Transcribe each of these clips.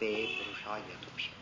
पुरुषाय तुभ्यम्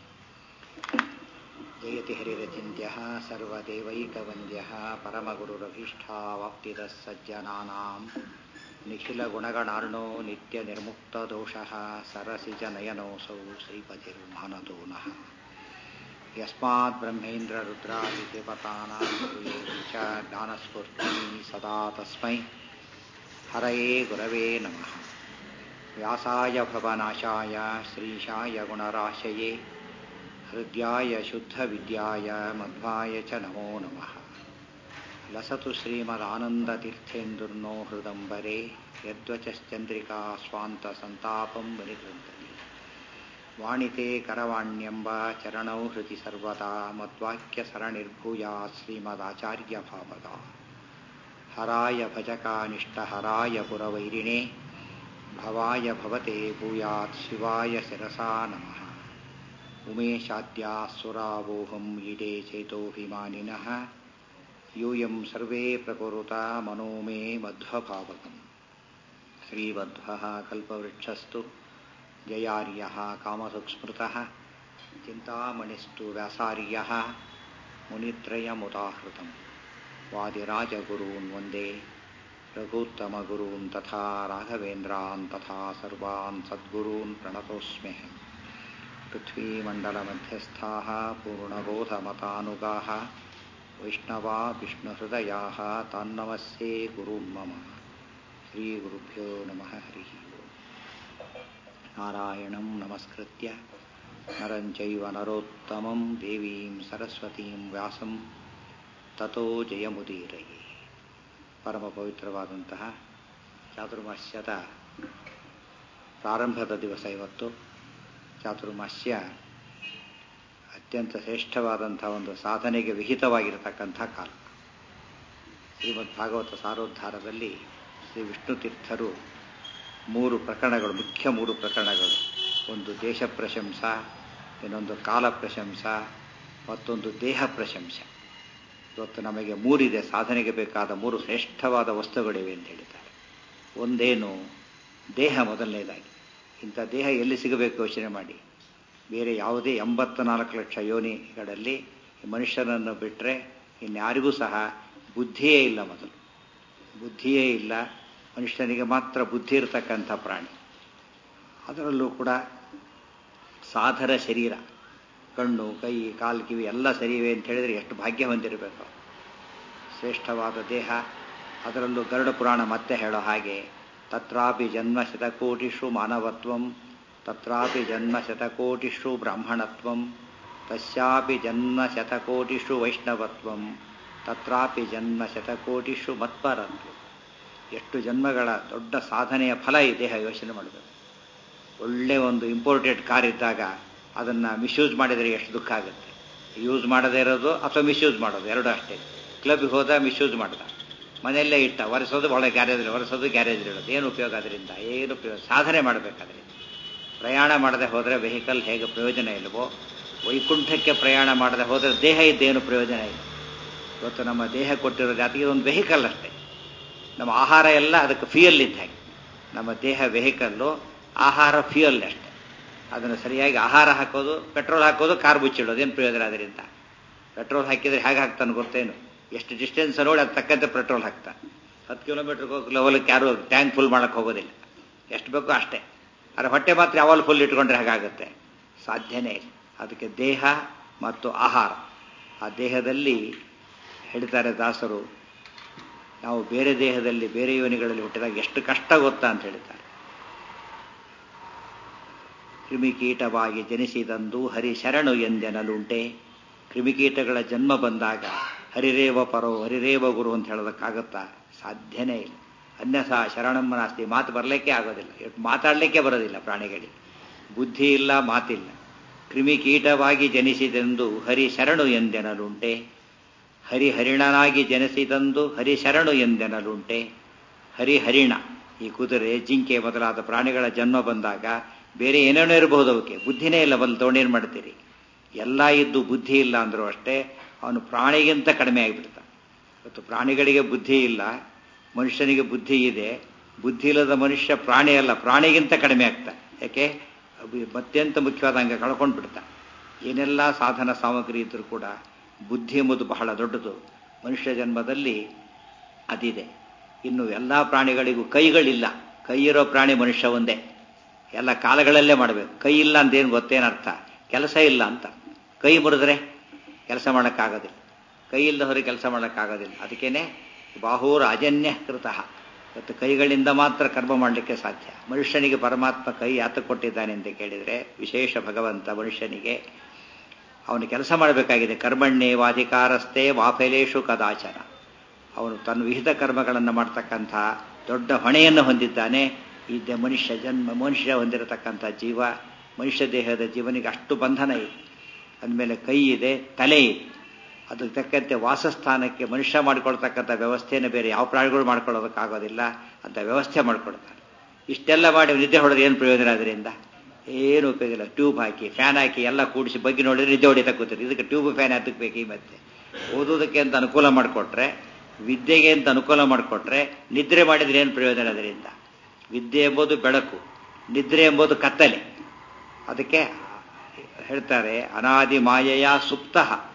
जयति हरिरचिन्त्यः सर्वदेवैकवन्द्यः परमगुरुरभीष्टावाप्तिदः सज्जनानां निखिलगुणगणार्णो नित्यनिर्मुक्तदोषः सरसिजनयनोऽसौ श्रीपतिर्मानतो नः यस्मात् ब्रह्मेन्द्ररुद्रादिदेवतानां च ज्ञानस्फूर्तिः सदा तस्मै हरये गुरवे नमः। व्यासाय भवनाशाय श्रीशाय गुणराशये हृद्याय शुद्धविद्याय मध्वाय च नमो नमः। लसतु श्रीमदानन्दतीर्थेन्दुर्नो हृदम्बरे यद्वचश्चन्द्रिका स्वान्तसन्तापं विनिकृन्तति वाणिते करवाण्यम्ब चरणौ हृदि सर्वदा मद्वाक्यसरणिर्भूयात् श्रीमदाचार्यभावगा हराय भजकानिष्टहराय पुरवैरिणे भवाय भवते भूयात् शिवाय शिरसा नमः। उमेशाद्यासुरावोहं ईडे चेतोऽभिमानिनः यूयं सर्वे प्रकुरुता मनो मे मध्वभावकम्। श्रीमध्वः कल्पवृक्षस्तु जयार्यः कामसुस्मृतः चिन्तामणिस्तु व्यासार्यः मुनित्रयमुदाहृतम्। वादिराजगुरून् वन्दे रघूत्तमगुरून् तथा राघवेन्द्रान् तथा सर्वान् सद्गुरून् प्रणतोऽस्म्यहम्। पृथ्वीमण्डलमध्यस्थाः पूर्णबोधमतानुगाः वैष्णवा विष्णुहृदयाः तान्नमस्ये गुरून् मम। श्रीगुरुभ्यो नमः। हरिः ओम्। नारायणं नमस्कृत्य नरं चैव नरोत्तमं देवीं सरस्वतीं ವ್ಯಾಸಂ ತತೋ ಜಯಮುದೀರಯೇ. ಪರಮ ಪವಿತ್ರವಾದಂತಹ ಚಾತುರ್ಮಾಸ್ಯದ ಪ್ರಾರಂಭದ ದಿವಸ ಇವತ್ತು. ಚಾತುರ್ಮಾಸ್ಯ ಅತ್ಯಂತ ಶ್ರೇಷ್ಠವಾದಂಥ ಒಂದು ಸಾಧನೆಗೆ ವಿಹಿತವಾಗಿರತಕ್ಕಂಥ ಕಾಲ. ಶ್ರೀಮದ್ ಭಾಗವತ ಸಾರೋದ್ಧಾರದಲ್ಲಿ ಶ್ರೀ ವಿಷ್ಣು ತೀರ್ಥರು ಮೂರು ಪ್ರಕರಣಗಳು, ಮುಖ್ಯ ಮೂರು ಪ್ರಕರಣಗಳು. ಒಂದು ದೇಶ ಪ್ರಶಂಸ, ಇನ್ನೊಂದು ಕಾಲ ಪ್ರಶಂಸ, ಮತ್ತೊಂದು ದೇಹ ಪ್ರಶಂಸ. ಇವತ್ತು ನಮಗೆ ಮೂರಿದೆ, ಸಾಧನೆಗೆ ಬೇಕಾದ ಮೂರು ಶ್ರೇಷ್ಠವಾದ ವಸ್ತುಗಳಿವೆ ಅಂತ ಹೇಳಿದ್ದಾರೆ. ಒಂದೇನು? ದೇಹ ಮೊದಲನೇದಾಗಿ. ಇಂಥ ದೇಹ ಎಲ್ಲಿ ಸಿಗಬೇಕು ಯೋಚನೆ ಮಾಡಿ. ಬೇರೆ ಯಾವುದೇ 84 ಲಕ್ಷ ಯೋನಿಗಳಲ್ಲಿ ಮನುಷ್ಯನನ್ನು ಬಿಟ್ಟರೆ ಇನ್ಯಾರಿಗೂ ಸಹ ಬುದ್ಧಿಯೇ ಇಲ್ಲ. ಮೊದಲು ಬುದ್ಧಿಯೇ ಇಲ್ಲ. ಮನುಷ್ಯನಿಗೆ ಮಾತ್ರ ಬುದ್ಧಿ ಇರತಕ್ಕಂಥ ಪ್ರಾಣಿ. ಅದರಲ್ಲೂ ಕೂಡ ಸಾಧರ ಶರೀರ, ಕಣ್ಣು ಕೈ ಕಾಲು ಕಿವಿ ಎಲ್ಲ ಸರಿಯಿವೆ ಅಂತ ಹೇಳಿದರೆ ಎಷ್ಟು ಭಾಗ್ಯ ಹೊಂದಿರಬೇಕು. ಶ್ರೇಷ್ಠವಾದ ದೇಹ. ಅದರಲ್ಲೂ ಗರುಡ ಪುರಾಣ ಮತ್ತೆ ಹೇಳೋ ಹಾಗೆ ತತ್ರಾಪಿ ಜನ್ಮ ಶತಕೋಟಿಷು ಮಾನವತ್ವಂ ತತ್ರಾಪಿ ಜನ್ಮ ಶತಕೋಟಿಷು ಬ್ರಾಹ್ಮಣತ್ವಂ ತಸ್ಯಾಪಿ ಜನ್ಮ ಶತಕೋಟಿಷು ವೈಷ್ಣವತ್ವಂ ತತ್ರಾಪಿ ಜನ್ಮ ಶತಕೋಟಿಷು ಮತ್ಪರತ್ವಂ. ಎಷ್ಟು ಜನ್ಮಗಳ ದೊಡ್ಡ ಸಾಧನೆಯ ಫಲ ಈ ದೇಹ. ಯೋಚನೆ ಮಾಡಬೇಕು. ಒಳ್ಳೆ ಒಂದು ಇಂಪೋರ್ಟೆಡ್ ಕಾರ್ ಇದ್ದಾಗ ಅದನ್ನು ಮಿಸ್ಯೂಸ್ ಮಾಡಿದರೆ ಎಷ್ಟು ದುಃಖ ಆಗುತ್ತೆ. ಯೂಸ್ ಮಾಡದೇ ಇರೋದು ಅಥವಾ ಮಿಸ್ಯೂಸ್ ಮಾಡೋದು ಎರಡೂ ಅಷ್ಟೇ. ಕ್ಲಬ್ಗೆ ಹೋದ ಮಿಸ್ಯೂಸ್ ಮಾಡ್ದ, ಮನೆಯಲ್ಲೇ ಇಟ್ಟ, ಒರೆಸೋದು ಒಳಗೆ ಗ್ಯಾರೇಜ್ ಇಡೋದು. ಏನು ಉಪಯೋಗ ಅದರಿಂದ? ಏನು ಉಪಯೋಗ? ಸಾಧನೆ ಮಾಡಬೇಕಾದ್ರೆ ಪ್ರಯಾಣ ಮಾಡದೆ ಹೋದರೆ ವೆಹಿಕಲ್ ಹೇಗೆ ಪ್ರಯೋಜನ ಇಲ್ಲವೋ, ವೈಕುಂಠಕ್ಕೆ ಪ್ರಯಾಣ ಮಾಡದೆ ಹೋದರೆ ದೇಹ ಇದ್ದೇನು ಪ್ರಯೋಜನ ಇಲ್ಲ. ಇವತ್ತು ನಮ್ಮ ದೇಹ ಕೊಟ್ಟಿರೋ ಜಾತಿಗೆ ಒಂದು ವೆಹಿಕಲ್ ಅಷ್ಟೇ. ನಮ್ಮ ಆಹಾರ ಎಲ್ಲ ಅದಕ್ಕೆ ಫ್ಯೂಯಲ್ ಇದ್ದ ಹಾಗೆ. ನಮ್ಮ ದೇಹ ವೆಹಿಕಲ್ಲು, ಆಹಾರ ಫ್ಯೂಯಲ್ ಅಷ್ಟೇ. ಅದನ್ನು ಸರಿಯಾಗಿ ಆಹಾರ ಹಾಕೋದು, ಪೆಟ್ರೋಲ್ ಹಾಕೋದು, ಕಾರ್ ಮುಚ್ಚಿಡೋದು. ಏನು ಪ್ರಯೋಜನ ಅದರಿಂದ? ಪೆಟ್ರೋಲ್ ಹಾಕಿದರೆ ಹೇಗೆ ಹಾಕ್ತಾನೆ ಗೊತ್ತೇನು? ಎಷ್ಟು ಡಿಸ್ಟೆನ್ಸ್ ನೋಡಿ ಅದು ತಕ್ಕಂತೆ ಪೆಟ್ರೋಲ್ ಹಾಕ್ತಾನೆ. 10 ಕಿಲೋಮೀಟರ್ಗೆ ಹೋಗಿ ಲೆವೆಲ್ಗೆ ಯಾರು ಟ್ಯಾಂಕ್ ಫುಲ್ ಮಾಡೋಕ್ಕೆ ಹೋಗೋದಿಲ್ಲ. ಎಷ್ಟು ಬೇಕೋ ಅಷ್ಟೇ. ಆದರೆ ಹೊಟ್ಟೆ ಮಾತ್ರ ಯಾವಾಗ ಫುಲ್ ಇಟ್ಕೊಂಡ್ರೆ ಹೇಗಾಗುತ್ತೆ? ಸಾಧ್ಯನೇ ಇಲ್ಲ. ಅದಕ್ಕೆ ದೇಹ ಮತ್ತು ಆಹಾರ. ಆ ದೇಹದಲ್ಲಿ ಹೇಳ್ತಾರೆ ದಾಸರು, ನಾವು ಬೇರೆ ದೇಹದಲ್ಲಿ ಬೇರೆ ಯೋನಿಗಳಲ್ಲಿ ಹುಟ್ಟಿದಾಗ ಎಷ್ಟು ಕಷ್ಟ ಗೊತ್ತಾ ಅಂತ ಹೇಳ್ತಾರೆ. ಕ್ರಿಮಿಕೀಟವಾಗಿ ಜನಿಸಿದಂದು ಹರಿ ಶರಣು ಎಂದೆನಲುಂಟೆ. ಕ್ರಿಮಿಕೀಟಗಳ ಜನ್ಮ ಬಂದಾಗ ಹರಿರೇವ ಪರೋ ಹರಿರೇವ ಗುರು ಅಂತ ಹೇಳೋದಕ್ಕಾಗತ್ತಾ? ಸಾಧ್ಯನೇ ಇಲ್ಲ. ಅನ್ಯಥಾ ಶರಣಮ್ಮನಾಸ್ತಿ. ಮಾತು ಬರಲಿಕ್ಕೆ ಆಗೋದಿಲ್ಲ. ಮಾತಾಡಲಿಕ್ಕೆ ಬರೋದಿಲ್ಲ ಪ್ರಾಣಿಗಳಿಗೆ. ಬುದ್ಧಿ ಇಲ್ಲ, ಮಾತಿಲ್ಲ. ಕ್ರಿಮಿಕೀಟವಾಗಿ ಜನಿಸಿದೆಂದು ಹರಿ ಶರಣು ಎಂದೆನಲುಂಟೆ. ಹರಿಹರಿಣನಾಗಿ ಜನಿಸಿದಂದು ಹರಿ ಶರಣು ಎಂದೆನಲುಂಟೆ. ಹರಿಹರಿಣ, ಈ ಕುದುರೆ, ಜಿಂಕೆ ಮೊದಲಾದ ಪ್ರಾಣಿಗಳ ಜನ್ಮ ಬಂದಾಗ ಬೇರೆ ಏನೇನೋ ಇರಬಹುದು. ಅವಕ್ಕೆ ಬುದ್ಧಿನೇ ಇಲ್ಲ. ಬಂದು ತೊಗೊಂಡೇನು ಮಾಡ್ತೀರಿ? ಎಲ್ಲ ಇದ್ದು ಬುದ್ಧಿ ಇಲ್ಲ ಅಂದರೂ ಅಷ್ಟೇ ಅವನು ಪ್ರಾಣಿಗಿಂತ ಕಡಿಮೆ ಆಗಿಬಿಡ್ತಾನೆ. ಇವತ್ತು ಪ್ರಾಣಿಗಳಿಗೆ ಬುದ್ಧಿ ಇಲ್ಲ, ಮನುಷ್ಯನಿಗೆ ಬುದ್ಧಿ ಇದೆ. ಬುದ್ಧಿ ಇಲ್ಲದ ಮನುಷ್ಯ ಪ್ರಾಣಿ ಅಲ್ಲ, ಪ್ರಾಣಿಗಿಂತ ಕಡಿಮೆ ಆಗ್ತಾನೆ. ಯಾಕೆ? ಅತ್ಯಂತ ಮುಖ್ಯವಾದ ಅಂಗ ಕಳ್ಕೊಂಡು ಬಿಡ್ತಾನೆ. ಏನೆಲ್ಲ ಸಾಧನ ಸಾಮಗ್ರಿ ಇದ್ರೂ ಕೂಡ ಬುದ್ಧಿ ಎಂಬುದು ಬಹಳ ದೊಡ್ಡದು. ಮನುಷ್ಯ ಜನ್ಮದಲ್ಲಿ ಅದಿದೆ. ಇನ್ನು ಎಲ್ಲ ಪ್ರಾಣಿಗಳಿಗೂ ಕೈಗಳಿಲ್ಲ. ಕೈ ಇರೋ ಪ್ರಾಣಿ ಮನುಷ್ಯ ಒಂದೇ. ಎಲ್ಲ ಕಾಲಗಳಲ್ಲೇ ಮಾಡಬೇಕು. ಕೈ ಇಲ್ಲ ಅಂತೇನು ಗೊತ್ತೇನರ್ಥ? ಕೆಲಸ ಇಲ್ಲ ಅಂತ. ಕೈ ಮುರಿದ್ರೆ ಕೆಲಸ ಮಾಡೋಕ್ಕಾಗೋದಿಲ್ಲ. ಕೈ ಇಲ್ಲದವರಿಗೆ ಕೆಲಸ ಮಾಡೋಕ್ಕಾಗೋದಿಲ್ಲ. ಅದಕ್ಕೇನೆ ಬಾಹೂರ ಅಜನ್ಯ ಕೃತಃ. ಮತ್ತು ಕೈಗಳಿಂದ ಮಾತ್ರ ಕರ್ಮ ಮಾಡಲಿಕ್ಕೆ ಸಾಧ್ಯ. ಮನುಷ್ಯನಿಗೆ ಪರಮಾತ್ಮ ಕೈ ಯಾತಕ್ಕೆ ಕೊಟ್ಟಿದ್ದಾನೆ ಅಂತ ಕೇಳಿದರೆ, ವಿಶೇಷ ಭಗವಂತ ಮನುಷ್ಯನಿಗೆ ಅವನು ಕೆಲಸ ಮಾಡಬೇಕಾಗಿದೆ. ಕರ್ಮಣ್ಯೇವಾಧಿಕಾರಸ್ಥೆ ವಾಫಲೇಶು ಕದಾಚನ. ಅವನು ತನ್ನ ವಿಹಿತ ಕರ್ಮಗಳನ್ನು ಮಾಡ್ತಕ್ಕಂಥ ದೊಡ್ಡ ಹೊಣೆಯನ್ನು ಹೊಂದಿದ್ದಾನೆ. ಈ ಮನುಷ್ಯ ಹೊಂದಿರತಕ್ಕಂಥ ಜೀವ, ಮನುಷ್ಯ ದೇಹದ ಜೀವನಿಗೆ ಅಷ್ಟು ಬಂಧನ ಇದೆ. ಅಂದಮೇಲೆ ಕೈ ಇದೆ, ತಲೆ ಇದೆ. ಅದಕ್ಕೆ ತಕ್ಕಂತೆ ವಾಸಸ್ಥಾನಕ್ಕೆ ಮನುಷ್ಯ ಮಾಡಿಕೊಳ್ತಕ್ಕಂಥ ವ್ಯವಸ್ಥೆಯನ್ನು ಬೇರೆ ಯಾವ ಪ್ರಾಣಿಗಳು ಮಾಡ್ಕೊಳ್ಳೋದಕ್ಕಾಗೋದಿಲ್ಲ ಅಂತ ವ್ಯವಸ್ಥೆ ಮಾಡಿಕೊಡ್ತಾನೆ. ಇಷ್ಟೆಲ್ಲ ಮಾಡಿ ನಿದ್ದೆ ಹೊಡೆದ್ರೆ ಏನು ಪ್ರಯೋಜನ? ಅದರಿಂದ ಏನು ಉಪಯೋಗ ಇಲ್ಲ. ಟ್ಯೂಬ್ ಹಾಕಿ, ಫ್ಯಾನ್ ಹಾಕಿ ಎಲ್ಲ ಕೂಡಿಸಿ ಬಗ್ಗೆ ನೋಡಿದ್ರೆ ನಿದ್ದೆ ಹೊಡಿತಾ ಕೂತಿರಿ. ಇದಕ್ಕೆ ಟ್ಯೂಬ್ ಫ್ಯಾನ್ ಅದಕ್ಕೆ ಬೇಕು. ಈ ಮತ್ತೆ ಓದೋದಕ್ಕೆ ಅಂತ ಅನುಕೂಲ ಮಾಡಿಕೊಟ್ರೆ, ವಿದ್ಯೆಗೆ ಅಂತ ಅನುಕೂಲ ಮಾಡಿಕೊಟ್ರೆ, ನಿದ್ರೆ ಮಾಡಿದ್ರೆ ಏನು ಪ್ರಯೋಜನ? ಅದರಿಂದ ವಿದ್ಯೆ ಎಂಬುದು ಬೆಳಕು, ನಿದ್ರೆ ಎಂಬುದು ಕತ್ತಲೆ. ಅದಕ್ಕೆ ಹೇಳ್ತಾರೆ, ಅನಾದಿ ಮಾಯೆಯ ಸುಪ್ತ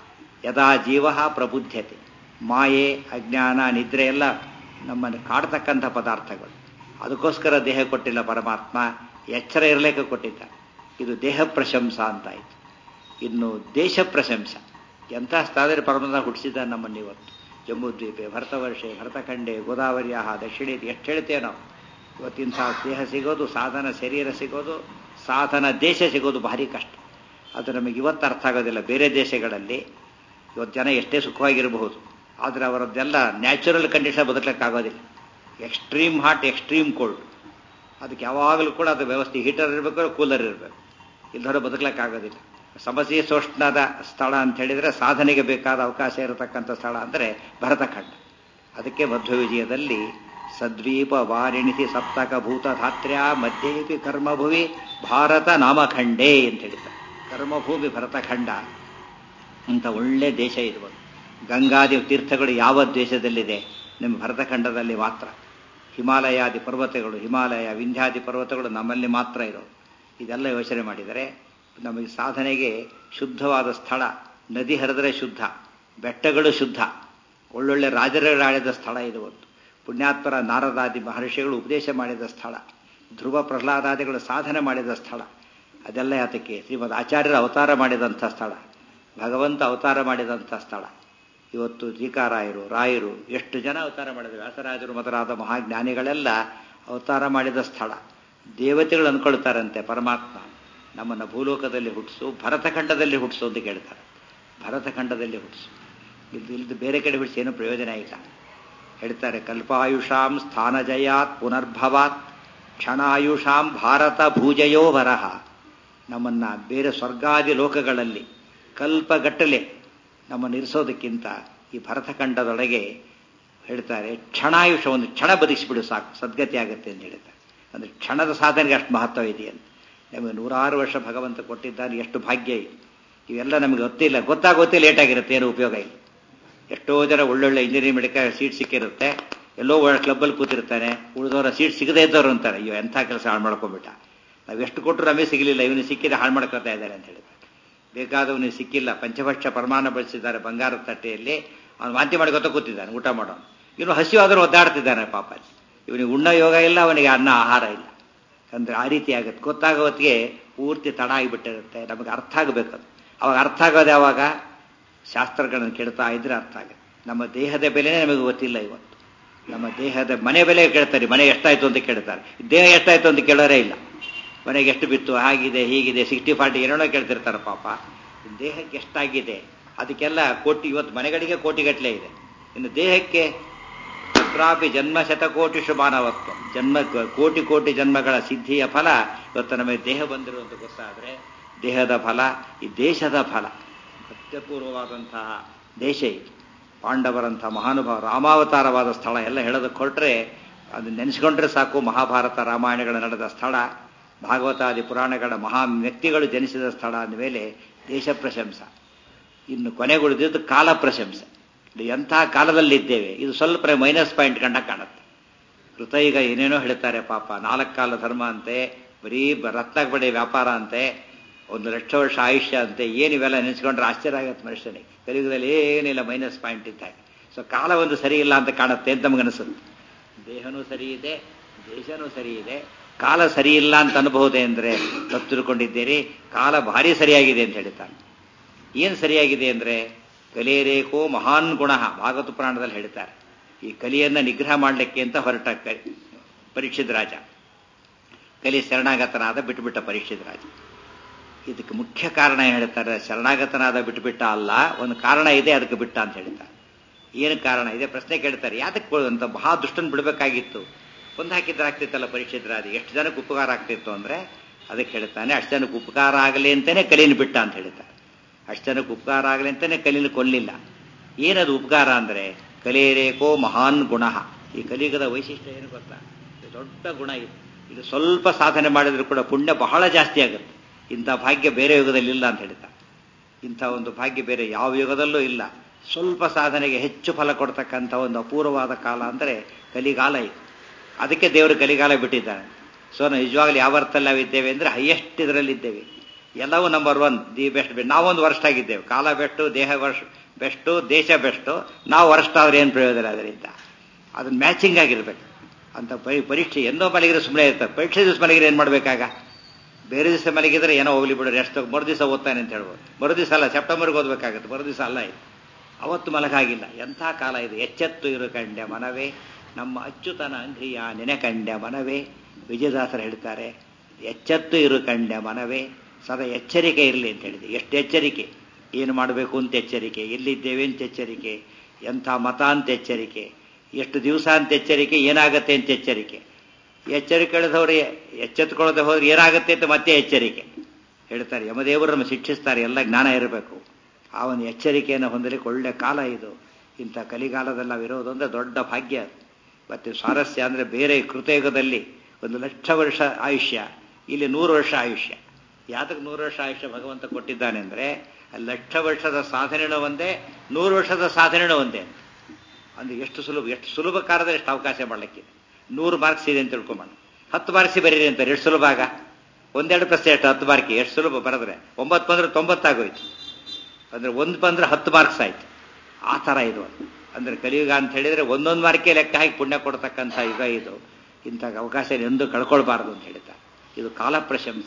ಯದಾ ಜೀವ ಪ್ರಬುದ್ಧತೆ. ಮಾಯೆ, ಅಜ್ಞಾನ, ನಿದ್ರೆ ಎಲ್ಲ ನಮ್ಮನ್ನು ಕಾಡ್ತಕ್ಕಂಥ ಪದಾರ್ಥಗಳು. ಅದಕ್ಕೋಸ್ಕರ ದೇಹ ಕೊಟ್ಟಿಲ್ಲ ಪರಮಾತ್ಮ, ಎಚ್ಚರ ಇರಲಿಕ್ಕೆ ಕೊಟ್ಟಿದ್ದ. ಇದು ದೇಹ ಪ್ರಶಂಸ ಅಂತಾಯಿತು. ಇನ್ನು ದೇಶ ಪ್ರಶಂಸ. ಎಂಥ ಸ್ಥಳದಲ್ಲಿ ಪರಮಾತ್ಮ ಹುಟ್ಟಿಸಿದ ನಮ್ಮನ್ನು ಇವತ್ತು. ಜಂಬೂದ್ವೀಪೆ, ಭರತವರ್ಷೆ, ಭರತಖಂಡೆ, ಗೋದಾವರಿಯ ದಕ್ಷಿಣ, ಎಷ್ಟು ಹೇಳ್ತೇವೆ ನಾವು. ಇವತ್ತಿನ ದೇಹ ಸಿಗೋದು, ಸಾಧನ ಶರೀರ ಸಿಗೋದು, ಸಾಧನ ದೇಶ ಸಿಗೋದು ಭಾರಿ ಕಷ್ಟ. ಅದು ನಮಗೆ ಇವತ್ತು ಅರ್ಥ ಆಗೋದಿಲ್ಲ. ಬೇರೆ ದೇಶಗಳಲ್ಲಿ ಇವತ್ತು ಜನ ಎಷ್ಟೇ ಸುಖವಾಗಿರಬಹುದು, ಆದರೆ ಅವರದ್ದೆಲ್ಲ ನ್ಯಾಚುರಲ್ ಕಂಡೀಷನ್ ಬದುಕಲಿಕ್ಕಾಗೋದಿಲ್ಲ. Extreme hot, extreme cold. ಅದಕ್ಕೆ ಯಾವಾಗಲೂ ಕೂಡ ಅದು ವ್ಯವಸ್ಥೆ, ಹೀಟರ್ ಇರಬೇಕು, ಕೂಲರ್ ಇರಬೇಕು. ಇಲ್ಲದವರು ಬದುಕಲಿಕ್ಕಾಗೋದಿಲ್ಲ. ಸಮಶೀತೋಷ್ಣದ ಸ್ಥಳ ಅಂತ ಹೇಳಿದರೆ ಸಾಧನೆಗೆ ಬೇಕಾದ ಅವಕಾಶ ಇರತಕ್ಕಂಥ ಸ್ಥಳ ಅಂದರೆ ಭರತಖಂಡ. ಅದಕ್ಕೆ ಮಧ್ವ ವಿಜಯದಲ್ಲಿ ಸದ್ವೀಪ ವಾರಿಣಿಸಿ ಸಪ್ತಕ ಭೂತಧಾತ್ರ್ಯ ಮಧ್ಯೇಪಿ ಕರ್ಮಭುವಿ ಭಾರತ ನಾಮಖಂಡೇ ಅಂತ ಹೇಳಿದ್ದಾರೆ. ಕರ್ಮಭೂಮಿ ಭರತಖಂಡ ಅಂತ ಒಳ್ಳೆ ದೇಶ ಇರ್ಬೋದು. ಗಂಗಾದಿ ತೀರ್ಥಗಳು ಯಾವ ದೇಶದಲ್ಲಿದೆ? ನಿಮ್ಮ ಭರತಖಂಡದಲ್ಲಿ ಮಾತ್ರ. ಹಿಮಾಲಯಾದಿ ಪರ್ವತಗಳು, ಹಿಮಾಲಯ, ವಿಂಧ್ಯಾದಿ ಪರ್ವತಗಳು ನಮ್ಮಲ್ಲಿ ಮಾತ್ರ ಇರೋದು. ಇದೆಲ್ಲ ಯೋಚನೆ ಮಾಡಿದರೆ ನಮಗೆ ಸಾಧನೆಗೆ ಶುದ್ಧವಾದ ಸ್ಥಳ. ನದಿ ಹರಿದರೆ ಶುದ್ಧ, ಬೆಟ್ಟಗಳು ಶುದ್ಧ, ಒಳ್ಳೊಳ್ಳೆ ರಾಜರಾಳಿದ ಸ್ಥಳ ಇದು. ಒಂದು ಪುಣ್ಯಾತ್ಮರ ನಾರದಾದಿ ಮಹರ್ಷಿಗಳು ಉಪದೇಶ ಮಾಡಿದ ಸ್ಥಳ, ಧ್ರುವ ಪ್ರಹ್ಲಾದಾದಿಗಳು ಸಾಧನೆ ಮಾಡಿದ ಸ್ಥಳ. ಅದೆಲ್ಲ ಯಾತಕ್ಕೆ? ಶ್ರೀಮದ್ ಆಚಾರ್ಯರ ಅವತಾರ ಮಾಡಿದಂಥ ಸ್ಥಳ, ಭಗವಂತ ಅವತಾರ ಮಾಡಿದಂಥ ಸ್ಥಳ. ಇವತ್ತು ಟೀಕಾರಾಯರು, ರಾಯರು ಎಷ್ಟು ಜನ ಅವತಾರ ಮಾಡಿದ್ರು. ವ್ಯಾಸರಾಜರು ಮೊದಲಾದ ಮಹಾಜ್ಞಾನಿಗಳೆಲ್ಲ ಅವತಾರ ಮಾಡಿದ ಸ್ಥಳ. ದೇವತೆಗಳು ಅಂದ್ಕೊಳ್ತಾರಂತೆ ಪರಮಾತ್ಮ ನಮ್ಮನ್ನು ಭೂಲೋಕದಲ್ಲಿ ಹುಟ್ಟಿಸು, ಭರತಖಂಡದಲ್ಲಿ ಹುಟ್ಟಿಸು ಅಂತ ಕೇಳ್ತಾರೆ. ಭರತಖಂಡದಲ್ಲಿ ಹುಟ್ಟಿಸು, ಇಲ್ಲದ ಬೇರೆ ಕಡೆ ಹುಟ್ಟಿಸಿ ಏನೂ ಪ್ರಯೋಜನ ಇಲ್ಲ. ಹೇಳ್ತಾರೆ, ಕಲ್ಪಾಯುಷಾಂ ಸ್ಥಾನಜಯಾತ್ ಪುನರ್ಭವಾತ್ ಕ್ಷಣಾಯುಷಾಂ ಭಾರತ ಭೂಜಯೋ ವರಹ. ನಮ್ಮನ್ನು ಬೇರೆ ಸ್ವರ್ಗಾದಿ ಲೋಕಗಳಲ್ಲಿ ಕಲ್ಪಗಟ್ಟಲೆ ನಮ್ಮನ್ನು ಇರಿಸೋದಕ್ಕಿಂತ ಈ ಭರತಖಂಡದೊಳಗೆ ಹೇಳ್ತಾರೆ ಕ್ಷಣಾಯುಷ, ಒಂದು ಕ್ಷಣ ಬದುಕಿಸಿಬಿಡು ಸಾಕು, ಸದ್ಗತಿ ಆಗುತ್ತೆ ಅಂತ ಹೇಳ್ತಾರೆ. ಅಂದರೆ ಕ್ಷಣದ ಸಾಧನೆಗೆ ಅಷ್ಟು ಮಹತ್ವ ಇದೆಯಂತ. ನಮಗೆ 100 ವರ್ಷ ಭಗವಂತ ಕೊಟ್ಟಿದ್ದಾನೆ, ಎಷ್ಟು ಭಾಗ್ಯ ಇದೆ. ಇವೆಲ್ಲ ನಮಗೆ ಗೊತ್ತಿಲ್ಲ, ಗೊತ್ತಾಗೋತ್ತೆ ಲೇಟಾಗಿರುತ್ತೆ, ಏನು ಉಪಯೋಗ ಇಲ್ಲ. ಎಷ್ಟೋ ಜನ ಒಳ್ಳೊಳ್ಳೆ ಇಂಜಿನಿಯರಿಂಗ್ ಮೆಡಿಕಲ್ ಸೀಟ್ ಸಿಕ್ಕಿರುತ್ತೆ, ಎಲ್ಲೋ ಕ್ಲಬ್ಬಲ್ಲಿ ಕೂತಿರ್ತಾನೆ, ಉಳಿದವರ ಸೀಟ್ ಸಿಗದೇ ಇದ್ದವರು ಅಂತಾರೆ, ಅಯ್ಯೋ ಎಂಥ ಕೆಲಸ ಹಾಳು ಮಾಡ್ಕೊಂಡ್ಬಿಟ್ಟ, ನಾವು ಎಷ್ಟು ಕೊಟ್ಟರು ನಮಗೆ ಸಿಗಲಿಲ್ಲ, ಇವನು ಸಿಕ್ಕಿದೆ ಹಾಳು ಮಾಡ್ಕೊತಾ ಇದ್ದಾರೆ ಅಂತ ಹೇಳಿದ್ದಾರೆ. ಬೇಕಾದವನಿಗೆ ಸಿಕ್ಕಿಲ್ಲ, ಪಂಚಭಕ್ಷ ಪ್ರಮಾಣ ಬಳಸಿದ್ದಾರೆ ಬಂಗಾರದ ತಟ್ಟೆಯಲ್ಲಿ, ಅವನು ವಾಂತಿ ಮಾಡ್ಕೊತ ಕೂತಿದ್ದಾನೆ ಊಟ ಮಾಡೋನು. ಇವನು ಹಸಿವಾದರೂ ಒದ್ದಾಡ್ತಿದ್ದಾನೆ ಪಾಪ. ಇವನಿಗೆ ಉಣ್ಣ ಯೋಗ ಇಲ್ಲ, ಅವನಿಗೆ ಅನ್ನ ಆಹಾರ ಇಲ್ಲ. ಅಂದರೆ ಆ ರೀತಿ ಆಗುತ್ತೆ. ಗೊತ್ತಾಗೋ ಹೊತ್ತಿಗೆ ಪೂರ್ತಿ ತಡ ಆಗಿಬಿಟ್ಟಿರುತ್ತೆ. ನಮಗೆ ಅರ್ಥ ಆಗಬೇಕದು. ಅವಾಗ ಅರ್ಥ ಆಗೋದು ಯಾವಾಗ? ಶಾಸ್ತ್ರಗಳನ್ನು ಕೇಳ್ತಾ ಇದ್ರೆ ಅರ್ಥ ಆಗುತ್ತೆ. ನಮ್ಮ ದೇಹದ ಬೆಲೆನೇ ನಮಗೆ ಗೊತ್ತಿಲ್ಲ ಇವತ್ತು. ನಮ್ಮ ದೇಹದ ಮನೆ ಬೆಲೆ ಕೇಳ್ತಾರೆ, ಮನೆ ಎಷ್ಟಾಯ್ತು ಅಂತ ಕೇಳ್ತಾರೆ, ದೇಹ ಎಷ್ಟಾಯ್ತು ಅಂತ ಕೇಳೋರೇ ಇಲ್ಲ. ಮನೆಗೆ ಎಷ್ಟು ಬಿತ್ತು, ಹಾಗಿದೆ ಹೀಗಿದೆ 60-40 ಏನೇನೋ ಕೇಳ್ತಿರ್ತಾರೆ ಪಾಪ. ದೇಹಕ್ಕೆ ಎಷ್ಟಾಗಿದೆ ಅದಕ್ಕೆಲ್ಲ ಕೋಟಿ, ಇವತ್ತು ಮನೆಗಳಿಗೆ ಕೋಟಿಗಟ್ಟಲೆ ಇದೆ. ಇನ್ನು ದೇಹಕ್ಕೆ ತತ್ರಾಪಿ ಜನ್ಮ ಶತಕೋಟಿಷು ಮಾನವತ್ವ, ಜನ್ಮ ಕೋಟಿ ಕೋಟಿ ಜನ್ಮಗಳ ಸಿದ್ಧಿಯ ಫಲ ಇವತ್ತು ನಮಗೆ ದೇಹ ಬಂದಿರುವಂತ ಗೊತ್ತಾದರೆ, ದೇಹದ ಫಲ ಈ ದೇಶದ ಫಲ. ಅತ್ಯಪೂರ್ವವಾದಂತಹ ದೇಶ ಇದು. ಪಾಂಡವರಂಥ ಮಹಾನುಭಾವ ರಾಮಾವತಾರವಾದ ಸ್ಥಳ ಎಲ್ಲ ಹೇಳೋದಕ್ಕೆ ಹೊರಟ್ರೆ ಅದು ನೆನೆಸ್ಕೊಂಡ್ರೆ ಸಾಕು. ಮಹಾಭಾರತ ರಾಮಾಯಣಗಳು ನಡೆದ ಸ್ಥಳ, ಭಾಗವತಾದಿ ಪುರಾಣಗಳ ಮಹಾ ವ್ಯಕ್ತಿಗಳು ಜನಿಸಿದ ಸ್ಥಳ ಅಂದಮೇಲೆ ದೇಶ ಪ್ರಶಂಸ. ಇನ್ನು ಕೊನೆಗುಳಿದಿದ್ದು ಕಾಲ ಪ್ರಶಂಸೆ. ಎಂಥ ಕಾಲದಲ್ಲಿದ್ದೇವೆ, ಇದು ಸ್ವಲ್ಪ ಮೈನಸ್ ಪಾಯಿಂಟ್ ಕಂಡ ಕಾಣುತ್ತೆ. ಕೃತ ಈಗ ಏನೇನೋ ಹೇಳ್ತಾರೆ ಪಾಪ, 4 ಕಾಲ ಧರ್ಮ ಅಂತೆ, ಬರೀ ರತ್ನ ಬಡಿ ವ್ಯಾಪಾರ ಅಂತೆ, 1,00,000 ವರ್ಷ ಆಯುಷ್ಯ ಅಂತೆ, ಏನು ಇವೆಲ್ಲ ನೆನೆಸ್ಕೊಂಡ್ರೆ ಆಶ್ಚರ್ಯ ಆಗತ್ತೆ ಮನುಷ್ಯನಿಗೆ. ಕಲಿಯುಗದಲ್ಲಿ ಏನಿಲ್ಲ, ಮೈನಸ್ ಪಾಯಿಂಟ್ ಇದ್ದಾಗ. ಸೊ ಕಾಲ ಒಂದು ಸರಿ ಇಲ್ಲ ಅಂತ ಕಾಣುತ್ತೆ ಅಂತ ನಮಗನಿಸುತ್ತೆ. ದೇಹನೂ ಸರಿ ಇದೆ, ದೇಶನೂ ಸರಿ ಇದೆ, ಕಾಲ ಸರಿ ಇಲ್ಲ ಅಂತ ಅನ್ಬಹುದೇ ಅಂದರೆ ತಪ್ಪು ತಿಳ್ಕೊಂಡಿದ್ದೀರಿ. ಕಾಲ ಭಾರಿ ಸರಿಯಾಗಿದೆ ಅಂತ ಹೇಳ್ತಾನೆ. ಏನು ಸರಿಯಾಗಿದೆ ಅಂದರೆ ಕಲಿಯರೇಕೋ ಮಹಾನ್ ಗುಣ, ಭಾಗವತ ಪುರಾಣದಲ್ಲಿ ಹೇಳ್ತಾರೆ. ಈ ಕಲಿಯನ್ನ ನಿಗ್ರಹ ಮಾಡಲಿಕ್ಕೆ ಅಂತ ಹೊರಟ ಪರೀಕ್ಷಿತ್ ರಾಜ, ಕಲಿ ಶರಣಾಗತನಾದ ಬಿಟ್ಟುಬಿಟ್ಟ ಪರೀಕ್ಷಿತ್ ರಾಜ. ಇದಕ್ಕೆ ಮುಖ್ಯ ಕಾರಣ ಏನು ಹೇಳ್ತಾರೆ? ಶರಣಾಗತನಾದ ಬಿಟ್ಟುಬಿಟ್ಟ ಅಲ್ಲ, ಒಂದು ಕಾರಣ ಇದೆ, ಅದಕ್ಕೆ ಬಿಟ್ಟ ಅಂತ ಹೇಳ್ತಾರೆ. ಏನು ಕಾರಣ ಇದೆ ಪ್ರಶ್ನೆ ಕೇಳ್ತಾರೆ. ಯಾತಕ್ಕೆ ಅಂತ ಮಹಾ ದುಷ್ಟನ್ ಬಿಡಬೇಕಾಗಿತ್ತು, ಕೊಂದು ಹಾಕಿದ್ರೆ ಆಗ್ತಿತ್ತಲ್ಲ ಪರೀಕ್ಷಿತ್ ರಾಜ, ಎಷ್ಟು ಜನಕ್ಕೆ ಉಪಕಾರ ಆಗ್ತಿತ್ತು ಅಂದ್ರೆ ಅದಕ್ಕೆ ಹೇಳ್ತಾನೆ, ಅಷ್ಟು ಜನಕ್ಕೆ ಉಪಕಾರ ಆಗಲಿ ಅಂತಾನೆ ಕಲಿನ ಬಿಟ್ಟ ಅಂತ ಹೇಳ್ತಾರೆ. ಅಷ್ಟು ಜನಕ್ಕೆ ಉಪಕಾರ ಆಗಲಿ ಅಂತಾನೆ ಕಲಿನ ಕೊಲ್ಲಿಲ್ಲ. ಏನದು ಉಪಕಾರ ಅಂದ್ರೆ ಕಲಿಯರೇಕೋ ಮಹಾನ್ ಗುಣ. ಈ ಕಲಿಯುಗದ ವೈಶಿಷ್ಟ್ಯ ಏನು ಗೊತ್ತಾ? ದೊಡ್ಡ ಗುಣ ಇದು. ಇದು ಸ್ವಲ್ಪ ಸಾಧನೆ ಮಾಡಿದ್ರು ಕೂಡ ಪುಣ್ಯ ಬಹಳ ಜಾಸ್ತಿ ಆಗುತ್ತೆ. ಇಂಥ ಭಾಗ್ಯ ಬೇರೆ ಯುಗದಲ್ಲಿ ಇಲ್ಲ ಅಂತ ಹೇಳ್ತಾರೆ. ಇಂಥ ಒಂದು ಭಾಗ್ಯ ಬೇರೆ ಯಾವ ಯುಗದಲ್ಲೂ ಇಲ್ಲ. ಸ್ವಲ್ಪ ಸಾಧನೆಗೆ ಹೆಚ್ಚು ಫಲ ಕೊಡ್ತಕ್ಕಂಥ ಒಂದು ಅಪೂರ್ವವಾದ ಕಾಲ ಅಂದರೆ ಕಲಿಗಾಲ ಇದು. ಅದಕ್ಕೆ ದೇವರು ಕಲಿಗಾಲ ಬಿಟ್ಟಿದ್ದಾನೆ. ಸೊ ನಾವು ನಿಜವಾಗ್ಲೂ ಯಾವ ಅರ್ಥದಲ್ಲಿ ನಾವಿದ್ದೇವೆ ಅಂದರೆ ಹೈಯೆಸ್ಟ್ ಇದರಲ್ಲಿದ್ದೇವೆ. ಎಲ್ಲವೂ ನಂಬರ್ 1, ದಿ ಬೆಸ್ಟ್. ನಾವೊಂದು ವರ್ಷ ಆಗಿದ್ದೇವೆ. ಕಾಲ ಬೆಸ್ಟು, ದೇಹ ಬೆಸ್ಟು, ದೇಶ ಬೆಸ್ಟು, ನಾವು ವರ್ಷ ಆದ್ರೆ ಏನು ಪ್ರಯೋಜನ? ಅದರಿಂದ ಅದನ್ನ ಮ್ಯಾಚಿಂಗ್ ಆಗಿರ್ಬೇಕು ಅಂತ. ಪರೀಕ್ಷೆ ಎಂದೋ ಮಲಗಿದ್ರೆ ಸುಮ್ಮನೆ ಇರ್ತಾರೆ, ಪರೀಕ್ಷೆ ದಿವಸ ಮಲಗಿದ್ರೆ ಏನು ಮಾಡಬೇಕಾಗ? ಬೇರೆ ದಿವಸ ಮಲಗಿದ್ರೆ ಏನೋ ಹೋಗ್ಲಿ ಬಿಡೋರು, ಎಷ್ಟು ಮರುದಿವಸ ಓದ್ತಾನೆ ಅಂತ ಹೇಳ್ಬೋದು. ಮರುದಿವಸ ಅಲ್ಲ, ಸೆಪ್ಟೆಂಬರ್ಗೆ ಓದಬೇಕಾಗುತ್ತೆ, ಮರುದಿವಸ ಅಲ್ಲ. ಇದು ಅವತ್ತು ಮಲಗಾಗಿಲ್ಲ. ಎಂಥ ಕಾಲ ಇದು. ಎಚ್ಚೆತ್ತು ಇರು ಕಂಡ್ಯ ಮನವೇ, ನಮ್ಮ ಅಚ್ಯುತನ ಅಂಗ್ರಿಯ ನೆನೆ ಕಂಡ್ಯ ಮನವೇ. ವಿಜಯದಾಸರು ಹೇಳ್ತಾರೆ, ಎಚ್ಚೆತ್ತು ಇರು ಕಂಡ್ಯ ಮನವೇ, ಸದಾ ಎಚ್ಚರಿಕೆ ಇರಲಿ ಅಂತ ಹೇಳಿದೆ. ಎಷ್ಟು ಎಚ್ಚರಿಕೆ, ಏನು ಮಾಡಬೇಕು ಅಂತ ಎಚ್ಚರಿಕೆ, ಎಲ್ಲಿದ್ದೇವೆ ಅಂತ ಎಚ್ಚರಿಕೆ, ಎಂಥ ಮತ ಅಂತ ಎಚ್ಚರಿಕೆ, ಎಷ್ಟು ದಿವಸ ಅಂತ ಎಚ್ಚರಿಕೆ, ಏನಾಗತ್ತೆ ಅಂತ ಎಚ್ಚರಿಕೆ. ಎಚ್ಚರಿಕೆ ಹೇಳಿದವ್ರು ಎಚ್ಚೆತ್ತುಕೊಳ್ಳದೆ ಹೋದ್ರೆ ಏನಾಗುತ್ತೆ ಅಂತ ಮತ್ತೆ ಎಚ್ಚರಿಕೆ ಹೇಳ್ತಾರೆ. ಯಮದೇವರು ನಮ್ಮ ಶಿಕ್ಷಿಸ್ತಾರೆ, ಎಲ್ಲ ಜ್ಞಾನ ಇರಬೇಕು. ಆ ಒಂದು ಎಚ್ಚರಿಕೆಯನ್ನು ಹೊಂದಲಿಕ್ಕೆ ಒಳ್ಳೆ ಕಾಲ ಇದು. ಇಂಥ ಕಲಿಗಾಲದಲ್ಲಿ ನಾವಿರೋದು ಅಂದರೆ ದೊಡ್ಡ ಭಾಗ್ಯ. ಮತ್ತೆ ಸ್ವಾರಸ್ಯ ಅಂದರೆ ಬೇರೆ ಕೃತಯುಗದಲ್ಲಿ 1,00,000 ವರ್ಷ ಆಯುಷ್ಯ, ಇಲ್ಲಿ 100 ವರ್ಷ ಆಯುಷ್ಯ. ಯಾತಕ್ಕೆ 100 ವರ್ಷ ಆಯುಷ್ಯ ಭಗವಂತ ಕೊಟ್ಟಿದ್ದಾನೆ ಅಂದರೆ 1,00,000 ವರ್ಷದ ಸಾಧನೆನೂ ಒಂದೇ, 100 ವರ್ಷದ ಸಾಧನೆನೂ ಒಂದೇ. ಅಂದ್ರೆ ಎಷ್ಟು ಸುಲಭ ಕಾಲದಲ್ಲಿ ಎಷ್ಟು ಅವಕಾಶ ಮಾಡಲಿಕ್ಕಿದೆ. 100 ಮಾರ್ಕ್ಸ್ ಇದೆ ಅಂತ ತಿಳ್ಕೊಂಬೋಣ, 10 ಮಾರ್ಕ್ಸ್ ಬರೀರಿ ಅಂತಾರೆ. ಎಷ್ಟು ಸುಲಭ ಆಗ? ಒಂದೆರಡು ಪ್ರಶ್ನೆ ಎಷ್ಟು 10 ಮಾರ್ಕ್ ಎಷ್ಟು ಸುಲಭ ಬರೆದ್ರೆ. 9 ಬಂದ್ರೆ 90 ಆಗೋಯ್ತು. ಅಂದ್ರೆ 1 ಬಂದ್ರೆ 10 ಮಾರ್ಕ್ಸ್ ಆಯ್ತು. ಆ ಥರ ಇದು. ಅಂದ್ರೆ ಕಲಿಯುಗ ಅಂತ ಹೇಳಿದ್ರೆ ಒಂದೊಂದು ಮಾರ್ಕೆ ಲೆಕ್ಕ ಹಾಕಿ ಪುಣ್ಯ ಕೊಡ್ತಕ್ಕಂಥ ಯುಗ ಇದು. ಇಂಥ ಅವಕಾಶ ಎಂದು ಕಳ್ಕೊಳ್ಬಾರ್ದು ಅಂತ ಹೇಳ್ತಾರೆ. ಇದು ಕಾಲ ಪ್ರಶಂಸ.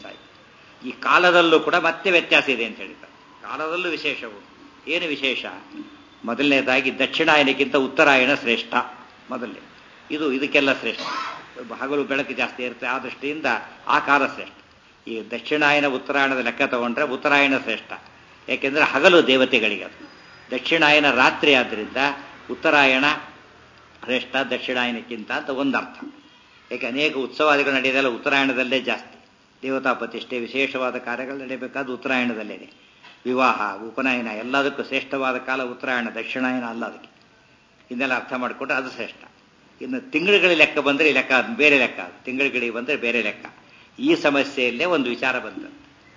ಈ ಕಾಲದಲ್ಲೂ ಕೂಡ ಮತ್ತೆ ವ್ಯತ್ಯಾಸ ಇದೆ ಅಂತ ಹೇಳ್ತಾರೆ. ಕಾಲದಲ್ಲೂ ವಿಶೇಷವು. ಏನು ವಿಶೇಷ? ಮೊದಲನೇದಾಗಿ ದಕ್ಷಿಣಾಯನಕ್ಕಿಂತ ಉತ್ತರಾಯಣ ಶ್ರೇಷ್ಠ. ಮೊದಲನೇ ಇದಕ್ಕೆಲ್ಲ ಶ್ರೇಷ್ಠ. ಹಗಲು ಬೆಳಕು ಜಾಸ್ತಿ ಇರುತ್ತೆ, ಆ ದೃಷ್ಟಿಯಿಂದ ಆ ಕಾಲ ಶ್ರೇಷ್ಠ. ಈ ದಕ್ಷಿಣಾಯನ ಉತ್ತರಾಯಣದ ಲೆಕ್ಕ ತಗೊಂಡ್ರೆ ಉತ್ತರಾಯಣ ಶ್ರೇಷ್ಠ. ಯಾಕೆಂದ್ರೆ ಹಗಲು ದೇವತೆಗಳಿಗೆ ಅದು, ದಕ್ಷಿಣಾಯನ ರಾತ್ರಿ. ಆದ್ದರಿಂದ ಉತ್ತರಾಯಣ ಶ್ರೇಷ್ಠ ದಕ್ಷಿಣಾಯನಕ್ಕಿಂತ ಅಂತ ಒಂದರ್ಥ. ಯಾಕೆ ಅನೇಕ ಉತ್ಸವಾದಿಗಳು ನಡೆಯೋದೆಲ್ಲ ಉತ್ತರಾಯಣದಲ್ಲೇ ಜಾಸ್ತಿ. ದೇವತಾ ಪ್ರತಿಷ್ಠೆ, ವಿಶೇಷವಾದ ಕಾರ್ಯಗಳು ನಡೆಯಬೇಕಾದ ಉತ್ತರಾಯಣದಲ್ಲೇನೆ. ವಿವಾಹ, ಉಪನಯನ ಎಲ್ಲದಕ್ಕೂ ಶ್ರೇಷ್ಠವಾದ ಕಾಲ ಉತ್ತರಾಯಣ, ದಕ್ಷಿಣಾಯನ ಅಲ್ಲ. ಅದಕ್ಕೆ ಇದನ್ನೆಲ್ಲ ಅರ್ಥ ಮಾಡಿಕೊಂಡ್ರೆ ಅದು ಶ್ರೇಷ್ಠ. ಇನ್ನು ತಿಂಗಳುಗಳಿಗೆ ಲೆಕ್ಕ ಬಂದರೆ ಈ ಲೆಕ್ಕ ಬೇರೆ ಲೆಕ್ಕ, ತಿಂಗಳುಗಳಿಗೆ ಬಂದರೆ ಬೇರೆ ಲೆಕ್ಕ. ಈ ಸಮಸ್ಯೆಯಲ್ಲೇ ಒಂದು ವಿಚಾರ ಬಂತು.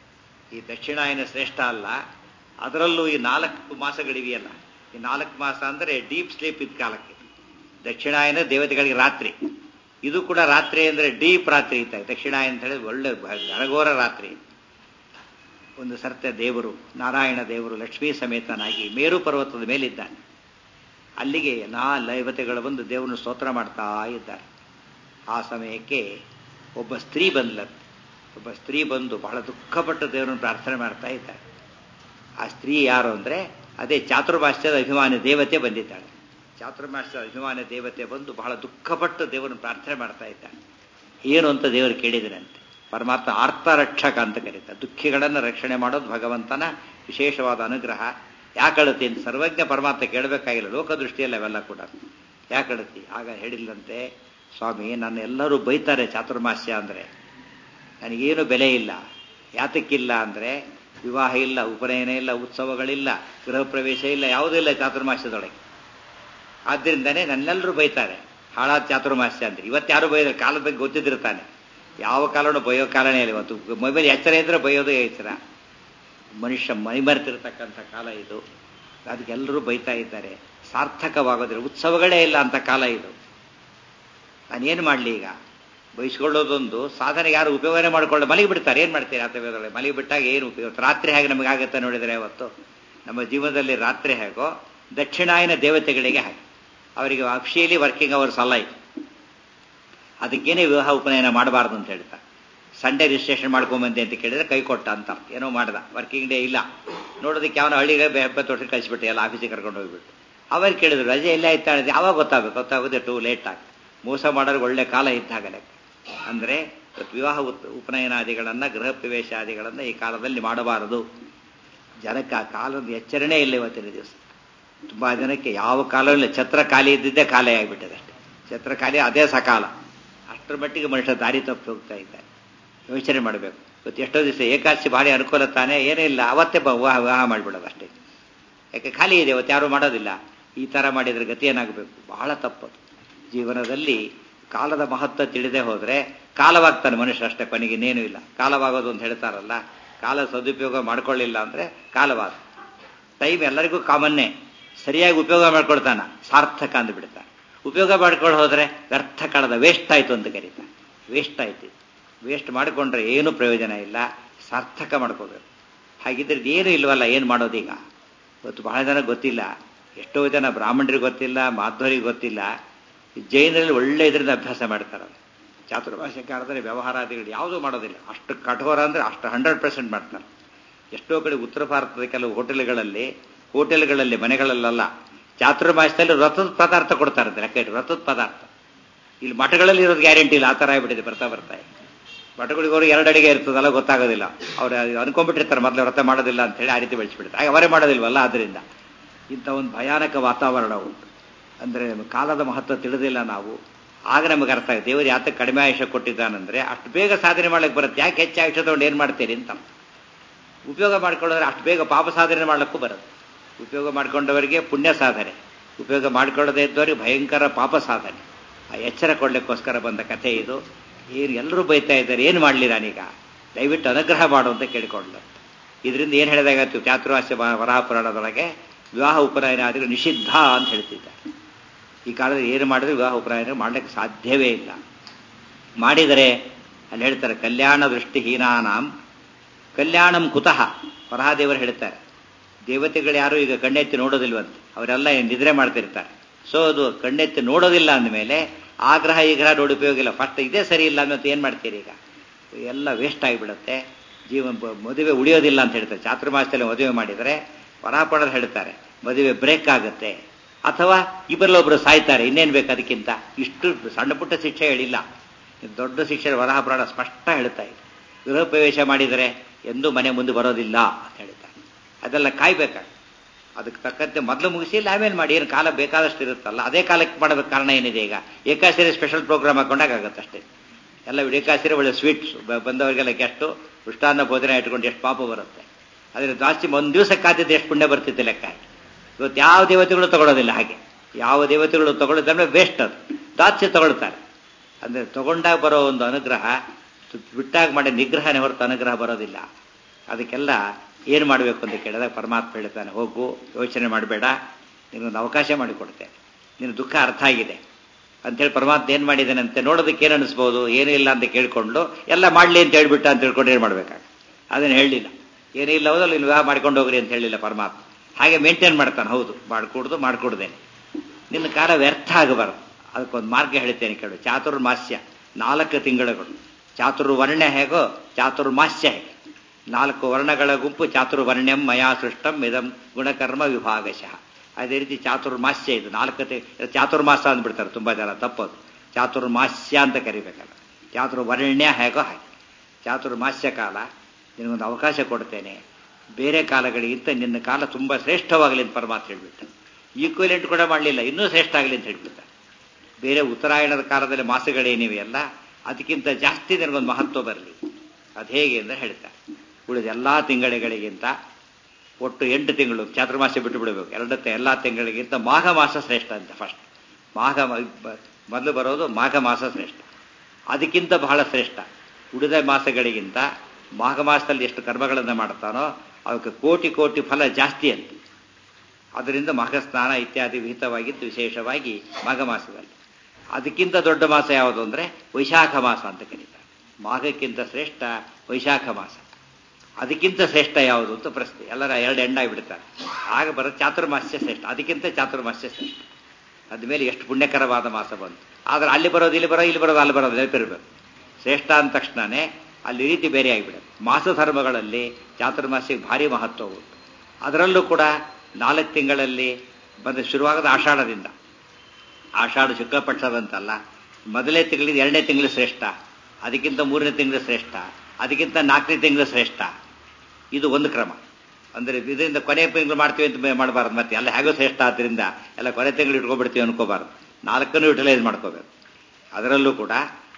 ಈ ದಕ್ಷಿಣಾಯನ ಶ್ರೇಷ್ಠ ಅಲ್ಲ, ಅದರಲ್ಲೂ ಈ 4 ಮಾಸಗಳಿವೆಯಲ್ಲ, ಈ 4 ಮಾಸ ಅಂದರೆ ಡೀಪ್ ಸ್ಲೀಪ್ ಇದ್ದ ಕಾಲಕ್ಕೆ. ದಕ್ಷಿಣಾಯನ ದೇವತೆಗಳಿಗೆ ರಾತ್ರಿ, ಇದು ಕೂಡ ರಾತ್ರಿ ಅಂದರೆ ಡೀಪ್ ರಾತ್ರಿ ಇದ್ದಾಗ. ದಕ್ಷಿಣಾಯನ ಅಂತ ಹೇಳಿದ್ರೆ ಒಳ್ಳೆ ಘನಘೋರ ರಾತ್ರಿ. ಒಂದು ಸರ್ತೆ ದೇವರು, ನಾರಾಯಣ ದೇವರು ಲಕ್ಷ್ಮೀ ಸಮೇತನಾಗಿ ಮೇರು ಪರ್ವತದ ಮೇಲಿದ್ದಾನೆ. ಅಲ್ಲಿಗೆ ದೇವತೆಗಳು ಬಂದು ದೇವರನ್ನು ಸ್ತೋತ್ರ ಮಾಡ್ತಾ ಇದ್ದಾರೆ. ಆ ಸಮಯಕ್ಕೆ ಒಬ್ಬ ಸ್ತ್ರೀ ಬಂದು ಬಹಳ ದುಃಖಪಟ್ಟು ದೇವರನ್ನು ಪ್ರಾರ್ಥನೆ ಮಾಡ್ತಾ ಇದ್ದಾರೆ. ಆ ಸ್ತ್ರೀ ಯಾರು ಅಂದರೆ ಅದೇ ಚಾತುರ್ಮಾಸ್ಯದ ಅಭಿಮಾನಿ ದೇವತೆ ಬಂದಿದ್ದಾಳೆ. ಚಾತುರ್ಮಾಸ್ಯದ ಅಭಿಮಾನಿ ದೇವತೆ ಬಂದು ಬಹಳ ದುಃಖಪಟ್ಟು ದೇವರನ್ನು ಪ್ರಾರ್ಥನೆ ಮಾಡ್ತಾ ಇದ್ದಾಳೆ. ಏನು ಅಂತ ದೇವರು ಕೇಳಿದರಂತೆ. ಪರಮಾತ್ಮ ಆರ್ತರಕ್ಷಕ ಅಂತ ಕರೀತಾರೆ. ದುಃಖಿಗಳನ್ನು ರಕ್ಷಣೆ ಮಾಡೋದು ಭಗವಂತನ ವಿಶೇಷವಾದ ಅನುಗ್ರಹ. ಯಾಕಳುತ್ತಿ ಅಂತ ಸರ್ವಜ್ಞ ಪರಮಾತ್ಮ ಕೇಳಬೇಕಾಗಿಲ್ಲ, ಲೋಕದೃಷ್ಟಿಯಲ್ಲಿ ಅವೆಲ್ಲ ಕೂಡ. ಯಾಕಳುತ್ತಿ? ಆಗ ಹೇಳಿಲ್ಲಂತೆ, ಸ್ವಾಮಿ ನನ್ನೆಲ್ಲರೂ ಬೈತಾರೆ ಚಾತುರ್ಮಾಸ್ಯ ಅಂದರೆ, ನನಗೇನು ಬೆಲೆ ಇಲ್ಲ. ಯಾತಕ್ಕಿಲ್ಲ ಅಂದರೆ ವಿವಾಹ ಇಲ್ಲ, ಉಪನಯನ ಇಲ್ಲ, ಉತ್ಸವಗಳಿಲ್ಲ, ಗೃಹ ಪ್ರವೇಶ ಇಲ್ಲ, ಯಾವುದೂ ಇಲ್ಲ ಚಾತುರ್ಮಾಸ್ಯದೊಳಗೆ. ಆದ್ದರಿಂದನೇ ನನ್ನೆಲ್ಲರೂ ಬೈತಾರೆ ಹಾಳಾದ ಚಾತುರ್ಮಾಸ್ಯ ಅಂದರೆ. ಇವತ್ತು ಯಾರು ಬೈದ್ರೆ ಕಾಲದ ಬಗ್ಗೆ ಗೊತ್ತಿದ್ದಿರ್ತಾನೆ. ಯಾವ ಕಾಲನೂ ಬೈಯೋ ಕಾಲನೇ ಇಲ್ಲ. ಇವತ್ತು ಮೊಬೈಲ್ ಎಚ್ಚರ ಇದ್ರೆ ಬೈಯೋದು ಎಚ್ಚರ. ಮನುಷ್ಯ ಮೈಮರೆತಿರ್ತಕ್ಕಂಥ ಕಾಲ ಇದು. ಅದಕ್ಕೆಲ್ಲರೂ ಬೈತಾ ಇದ್ದಾರೆ. ಸಾರ್ಥಕವಾಗೋದಿಲ್ಲ, ಉತ್ಸವಗಳೇ ಇಲ್ಲ ಅಂತ ಕಾಲ ಇದು. ನಾನೇನು ಮಾಡಲಿ ಈಗ? ಬಯಸ್ಕೊಳ್ಳೋದೊಂದು ಸಾಧನೆಗೆ ಯಾರು ಉಪಯೋಗನೇ ಮಾಡ್ಕೊಳ್ಳೋ ಮಲಗಿ ಬಿಡ್ತಾರೆ. ಏನು ಮಾಡ್ತೀರಿ ಆತವೇದೊಳಗೆ ಮಲಗಿ ಬಿಟ್ಟಾಗ ಏನು ಉಪಯೋಗ? ರಾತ್ರಿ ಹೇಗೆ ನಮಗಾಗತ್ತೆ ನೋಡಿದರೆ ಅವತ್ತು ನಮ್ಮ ಜೀವನದಲ್ಲಿ ರಾತ್ರಿ ಹೇಗೋ ದಕ್ಷಿಣಾಯನ ದೇವತೆಗಳಿಗೆ ಹಾಗೆ ಅವರಿಗೆ ಅಫಿಷಿಯಲಿ ವರ್ಕಿಂಗ್ ಅವರ್ಸ್ ಅಲ್ಲ ಇದು. ಅದಕ್ಕೇನೆ ವಿವಾಹ ಉಪನಯನ ಮಾಡಬಾರ್ದು ಅಂತ ಹೇಳ್ತಾರೆ. ಸಂಡೇ ರಿಜಿಸ್ಟ್ರೇಷನ್ ಮಾಡ್ಕೊಂಬಂದೆ ಅಂತ ಕೇಳಿದ್ರೆ ಕೈ ಕೊಟ್ಟ ಅಂತ ಏನೋ ಮಾಡ್ದ, ವರ್ಕಿಂಗ್ ಡೇ ಇಲ್ಲ. ನೋಡೋದಕ್ಕೆ ಯಾವನ ಹಳ್ಳಿಗೆ 70 ವರ್ಷ ಕಳಿಸ್ಬಿಟ್ಟು ಎಲ್ಲ ಆಫೀಸಿಗೆ ಕರ್ಕೊಂಡು ಹೋಗ್ಬಿಟ್ಟು ಅವ್ರು ಕೇಳಿದ್ರು ರಜೆ ಎಲ್ಲ ಆಯ್ತಾ ಹೇಳಿದ್ರೆ ಯಾವಾಗ ಗೊತ್ತಾಗೋದು ಟೂ ಲೇಟ್ ಆಗಿ. ಮೋಸ ಮಾಡೋರಿಗೆ ಒಳ್ಳೆ ಕಾಲ ಇದ್ದಾಗಲೇ. ಅಂದರೆ ವಿವಾಹ ಉಪನಯನಾದಿಗಳನ್ನು ಗೃಹ ಪ್ರವೇಶಾದಿಗಳನ್ನು ಈ ಕಾಲದಲ್ಲಿ ಮಾಡಬಾರದು. ಜನಕ್ಕೆ ಆ ಕಾಲದ ಎಚ್ಚರಣೆ ಇಲ್ಲ ಇವತ್ತಿನ ದಿವಸ. ತುಂಬ ಜನಕ್ಕೆ ಯಾವ ಕಾಲವೂ ಛತ್ರ ಖಾಲಿ ಇದ್ದಿದ್ದೇ ಖಾಲಿ ಆಗಿಬಿಟ್ಟಿದೆ ಅಷ್ಟೇ. ಛತ್ರ ಖಾಲಿ ಅದೇ ಸಕಾಲ. ಅಷ್ಟರ ಮಟ್ಟಿಗೆ ಮನುಷ್ಯ ದಾರಿ ತಪ್ಪಿ ಹೋಗ್ತಾ ಇದ್ದಾರೆ. ಯೋಚನೆ ಮಾಡಬೇಕು. ಇವತ್ತು ಎಷ್ಟೋ ದಿವಸ ಏಕಾದಶಿ ಭಾರಿ ಅನುಕೂಲ ತಾನೇ, ಏನೇ ಇಲ್ಲ ಅವತ್ತೇ ವಿವಾಹ ಮಾಡಿಬಿಡೋದು ಅಷ್ಟೇ. ಯಾಕೆ ಖಾಲಿ ಇದೆ, ಇವತ್ತು ಯಾರೂ ಮಾಡೋದಿಲ್ಲ. ಈ ಥರ ಮಾಡಿದರೆ ಗತಿ ಏನಾಗಬೇಕು? ಬಹಳ ತಪ್ಪದು. ಜೀವನದಲ್ಲಿ ಕಾಲದ ಮಹತ್ವ ತಿಳಿದೇ ಹೋದರೆ ಕಾಲವಾಗ್ತಾನೆ ಮನುಷ್ಯ ಅಷ್ಟೇ, ಕೊನೆಗೆ ಇನ್ನೇನೂ ಇಲ್ಲ. ಕಾಲವಾಗೋದು ಅಂತ ಹೇಳ್ತಾರಲ್ಲ, ಕಾಲ ಸದುಪಯೋಗ ಮಾಡ್ಕೊಳ್ಳಿಲ್ಲ ಅಂದರೆ ಕಾಲವಾದ. ಟೈಮ್ ಎಲ್ಲರಿಗೂ ಕಾಮನ್ನೇ, ಸರಿಯಾಗಿ ಉಪಯೋಗ ಮಾಡ್ಕೊಳ್ತಾನ ಸಾರ್ಥಕ ಅಂದುಬಿಡ್ತಾನೆ. ಉಪಯೋಗ ಮಾಡ್ಕೊಂಡು ಹೋದರೆ ವ್ಯರ್ಥ ಕಾಲದ ವೇಸ್ಟ್ ಆಯಿತು ಅಂತ ಕರೀತಾನೆ. ವೇಸ್ಟ್ ಆಯ್ತು. ವೇಸ್ಟ್ ಮಾಡಿಕೊಂಡ್ರೆ ಏನೂ ಪ್ರಯೋಜನ ಇಲ್ಲ, ಸಾರ್ಥಕ ಮಾಡ್ಕೋಬೇಕು. ಹಾಗಿದ್ರೆ ಏನೂ ಇಲ್ವಲ್ಲ, ಏನು ಮಾಡೋದೀಗ? ಇವತ್ತು ಬಹಳ ಜನ ಗೊತ್ತಿಲ್ಲ. ಎಷ್ಟೋ ಜನ ಬ್ರಾಹ್ಮಣರಿಗೆ ಗೊತ್ತಿಲ್ಲ, ಮಾಧ್ವರಿಗೆ ಗೊತ್ತಿಲ್ಲ. ಜೈನರಲ್ಲಿ ಒಳ್ಳೆ ಇದರಿಂದ ಅಭ್ಯಾಸ ಮಾಡ್ತಾರಲ್ಲ. ಚಾತುರ್ಮಾಸ್ಯ ಕಾಲದಲ್ಲಿ ವ್ಯವಹಾರಾದಿಗಳು ಯಾವುದೂ ಮಾಡೋದಿಲ್ಲ. ಅಷ್ಟು ಕಠೋರ ಅಂದರೆ ಅಷ್ಟು 100% ಮಾಡ್ತಾರೆ. ಎಷ್ಟೋ ಕಡೆ ಉತ್ತರ ಭಾರತದ ಕೆಲವು ಹೋಟೆಲ್ಗಳಲ್ಲಿ ಮನೆಗಳಲ್ಲ, ಚಾತುರ್ಮಾಸ್ಯದಲ್ಲಿ ವ್ರತದ ಪದಾರ್ಥ ಕೊಡ್ತಾರೆ. ಲೆಕ್ಕ ವ್ರತದ ಪದಾರ್ಥ. ಇಲ್ಲಿ ಮಠಗಳಲ್ಲಿ ಇರೋದು ಗ್ಯಾರಂಟಿ ಇಲ್ಲ. ಆ ಥರ ಆಗಿಬಿಟ್ಟಿದೆ ಬರ್ತಾ. ಮಠಗಳಿಗೆ ಅವರು 2 ಅಡಿಗೆ ಇರ್ತದಲ್ಲ, ಗೊತ್ತಾಗೋದಿಲ್ಲ. ಅವ್ರು ಅನ್ಕೊಂಡ್ಬಿಟ್ಟಿರ್ತಾರೆ ಮೊದಲು ವ್ರತ ಮಾಡೋದಿಲ್ಲ ಅಂತ ಹೇಳಿ, ಆ ರೀತಿ ಬೆಳೆಸ್ಬಿಡ್ತಾರೆ. ಅವರೇ ಮಾಡೋದಿಲ್ವಲ್ಲ, ಅದರಿಂದ ಇಂಥ ಒಂದು ಭಯಾನಕ ವಾತಾವರಣ ಉಂಟು. ಅಂದರೆ ಕಾಲದ ಮಹತ್ವ ತಿಳಿದಿಲ್ಲ ನಾವು. ಆಗ ನಮಗೆ ಅರ್ಥ ಆಗುತ್ತೆ ದೇವರು ಯಾತಕ್ಕೆ ಕಡಿಮೆ ಆಯುಷ್ಯ ಕೊಟ್ಟಿದ್ದಾನಂದ್ರೆ ಅಷ್ಟು ಬೇಗ ಸಾಧನೆ ಮಾಡ್ಲಿಕ್ಕೆ ಬರುತ್ತೆ. ಯಾಕೆ ಹೆಚ್ಚು ಆಯುಷ್ಯ ತಗೊಂಡು ಏನು ಮಾಡ್ತೀರಿ ಅಂತ. ಉಪಯೋಗ ಮಾಡ್ಕೊಳ್ಳೋದ್ರೆ ಅಷ್ಟು ಬೇಗ ಪಾಪ ಸಾಧನೆ ಮಾಡ್ಲಿಕ್ಕೂ ಬರುತ್ತೆ. ಉಪಯೋಗ ಮಾಡ್ಕೊಂಡವರಿಗೆ ಪುಣ್ಯ ಸಾಧನೆ, ಉಪಯೋಗ ಮಾಡ್ಕೊಳ್ಳೋದೇ ಇದ್ದವರಿಗೆ ಭಯಂಕರ ಪಾಪ ಸಾಧನೆ. ಆ ಎಚ್ಚರ ಕೊಡ್ಲಿಕ್ಕೋಸ್ಕರ ಬಂದ ಕಥೆ ಇದು. ಏನು ಎಲ್ಲರೂ ಬೈತಾ ಇದ್ದಾರೆ, ಏನು ಮಾಡಲಿ ನಾನೀಗ? ದಯವಿಟ್ಟು ಅನುಗ್ರಹ ಮಾಡು ಅಂತ ಕೇಳಿಕೊಂಡ್ಲು. ಇದರಿಂದ ಏನು ಹೇಳಿದಾಗತ್ತು? ಚಾತುರ್ಮಾಸ್ಯ ವರಾಹ ಪುರಾಣದೊಳಗೆ ವಿವಾಹ ಉಪನಯನಾದಿಗಳು ನಿಷಿದ್ಧ ಅಂತ ಹೇಳ್ತಿದ್ದಾರೆ. ಈ ಕಾಲದಲ್ಲಿ ಏನು ಮಾಡಿದ್ರೆ ವಿವಾಹ ಉಪನಯನ ಮಾಡಲಿಕ್ಕೆ ಸಾಧ್ಯವೇ ಇಲ್ಲ. ಮಾಡಿದರೆ ಅಲ್ಲಿ ಹೇಳ್ತಾರೆ ಕಲ್ಯಾಣ ದೃಷ್ಟಿಹೀನಾನಾಂ ಕಲ್ಯಾಣಂ ಕುತಃ. ವರಹದೇವರು ಹೇಳ್ತಾರೆ ದೇವತೆಗಳು ಯಾರು ಈಗ ಕಣ್ಣೆತ್ತಿ ನೋಡೋದಿಲ್ವಂತೆ, ಅವರೆಲ್ಲ ನಿದ್ರೆ ಮಾಡ್ತಿರ್ತಾರೆ. ಸೊ ಅದು ಕಣ್ಣೆತ್ತಿ ನೋಡೋದಿಲ್ಲ ಅಂದಮೇಲೆ ಆಗ್ರಹ ಈಗ್ರಹ ನೋಡಿ ಉಪಯೋಗ ಇಲ್ಲ. ಫಸ್ಟ್ ಇದೇ ಸರಿ ಇಲ್ಲ ಅನ್ನೋದು ಏನು ಮಾಡ್ತೀರಿ ಈಗ? ಎಲ್ಲ ವೇಸ್ಟ್ ಆಗಿಬಿಡುತ್ತೆ. ಮದುವೆ ಉಳಿಯೋದಿಲ್ಲ ಅಂತ ಹೇಳ್ತಾರೆ. ಚಾತುರ್ಮಾಸ್ಯದಲ್ಲಿ ಮದುವೆ ಮಾಡಿದರೆ ವರಾಪಣದಲ್ಲಿ ಹೇಳ್ತಾರೆ ಮದುವೆ ಬ್ರೇಕ್ ಆಗುತ್ತೆ, ಅಥವಾ ಇಬ್ಬರಲ್ಲೊಬ್ಬರು ಸಾಯ್ತಾರೆ. ಇನ್ನೇನು ಬೇಕು ಅದಕ್ಕಿಂತ? ಇಷ್ಟು ಸಣ್ಣ ಪುಟ್ಟ ಶಿಕ್ಷೆ ಹೇಳಿಲ್ಲ, ದೊಡ್ಡ ಶಿಕ್ಷೆ ವರಾಹ ಪುರಾಣ ಸ್ಪಷ್ಟ ಹೇಳ್ತಾ ಇದೆ. ಗೃಹ ಪ್ರವೇಶ ಮಾಡಿದರೆ ಎಂದೂ ಮನೆ ಮುಂದೆ ಬರೋದಿಲ್ಲ ಅಂತ ಹೇಳ್ತಾರೆ. ಅದೆಲ್ಲ ಕಾಯ್ಬೇಕಾಗ. ಅದಕ್ಕೆ ತಕ್ಕಂತೆ ಮೊದಲು ಮುಗಿಸಿ ಇಲ್ಲ ಆಮೇಲೆ ಮಾಡಿ. ಏನು ಕಾಲ ಬೇಕಾದಷ್ಟು ಇರುತ್ತಲ್ಲ, ಅದೇ ಕಾಲಕ್ಕೆ ಮಾಡಬೇಕು. ಕಾರಣ ಏನಿದೆ? ಈಗ ಏಕಾಸಿರಿ ಸ್ಪೆಷಲ್ ಪ್ರೋಗ್ರಾಮ್ ಹಾಕೊಂಡಾಗ ಆಗುತ್ತೆ ಅಷ್ಟೇ. ಎಲ್ಲ ಏಕಾಸಿರಿ ಒಳ್ಳೆ ಸ್ವೀಟ್ಸ್ ಬಂದವರಿಗೆಲ್ಲ ಗೆಷ್ಟು ಮೃಷ್ಟಾನ್ನ ಭೋಜನ ಇಟ್ಕೊಂಡು ಎಷ್ಟು ಪಾಪ ಬರುತ್ತೆ. ಆದರೆ ಜಾಸ್ತಿ ಒಂದು ದಿವಸ ಕಾದಿದ್ದು ಎಷ್ಟು ಪುಣ್ಯ ಬರ್ತಿತ್ತು ಲೆಕ್ಕ. ಇವತ್ತು ಯಾವ ದೇವತೆಗಳು ತಗೊಳ್ಳೋದಿಲ್ಲ. ಹಾಗೆ ಯಾವ ದೇವತೆಗಳು ತಗೊಳ್ಳೋದಂದ್ರೆ ವೇಸ್ಟ್. ಅದು ದಾಸ್ಯ ತಗೊಳ್ತಾರೆ. ಅಂದರೆ ತಗೊಂಡಾಗ ಬರೋ ಒಂದು ಅನುಗ್ರಹ ಬಿಟ್ಟಾಗ ಮಾಡಿ ನಿಗ್ರಹನೇ ಹೊರತು ಅನುಗ್ರಹ ಬರೋದಿಲ್ಲ. ಅದಕ್ಕೆಲ್ಲ ಏನು ಮಾಡಬೇಕು ಅಂತ ಕೇಳಿದಾಗ ಪರಮಾತ್ಮ ಹೇಳ್ತಾನೆ, ಹೋಗು, ಯೋಚನೆ ಮಾಡಬೇಡ, ನಿನಗೊಂದು ಅವಕಾಶ ಮಾಡಿಕೊಡ್ತೇನೆ, ನಿನ್ನ ದುಃಖ ಅರ್ಥ ಆಗಿದೆ ಅಂಥೇಳಿ ಪರಮಾತ್ಮ ಏನು ಮಾಡಿದ್ದಾನಂತೆ ನೋಡೋದಕ್ಕೆ ಏನು ಅನಿಸ್ಬೋದು? ಏನೂ ಇಲ್ಲ ಅಂತ ಕೇಳಿಕೊಂಡು ಎಲ್ಲ ಮಾಡಲಿ ಅಂತ ಹೇಳ್ಬಿಟ್ಟ ಅಂತ ತಿಳ್ಕೊಂಡು ಏನು ಮಾಡಬೇಕಾಗ? ಅದನ್ನು ಹೇಳಲಿಲ್ಲ. ಏನೂ ಇಲ್ಲ ಹೋದಲ್ಲ ನೀನು ವಿವಾಹ ಮಾಡ್ಕೊಂಡು ಹೋಗ್ರಿ ಅಂತ ಹೇಳಿಲ್ಲ ಪರಮಾತ್ಮ. ಹಾಗೆ ಮೇಂಟೈನ್ ಮಾಡ್ತಾನೆ. ಹೌದು, ಮಾಡ್ಕೊಡ್ದೇನೆ, ನಿನ್ನ ಕಾಲ ವ್ಯರ್ಥ ಆಗಬಾರ್ದು. ಅದಕ್ಕೊಂದು ಮಾರ್ಗ ಹೇಳ್ತೇನೆ ಕೇಳು. ಚಾತುರ್ಮಾಸ್ಯ 4 ತಿಂಗಳುಗಳು. ಚಾತುರ್ವರ್ಣ್ಯ ಹೇಗೋ ಚಾತುರ್ಮಾಸ್ಯ ಹೇಗೆ. 4 ವರ್ಣಗಳ ಗುಂಪು. ಚಾತುರ್ವರ್ಣ್ಯಂ ಮಯಾ ಸೃಷ್ಟಂ ಇದಂ ಗುಣಕರ್ಮ ವಿಭಾಗಶಃ. ಅದೇ ರೀತಿ ಚಾತುರ್ಮಾಸ್ಯ ಇದು 4 ಚಾತುರ್ಮಾಸ ಅಂದ್ಬಿಡ್ತಾರೆ ತುಂಬ ಜನ, ತಪ್ಪದು. ಚಾತುರ್ಮಾಸ್ಯ ಅಂತ ಕರಿಬೇಕಲ್ಲ. ಚಾತುರ್ವರ್ಣ್ಯ ಹೇಗೋ ಹಾಗೆ ಚಾತುರ್ಮಾಸ್ಯ ಕಾಲ. ನಿನಗೊಂದು ಅವಕಾಶ ಕೊಡ್ತೇನೆ, ಬೇರೆ ಕಾಲಗಳಿಗಿಂತ ನಿನ್ನ ಕಾಲ ತುಂಬ ಶ್ರೇಷ್ಠವಾಗಲಿ ಅಂತ ಪರಮಾತ್ಮ ಹೇಳ್ಬಿಟ್ಟ. ಈಕ್ವಲೆಂಟ್ ಕೂಡ ಮಾಡಲಿಲ್ಲ, ಇನ್ನೂ ಶ್ರೇಷ್ಠ ಆಗಲಿ ಅಂತ ಹೇಳ್ಬಿಟ್ಟ. ಬೇರೆ ಉತ್ತರಾಯಣದ ಕಾಲದಲ್ಲಿ ಮಾಸಗಳೇನಿವೆ ಅಲ್ಲ, ಅದಕ್ಕಿಂತ ಜಾಸ್ತಿ ನಿನಗೊಂದು ಮಹತ್ವ ಬರಲಿ. ಅದು ಹೇಗೆ ಅಂತ ಹೇಳ್ತಾರೆ. ಉಳಿದ ಎಲ್ಲ ತಿಂಗಳಿಗಿಂತ ಒಟ್ಟು 8 ತಿಂಗಳು ಚಾತುರ್ಮಾಸ್ಯ ಬಿಟ್ಟು ಬಿಡಬೇಕು. ಎಲ್ಲ ತಿಂಗಳಿಗಿಂತ ಮಾಘ ಮಾಸ ಶ್ರೇಷ್ಠ ಅಂತ. ಫಸ್ಟ್ ಮೊದಲು ಬರೋದು ಮಾಘ ಮಾಸ ಶ್ರೇಷ್ಠ. ಅದಕ್ಕಿಂತ ಬಹಳ ಶ್ರೇಷ್ಠ. ಉಳಿದ ಮಾಸಗಳಿಗಿಂತ ಮಾಘ ಮಾಸದಲ್ಲಿ ಎಷ್ಟು ಕರ್ಮಗಳನ್ನು ಮಾಡ್ತಾನೋ ಅದಕ್ಕೆ ಕೋಟಿ ಫಲ ಜಾಸ್ತಿ ಅಂತ. ಅದರಿಂದ ಮಾಘ ಸ್ನಾನ ಇತ್ಯಾದಿ ವಿಹಿತವಾಗಿದ್ದು ವಿಶೇಷವಾಗಿ ಮಾಘ ಮಾಸದಲ್ಲಿ. ಅದಕ್ಕಿಂತ ದೊಡ್ಡ ಮಾಸ ಯಾವುದು ಅಂದರೆ ವೈಶಾಖ ಮಾಸ ಅಂತ ಕರೀತಾರೆ. ಮಾಘಕ್ಕಿಂತ ಶ್ರೇಷ್ಠ ವೈಶಾಖ ಮಾಸ. ಅದಕ್ಕಿಂತ ಶ್ರೇಷ್ಠ ಯಾವುದು ಅಂತ ಪ್ರಶ್ನೆ. ಎಲ್ಲರ ಎರಡು ಎಂಡಾಗಿಬಿಡ್ತಾರೆ. ಆಗ ಬರೋ ಚಾತುರ್ಮಾಸ್ಯ ಶ್ರೇಷ್ಠ, ಅದಕ್ಕಿಂತ ಚಾತುರ್ಮಾಸ್ಯ ಶ್ರೇಷ್ಠ. ಅದ್ಮೇಲೆ ಎಷ್ಟು ಪುಣ್ಯಕರವಾದ ಮಾಸ ಬಂತು. ಆದರೆ ಅಲ್ಲಿ ಬರೋದು ಇಲ್ಲಿ ಬರೋದು ಅಲ್ಲಿ ಬರೋದು ನೆನಪಿರಬೇಕು. ಶ್ರೇಷ್ಠ ಅಂದ ತಕ್ಷಣವೇ ಅಲ್ಲಿ ರೀತಿ ಬೇರೆ ಆಗಿಬಿಡುತ್ತೆ. ಮಾಸ ಧರ್ಮಗಳಲ್ಲಿ ಚಾತುರ್ಮಾಸ್ಯಕ್ಕೆ ಭಾರಿ ಮಹತ್ವ ಉಂಟು. ಅದರಲ್ಲೂ ಕೂಡ 4 ತಿಂಗಳಲ್ಲಿ ಬಂದು ಶುರುವಾಗೋದು ಆಷಾಢದಿಂದ. ಆಷಾಢ ಶುಕ್ಲಪಕ್ಷದಂತಲ್ಲ, ಮೊದಲನೇ ತಿಂಗಳಿಗೆ 2ನೇ ತಿಂಗಳು ಶ್ರೇಷ್ಠ, ಅದಕ್ಕಿಂತ 3ನೇ ತಿಂಗಳು ಶ್ರೇಷ್ಠ, ಅದಕ್ಕಿಂತ 4ನೇ ತಿಂಗಳು ಶ್ರೇಷ್ಠ. ಇದು ಒಂದು ಕ್ರಮ. ಅಂದರೆ ಇದರಿಂದ ಕೊನೆ ತಿಂಗಳು ಮಾಡ್ತೀವಿ ಅಂತ ಮಾಡಬಾರ್ದು. ಮತ್ತೆ ಎಲ್ಲ ಹೇಗೋ ಶ್ರೇಷ್ಠ ಆದ್ದರಿಂದ ಎಲ್ಲ ಕೊನೆ ತಿಂಗಳು ಇಟ್ಕೊಬಿಡ್ತೀವಿ ಅನ್ಕೋಬಾರ್ದು. 4ನ್ನು ಯುಟಿಲೈಸ್ ಮಾಡ್ಕೋಬೇಕು. ಅದರಲ್ಲೂ ಕೂಡ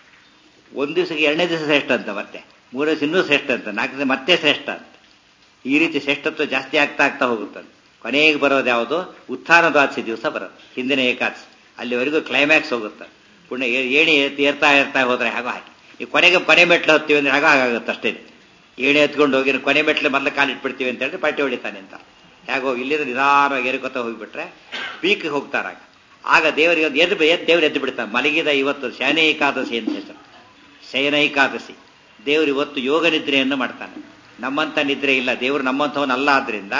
ಒಂದು ದಿವಸಕ್ಕೆ 2ನೇ ದಿವಸ ಶ್ರೇಷ್ಠ ಅಂತ, ಮತ್ತೆ 3ನೇ ದಿವಸ ಇನ್ನೂ ಶ್ರೇಷ್ಠ ಅಂತ, 4ನೇ ದಿವಸ ಮತ್ತೆ ಶ್ರೇಷ್ಠ ಅಂತ. ಈ ರೀತಿ ಶ್ರೇಷ್ಠತ್ವ ಜಾಸ್ತಿ ಆಗ್ತಾ ಹೋಗುತ್ತದೆ. ಕೊನೆಗೆ ಬರೋದು ಯಾವುದು? ಉತ್ಥಾನ ದ್ವಾದಶಿ ದಿವಸ ಬರೋದು, ಹಿಂದಿನ ಏಕಾದಶಿ. ಅಲ್ಲಿವರೆಗೂ ಕ್ಲೈಮ್ಯಾಕ್ಸ್ ಹೋಗುತ್ತೆ. ಪುಣ್ಯ ಏಣಿ ಏರ್ತಾ ಹೋದ್ರೆ ಹಾಗೋ ಹಾಕಿ ಈ ಕೊನೆ ಮೆಟ್ಲು ಹತ್ತೀವಿ ಅಂದ್ರೆ ಆಗುತ್ತೆ ಅಷ್ಟೇ. ಏಣಿ ಹತ್ಕೊಂಡು ಹೋಗಿ ಕೊನೆ ಮೆಟ್ಲು ಮೊದಲು ಕಾಲಿಟ್ಬಿಡ್ತೀವಿ ಅಂತ ಹೇಳಿದ್ರೆ ಪಟ್ಟಿ ಹೊಡಿತಾನೆ ಅಂತ. ಹೇಗೋ ಇಲ್ಲಿಂದ ನಿಧಾನವಾಗಿ ಏರಿಕೊತ ಹೋಗಿಬಿಟ್ರೆ ಪೀಕ್ ಹೋಗ್ತಾರಾಗ. ಆಗ ದೇವರಿಗೆ ದೇವರು ಎದ್ದು ಬಿಡ್ತಾನೆ. ಮಲಗಿದ ಇವತ್ತು ಶಯನ ಏಕಾದಶಿ ಅಂತ ಹೆಸರು. ಶಯನ ಏಕಾದಶಿ. ದೇವರು ಇವತ್ತು ಯೋಗ ನಿದ್ರೆಯನ್ನು ಮಾಡ್ತಾನೆ. ನಮ್ಮಂತ ನಿದ್ರೆ ಇಲ್ಲ. ದೇವರು ನಮ್ಮಂಥವನಲ್ಲ. ಆದ್ರಿಂದ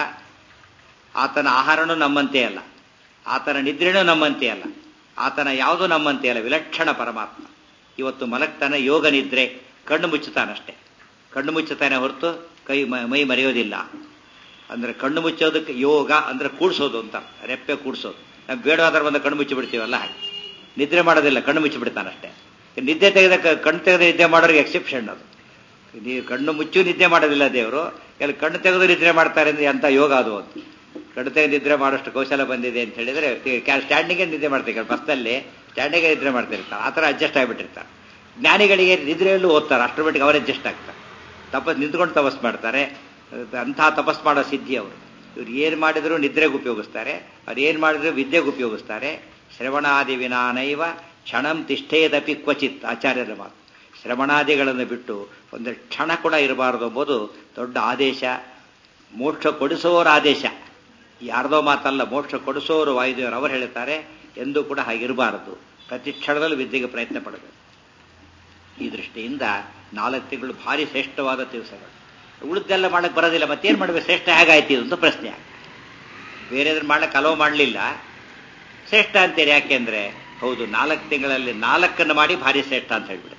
ಆತನ ಆಹಾರನೂ ನಮ್ಮಂತೆ ಅಲ್ಲ, ಆತನ ನಿದ್ರೆನೂ ನಮ್ಮಂತೆ ಅಲ್ಲ, ಆತನ ಯಾವುದೂ ನಮ್ಮಂತೆ ಅಲ್ಲ. ವಿಲಕ್ಷಣ ಪರಮಾತ್ಮ. ಇವತ್ತು ಮಲಗ್ತಾನೆ ಯೋಗ ನಿದ್ರೆ, ಕಣ್ಣು ಮುಚ್ಚುತ್ತಾನಷ್ಟೇ. ಕಣ್ಣು ಮುಚ್ಚುತ್ತಾನೆ ಹೊರತು ಮೈ ಮರೆಯೋದಿಲ್ಲ. ಅಂದ್ರೆ ಕಣ್ಣು ಮುಚ್ಚೋದಕ್ಕೆ ಯೋಗ ಅಂದ್ರೆ ಕೂಡ್ಸೋದು ಅಂತ, ರೆಪ್ಪೆ ಕೂಡ್ಸೋದು. ನಾವು ಬೇಡವಾದ್ರೆ ಒಂದು ಕಣ್ಣು ಮುಚ್ಚಿ ಬಿಡ್ತೀವಲ್ಲ ಹಾಗೆ. ನಿದ್ರೆ ಮಾಡೋದಿಲ್ಲ, ಕಣ್ಣು ಮುಚ್ಚಿ ಬಿಡ್ತಾನಷ್ಟೇ. ನಿದ್ದೆ ಕಣ್ಣು ತೆಗೆದ ನಿದ್ದೆ ಮಾಡೋರಿಗೆ ಎಕ್ಸೆಪ್ಷನ್ ಅದು. ನೀವು ಕಣ್ಣು ಮುಚ್ಚು ನಿದ್ದೆ ಮಾಡೋದಿಲ್ಲ ದೇವರು. ಎಲ್ಲ ಕಣ್ಣು ತೆಗೆದು ನಿದ್ರೆ ಮಾಡ್ತಾರೆ ಅಂದ್ರೆ ಅಂತ ಯೋಗ ಅದು. ಅಂತ ಕಣ್ಣು ತೆಗೆದು ನಿದ್ರೆ ಮಾಡೋಷ್ಟು ಕೌಶಲ ಬಂದಿದೆ ಅಂತ ಹೇಳಿದ್ರೆ ಸ್ಟ್ಯಾಂಡಿಂಗೇ ನಿದ್ದೆ ಮಾಡ್ತಾರೆ. ಬಸ್ನಲ್ಲಿ ಸ್ಟ್ಯಾಂಡಿಂಗೇ ನಿದ್ರೆ ಮಾಡ್ತಿರ್ತಾರೆ. ಆ ಥರ ಅಡ್ಜಸ್ಟ್ ಆಗಿಬಿಟ್ಟಿರ್ತಾರೆ. ಜ್ಞಾನಿಗಳಿಗೆ ನಿದ್ರೆಯಲ್ಲೂ ಓದ್ತಾರೆ, ಅಷ್ಟರ ಮಟ್ಟಿಗೆ ಅವರು ಅಡ್ಜಸ್ಟ್ ಆಗ್ತಾರೆ. ನಿಂತ್ಕೊಂಡು ತಪಸ್ ಮಾಡ್ತಾರೆ. ಅಂತಹ ತಪಸ್ ಮಾಡೋ ಸಿದ್ಧಿ ಅವರು. ಇವ್ರು ಏನು ಮಾಡಿದ್ರು ನಿದ್ರೆಗೆ ಉಪಯೋಗಿಸ್ತಾರೆ, ಅವ್ರು ಏನು ಮಾಡಿದ್ರು ವಿದ್ಯೆಗೆ ಉಪಯೋಗಿಸ್ತಾರೆ. ಶ್ರವಣಾದಿ ವಿನಾನೈವ ಕ್ಷಣಂ ತಿಷ್ಠೇದಪಿ ಕ್ವಚಿತ್ ಆಚಾರ್ಯರ ಮಾತು. ಶ್ರವಣಾದಿಗಳನ್ನು ಬಿಟ್ಟು ಒಂದು ಕ್ಷಣ ಕೂಡ ಇರಬಾರದು ಎಂಬುದು ದೊಡ್ಡ ಆದೇಶ. ಮೋಕ್ಷ ಕೊಡಿಸೋರ ಆದೇಶ, ಯಾರ್ದೋ ಮಾತಲ್ಲ. ಮೋಕ್ಷ ಕೊಡಿಸೋರು ವಾಯುದೇವರು ಅವರು ಹೇಳ್ತಾರೆ. ಎಂದೂ ಕೂಡ ಹಾಗಿರಬಾರದು. ಪ್ರತಿ ಕ್ಷಣದಲ್ಲೂ ವಿದ್ಯೆಗೆ ಪ್ರಯತ್ನ ಪಡಬೇಕು. ಈ ದೃಷ್ಟಿಯಿಂದ 4 ತಿಂಗಳು ಭಾರಿ ಶ್ರೇಷ್ಠವಾದ ದಿವಸಗಳು. ಉಳಿದೆಲ್ಲ ಮಾಡಕ್ಕೆ ಬರೋದಿಲ್ಲ, ಮತ್ತೇನು ಮಾಡಬೇಕು? ಶ್ರೇಷ್ಠ ಹೇಗಾಯ್ತು ಅಂತ ಪ್ರಶ್ನೆ. ಬೇರೆದ್ರ ಮಾಡಕ್ಕೆ ಅಲೋ ಮಾಡಲಿಲ್ಲ, ಶ್ರೇಷ್ಠ ಅಂತೀರಿ ಯಾಕೆಂದ್ರೆ ಹೌದು 4 ತಿಂಗಳಲ್ಲಿ 4 ಮಾಡಿ ಭಾರಿ ಶ್ರೇಷ್ಠ ಅಂತ ಹೇಳ್ಬಿಡುತ್ತೆ.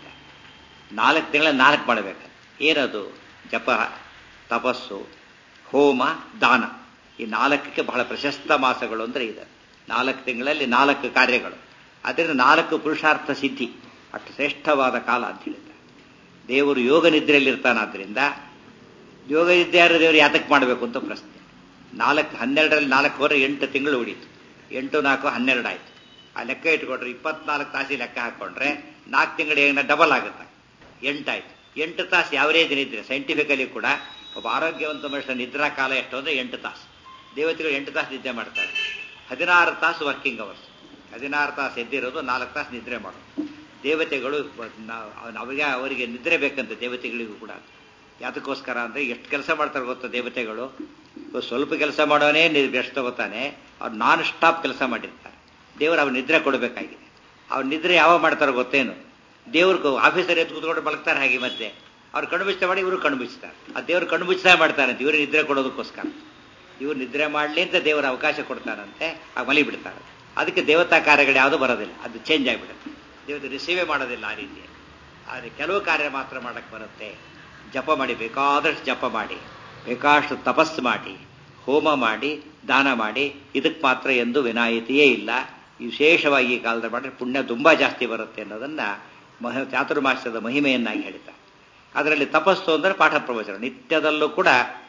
4 ತಿಂಗಳಲ್ಲಿ 4 ಮಾಡಬೇಕು. ಏನದು? ಜಪ, ತಪಸ್ಸು, ಹೋಮ, ದಾನ. ಈ 4ಕ್ಕೆ ಬಹಳ ಪ್ರಶಸ್ತ ಮಾಸಗಳು ಅಂದ್ರೆ ಇದೆ. 4 ತಿಂಗಳಲ್ಲಿ 4 ಕಾರ್ಯಗಳು. ಅದರಿಂದ 4 ಪುರುಷಾರ್ಥ ಸಿದ್ಧಿ. ಅಷ್ಟು ಶ್ರೇಷ್ಠವಾದ ಕಾಲ ಅಂತ ಹೇಳಿದ್ದಾರೆ. ದೇವರು ಯೋಗ ನಿದ್ರೆಯಲ್ಲಿರ್ತಾನಾದ್ರಿಂದ ಯೋಗ ನಿದ್ದೆ ಯಾರು ದೇವರು ಯಾತಕ್ಕೆ ಮಾಡಬೇಕು ಅಂತ ಪ್ರಶ್ನೆ. 12ರಲ್ಲಿ 4 ಹೋದ್ರೆ 8 ತಿಂಗಳು ಉಳಿತು. 8 4 12 ಆಯ್ತು. ಆ ಲೆಕ್ಕ ಇಟ್ಕೊಂಡ್ರೆ 24 ತಾಸಿ ಲೆಕ್ಕ ಹಾಕೊಂಡ್ರೆ 4 ತಿಂಗಳು ಡಬಲ್ ಆಗುತ್ತೆ, 8 ಆಯ್ತು. 8 ತಾಸು ಯಾವರೇಜ್ ನಿದ್ರೆ. ಸೈಂಟಿಫಿಕಲಿ ಕೂಡ ಒಬ್ಬ ಆರೋಗ್ಯವಂತ ಮನುಷ್ಯನ ನಿದ್ರಾ ಕಾಲ ಎಷ್ಟು ಅಂದ್ರೆ 8 ತಾಸು. ದೇವತೆಗಳು 8 ತಾಸು ನಿದ್ದೆ ಮಾಡ್ತಾರೆ. 16 ತಾಸು ವರ್ಕಿಂಗ್ ಅವರ್ಸ್. 16 ತಾಸು ಎದ್ದಿರೋದು, 4 ತಾಸು ನಿದ್ರೆ ಮಾಡೋದು. ದೇವತೆಗಳು ಅವರಿಗೆ ನಿದ್ರೆ ಬೇಕಂತ ದೇವತೆಗಳಿಗೂ ಕೂಡ. ಯಾತಕ್ಕೋಸ್ಕರ ಅಂದ್ರೆ ಎಷ್ಟು ಕೆಲಸ ಮಾಡ್ತಾರೆ ಗೊತ್ತಾ ದೇವತೆಗಳು? ಸ್ವಲ್ಪ ಕೆಲಸ ಮಾಡೋನೇ ಎಷ್ಟು ತಗೋತಾನೆ, ಅವ್ರು ನಾನ್ ಸ್ಟಾಪ್ ಕೆಲಸ ಮಾಡಿರ್ತಾರೆ. ದೇವರು ಅವ್ರು ನಿದ್ರೆ ಕೊಡಬೇಕಾಗಿದೆ. ಅವ್ರು ನಿದ್ರೆ ಯಾವಾಗ ಮಾಡ್ತಾರೋ ಗೊತ್ತೇನು? ದೇವ್ರಿಗೆ ಆಫೀಸರ್ ಎದ್ದು ಕೂತ್ಕೊಂಡು ಮಲಗ್ತಾರೆ ಹಾಗೆ. ಮತ್ತೆ ಅವ್ರು ಕಣ್ಣು ಮುಚ್ತಾ ಮಾಡಿ ಇವರು ಕಣ್ಣು ಮುಚ್ತಾರೆ. ಆ ದೇವ್ರು ಕಣ್ಣು ಮುಚ್ತಾ ಮಾಡ್ತಾರೆ ಅಂತ ಇವರು ನಿದ್ರೆ ಕೊಡೋದಕ್ಕೋಸ್ಕರ. ಇವ್ರು ನಿದ್ರೆ ಮಾಡಲಿ ಅಂತ ದೇವರ ಅವಕಾಶ ಕೊಡ್ತಾರಂತೆ, ಆಗ ಮಲಿ ಬಿಡ್ತಾರೆ. ಅದಕ್ಕೆ ದೇವತಾ ಕಾರ್ಯಗಳು ಯಾವುದು ಬರೋದಿಲ್ಲ, ಅದು ಚೇಂಜ್ ಆಗಿಬಿಡುತ್ತೆ. ದೇವತೆ ರಿಸೀವೇ ಮಾಡೋದಿಲ್ಲ ಆ ರೀತಿ. ಆದರೆ ಕೆಲವು ಕಾರ್ಯ ಮಾತ್ರ ಮಾಡಕ್ಕೆ ಬರುತ್ತೆ. ಜಪ ಮಾಡಿ, ಬೇಕಾದಷ್ಟು ಜಪ ಮಾಡಿ, ಬೇಕಾದಷ್ಟು ತಪಸ್ಸು ಮಾಡಿ, ಹೋಮ ಮಾಡಿ, ದಾನ ಮಾಡಿ. ಇದಕ್ಕೆ ಮಾತ್ರ ಎಂದು ವಿನಾಯಿತಿಯೇ ಇಲ್ಲ. ವಿಶೇಷವಾಗಿ ಈ ಕಾಲದಲ್ಲಿ ಮಾಡಿದ್ರೆ ಪುಣ್ಯ ತುಂಬಾ ಜಾಸ್ತಿ ಬರುತ್ತೆ ಅನ್ನೋದನ್ನ ಚಾತುರ್ಮಾಸ್ಯದ ಮಹಿಮೆಯನ್ನಾಗಿ ಹೇಳ್ತಾರೆ. ಅದರಲ್ಲಿ ತಪಸ್ಸು ಅಂದರೆ ಪಾಠ ಪ್ರವಚನ ನಿತ್ಯದಲ್ಲೂ ಕೂಡ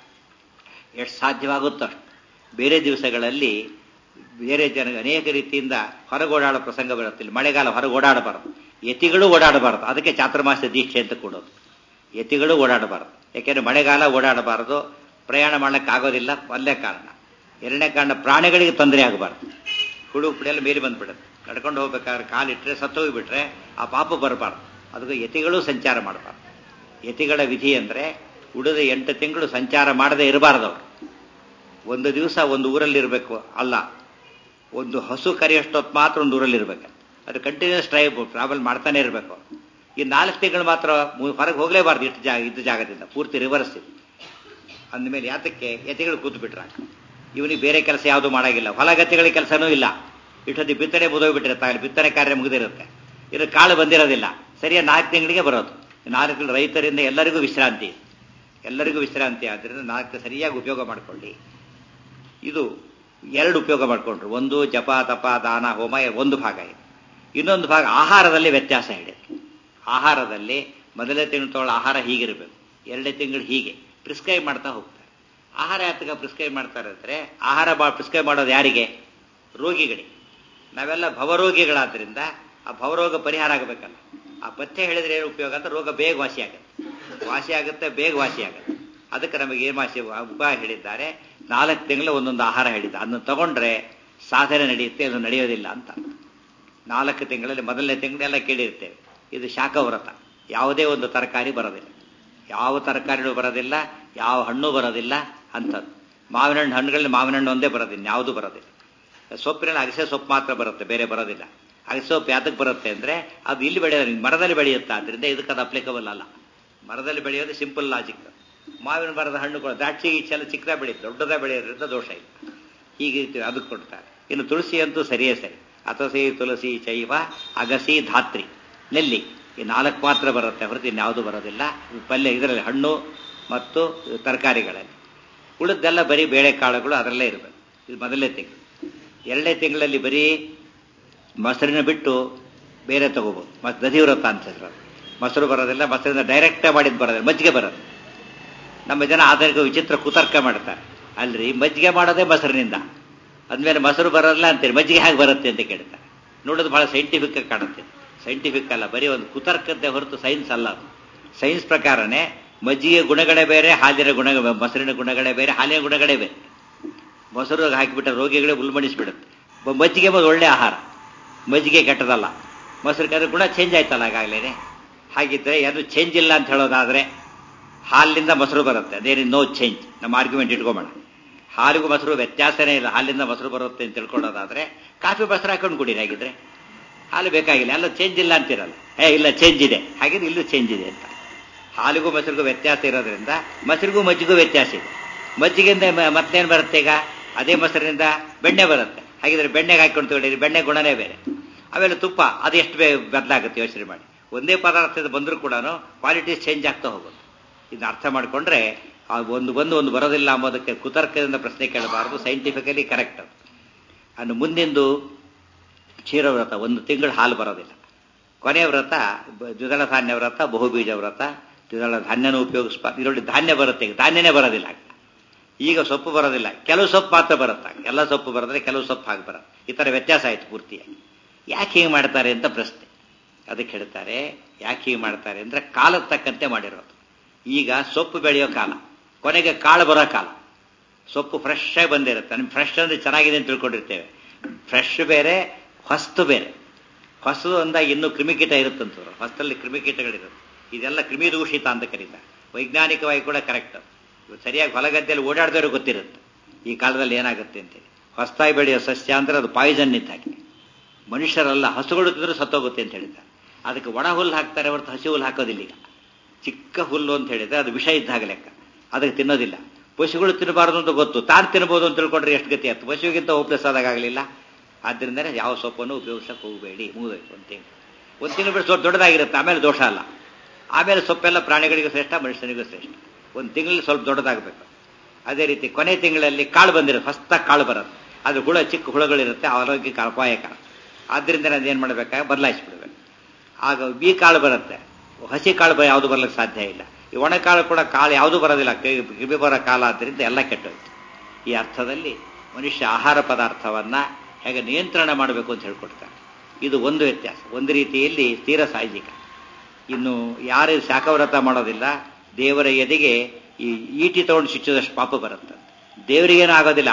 ಎಷ್ಟು ಸಾಧ್ಯವಾಗುತ್ತೋ ಅಷ್ಟು. ಬೇರೆ ದಿವಸಗಳಲ್ಲಿ ಬೇರೆ ಅನೇಕ ರೀತಿಯಿಂದ ಹೊರಗೋಡಾಡೋ ಪ್ರಸಂಗ ಬರುತ್ತೆ. ಇಲ್ಲಿ ಮಳೆಗಾಲ ಹೊರಗೋಡಾಡಬಾರದು, ಯತಿಗಳು ಓಡಾಡಬಾರದು. ಅದಕ್ಕೆ ಚಾತುರ್ಮಾಸ್ಯ ದೀಕ್ಷೆ ಅಂತ ಕೊಡೋದು. ಯತಿಗಳು ಓಡಾಡಬಾರದು. ಯಾಕೆಂದ್ರೆ ಮಳೆಗಾಲ ಓಡಾಡಬಾರದು, ಪ್ರಯಾಣ ಮಾಡ್ಲಿಕ್ಕೆ ಆಗೋದಿಲ್ಲ. ಒಂದೇ ಕಾರಣ. ಎರಡನೇ ಕಾರಣ, ಪ್ರಾಣಿಗಳಿಗೆ ತೊಂದರೆ ಆಗಬಾರ್ದು. ಹುಳು ಪುಡಿಯೆಲ್ಲ ಮೇಲೆ ಬಂದ್ಬಿಡುತ್ತೆ. ನಡ್ಕೊಂಡು ಹೋಗ್ಬೇಕಾದ್ರೆ ಕಾಲಿಟ್ರೆ ಸತ್ತೋಗಿಬಿಟ್ರೆ ಆ ಪಾಪ ಬರಬಾರ್ದು. ಅದಕ್ಕೆ ಯತಿಗಳು ಸಂಚಾರ ಮಾಡಬಾರ್ದು. ಯತಿಗಳ ವಿಧಿ ಅಂದ್ರೆ ಉಳಿದ 8 ತಿಂಗಳು ಸಂಚಾರ ಮಾಡದೇ ಇರಬಾರ್ದು. ಅವರು ಒಂದು ದಿವಸ ಒಂದು ಊರಲ್ಲಿ ಇರಬೇಕು ಅಲ್ಲ, ಒಂದು ಹಸು ಕರೆಯಷ್ಟೊತ್ತು ಮಾತ್ರ ಒಂದು ಊರಲ್ಲಿ ಇರ್ಬೇಕು. ಅದು ಕಂಟಿನ್ಯೂಸ್ ಟ್ರಾವೆಲ್ ಮಾಡ್ತಾನೆ ಇರಬೇಕು. ಈ 4 ತಿಂಗಳು ಮಾತ್ರ ಹೊರಗೆ ಹೋಗಲೇಬಾರ್ದು ಇದ್ದ ಜಾಗದಿಂದ, ಪೂರ್ತಿ ರಿವರ್ಸ್ ಇದೆ. ಅಂದಮೇಲೆ ಯಾತಕ್ಕೆ ಯತಿಗಳು ಕೂತು ಬಿಟ್ರ, ಇವನಿಗೆ ಬೇರೆ ಕೆಲಸ ಯಾವುದು ಮಾಡಾಗಿಲ್ಲ, ಹೊಲಗತಿಗಳ ಕೆಲಸನೂ ಇಲ್ಲ, ಇಷ್ಟೊತ್ತಿ ಬಿತ್ತನೆ ಮುಗಿದೋಗ್ಬಿಟ್ಟಿರುತ್ತೆ, ಬಿತ್ತನೆ ಕಾರ್ಯ ಮುಗಿದಿರುತ್ತೆ, ಇದು ಕಾಳು ಬಂದಿರೋದಿಲ್ಲ, ಸರಿಯಾಗಿ 4 ತಿಂಗಳಿಗೆ ಬರೋದು. 4 ತಿಂಗಳು ರೈತರಿಂದ ಎಲ್ಲರಿಗೂ ವಿಶ್ರಾಂತಿ ಆದ್ದರಿಂದ 4 ಸರಿಯಾಗಿ ಉಪಯೋಗ ಮಾಡಿಕೊಳ್ಳಿ. ಇದು 2 ಉಪಯೋಗ ಮಾಡಿಕೊಂಡ್ರು. ಒಂದು ಜಪ ತಪ ದಾನ ಹೋಮ ಒಂದು ಭಾಗ ಇದೆ. ಇನ್ನೊಂದು ಭಾಗ ಆಹಾರದಲ್ಲಿ ವ್ಯತ್ಯಾಸ ಹೇಳಿದೆ. ಆಹಾರದಲ್ಲಿ ಮೊದಲನೇ ತಿಂಗಳು ತೊಗೊಳ್ಳೋ ಆಹಾರ ಹೀಗಿರಬೇಕು, 2ನೇ ತಿಂಗಳು ಹೀಗೆ ಪ್ರಿಸ್ಕ್ರೈಬ್ ಮಾಡ್ತಾ ಹೋಗ್ತಾರೆ. ಆಹಾರ ಯಾತಕ ಪ್ರಿಸ್ಕ್ರೈಬ್ ಮಾಡ್ತಾರೆ ಅಂದರೆ, ಆಹಾರ ಪ್ರಿಸ್ಕ್ರೈಬ್ ಮಾಡೋದು ಯಾರಿಗೆ? ರೋಗಿಗಳಿಗೆ. ನಾವೆಲ್ಲ ಭವರೋಗಿಗಳಾದ್ರಿಂದ ಆ ಭವರೋಗ ಪರಿಹಾರ ಆಗಬೇಕಲ್ಲ. ಆ ಪಥ್ಯ ಹೇಳಿದ್ರೆ ಏನು ಉಪಯೋಗ ಅಂತ, ರೋಗ ಬೇಗ ವಾಸಿ ಆಗುತ್ತೆ, ಬೇಗ ವಾಸಿ ಆಗುತ್ತೆ. ಅದಕ್ಕೆ ನಮಗೆ ಏನು ಉಪಾಯ ಹೇಳಿದ್ದಾರೆ, 4 ತಿಂಗಳು ಒಂದೊಂದು ಆಹಾರ ಹೇಳಿದ್ದ, ಅದನ್ನು ತಗೊಂಡ್ರೆ ಸಾಧನೆ ನಡೆಯುತ್ತೆ, ಅದು ನಡೆಯೋದಿಲ್ಲ ಅಂತ. 4 ತಿಂಗಳಲ್ಲಿ ಮೊದಲನೇ ತಿಂಗಳೆಲ್ಲ ಕೇಳಿರ್ತೇವೆ, ಇದು ಶಾಖವ್ರತ. ಯಾವುದೇ ಒಂದು ತರಕಾರಿ ಬರೋದಿಲ್ಲ, ಯಾವ ತರಕಾರಿನೂ ಬರೋದಿಲ್ಲ, ಯಾವ ಹಣ್ಣು ಬರೋದಿಲ್ಲ ಅಂಥದ್ದು. ಮಾವಿನ ಹಣ್ಣುಗಳಲ್ಲಿ ಮಾವಿನ ಹಣ್ಣು ಒಂದೇ ಬರೋದಿಲ್ಲ, ಯಾವುದೂ ಬರೋದಿಲ್ಲ. ಸೊಪ್ಪಿನಲ್ಲಿ ಅಗಸೆ ಸೊಪ್ಪು ಮಾತ್ರ ಬರುತ್ತೆ, ಬೇರೆ ಬರೋದಿಲ್ಲ. ಅಗಸೆ ಸೊಪ್ಪು ಯಾತಕ್ಕೆ ಬರುತ್ತೆ ಅಂದರೆ, ಅದು ಇಲ್ಲಿ ಬೆಳೆಯೋದು, ಮರದಲ್ಲಿ ಬೆಳೆಯುತ್ತೆ, ಆದ್ದರಿಂದ ಇದಕ್ಕೆ ಅದು ಅಪ್ಲಿಕಬಲ್ ಅಲ್ಲ. ಮರದಲ್ಲಿ ಬೆಳೆಯೋದು ಸಿಂಪಲ್ ಲಾಜಿಕ್. ಮಾವಿನ ಮರದ ಹಣ್ಣುಗಳು ದ್ರಾಕ್ಷಿ ಈಚೆಲ್ಲ ಚಿಕ್ಕದಾಗ ಬೆಳೆಯುತ್ತೆ, ದೊಡ್ಡದಾಗ ಬೆಳೆಯೋದ್ರಿಂದ ದೋಷ ಇಲ್ಲ. ಹೀಗೆ ಅದಕ್ಕೆ ಕೊಡ್ತಾರೆ. ಇನ್ನು ತುಳಸಿ ಅಂತೂ ಸರಿಯೇ ಸರಿ. ಅತಸಿ ತುಳಸಿ ಚೈವ ಅಗಸಿ ಧಾತ್ರಿ ನೆಲ್ಲಿ, ಈ 4 ಮಾತ್ರ ಬರುತ್ತೆ, ಹೊರತು ಇನ್ಯಾವುದು ಬರೋದಿಲ್ಲ ಪಲ್ಯ ಇದರಲ್ಲಿ, ಹಣ್ಣು ಮತ್ತು ತರಕಾರಿಗಳಲ್ಲಿ. ಉಳಿದೆಲ್ಲ ಬರೀ ಬೇಳೆಕಾಳುಗಳು ಅದರಲ್ಲೇ ಇರಬೇಕು. ಇದು ಮೊದಲನೇ ತಿಂಗಳು. 2ನೇ ತಿಂಗಳಲ್ಲಿ ಬರೀ ಮೊಸರಿನ ಬಿಟ್ಟು ಬೇರೆ ತಗೋಬೋದು. ದಧಿವ್ರತ ಅಂತ ಹೆಸರು. ಮೊಸರು ಬರೋದಿಲ್ಲ, ಮೊಸರಿಂದ ಡೈರೆಕ್ಟಾಗಿ ಮಾಡಿದ್ದು ಬರೋದಿಲ್ಲ, ಮಜ್ಜಿಗೆ ಬರೋದು. ನಮ್ಮ ಜನ ಆಧರಿಕ ವಿಚಿತ್ರ ಕುತರ್ಕ ಮಾಡ್ತಾರೆ, ಅಲ್ರಿ ಮಜ್ಜಿಗೆ ಮಾಡೋದೇ ಮೊಸರಿನಿಂದ, ಅಂದಮೇಲೆ ಮೊಸರು ಬರೋಲ್ಲ ಅಂತೀರಿ, ಮಜ್ಜಿಗೆ ಹೇಗೆ ಬರುತ್ತೆ ಅಂತ ಕೇಳ್ತಾರೆ. ನೋಡೋದು ಬಹಳ ಸೈಂಟಿಫಿಕ್ ಆಗಿ ಕಾಣುತ್ತೆ. ಸೈಂಟಿಫಿಕ್ ಅಲ್ಲ, ಬರೀ ಒಂದು ಕುತರ್ಕತೆ ಹೊರತು ಸೈನ್ಸ್ ಅಲ್ಲ ಅದು. ಸೈನ್ಸ್ ಪ್ರಕಾರನೇ ಮಜ್ಜಿಗೆ ಗುಣಗಳೇ ಬೇರೆ, ಮೊಸರಿನ ಗುಣಗಳೇ ಬೇರೆ, ಹಾಲಿನ ಗುಣಗಳೇ ಬೇರೆ. ಮೊಸರು ಹಾಕಿಬಿಟ್ರೆ ರೋಗಿಗಳೇ ಉಲ್ಬಣಿಸ್ಬಿಡುತ್ತೆ. ಮಜ್ಜಿಗೆ ಒಳ್ಳೆ ಆಹಾರ, ಮಜ್ಜಿಗೆ ಕೆಟ್ಟದಲ್ಲ. ಮೊಸರು ಗುಣ ಚೇಂಜ್ ಆಯ್ತಲ್ಲ ಆಗಾಗಲೇ. ಹಾಗಿದ್ರೆ ಯಾರು ಚೇಂಜ್ ಇಲ್ಲ ಅಂತ ಹೇಳೋದಾದ್ರೆ, ಹಾಲಿನಿಂದ ಮೊಸರು ಬರುತ್ತೆ, ಅದೇನು ನೋ ಚೇಂಜ್. ನಮ್ಮ ಆರ್ಗ್ಯುಮೆಂಟ್ ಇಟ್ಕೊಂಬೋಣ. ಹಾಲಿಗೂ ಮೊಸರು ವ್ಯತ್ಯಾಸನೇ ಇಲ್ಲ, ಹಾಲಿಂದ ಮೊಸರು ಬರುತ್ತೆ ಅಂತ ತಿಳ್ಕೊಳ್ಳೋದಾದ್ರೆ ಕಾಫಿ ಮೊಸರು ಹಾಕೊಂಡು ಕುಡೀರಿ. ಹಾಗಿದ್ರೆ ಹಾಲು ಬೇಕಾಗಿಲ್ಲ, ಎಲ್ಲ ಚೇಂಜ್ ಇಲ್ಲ ಅಂತಿರಲ್ಲ. ಇಲ್ಲ ಚೇಂಜ್ ಇದೆ, ಹಾಗಿದ್ರೆ ಇಲ್ಲೂ ಚೇಂಜ್ ಇದೆ ಅಂತ. ಹಾಲಿಗೂ ಮೊಸರಿಗೂ ವ್ಯತ್ಯಾಸ ಇರೋದ್ರಿಂದ ಮೊಸರಿಗೂ ಮಜ್ಜಿಗೂ ವ್ಯತ್ಯಾಸ ಇದೆ. ಮಜ್ಜಿಗೆಯಿಂದ ಮತ್ತೇನು ಬರುತ್ತೆ? ಈಗ ಅದೇ ಮೊಸರಿನಿಂದ ಬೆಣ್ಣೆ ಬರುತ್ತೆ. ಹಾಗಿದ್ರೆ ಬೆಣ್ಣೆಗೆ ಹಾಕೊಂಡು ತಗೊಂಡಿರಿ, ಬೆಣ್ಣೆ ಗುಣನೇ ಬೇರೆ. ಆಮೇಲೆ ತುಪ್ಪ, ಅದು ಎಷ್ಟು ಬದಲಾಗುತ್ತೆ ಯೋಚನೆ ಮಾಡಿ. ಒಂದೇ ಪದಾರ್ಥದ ಬಂದರೂ ಕೂಡ ಕ್ವಾಲಿಟಿ ಚೇಂಜ್ ಆಗ್ತಾ ಹೋಗುತ್ತೆ. ಇದನ್ನ ಅರ್ಥ ಮಾಡಿಕೊಂಡ್ರೆ ಒಂದು ಬರೋದಿಲ್ಲ ಅಂಬೋದಕ್ಕೆ ಕುತರ್ಕದಿಂದ ಪ್ರಶ್ನೆ ಕೇಳಬಾರದು, ಸೈಂಟಿಫಿಕಲಿ ಕರೆಕ್ಟ್ ಅದು. ಅನ್ನು ಮುಂದಿಂದು ಕ್ಷೀರವ್ರತ, 1 ತಿಂಗಳು ಹಾಲು ಬರೋದಿಲ್ಲ. ಕೊನೆಯ ವ್ರತ ದ್ವಿದಳ ಧಾನ್ಯ ವ್ರತ, ಬಹುಬೀಜ ವ್ರತ. ದ್ವಿದಳ ಧಾನ್ಯನೂ ಉಪಯೋಗಿಸ್ಬಾರ್ದು. ಇದರಲ್ಲಿ ಧಾನ್ಯ ಬರುತ್ತೆ, ಈಗ ಧಾನ್ಯನೇ ಬರೋದಿಲ್ಲ. ಈಗ ಸೊಪ್ಪು ಬರೋದಿಲ್ಲ, ಕೆಲವು ಸೊಪ್ಪು ಮಾತ್ರ ಬರುತ್ತೆ. ಎಲ್ಲ ಸೊಪ್ಪು ಬರೋದ್ರೆ ಕೆಲವು ಸೊಪ್ಪು ಹಾಗೆ ಬರುತ್ತೆ. ಈ ಥರ ವ್ಯತ್ಯಾಸ ಆಯಿತು ಪೂರ್ತಿಯಾಗಿ. ಯಾಕೆ ಹೀಗೆ ಮಾಡ್ತಾರೆ ಅಂತ ಪ್ರಶ್ನೆ. ಅದಕ್ಕೆ ಹೇಳ್ತಾರೆ, ಯಾಕೆ ಹೀಗೆ ಮಾಡ್ತಾರೆ ಅಂದರೆ ಕಾಲಕ್ಕೆ ತಕ್ಕಂತೆ ಮಾಡಿರೋದು. ಈಗ ಸೊಪ್ಪು ಬೆಳೆಯೋ ಕಾಲ, ಕೊನೆಗೆ ಕಾಳು ಬರೋ ಕಾಲ. ಸೊಪ್ಪು ಫ್ರೆಶ್ ಆಗಿ ಬಂದಿರುತ್ತೆ. ನಮ್ಗೆ ಫ್ರೆಶ್ ಅಂದರೆ ಚೆನ್ನಾಗಿದೆ ಅಂತ ತಿಳ್ಕೊಂಡಿರ್ತೇವೆ. ಫ್ರೆಶ್ ಬೇರೆ, ಹೊಸ್ತು ಬೇರೆ. ಹೊಸದು ಅಂದಾಗ ಇನ್ನೂ ಕ್ರಿಮಿಕೀಟ ಇರುತ್ತಂತವ್ರು, ಹೊಸದಲ್ಲಿ ಕ್ರಿಮಿಕೀಟಗಳಿರುತ್ತೆ. ಇದೆಲ್ಲ ಕ್ರಿಮಿದೂಷಿತ ಅಂತ ಕರೀತಾರೆ. ವೈಜ್ಞಾನಿಕವಾಗಿ ಕೂಡ ಕರೆಕ್ಟ್. ಸರಿಯಾಗಿ ಹೊಲಗದ್ದೆಯಲ್ಲಿ ಓಡಾಡಿದವರು ಗೊತ್ತಿರುತ್ತೆ ಈ ಕಾಲದಲ್ಲಿ ಏನಾಗುತ್ತೆ ಅಂತೇಳಿ. ಹೊಸದಾಗಿ ಬೆಳೆಯೋ ಸಸ್ಯ ಅಂದರೆ ಅದು ಪಾಯ್ಸನ್ ಇದ್ದಾಗೆ. ಮನುಷ್ಯರಲ್ಲ, ಹಸುಗಳು ತಿಂದರೂ ಸತ್ತೋಗುತ್ತೆ ಅಂತ ಹೇಳಿದ್ದಾರೆ. ಅದಕ್ಕೆ ಒಣ ಹುಲ್ಲು ಹಾಕ್ತಾರೆ ಹೊರತು ಹಸಿ ಹುಲ್ಲು ಹಾಕೋದಿಲ್ಲ. ಈಗ ಚಿಕ್ಕ ಹುಲ್ಲು ಅಂತ ಹೇಳಿದ್ರೆ ಅದು ವಿಷ ಇದ್ದಾಗ ಲೆಕ್ಕ, ಅದಕ್ಕೆ ತಿನ್ನೋದಿಲ್ಲ. ಪಶುಗಳು ತಿನ್ನಬಾರದು ಅಂತ ಗೊತ್ತು, ತಾನು ತಿನ್ಬೋದು ಅಂತ ತಿಳ್ಕೊಂಡ್ರೆ ಎಷ್ಟು ಗತಿ ಆಯ್ತು. ಪಶುವಿಗಿಂತ ಹೋಪ್ಲೆಸ್ ಆದಾಗಲಿಲ್ಲ. ಆದ್ದರಿಂದನೇ ಯಾವ ಸೊಪ್ಪನ್ನು ಉಪಯೋಗಿಸಕ್ಕೆ ಹೋಗಬೇಡಿ. ಮುಗಿದೋಯ್ತು. ಒಂದು ತಿಂಗಳು ಬಿಟ್ಟು ಸ್ವಲ್ಪ ದೊಡ್ಡದಾಗಿರುತ್ತೆ, ಆಮೇಲೆ ದೋಷ ಅಲ್ಲ. ಆಮೇಲೆ ಸೊಪ್ಪೆಲ್ಲ ಪ್ರಾಣಿಗಳಿಗೂ ಶ್ರೇಷ್ಠ, ಮನುಷ್ಯನಿಗೂ ಶ್ರೇಷ್ಠ. 1 ತಿಂಗಳಲ್ಲಿ ಸ್ವಲ್ಪ ದೊಡ್ಡದಾಗಬೇಕು. ಅದೇ ರೀತಿ ಕೊನೆ ತಿಂಗಳಲ್ಲಿ ಕಾಳು ಬಂದಿರುತ್ತೆ, ಹೊಸದಾಗಿ ಕಾಳು ಬರುತ್ತೆ. ಅದು ಚಿಕ್ಕ ಹುಳುಗಳಿರುತ್ತೆ, ಆರೋಗ್ಯಕ್ಕೆ ಅಪಾಯಕರ. ಆದ್ದರಿಂದ ನಾನು ಏನು ಮಾಡಬೇಕಾಗ ಬದಲಾಯಿಸ್ಬಿಡ್ಬೇಕು. ಆಗ ಈ ಕಾಳು ಬರುತ್ತೆ, ಹಸಿ ಕಾಳು ಯಾವುದು ಬರ್ಲಿಕ್ಕೆ ಸಾಧ್ಯ ಇಲ್ಲ. ಈ ಒಣಕಾಳು ಕೂಡ ಕಾಳು ಯಾವುದೂ ಬರೋದಿಲ್ಲ, ಕ್ರಿಮಿ ಬರೋ ಕಾಲ. ಆದ್ದರಿಂದ ಎಲ್ಲ ಕೆಟ್ಟೋಯ್ತು. ಈ ಅರ್ಥದಲ್ಲಿ ಮನುಷ್ಯ ಆಹಾರ ಪದಾರ್ಥವನ್ನ ಹೇಗೆ ನಿಯಂತ್ರಣ ಮಾಡಬೇಕು ಅಂತ ಹೇಳ್ಕೊಡ್ತಾರೆ. ಇದು ಒಂದು ವ್ಯತ್ಯಾಸ. ಒಂದು ರೀತಿಯಲ್ಲಿ ತೀರ ಸಾಹಜಿಕ. ಇನ್ನು ಯಾರು ಶಾಖವ್ರತ ಮಾಡೋದಿಲ್ಲ, ದೇವರ ಎದೆಗೆ ಈ ಈಟಿ ತಗೊಂಡು ಶಿಕ್ಷದಷ್ಟು ಪಾಪ ಬರುತ್ತೆ. ದೇವರಿಗೇನೂ ಆಗೋದಿಲ್ಲ.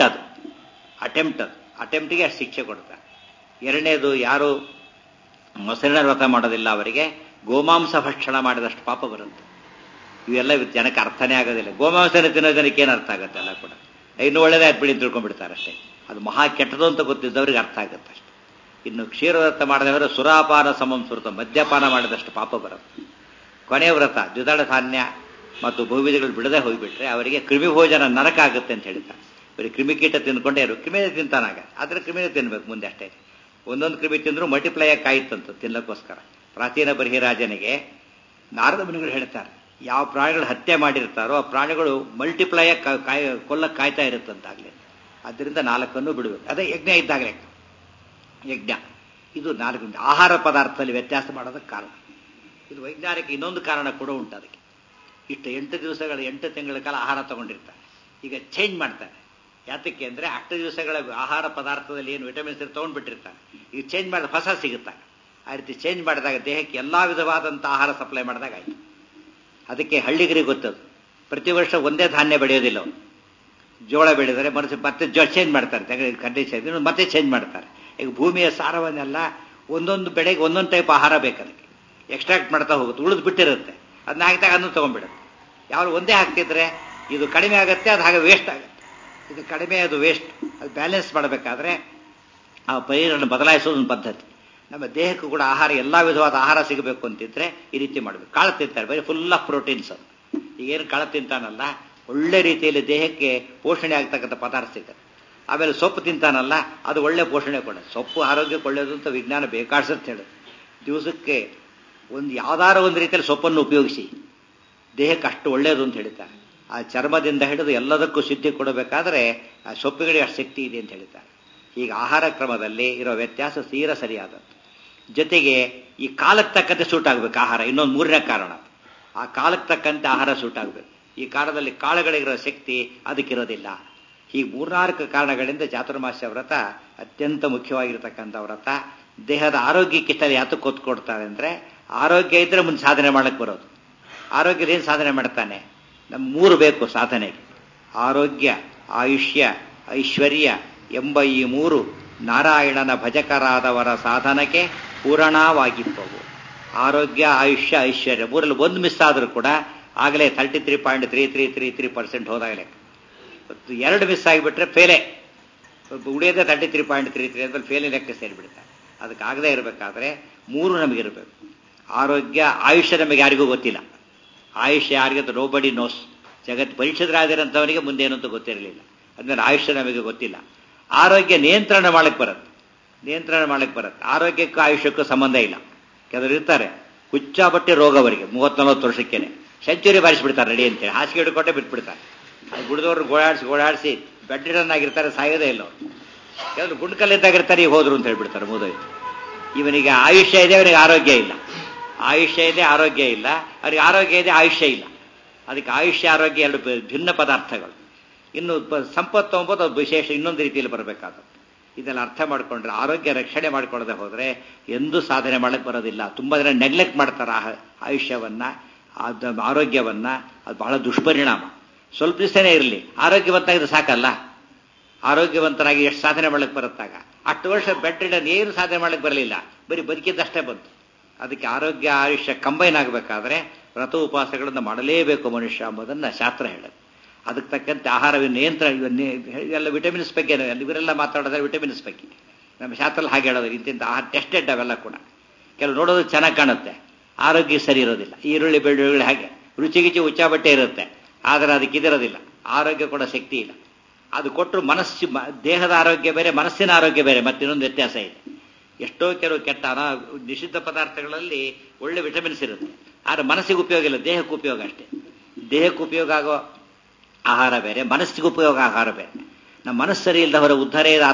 ಅಟೆಂಪ್ಟಿಗೆ ಅಷ್ಟು ಶಿಕ್ಷೆ ಕೊಡ್ತಾರೆ. ಎರಡನೇದು, ಯಾರು ಮೊಸರಿನ ವ್ರತ ಮಾಡೋದಿಲ್ಲ ಅವರಿಗೆ ಗೋಮಾಂಸ ಭಕ್ಷಣ ಮಾಡಿದಷ್ಟು ಪಾಪ ಬರುತ್ತೆ. ಇವೆಲ್ಲ ಜನಕ್ಕೆ ಅರ್ಥನೇ ಆಗೋದಿಲ್ಲ. ಗೋಮಾಂಸನ ತಿನ್ನೋ ಜನಕ್ಕೆ ಏನು ಅರ್ಥ ಆಗುತ್ತೆ? ಎಲ್ಲ ಕೂಡ ಇನ್ನೂ ಒಳ್ಳೇದಾಯ್ತು ಬಿಡಿ ತಿಳ್ಕೊಂಡ್ಬಿಡ್ತಾರೆ ಅಷ್ಟೇ. ಅದು ಮಹಾ ಕೆಟ್ಟದು ಅಂತ ಗೊತ್ತಿದ್ದವ್ರಿಗೆ ಅರ್ಥ ಆಗುತ್ತೆ ಅಷ್ಟೇ. ಇನ್ನು ಕ್ಷೀರವ್ರತ ಮಾಡದವರ ಸುರಾಪಾನ ಸಂಸ್ಕೃತ ಮದ್ಯಪಾನ ಮಾಡಿದಷ್ಟು ಪಾಪ ಬರುತ್ತೆ. ಕೊನೆಯ ವ್ರತ ದ್ವಿದಳ ಧಾನ್ಯ ಮತ್ತು ಬಹುವಿಧಗಳು ಬಿಡದೆ ಹೋಗಿಬಿಟ್ರೆ ಅವರಿಗೆ ಕ್ರಿಮಿಭೋಜನ ನರಕ ಆಗುತ್ತೆ ಅಂತ ಹೇಳ್ತಾರೆ. ಬರೀ ಕ್ರಿಮಿಕೀಟ ತಿಂದ್ಕೊಂಡೇ ಇರು, ಕ್ರಿಮಿನೇ ತಿಂತಾನಾಗ, ಆದರೆ ಕ್ರಿಮಿನೇ ತಿನ್ಬೇಕು ಮುಂದೆ ಅಷ್ಟೇ. ಒಂದೊಂದು ಕ್ರಿಮಿ ತಿಂದರೂ ಮಲ್ಟಿಪ್ಲೈ ಆಗಿ ಕಾಯುತ್ತಂತ ತಿನ್ನಕ್ಕೋಸ್ಕರ. ಪ್ರಾಚೀನ ಬರ್ಹಿರಾಜನಿಗೆ ನಾರದ ಮುನಿಗಳು ಹೇಳ್ತಾರೆ, ಯಾವ ಪ್ರಾಣಿಗಳು ಹತ್ಯೆ ಮಾಡಿರ್ತಾರೋ ಆ ಪ್ರಾಣಿಗಳು ಮಲ್ಟಿಪ್ಲೈ ಆಗಿ ಕೊಲ್ಲಕ್ಕೆ ಕಾಯ್ತಾ ಇರುತ್ತಂತಾಗಲಿ. ಆದ್ದರಿಂದ 4 ಬಿಡಬೇಕು. ಅದೇ ಯಜ್ಞ ಇದ್ದಾಗಲೇ ಯಜ್ಞ. ಇದು 4 ಆಹಾರ ಪದಾರ್ಥದಲ್ಲಿ ವ್ಯತ್ಯಾಸ ಮಾಡೋದಕ್ಕೆ ಕಾರಣ. ಇದು ವೈಜ್ಞಾನಿಕ ಇನ್ನೊಂದು ಕಾರಣ ಕೂಡ ಉಂಟು. ಅದಕ್ಕೆ ಇಷ್ಟು 8 ದಿವಸಗಳ 8 ತಿಂಗಳ ಕಾಲ ಆಹಾರ ತಗೊಂಡಿರ್ತಾರೆ, ಈಗ ಚೇಂಜ್ ಮಾಡ್ತಾರೆ. ಯಾತಕ್ಕೆ ಅಂದರೆ 8 ದಿವಸಗಳ ಆಹಾರ ಪದಾರ್ಥದಲ್ಲಿ ಏನು ವಿಟಮಿನ್ಸ್ ತಗೊಂಡ್ಬಿಟ್ಟಿರ್ತಾರೆ, ಈಗ ಚೇಂಜ್ ಮಾಡಿದ ಹೊಸ ಸಿಗುತ್ತಾರೆ. ಆ ರೀತಿ ಚೇಂಜ್ ಮಾಡಿದಾಗ ದೇಹಕ್ಕೆ ಎಲ್ಲ ವಿಧವಾದಂಥ ಆಹಾರ ಸಪ್ಲೈ ಮಾಡಿದಾಗ ಆಯಿತು. ಅದಕ್ಕೆ ಹಳ್ಳಿಗರಿಗೆ ಗೊತ್ತದು. ಪ್ರತಿ ವರ್ಷ ಒಂದೇ ಧಾನ್ಯ ಬೆಳೆಯೋದಿಲ್ಲ ಅವರು. ಜೋಳ ಬೆಳೆದರೆ ಮತ್ತೆ ಚೇಂಜ್ ಮಾಡ್ತಾರೆ, ಕಂಡೀಷನ್ ಮತ್ತೆ ಚೇಂಜ್ ಮಾಡ್ತಾರೆ. ಈಗ ಭೂಮಿಯ ಸಾರವನ್ನೆಲ್ಲ ಒಂದೊಂದು ಬೆಳೆಗೆ ಒಂದೊಂದು ಟೈಪ್ ಆಹಾರ ಬೇಕು, ಅದಕ್ಕೆ ಎಕ್ಸ್ಟ್ರಾಕ್ಟ್ ಮಾಡ್ತಾ ಹೋಗುತ್ತೆ. ಉಳಿದು ಬಿಟ್ಟಿರುತ್ತೆ, ಅದನ್ನ ಹಾಕಿದಾಗ ಅದನ್ನು ತೊಗೊಂಡ್ಬಿಡುತ್ತೆ. ಯಾವ ಒಂದೇ ಹಾಕ್ತಿದ್ರೆ ಇದು ಕಡಿಮೆ ಆಗುತ್ತೆ, ಅದು ಹಾಗೆ ವೇಸ್ಟ್ ಆಗುತ್ತೆ. ಇದು ಕಡಿಮೆ, ಅದು ವೇಸ್ಟ್. ಅದು ಬ್ಯಾಲೆನ್ಸ್ ಮಾಡಬೇಕಾದ್ರೆ ಆ ಪೈರನ್ನು ಬದಲಾಯಿಸೋದೊಂದು ಪದ್ಧತಿ. ನಮ್ಮ ದೇಹಕ್ಕೂ ಕೂಡ ಆಹಾರ ಎಲ್ಲ ವಿಧವಾದ ಆಹಾರ ಸಿಗಬೇಕು ಅಂತಿದ್ರೆ ಈ ರೀತಿ ಮಾಡಬೇಕು. ಕಾಳು ತಿಂತಾರೆ, ಬರೀ ಫುಲ್ ಆಫ್ ಪ್ರೋಟೀನ್ಸ್. ಅದು ಈಗೇನು ಕಾಳು ತಿಂತಾನಲ್ಲ, ಒಳ್ಳೆ ರೀತಿಯಲ್ಲಿ ದೇಹಕ್ಕೆ ಪೋಷಣೆ ಆಗ್ತಕ್ಕಂಥ ಪದಾರ್ಥ ಸಿಗುತ್ತೆ. ಆಮೇಲೆ ಸೊಪ್ಪು ತಿಂತಾನಲ್ಲ, ಅದು ಒಳ್ಳೆ ಪೋಷಣೆ ಕೊಡೋದು. ಸೊಪ್ಪು ಆರೋಗ್ಯಕ್ಕೆ ಒಳ್ಳೆಯದು ಅಂತ ವಿಜ್ಞಾನ ಬೇಕಾಡ್ಸಂತ ಹೇಳೋದು. ದಿವಸಕ್ಕೆ ಯಾವ್ದಾರ ಒಂದು ರೀತಿಯಲ್ಲಿ ಸೊಪ್ಪನ್ನು ಉಪಯೋಗಿಸಿ, ದೇಹಕ್ಕೆ ಅಷ್ಟು ಒಳ್ಳೆಯದು ಅಂತ ಹೇಳ್ತಾರೆ. ಆ ಚರ್ಮದಿಂದ ಹಿಡಿದು ಎಲ್ಲದಕ್ಕೂ ಸಿದ್ಧಿ ಕೊಡಬೇಕಾದ್ರೆ ಆ ಸೊಪ್ಪಿಗೆ ಅಷ್ಟು ಶಕ್ತಿ ಇದೆ ಅಂತ ಹೇಳ್ತಾರೆ. ಈಗ ಆಹಾರ ಕ್ರಮದಲ್ಲಿ ಇರೋ ವ್ಯತ್ಯಾಸ ತೀರಾ ಸರಿಯಾದದ್ದು. ಜೊತೆಗೆ ಈ ಕಾಲಕ್ಕೆ ತಕ್ಕಂತೆ ಸೂಟ್ ಆಗಬೇಕು ಆಹಾರ. ಇನ್ನೊಂದು 3ನೇ ಕಾರಣ, ಆ ಕಾಲಕ್ಕೆ ತಕ್ಕಂತೆ ಆಹಾರ ಸೂಟ್ ಆಗಬೇಕು. ಈ ಕಾಲದಲ್ಲಿ ಕಾಳುಗಳಿಗಿರೋ ಶಕ್ತಿ ಅದಕ್ಕಿರೋದಿಲ್ಲ. ಹೀಗೆ 3-4 ಕಾರಣಗಳಿಂದ ಚಾತುರ್ಮಾಸ್ಯ ವ್ರತ ಅತ್ಯಂತ ಮುಖ್ಯವಾಗಿರತಕ್ಕಂಥ ವ್ರತ. ದೇಹದ ಆರೋಗ್ಯಕ್ಕಿಷ್ಟಲ್ಲಿ ಯಾತಕ್ಕೆ ಒತ್ತು ಕೊಡ್ತಾರೆ ಅಂದರೆ, ಆರೋಗ್ಯ ಇದ್ರೆ ಮುಂದೆ ಸಾಧನೆ ಮಾಡಕ್ಕೆ ಬರೋದು. ಆರೋಗ್ಯದೇನು ಸಾಧನೆ ಮಾಡ್ತಾನೆ? ನಮ್ಮ 3 ಬೇಕು ಸಾಧನೆಗೆ: ಆರೋಗ್ಯ, ಆಯುಷ್ಯ, ಐಶ್ವರ್ಯ ಎಂಬ ಈ 3 ನಾರಾಯಣನ ಭಜಕರಾದವರ ಸಾಧನಕ್ಕೆ ಪೂರಣವಾಗಿಪ್ಪವು. ಆರೋಗ್ಯ, ಆಯುಷ್ಯ, ಐಶ್ವರ್ಯ 3ರಲ್ಲಿ ಒಂದು ಮಿಸ್ ಆದರೂ ಕೂಡ ಆಗಲೇ 33.3333% ಹೋದಾಗಲೇ. 2 ಮಿಸ್ ಆಗಿಬಿಟ್ರೆ ಫೇಲೆ, ಉಳಿಯೋದೇ 33.33 ಅಂದ್ರೆ ಫೇಲೆ ಲೆಕ್ಕ ಸೇರಿಬಿಡ್ತಾರೆ. ಅದಕ್ಕಾಗದೇ ಇರಬೇಕಾದ್ರೆ 3 ನಮಗಿರಬೇಕು. ಆರೋಗ್ಯ, ಆಯುಷ್ಯ ನಮಗೆ ಯಾರಿಗೂ ಗೊತ್ತಿಲ್ಲ. ಆಯುಷ್ಯ ಯಾರಿಗೂ ನೋಬಡಿ ನೋಸ್. ಜಗತ್ತು ಪರೀಕ್ಷಿತರಾದಿರಂಥವನಿಗೆ ಮುಂದೇನು ಅಂತ ಗೊತ್ತಿರಲಿಲ್ಲ. ಅದ್ಮೇಲೆ ಆಯುಷ್ಯ ನಮಗೆ ಗೊತ್ತಿಲ್ಲ. ಆರೋಗ್ಯ ನಿಯಂತ್ರಣ ಮಾಡಕ್ಕೆ ಬರುತ್ತೆ. ಆರೋಗ್ಯಕ್ಕೂ ಆಯುಷ್ಯಕ್ಕೂ ಸಂಬಂಧ ಇಲ್ಲ. ಕೆಲವರು ಇರ್ತಾರೆ ಹುಚ್ಚಾಬಟ್ಟೆ ರೋಗ, ಅವರಿಗೆ 30-40 ವರ್ಷಕ್ಕೇನೆ ಸೆಂಚುರಿ ಬಾರಿಸ್ಬಿಡ್ತಾರೆ ರೆಡಿ ಅಂತೇಳಿ, ಹಾಸಿಗೆ ಹಿಡ್ಕೊಂಡೆ ಬಿಟ್ಬಿಡ್ತಾರೆ. ಅದು ಗುಡಿದವ್ರು ಗೋಳಾಡಿಸಿ ಬೆಡ್ ರಿಡನ್ ಆಗಿರ್ತಾರೆ, ಸಾಯೋದೇ ಇಲ್ಲ ಅವರು. ಕೆಲವರು ಗುಂಡ್ಕಲ್ಲಿದ್ದಾಗಿರ್ತಾರೆ, ಈಗ ಹೋದ್ರು ಅಂತ ಹೇಳ್ಬಿಡ್ತಾರೆ, ಮುಗಿದೋಯ್ತು. ಇವನಿಗೆ ಆಯುಷ್ಯ ಇದೆ, ಅವನಿಗೆ ಆರೋಗ್ಯ ಇಲ್ಲ. ಆಯುಷ್ಯ ಇದೆ, ಆರೋಗ್ಯ ಇಲ್ಲ. ಅವರಿಗೆ ಆರೋಗ್ಯ ಇದೆ, ಆಯುಷ್ಯ ಇಲ್ಲ. ಅದಕ್ಕೆ ಆಯುಷ್ಯ, ಆರೋಗ್ಯ 2 ಭಿನ್ನ ಪದಾರ್ಥಗಳು. ಇನ್ನು ಸಂಪತ್ತು ಎಂಬುದು ಅದು ವಿಶೇಷ, ಇನ್ನೊಂದು ರೀತಿಯಲ್ಲಿ ಬರಬೇಕಾದದ್ದು. ಇದೆಲ್ಲ ಅರ್ಥ ಮಾಡಿಕೊಂಡ್ರೆ, ಆರೋಗ್ಯ ರಕ್ಷಣೆ ಮಾಡಿಕೊಳ್ಳದೆ ಹೋದರೆ ಎಂದೂ ಸಾಧನೆ ಮಾಡಕ್ಕೆ ಬರೋದಿಲ್ಲ. ತುಂಬ ಜನ ನೆಗ್ಲೆಕ್ಟ್ ಮಾಡ್ತಾರೆ ಆಯುಷ್ಯವನ್ನ, ಆರೋಗ್ಯವನ್ನ. ಅದು ಬಹಳ ದುಷ್ಪರಿಣಾಮ. ಸ್ವಲ್ಪ ದಿವಸನೇ ಇರಲಿ, ಆರೋಗ್ಯವಂತಾಗಿದ್ದು ಸಾಕಲ್ಲ. ಆರೋಗ್ಯವಂತರಾಗಿ ಎಷ್ಟು ಸಾಧನೆ ಮಾಡಕ್ಕೆ ಬರುತ್ತಾಗ? 8 ವರ್ಷ ಬೆಡ್ ರಿಡನ್, ಏನು ಸಾಧನೆ ಮಾಡಕ್ಕೆ ಬರಲಿಲ್ಲ, ಬರೀ ಬದುಕಿದ್ದಷ್ಟೇ ಬಂತು. ಅದಕ್ಕೆ ಆರೋಗ್ಯ ಆಯುಷ್ಯ ಕಂಬೈನ್ ಆಗಬೇಕಾದ್ರೆ ವ್ರತ ಉಪವಾಸಗಳನ್ನು ಮಾಡಲೇಬೇಕು ಮನುಷ್ಯ ಎಂಬುದನ್ನು ಶಾಸ್ತ್ರ ಹೇಳುತ್ತೆ. ಅದಕ್ಕೆ ತಕ್ಕಂತೆ ಆಹಾರವನ್ನು ನಿಯಂತ್ರಣ, ಎಲ್ಲ ವಿಟಮಿನ್ಸ್ ಬಗ್ಗೆ ಇವರೆಲ್ಲ ಮಾತಾಡೋದ್ರೆ ವಿಟಮಿನ್ಸ್ ಬಗ್ಗೆ ನಮ್ಮ ಶಾಸ್ತ್ರದಲ್ಲಿ ಹಾಗೆ ಹೇಳೋದು. ಇಂತಿಂತ ಆಹಾರ ಟೆಸ್ಟೆಡ್ ಅವೆಲ್ಲ ಕೂಡ. ಕೆಲವು ನೋಡೋದು ಚೆನ್ನಾಗಿ ಕಾಣುತ್ತೆ, ಆರೋಗ್ಯ ಸರಿ ಇರೋದಿಲ್ಲ. ಈರುಳ್ಳಿ ಬೆಳ್ಳುಳ್ಳಿ ಹಾಗೆ ರುಚಿಗಿಚಿ ಉಚ್ಚಾಬಟ್ಟೆ ಇರುತ್ತೆ, ಆದರೆ ಅದಕ್ಕೆ ಇದಿರೋದಿಲ್ಲ, ಆರೋಗ್ಯ ಕೂಡ ಶಕ್ತಿ ಇಲ್ಲ. ಅದು ಕೊಟ್ಟರು ಮನಸ್ಸು, ದೇಹದ ಆರೋಗ್ಯ ಬೇರೆ, ಮನಸ್ಸಿನ ಆರೋಗ್ಯ ಬೇರೆ, ಮತ್ತಿನ್ನೊಂದು ವ್ಯತ್ಯಾಸ ಇದೆ. ಎಷ್ಟೋ ಕೆಲವು ಕೆಟ್ಟ ನಿಷಿದ್ಧ ಪದಾರ್ಥಗಳಲ್ಲಿ ಒಳ್ಳೆ ವಿಟಮಿನ್ಸ್ ಇರುತ್ತೆ, ಆದರೆ ಮನಸ್ಸಿಗೆ ಉಪಯೋಗ ಇಲ್ಲ, ದೇಹಕ್ಕೆ ಉಪಯೋಗ ಅಷ್ಟೇ. ದೇಹಕ್ಕೆ ಉಪಯೋಗ ಆಗೋ ಆಹಾರ ಬೇರೆ, ಮನಸ್ಸಿಗೆ ಉಪಯೋಗ ಆಹಾರ ಬೇರೆ. ನಮ್ಮ ಮನಸ್ಸು ಸರಿ ಇಲ್ಲದವರ ಉದ್ಧಾರೇದ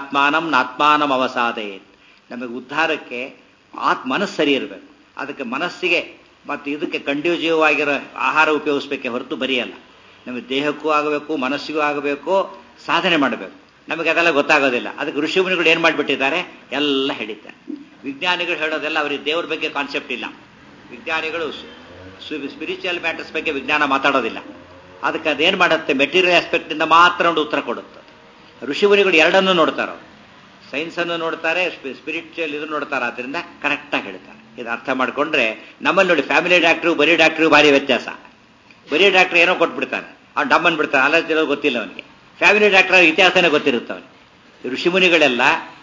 ಆತ್ಮಾನಂ ಅವಸಾದಯೇತ್. ನಮಗೆ ಉದ್ಧಾರಕ್ಕೆ ಮನಸ್ಸು ಸರಿ ಇರಬೇಕು. ಅದಕ್ಕೆ ಮನಸ್ಸಿಗೆ ಮತ್ತು ಇದಕ್ಕೆ ಕಂಡ್ಯೂಸಿವ್ ಆಗಿರೋ ಆಹಾರ ಉಪಯೋಗಿಸ್ಬೇಕೆ ಹೊರತು ಬರೆಯಲ್ಲ. ನಮಗೆ ದೇಹಕ್ಕೂ ಆಗಬೇಕು, ಮನಸ್ಸಿಗೂ ಆಗಬೇಕು, ಸಾಧನೆ ಮಾಡಬೇಕು. ನಮಗೆ ಅದೆಲ್ಲ ಗೊತ್ತಾಗೋದಿಲ್ಲ. ಅದಕ್ಕೆ ಋಷಿಮುನಿಗಳು ಏನು ಮಾಡಿಬಿಟ್ಟಿದ್ದಾರೆ, ಎಲ್ಲ ಹೇಳಿದ್ದಾರೆ. ವಿಜ್ಞಾನಿಗಳು ಹೇಳೋದೆಲ್ಲ ಅವರಿಗೆ ದೇವ್ರ ಬಗ್ಗೆ ಕಾನ್ಸೆಪ್ಟ್ ಇಲ್ಲ. ವಿಜ್ಞಾನಿಗಳು ಸ್ಪಿರಿಚುವಲ್ ಮ್ಯಾಟರ್ಸ್ ಬಗ್ಗೆ ವಿಜ್ಞಾನ ಮಾತಾಡೋದಿಲ್ಲ. ಅದಕ್ಕೆ ಅದೇನು ಮಾಡುತ್ತೆ, ಮೆಟೀರಿಯಲ್ ಆಸ್ಪೆಕ್ಟಿಂದ ಮಾತ್ರ ಒಂದು ಉತ್ತರ ಕೊಡುತ್ತೆ. ಋಷಿಮುನಿಗಳು ಎರಡನ್ನೂ ನೋಡ್ತಾರೆ, ಸೈನ್ಸನ್ನು ನೋಡ್ತಾರೆ, ಸ್ಪಿರಿಚುವಲ್ ಇದು ನೋಡ್ತಾರೆ. ಆದ್ದರಿಂದ ಕರೆಕ್ಟಾಗಿ ಹೇಳ್ತಾರೆ. ಇದು ಅರ್ಥ ಮಾಡಿಕೊಂಡ್ರೆ ನಮ್ಮಲ್ಲಿ ನೋಡಿ, ಫ್ಯಾಮಿಲಿ ಡಾಕ್ಟ್ರು ಬರೀ ಡಾಕ್ಟ್ರಿಗೂ ಭಾರಿ ವ್ಯತ್ಯಾಸ. ಬರೀ ಡಾಕ್ಟ್ರ್ ಏನೋ ಕೊಟ್ಬಿಡ್ತಾನೆ, ಅವ್ನು ಡಮ್ಮನ್ ಬಿಡ್ತಾನೆ, ಅಲ್ಲ ಗೊತ್ತಿಲ್ಲ ಅವನಿಗೆ. ಫ್ಯಾಮಿಲಿ ಡಾಕ್ಟರ್ ಇತಿಹಾಸನೇ ಗೊತ್ತಿರುತ್ತೆ ಅವನಿಗೆ. ಋಷಿಮುನಿಗಳೆಲ್ಲ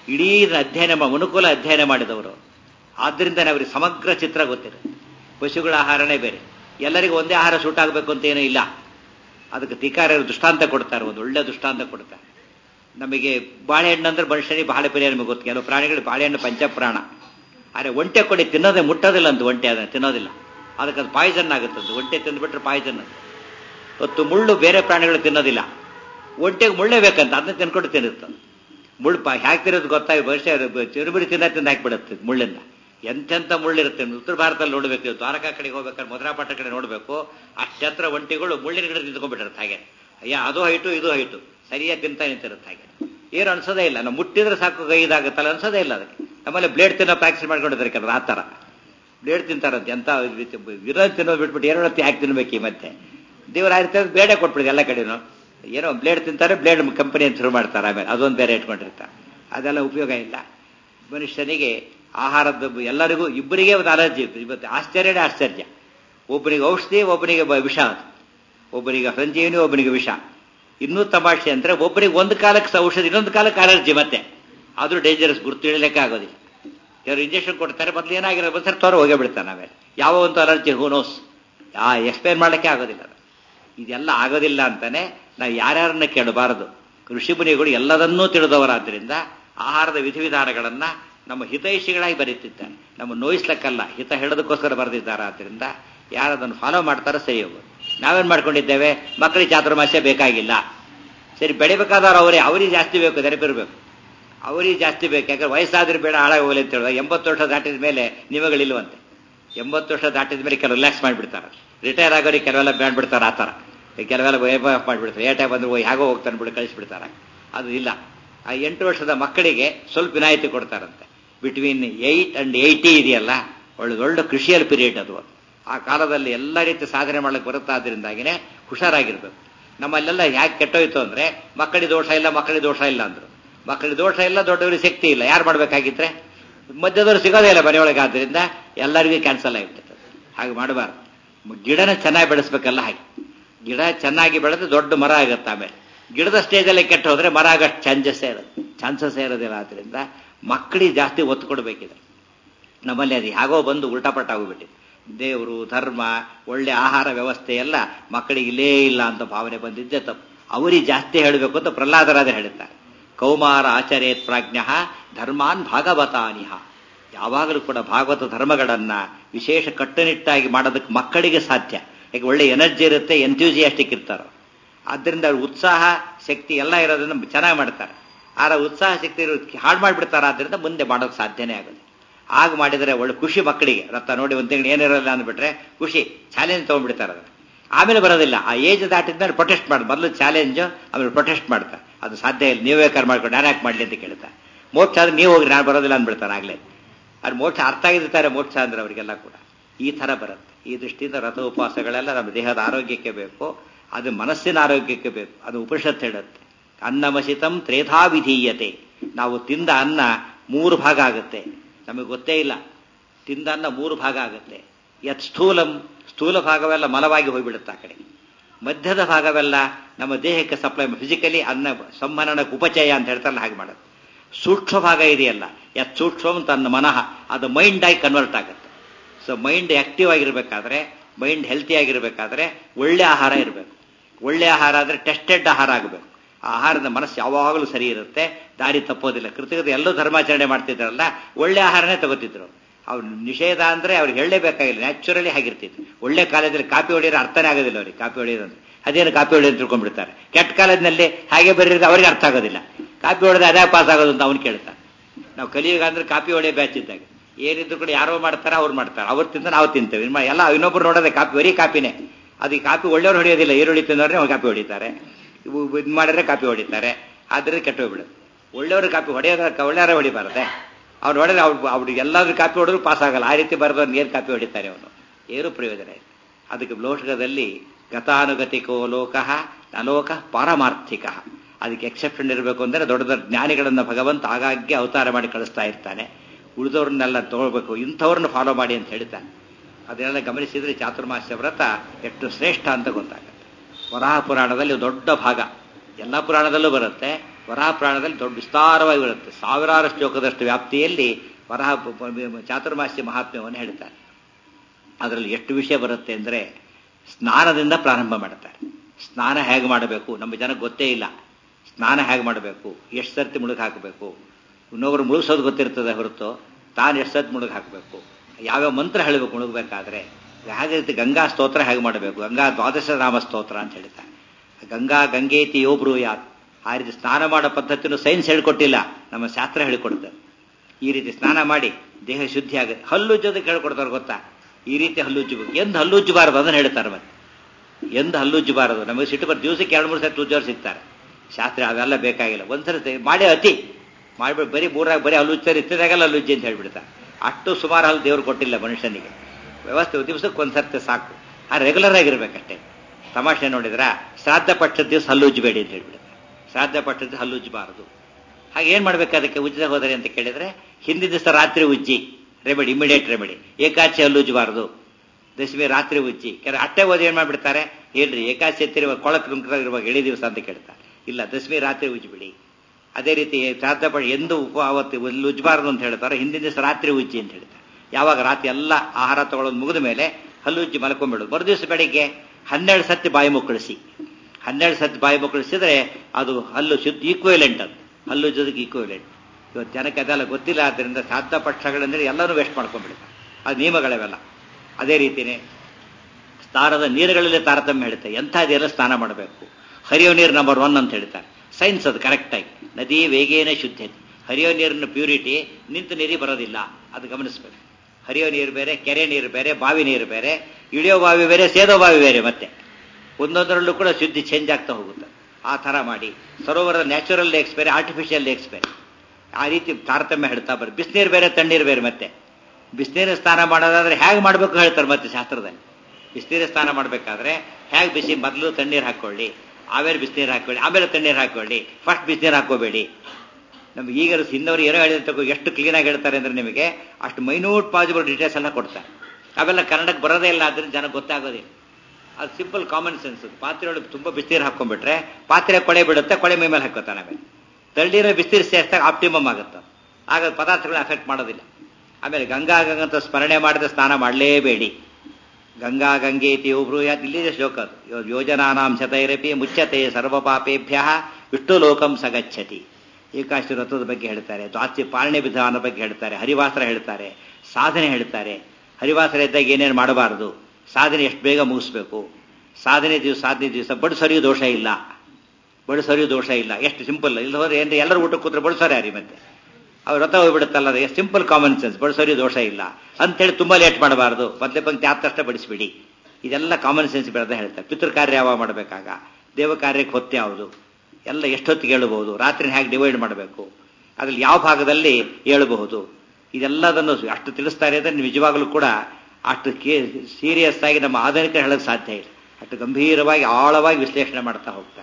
ಇಡೀ ಅಧ್ಯಯನ ಮನುಕುಲ ಅಧ್ಯಯನ ಮಾಡಿದವರು. ಆದ್ದರಿಂದ ಅವರಿಗೆ ಸಮಗ್ರ ಚಿತ್ರ ಗೊತ್ತಿರುತ್ತೆ. ಪಶುಗಳ ಆಹಾರನೇ ಬೇರೆ, ಎಲ್ಲರಿಗೂ ಒಂದೇ ಆಹಾರ ಸೂಟ್ ಆಗಬೇಕು ಅಂತ ಏನೂ ಇಲ್ಲ. ಅದಕ್ಕೆ ಟೀಕಾರರು ದೃಷ್ಟಾಂತ ಕೊಡ್ತಾರೆ, ಒಂದು ಒಳ್ಳೆ ದೃಷ್ಟಾಂತ ಕೊಡ್ತಾರೆ. ನಮಗೆ ಬಾಳೆಹಣ್ಣು ಅಂದ್ರೆ ಮನುಷ್ಯನಿಗೆ ಬಹಳ ಪ್ರಿಯ, ನಮಗೆ ಗೊತ್ತು. ಕೆಲವು ಪ್ರಾಣಿಗಳು ಬಾಳೆಹಣ್ಣು ಪಂಚಪ್ರಾಣ. ಆದರೆ ಒಂಟೆ ಕೊಡಿ ತಿನ್ನೋದೇ ಮುಟ್ಟೋದಿಲ್ಲ ಅಂತ, ಒಂಟೆ ಅದನ್ನು ತಿನ್ನೋದಿಲ್ಲ, ಅದಕ್ಕೆ ಅದು ಪಾಯ್ಸನ್ ಆಗುತ್ತಂದು. ಒಂಟೆ ತಿಂದುಬಿಟ್ರೆ ಪಾಯ್ಸನ್ ಅಂತ. ಹೊತ್ತು ಮುಳ್ಳು ಬೇರೆ ಪ್ರಾಣಿಗಳು ತಿನ್ನೋದಿಲ್ಲ, ಒಂಟೆಗೆ ಮುಳ್ಳೇ ಬೇಕಂತ ಅದನ್ನ ತಿನ್ಕೊಂಡು ತಿನ್ನುತ್ತೆ. ಮುಳ್ಳು ಹ್ಯಾಕ್ ತಿನ್ನೋದು ಗೊತ್ತಾಗಿ ಬಹುಶಃ ಚಿರುಬಿರಿ ತಿಂದು ಹಾಕಿಬಿಡುತ್ತೆ ಮುಳ್ಳಿಂದ. ಎಂತೆಂಥ ಮುಳ್ಳಿರುತ್ತೆ. ಉತ್ತರ ಭಾರತದಲ್ಲಿ ನೋಡಬೇಕು, ದ್ವಾರಕಾ ಕಡೆಗೆ ಹೋಗ್ಬೇಕಾದ್ರೆ ಮಧುರಾಪಾಠ ಕಡೆ ನೋಡಬೇಕು, ಅಷ್ಟೆತ್ರ ಒಂಟಿಗಳು ಮುಳ್ಳಿನ ಗಿಡ ನಿಂತ್ಕೊಂಡ್ಬಿಟ್ಟಿರುತ್ತೆ. ಹಾಗೆ ಅಯ್ಯ ಅದು ಹೈಟು ಇದು ಹೈಟು ಸರಿಯಾಗಿ ತಿಂತಾ ನಿಂತಿರುತ್ತೆ. ಹಾಗೆ ಏನು ಅನ್ಸೋದೇ ಇಲ್ಲ. ನಾವು ಮುಟ್ಟಿದ್ರೆ ಸಾಕು ಕೈ ಇದಾಗುತ್ತಲ್ಲ, ಅನ್ಸೋದೇ ಇಲ್ಲ ಅದಕ್ಕೆ. ನಮ್ಮಲ್ಲಿ ಬ್ಲೇಡ್ ತಿನ್ನೋ ಪ್ರಾಕ್ಟೀಸ್ ಮಾಡ್ಕೊಂಡಿದ್ದಾರೆ ಕೆಲವರು, ಆ ಥರ ಬ್ಲೇಡ್ ತಿಂತಾರಂತೆ. ಎಂಥ ಇರೋದು ತಿನ್ನೋದು ಬಿಟ್ಬಿಟ್ಟು ಎರಡೊತ್ತಿ ಯಾಕೆ ತಿನ್ಬೇಕು ಈ ಮತ್ತೆ ದೇವರ ಇರ್ತಾರೆ, ಬ್ಲೇಡೇ ಕೊಟ್ಬಿಡಿದೆ ಎಲ್ಲ ಕಡೆನೂ. ಏನೋ ಬ್ಲೇಡ್ ತಿಂತಾರೆ, ಬ್ಲೇಡ್ ಕಂಪನಿ ಅಂತ ಶುರು ಮಾಡ್ತಾರೆ, ಆಮೇಲೆ ಅದೊಂದು ಬೇರೆ ಇಟ್ಕೊಂಡಿರ್ತಾರೆ. ಅದೆಲ್ಲ ಉಪಯೋಗ ಇಲ್ಲ. ಮನುಷ್ಯನಿಗೆ ಆಹಾರದ ಎಲ್ಲರಿಗೂ ಇಬ್ಬರಿಗೆ ಒಂದು ಅಲರ್ಜಿ ಇತ್ತು. ಇವತ್ತು ಆಶ್ಚರ್ಯನೇ ಆಶ್ಚರ್ಯ. ಒಬ್ಬನಿಗೆ ಔಷಧಿ, ಒಬ್ಬನಿಗೆ ವಿಷ, ಅದು ಒಬ್ಬನಿಗೆ ಸಂಜೀವನಿ, ಒಬ್ಬನಿಗೆ ವಿಷ. ಇನ್ನೂ ತಮಾಷೆ ಅಂದರೆ ಒಬ್ಬನಿಗೆ ಒಂದು ಕಾಲಕ್ಕೆ ಔಷಧಿ, ಇನ್ನೊಂದು ಕಾಲಕ್ಕೆ ಅಲರ್ಜಿ. ಮತ್ತೆ ಆದರೂ ಡೇಂಜರಸ್, ಗುರುತು ತಿಳಿಲಿಕ್ಕೆ ಆಗೋದಿಲ್ಲ. ಕೆಲವರು ಇಂಜೆಕ್ಷನ್ ಕೊಡ್ತಾರೆ, ಮೊದಲು ಏನಾಗಿರೋ ಬಂದು ತೋರ ಹೋಗೇ ಬಿಡ್ತಾನೆ. ಆಮೇಲೆ ಯಾವ ಒಂದು ಅಲರ್ಜಿ ಹೂನೋಸ್ ಎಕ್ಸ್ಪ್ಲೇನ್ ಮಾಡೋಕ್ಕೆ ಆಗೋದಿಲ್ಲ. ಇದೆಲ್ಲ ಆಗೋದಿಲ್ಲ ಅಂತಾನೆ ನಾವು ಯಾರ್ಯಾರನ್ನ ಕೇಳಬಾರದು. ಋಷಿಮುನಿಗಳು ಎಲ್ಲದನ್ನೂ ತಿಳಿದವರಾದ್ದರಿಂದ ಆಹಾರದ ವಿಧಿವಿಧಾನಗಳನ್ನು ನಮ್ಮ ಹಿತೈಷಿಗಳಾಗಿ ಬರೀತಿದ್ದಾರೆ. ನಮ್ಮ ನೋಯಿಸ್ಲಕ್ಕಲ್ಲ, ಹಿತ ಹೇಳೋದಕ್ಕೋಸ್ಕರ ಬರೆದಿದ್ದಾರೆ. ಆದ್ದರಿಂದ ಯಾರದನ್ನು ಫಾಲೋ ಮಾಡ್ತಾರೋ ಸರಿ ಹೋಗೋದು. ನಾವೇನು ಮಾಡ್ಕೊಂಡಿದ್ದೇವೆ, ಮಕ್ಕಳಿಗೆ ಚಾತುರ್ಮಾಸ್ಯ ಬೇಕಾಗಿಲ್ಲ. ಸರಿ, ಬೆಳಿಬೇಕಾದವ್ರು ಅವ್ರಿಗೆ ಜಾಸ್ತಿ ಬೇಕು, ನೆನಪಿರಬೇಕು, ಅವ್ರಿಗೆ ಜಾಸ್ತಿ ಬೇಕು. ಯಾಕಂದ್ರೆ ವಯಸ್ಸಾದ್ರೆ ಬೇಡ ಹಾಳಾಗಿ ಹೋಗಲಿ ಅಂತ ಹೇಳುವಾಗ 80 ವರ್ಷ ದಾಟಿದ ಮೇಲೆ ನಿಮಗಳಿಲ್ವಂತೆ. 80 ವರ್ಷ ದಾಟಿದ ಮೇಲೆ ಕೆಲವು ರಿಲ್ಯಾಕ್ಸ್ ಮಾಡಿಬಿಡ್ತಾರೆ. ರಿಟೈರ್ ಆಗೋರಿಗೆ ಕೆಲವೆಲ್ಲ ಬ್ಯಾಂಡ್ಬಿಡ್ತಾರೆ. ಆ ಥರ ಕೆಲವೆಲ್ಲ ಮಾಡಿಬಿಡ್ತಾರೆ. ಏಟೆ ಬಂದ್ರು ಹೇಗೋ ಹೋಗ್ತಾನೆ ಬಿಟ್ಟು ಕಳಿಸ್ಬಿಡ್ತಾರೆ. ಅದು ಇಲ್ಲ. ಆ 8 ವರ್ಷದ ಮಕ್ಕಳಿಗೆ ಸ್ವಲ್ಪ ವಿನಾಯಿತಿ ಕೊಡ್ತಾರಂತೆ. ಬಿಟ್ವೀನ್ 8 and 80 ಇದೆಯಲ್ಲ, ಒಳ್ಳೆ ಕ್ರಿಷಿಯಲ್ ಪೀರಿಯಡ್ ಅದು. ಆ ಕಾಲದಲ್ಲಿ ಎಲ್ಲ ರೀತಿ ಸಾಧನೆ ಮಾಡ್ಲಿಕ್ಕೆ ಬರುತ್ತಾದ್ರಿಂದಾಗಿನೇ ಹುಷಾರಾಗಿರ್ಬೇಕು. ನಮ್ಮಲ್ಲೆಲ್ಲ ಯಾಕೆ ಕೆಟ್ಟೋಯ್ತು ಅಂದರೆ ಮಕ್ಕಳಿಗೆ ದೋಷ ಇಲ್ಲ, ಮಕ್ಕಳಿಗೆ ದೋಷ ಇಲ್ಲ ಅಂದರು. ಮಕ್ಕಳಿಗೆ ದೋಷ ಇಲ್ಲ, ದೊಡ್ಡವರಿಗೆ ಶಕ್ತಿ ಇಲ್ಲ. ಯಾರು ಮಾಡಬೇಕಾಗಿದ್ರೆ ಮಧ್ಯದವರು ಸಿಗೋದೇ ಇಲ್ಲ ಮನೆಯೊಳಗೆ. ಆದ್ದರಿಂದ ಎಲ್ಲರಿಗೂ ಕ್ಯಾನ್ಸಲ್ ಆಗಿಬಿಡ್ತದೆ. ಹಾಗೆ ಮಾಡಬಾರ್ದು. ಗಿಡನ ಚೆನ್ನಾಗಿ ಬೆಳೆಸ್ಬೇಕಲ್ಲ, ಹಾಗೆ ಗಿಡ ಚೆನ್ನಾಗಿ ಬೆಳೆದು ದೊಡ್ಡ ಮರ ಆಗುತ್ತೆ. ಆಮೇಲೆ ಗಿಡದ ಸ್ಟೇಜಲ್ಲಿ ಕೆಟ್ಟ ಹೋದ್ರೆ ಮರ ಆಗಷ್ಟು ಚಾನ್ಸಸ್ಸೇ ಇರೋದಿಲ್ಲ. ಆದ್ದರಿಂದ ಮಕ್ಕಳಿಗೆ ಜಾಸ್ತಿ ಒತ್ತು ಕೊಡಬೇಕಿದೆ. ನಮ್ಮಲ್ಲಿ ಅದು ಹೇಗೋ ಬಂದು ಉಲ್ಟಾಪಟ್ಟ ಆಗೋಗ್ಬಿಟ್ಟಿದೆ. ದೇವರು, ಧರ್ಮ, ಒಳ್ಳೆ ಆಹಾರ ವ್ಯವಸ್ಥೆ ಎಲ್ಲ ಮಕ್ಕಳಿಗೆ ಇಲ್ಲೇ ಇಲ್ಲ ಅಂತ ಭಾವನೆ ಬಂದಿದ್ದೆ ತಪ್ಪು. ಅವರಿಗೆ ಜಾಸ್ತಿ ಹೇಳಬೇಕು ಅಂತ ಪ್ರಹ್ಲಾದರಾಜ ಹೇಳ್ತಾರೆ. ಕೌಮಾರ ಆಚರೇತ್ ಪ್ರಾಜ್ಞ ಧರ್ಮಾನ್ ಭಾಗವತಾನಿಹ. ಯಾವಾಗಲೂ ಕೂಡ ಭಾಗವತ ಧರ್ಮಗಳನ್ನ ವಿಶೇಷ ಕಟ್ಟುನಿಟ್ಟಾಗಿ ಮಾಡೋದಕ್ಕೆ ಮಕ್ಕಳಿಗೆ ಸಾಧ್ಯ. ಯಾಕೆ ಒಳ್ಳೆ ಎನರ್ಜಿ ಇರುತ್ತೆ, ಎಂಥ್ಯೂಸಿಯಾಸ್ಟಿಕ್ ಇರ್ತಾರೆ. ಆದ್ದರಿಂದ ಅವ್ರ ಉತ್ಸಾಹ ಶಕ್ತಿ ಎಲ್ಲ ಇರೋದನ್ನ ಚೆನ್ನಾಗಿ ಮಾಡ್ತಾರೆ. ಆರ ಉತ್ಸಾಹ ಶಕ್ತಿ ಹಾಳು ಮಾಡಿಬಿಡ್ತಾರೆ. ಆದ್ದರಿಂದ ಮುಂದೆ ಮಾಡೋಕೆ ಸಾಧ್ಯನೇ ಆಗೋದು. ಆಗ ಮಾಡಿದರೆ ಒಳ್ಳೆ ಖುಷಿ ಮಕ್ಕಳಿಗೆ. ರಥ ನೋಡಿ ಒಂದು ತಿಂಗಳು ಏನಿರೋಲ್ಲ ಅಂದ್ಬಿಟ್ರೆ ಖುಷಿ, ಚಾಲೆಂಜ್ ತೊಗೊಂಡ್ಬಿಡ್ತಾರೆ. ಅದನ್ನು ಆಮೇಲೆ ಬರೋದಿಲ್ಲ. ಆ ಏಜ್ ದಾಟಿದ್ಮೇಲೆ ಪ್ರೊಟೆಸ್ಟ್ ಮಾಡಿ, ಮೊದಲು ಚಾಲೆಂಜು, ಆಮೇಲೆ ಪ್ರೊಟೆಸ್ಟ್ ಮಾಡ್ತಾರೆ. ಅದು ಸಾಧ್ಯ ಇಲ್ಲ, ನೀವೇ ಕರ್ ಮಾಡ್ಕೊಂಡು ನಾನು ಯಾಕೆ ಮಾಡಲಿ ಅಂತ ಕೇಳ್ತಾರೆ. ಮೋಕ್ಷ ಆದ್ರೆ ನೀವು ಹೋಗಿ, ನಾನು ಬರೋದಿಲ್ಲ ಅಂದ್ಬಿಡ್ತಾರೆ ಆಗಲೇ. ಅದು ಮೋಕ್ಷ ಅರ್ಥ ಆಗಿರ್ತಾರೆ. ಮೋಕ್ಷ ಅಂದ್ರೆ ಅವರಿಗೆಲ್ಲ ಕೂಡ ಈ ಥರ ಬರುತ್ತೆ. ಈ ದೃಷ್ಟಿಯಿಂದ ರಥ ಉಪವಾಸಗಳೆಲ್ಲ ನಮ್ಮ ದೇಹದ ಆರೋಗ್ಯಕ್ಕೆ ಬೇಕು, ಅದು ಮನಸ್ಸಿನ ಆರೋಗ್ಯಕ್ಕೆ ಬೇಕು. ಅದು ಉಪನಿಷತ್ತು ಹೇಳುತ್ತೆ. ಅನ್ನಮಸಿತಂ ತ್ರೇಧಾ ವಿಧೀಯತೆ. ನಾವು ತಿಂದ ಅನ್ನ 3 ಭಾಗ ಆಗುತ್ತೆ. ನಮಗೆ ಗೊತ್ತೇ ಇಲ್ಲ. ತಿಂದ ಅನ್ನ 3 ಭಾಗ ಆಗುತ್ತೆ. ಯತ್ ಸ್ಥೂಲಂ, ಸ್ಥೂಲ ಭಾಗವೆಲ್ಲ ಮಲವಾಗಿ ಹೋಗ್ಬಿಡುತ್ತೆ ಆ ಕಡೆ. ಮಧ್ಯದ ಭಾಗವೆಲ್ಲ ನಮ್ಮ ದೇಹಕ್ಕೆ ಸಪ್ಲೈ, ಫಿಸಿಕಲಿ ಅನ್ನ ಸಂಹನನಕ್ಕೆ ಉಪಚಯ ಅಂತ ಹೇಳ್ತಾರಲ್ಲ, ಹಾಗೆ ಮಾಡೋದು. ಸೂಕ್ಷ್ಮ ಭಾಗ ಇದೆಯಲ್ಲ, ಯತ್ ಸೂಕ್ಷ್ಮ ತನ್ನ ಮನಃ, ಅದು ಮೈಂಡ್ ಆಗಿ ಕನ್ವರ್ಟ್ ಆಗುತ್ತೆ. ಸೊ ಮೈಂಡ್ ಆಕ್ಟಿವ್ ಆಗಿರ್ಬೇಕಾದ್ರೆ, ಮೈಂಡ್ ಹೆಲ್ತಿ ಆಗಿರ್ಬೇಕಾದ್ರೆ ಒಳ್ಳೆ ಆಹಾರ ಇರಬೇಕು. ಒಳ್ಳೆ ಆಹಾರ ಅಂದರೆ ಟೆಸ್ಟೆಡ್ ಆಹಾರ ಆಗಬೇಕು. ಆ ಆಹಾರದ ಮನಸ್ಸು ಯಾವಾಗಲೂ ಸರಿ ಇರುತ್ತೆ, ದಾರಿ ತಪ್ಪೋದಿಲ್ಲ. ಕೃತಜ್ಞತೆ ಎಲ್ಲೂ ಧರ್ಮಾಚರಣೆ ಮಾಡ್ತಿದ್ರಲ್ಲ, ಒಳ್ಳೆ ಆಹಾರನೇ ತಗೋತಿದ್ರು. ಅವ್ರು ನಿಷೇಧ ಅಂದರೆ ಅವ್ರಿಗೆ ಹೇಳಲೇಬೇಕಾಗಿಲ್ಲ, ನ್ಯಾಚುರಲಿ ಆಗಿರ್ತಿತ್ತು. ಒಳ್ಳೆ ಕಾಲೇಜಲ್ಲಿ ಕಾಪಿ ಹೊಡೆಯೋರು ಅರ್ಥನೇ ಆಗೋದಿಲ್ಲ ಅವ್ರಿಗೆ. ಕಾಪಿ ಹೊಡೆಯೋದಂದ್ರೆ ಅದೇನು ಕಾಪಿ ಹೊಡೆಯೋದು ತಿಳ್ಕೊಂಡ್ಬಿಡ್ತಾರೆ. ಕೆಟ್ಟ ಕಾಲೇಜಿನಲ್ಲಿ ಹಾಗೆ ಬರೀರೋದು ಅವ್ರಿಗೆ ಅರ್ಥ ಆಗೋದಿಲ್ಲ. ಕಾಪಿ ಹೊಡೆದ್ರೆ ಅದೇ ಪಾಸ್ ಆಗೋದು ಅಂತ ಅವ್ನು ಕೇಳ್ತಾರೆ. ನಾವು ಕಲಿಯುಗ ಅಂದ್ರೆ ಕಾಪಿ ಹೊಡೆಯೋ ಬ್ಯಾಚ್ ಇದ್ದಾಗ ಏನಿದ್ರು ಕೂಡ ಯಾರೋ ಮಾಡ್ತಾರೆ, ಅವ್ರು ಮಾಡ್ತಾರೆ, ಅವ್ರು ತಿಂತ ನಾವು ತಿಂತೇವೆ. ಎಲ್ಲ ಇನ್ನೊಬ್ರು ನೋಡೋದೇ ಕಾಪಿ, ಬರೀ ಕಾಪಿನೇ. ಅದು ಈ ಕಾಪಿ ಒಳ್ಳೆಯವ್ರು ಹೊಡೆಯೋದಿಲ್ಲ, ಈರುಳ್ಳಿ ತಿನ್ನೋದ್ರೆ ಅವ್ರು ಕಾಪಿ ಹೊಡಿತಾರೆ, ಇದು ಮಾಡಿದ್ರೆ ಕಾಪಿ ಹೊಡಿತಾರೆ. ಆದ್ರೆ ಕೆಟ್ಟು ಹೋಗ್ಬಿಡೋದು. ಒಳ್ಳೆಯವರು ಕಾಪಿ ಹೊಡೆಯೋದ್ರ ಒಳ್ಳೆಯವರೇ ಹೊಡಿಬಾರದೆ. ಅವ್ರು ಹೊಡೆದ್ರೆ ಅವ್ರಿಗೆ ಎಲ್ಲಾದ್ರೂ ಕಾಪಿ ಹೊಡೆದ್ರು ಪಾಸ್ ಆಗಲ್ಲ. ಆ ರೀತಿ ಬರೆದವ್ರು ಏನು ಕಾಪಿ ಹೊಡಿತಾರೆ, ಅವನು ಏನು ಪ್ರಯೋಜನ ಇಲ್ಲ. ಅದಕ್ಕೆ ಲೋಕದಲ್ಲಿ ಗತಾನುಗತಿಕೋ ಲೋಕಃ ಅಲೋಕ ಪಾರಮಾರ್ಥಿಕ. ಅದಕ್ಕೆ ಎಕ್ಸೆಪ್ಷನ್ ಇರಬೇಕು ಅಂದರೆ ದೊಡ್ಡ ದೊಡ್ಡ ಜ್ಞಾನಿಗಳನ್ನು ಭಗವಂತ ಆಗಾಗ್ಗೆ ಅವತಾರ ಮಾಡಿ ಕಳಿಸ್ತಾ ಇರ್ತಾನೆ. ಉಳಿದವ್ರನ್ನೆಲ್ಲ ತಗೊಳ್ಬೇಕು, ಇಂಥವ್ರನ್ನ ಫಾಲೋ ಮಾಡಿ ಅಂತ ಹೇಳ್ತಾನೆ. ಅದನ್ನೆಲ್ಲ ಗಮನಿಸಿದ್ರೆ ಚಾತುರ್ಮಾಸ್ಯ ವ್ರತ ಎಷ್ಟು ಶ್ರೇಷ್ಠ ಅಂತ ಗೊತ್ತಾಗುತ್ತೆ. ವರಾಹ ಪುರಾಣದಲ್ಲಿ ದೊಡ್ಡ ಭಾಗ, ಎಲ್ಲ ಪುರಾಣದಲ್ಲೂ ಬರುತ್ತೆ. ವರಾಹ ಪುರಾಣದಲ್ಲಿ ದೊಡ್ಡ ವಿಸ್ತಾರವಾಗಿ ಬರುತ್ತೆ, ಸಾವಿರಾರು ಶ್ಲೋಕದಷ್ಟು ವ್ಯಾಪ್ತಿಯಲ್ಲಿ ವರಾಹ ಚಾತುರ್ಮಾಸ್ಯ ಮಹಾತ್ಮ್ಯವನ್ನು ಹೇಳ್ತಾರೆ. ಅದರಲ್ಲಿ ಎಷ್ಟು ವಿಷಯ ಬರುತ್ತೆ ಅಂದರೆ ಸ್ನಾನದಿಂದ ಪ್ರಾರಂಭ ಮಾಡ್ತಾರೆ. ಸ್ನಾನ ಹೇಗೆ ಮಾಡಬೇಕು ನಮ್ಮ ಜನಕ್ಕೆ ಗೊತ್ತೇ ಇಲ್ಲ. ಸ್ನಾನ ಹೇಗೆ ಮಾಡಬೇಕು, ಎಷ್ಟು ಸರ್ತಿ ಮುಳುಗಿ ಹಾಕಬೇಕು, ಇನ್ನೊಬ್ರು ಮುಳುಗಿಸೋದು ಗೊತ್ತಿರ್ತದೆ ಹೊರತು ತಾನು ಎಷ್ಟು ಸರ್ತಿ ಮುಳುಗಿ ಹಾಕಬೇಕು, ಯಾವ್ಯಾವ ಮಂತ್ರ ಹೇಳಬೇಕು ಮುಳುಗಬೇಕಾದ್ರೆ, ಹಾಗೆ ರೀತಿ ಗಂಗಾ ಸ್ತೋತ್ರ ಹೇಗೆ ಮಾಡಬೇಕು, ಗಂಗಾ ದ್ವಾದಶ ನಾಮ ಸ್ತೋತ್ರ ಅಂತ ಹೇಳ್ತಾರೆ. ಗಂಗಾ ಗಂಗೇತಿ ಯೋ ಬ್ರೂಯಾತ್, ಆ ರೀತಿ ಸ್ನಾನ ಮಾಡೋ ಪದ್ಧತಿನೂ ಸೈನ್ಸ್ ಹೇಳ್ಕೊಟ್ಟಿಲ್ಲ, ನಮ್ಮ ಶಾಸ್ತ್ರ ಹೇಳಿಕೊಡ್ತಾರೆ. ಈ ರೀತಿ ಸ್ನಾನ ಮಾಡಿ ದೇಹ ಶುದ್ಧಿ ಆಗುತ್ತೆ. ಹಲ್ಲುಜ್ಜೋದಕ್ಕೆ ಹೇಳ್ಕೊಡ್ತಾರೆ ಗೊತ್ತಾ, ಈ ರೀತಿ ಹಲ್ಲುಜ್ಜಬೇಕು, ಎಂದು ಹಲ್ಲುಜ್ಜಬಾರದು ಅದನ್ನು ಹೇಳ್ತಾರೆ. ಮತ್ತೆ ಎಂದು ಹಲ್ಲುಜ್ಜಬಾರದು, ನಮಗೆ ಸಿಟ್ಟು ಬರ್ ದಿವಸಕ್ಕೆ 2-3 ಸತಿ ಉಜ್ಜೋರು ಸಿಗ್ತಾರೆ. ಶಾಸ್ತ್ರ ಅವೆಲ್ಲ ಬೇಕಾಗಿಲ್ಲ, ಒಂದ್ಸರಿ ಮಾಡಿ ಅತಿ ಮಾಡಿಬಿಟ್ಟು ಬರೀ ಮೂರಾಗ ಬರೀ ಹಲ್ಲುಜ್ತಾರೆ, ಇತ್ತಿದಾಗೆಲ್ಲ ಹಲ್ಲುಜ್ಜಿ ಅಂತ ಹೇಳ್ಬಿಡ್ತಾರೆ. ಅಷ್ಟು ಸುಮಾರು ಹಲ್ಲು ದೇವ್ರು ಕೊಟ್ಟಿಲ್ಲ ಮನುಷ್ಯನಿಗೆ. ವ್ಯವಸ್ಥೆ ದಿವಸಕ್ಕೆ ಒಂದ್ಸರ್ತಿ ಸಾಕು, ಆ ರೆಗ್ಯುಲರ್ ಆಗಿರ್ಬೇಕಷ್ಟೇ. ತಮಾಷೆ ನೋಡಿದ್ರ ಶ್ರಾದ್ದ ಪಕ್ಷದ ದಿವಸ ಹಲ್ಲುಜ್ಜಬೇಡಿ ಅಂತ ಹೇಳ್ಬಿಡುತ್ತೆ. ಶ್ರಾದ್ದ ಪಕ್ಷದ ಹಲ್ಲುಜ್ಜಬಾರದು. ಹಾಗೆ ಏನ್ ಮಾಡ್ಬೇಕು ಅದಕ್ಕೆ ಉಜ್ಜದೆ ಹೋದರೆ ಅಂತ ಕೇಳಿದ್ರೆ, ಹಿಂದಿನ ದಿವಸ ರಾತ್ರಿ ಉಜ್ಜಿ ರೆಮಿಡಿ, ಇಮಿಡಿಯೇಟ್ ರೆಮಿಡಿ. ಏಕಾಚಿ ಹಲ್ಲುಜ್ಜಬಾರದು, ದಶಮಿ ರಾತ್ರಿ ಉಜ್ಜಿ. ಕೆಲವು ಅಟ್ಟೆ ಓದಿ ಏನ್ ಮಾಡ್ಬಿಡ್ತಾರೆ, ಹೇಳ್ರಿ ಏಕಾಚಿ ಎತ್ತಿರುವ ಕೊಳಕ್ ಇರುವಾಗ ಎಳಿ ದಿವಸ ಅಂತ ಕೇಳ್ತಾರೆ. ಇಲ್ಲ, ದಶಮಿ ರಾತ್ರಿ ಉಜ್ಜಿಬಿಡಿ. ಅದೇ ರೀತಿ ಶ್ರಾದ್ದ ಪಕ್ಷ ಎಂದು ಅವತ್ತು ಉಜ್ಜಬಾರದು ಅಂತ ಹೇಳ್ತಾರೆ, ಹಿಂದಿನ ದಿವಸ ರಾತ್ರಿ ಉಜ್ಜಿ ಅಂತ ಹೇಳ್ತಾರೆ. ಯಾವಾಗ ರಾತ್ರಿ ಎಲ್ಲ ಆಹಾರ ತಗೊಳ್ಳೋದು ಮುಗಿದ ಮೇಲೆ ಹಲ್ಲು ಉಜ್ಜಿ ಮಲ್ಕೊಂಡ್ಬಿಡೋದು. ಮರುದಿವಸ ಬೆಳಿಗ್ಗೆ 12 ಸತಿ ಬಾಯಿ ಮುಕ್ಕಳಿಸಿ. 12 ಸತಿ ಬಾಯಿ ಮುಕ್ಕಳಿಸಿದ್ರೆ ಅದು ಹಲ್ಲು ಶುದ್ಧ ಈಕ್ವಲೆಂಟ್, ಅದು ಹಲ್ಲು ಉಜ್ಜೋದಕ್ಕೆ ಈಕ್ವಲೆಂಟ್. ಇವತ್ತು ಜನಕ್ಕೆ ಅದೆಲ್ಲ ಗೊತ್ತಿಲ್ಲ, ಆದ್ದರಿಂದ ಶ್ರಾದ್ದ ಪಕ್ಷಗಳಂದ್ರೆ ಎಲ್ಲರೂ ವೇಸ್ಟ್ ಮಾಡ್ಕೊಂಡ್ಬಿಡ್ತಾರೆ. ಅದು ನಿಯಮಗಳವೆಲ್ಲ. ಅದೇ ರೀತಿಯೇ ಸ್ನಾನದ ನೀರುಗಳಲ್ಲಿ ತಾರತಮ್ಯ ಹೇಳ್ತಾರೆ. ಎಂಥದ್ದೆಲ್ಲ ಸ್ನಾನ ಮಾಡಬೇಕು. ಹರಿಯೋ ನೀರು ನಂಬರ್ 1 ಅಂತ ಹೇಳ್ತಾರೆ. ಸೈನ್ಸ್ ಅದು ಕರೆಕ್ಟಾಗಿ. ನದಿ ವೇಗೇನ ಶುದ್ಧತೆ. ಹರಿಯೋ ನೀರಿನ ಪ್ಯೂರಿಟಿ ನಿಂತು ನೀರಿಗೆ ಬರೋದಿಲ್ಲ, ಅದು ಗಮನಿಸಬೇಕು. ಹರಿಯೋ ನೀರು ಬೇರೆ, ಕೆರೆ ನೀರು ಬೇರೆ, ಬಾವಿ ನೀರು ಬೇರೆ, ಇಳಿಯೋ ಬಾವಿ ಬೇರೆ, ಸೇದೋ ಬಾವಿ ಬೇರೆ. ಮತ್ತೆ ಒಂದೊಂದರಲ್ಲೂ ಕೂಡ ಶುದ್ಧಿ ಚೇಂಜ್ ಆಗ್ತಾ ಹೋಗುತ್ತೆ. ಆ ಥರ ಮಾಡಿ ಸರೋವರದ ನ್ಯಾಚುರಲ್ ಲೇಕ್ಸ್ ಬೇರೆ, ಆರ್ಟಿಫಿಷಿಯಲ್ ಲೇಕ್ಸ್ ಬೇರೆ, ಆ ರೀತಿ ತಾರತಮ್ಯ ಹೇಳ್ತಾ ಬರ್ರಿ. ಬಿಸಿನೀರು ಬೇರೆ, ತಣ್ಣೀರು ಬೇರೆ. ಮತ್ತೆ ಬಿಸಿನೀರು ಸ್ನಾನ ಮಾಡೋದಾದ್ರೆ ಹೇಗೆ ಮಾಡಬೇಕು ಹೇಳ್ತಾರೆ ಮತ್ತೆ ಶಾಸ್ತ್ರದಲ್ಲಿ. ಬಿಸಿನೀರು ಸ್ನಾನ ಮಾಡಬೇಕಾದ್ರೆ ಹೇಗೆ ಬಿಸಿ, ಮೊದಲು ತಣ್ಣೀರು ಹಾಕೊಳ್ಳಿ, ಆಮೇಲೆ ಬಿಸಿನೀರು ಹಾಕೊಳ್ಳಿ, ಆಮೇಲೆ ತಣ್ಣೀರು ಹಾಕೊಳ್ಳಿ, ಫಸ್ಟ್ ಬಿಸಿನೀರು ಹಾಕೋಬೇಡಿ. ನಮ್ಗೆ ಈಗ ಹಿಂದವರು ಏನೋ ಹೇಳಿದ ಎಷ್ಟು ಕ್ಲೀನಾಗಿ ಹೇಳ್ತಾರೆ ಅಂದ್ರೆ ನಿಮಗೆ ಅಷ್ಟು ಮೈನ್ಯೂಟ್ ಪಾಸಿಬಲ್ ಡೀಟೇಲ್ಸ್ ಎಲ್ಲ ಕೊಡ್ತಾರೆ. ಅವೆಲ್ಲ ಕನ್ನಡಕ್ಕೆ ಬರೋದೇ ಇಲ್ಲ, ಆದ್ರಿಂದ ಜನಕ್ಕೆ ಗೊತ್ತಾಗೋದಿಲ್ಲ. ಅದು ಸಿಂಪಲ್ ಕಾಮನ್ ಸೆನ್ಸ್. ಪಾತ್ರೆ ಒಳಗೆ ತುಂಬ ಬಿಸಿನೀರು ಹಾಕೊಂಡ್ಬಿಟ್ರೆ ಪಾತ್ರೆ ಕೊಳೆ ಬಿಡುತ್ತೆ, ಕೊಳೆ ಮೈ ಮೇಲೆ ಹಾಕೋತಾನೆ. ಆಮೇಲೆ ತಣ್ಣೀರು ಬಿಸಿನೀರು ಸೇರಿಸಿದಾಗ ಆಪ್ಟಿಮಮ್ ಆಗುತ್ತೆ, ಆಗ ಪದಾರ್ಥಗಳನ್ನ ಅಫೆಕ್ಟ್ ಮಾಡೋದಿಲ್ಲ. ಆಮೇಲೆ ಗಂಗಾ ಗಂಗಂತ ಸ್ಮರಣೆ ಮಾಡಿದ ಸ್ನಾನ ಮಾಡಲೇಬೇಡಿ. ಗಂಗಾ ಗಂಗೇತಿ ಒಬ್ರು ಯಾಕೆ ಇಲ್ಲಿದೆ ಶ್ಲೋಕ ಅದು. ಯೋಜನಾನಾಂ ಶತೈರಪಿ ಮುಚ್ಚತೆ ಸರ್ವಪಾಪೇಭ್ಯ ವಿಷ್ಣು ಲೋಕಂ ಸಗಚ್ಚತಿ. ಏಕಾಶಿ ವ್ರತದ ಬಗ್ಗೆ ಹೇಳ್ತಾರೆ, ದ್ವಾದಶಿ ಪಾಲನೆ ವಿಧಾನದ ಬಗ್ಗೆ ಹೇಳ್ತಾರೆ, ಹರಿವಾಸರ ಹೇಳ್ತಾರೆ, ಸಾಧನೆ ಹೇಳ್ತಾರೆ. ಹರಿವಾಸರ ಇದ್ದಾಗ ಏನೇನು ಮಾಡಬಾರದು, ಸಾಧನೆ ಎಷ್ಟು ಬೇಗ ಮುಗಿಸ್ಬೇಕು, ಸಾಧನೆ ದಿವಸ ಬಡಿಸರಿಯೂ ದೋಷ ಇಲ್ಲ, ಬಡಿಸರಿಯೂ ದೋಷ ಇಲ್ಲ. ಎಷ್ಟು ಸಿಂಪಲ್. ಇಲ್ಲಿ ಹೋದ್ರೆ ಏನು ಎಲ್ಲರೂ ಊಟಕ್ಕೆ ಕೂತ್ರೆ ಬಡಿಸೋರು ಯಾರಿ ಮತ್ತೆ ಅವ್ರು ವ್ರತ ಹೋಗ್ಬಿಡುತ್ತಲ್ಲ. ಅದು ಎಷ್ಟು ಸಿಂಪಲ್ ಕಾಮನ್ ಸೆನ್ಸ್. ಬಡಿಸೋರಿ ದೋಷ ಇಲ್ಲ ಅಂತೇಳಿ ತುಂಬಾ ಲೇಟ್ ಮಾಡಬಾರ್ದು, ಮೊದಲೇ ಪಂಕ್ತಿ ಆದ ತಕ್ಷಣ ಬಡಿಸ್ಬಿಡಿ. ಇದೆಲ್ಲ ಕಾಮನ್ ಸೆನ್ಸ್ ಬೆಳೆದ ಹೇಳ್ತಾರೆ. ಪಿತೃ ಕಾರ್ಯ ಯಾವಾಗ ಮಾಡಬೇಕಾಗ, ದೇವ ಕಾರ್ಯಕ್ಕೆ ಹೊತ್ತು ಯಾವುದು, ಎಲ್ಲ ಎಷ್ಟೊತ್ತಿಗೆ ಹೇಳಬಹುದು, ರಾತ್ರಿ ಹೇಗೆ ಡಿವೈಡ್ ಮಾಡಬೇಕು, ಅದ್ರಲ್ಲಿ ಯಾವ ಭಾಗದಲ್ಲಿ ಹೇಳಬಹುದು, ಇದೆಲ್ಲದನ್ನು ಅಷ್ಟು ತಿಳಿಸ್ತಾರೆ ಅಂದರೆ ನಿಜವಾಗಲೂ ಕೂಡ ಅಷ್ಟು ಸೀರಿಯಸ್ ಆಗಿ ನಮ್ಮ ಆಧುನಿಕ ಹೇಳೋಕ್ಕೆ ಸಾಧ್ಯ ಇಲ್ಲ. ಅಷ್ಟು ಗಂಭೀರವಾಗಿ ಆಳವಾಗಿ ವಿಶ್ಲೇಷಣೆ ಮಾಡ್ತಾ ಹೋಗ್ತಾರೆ.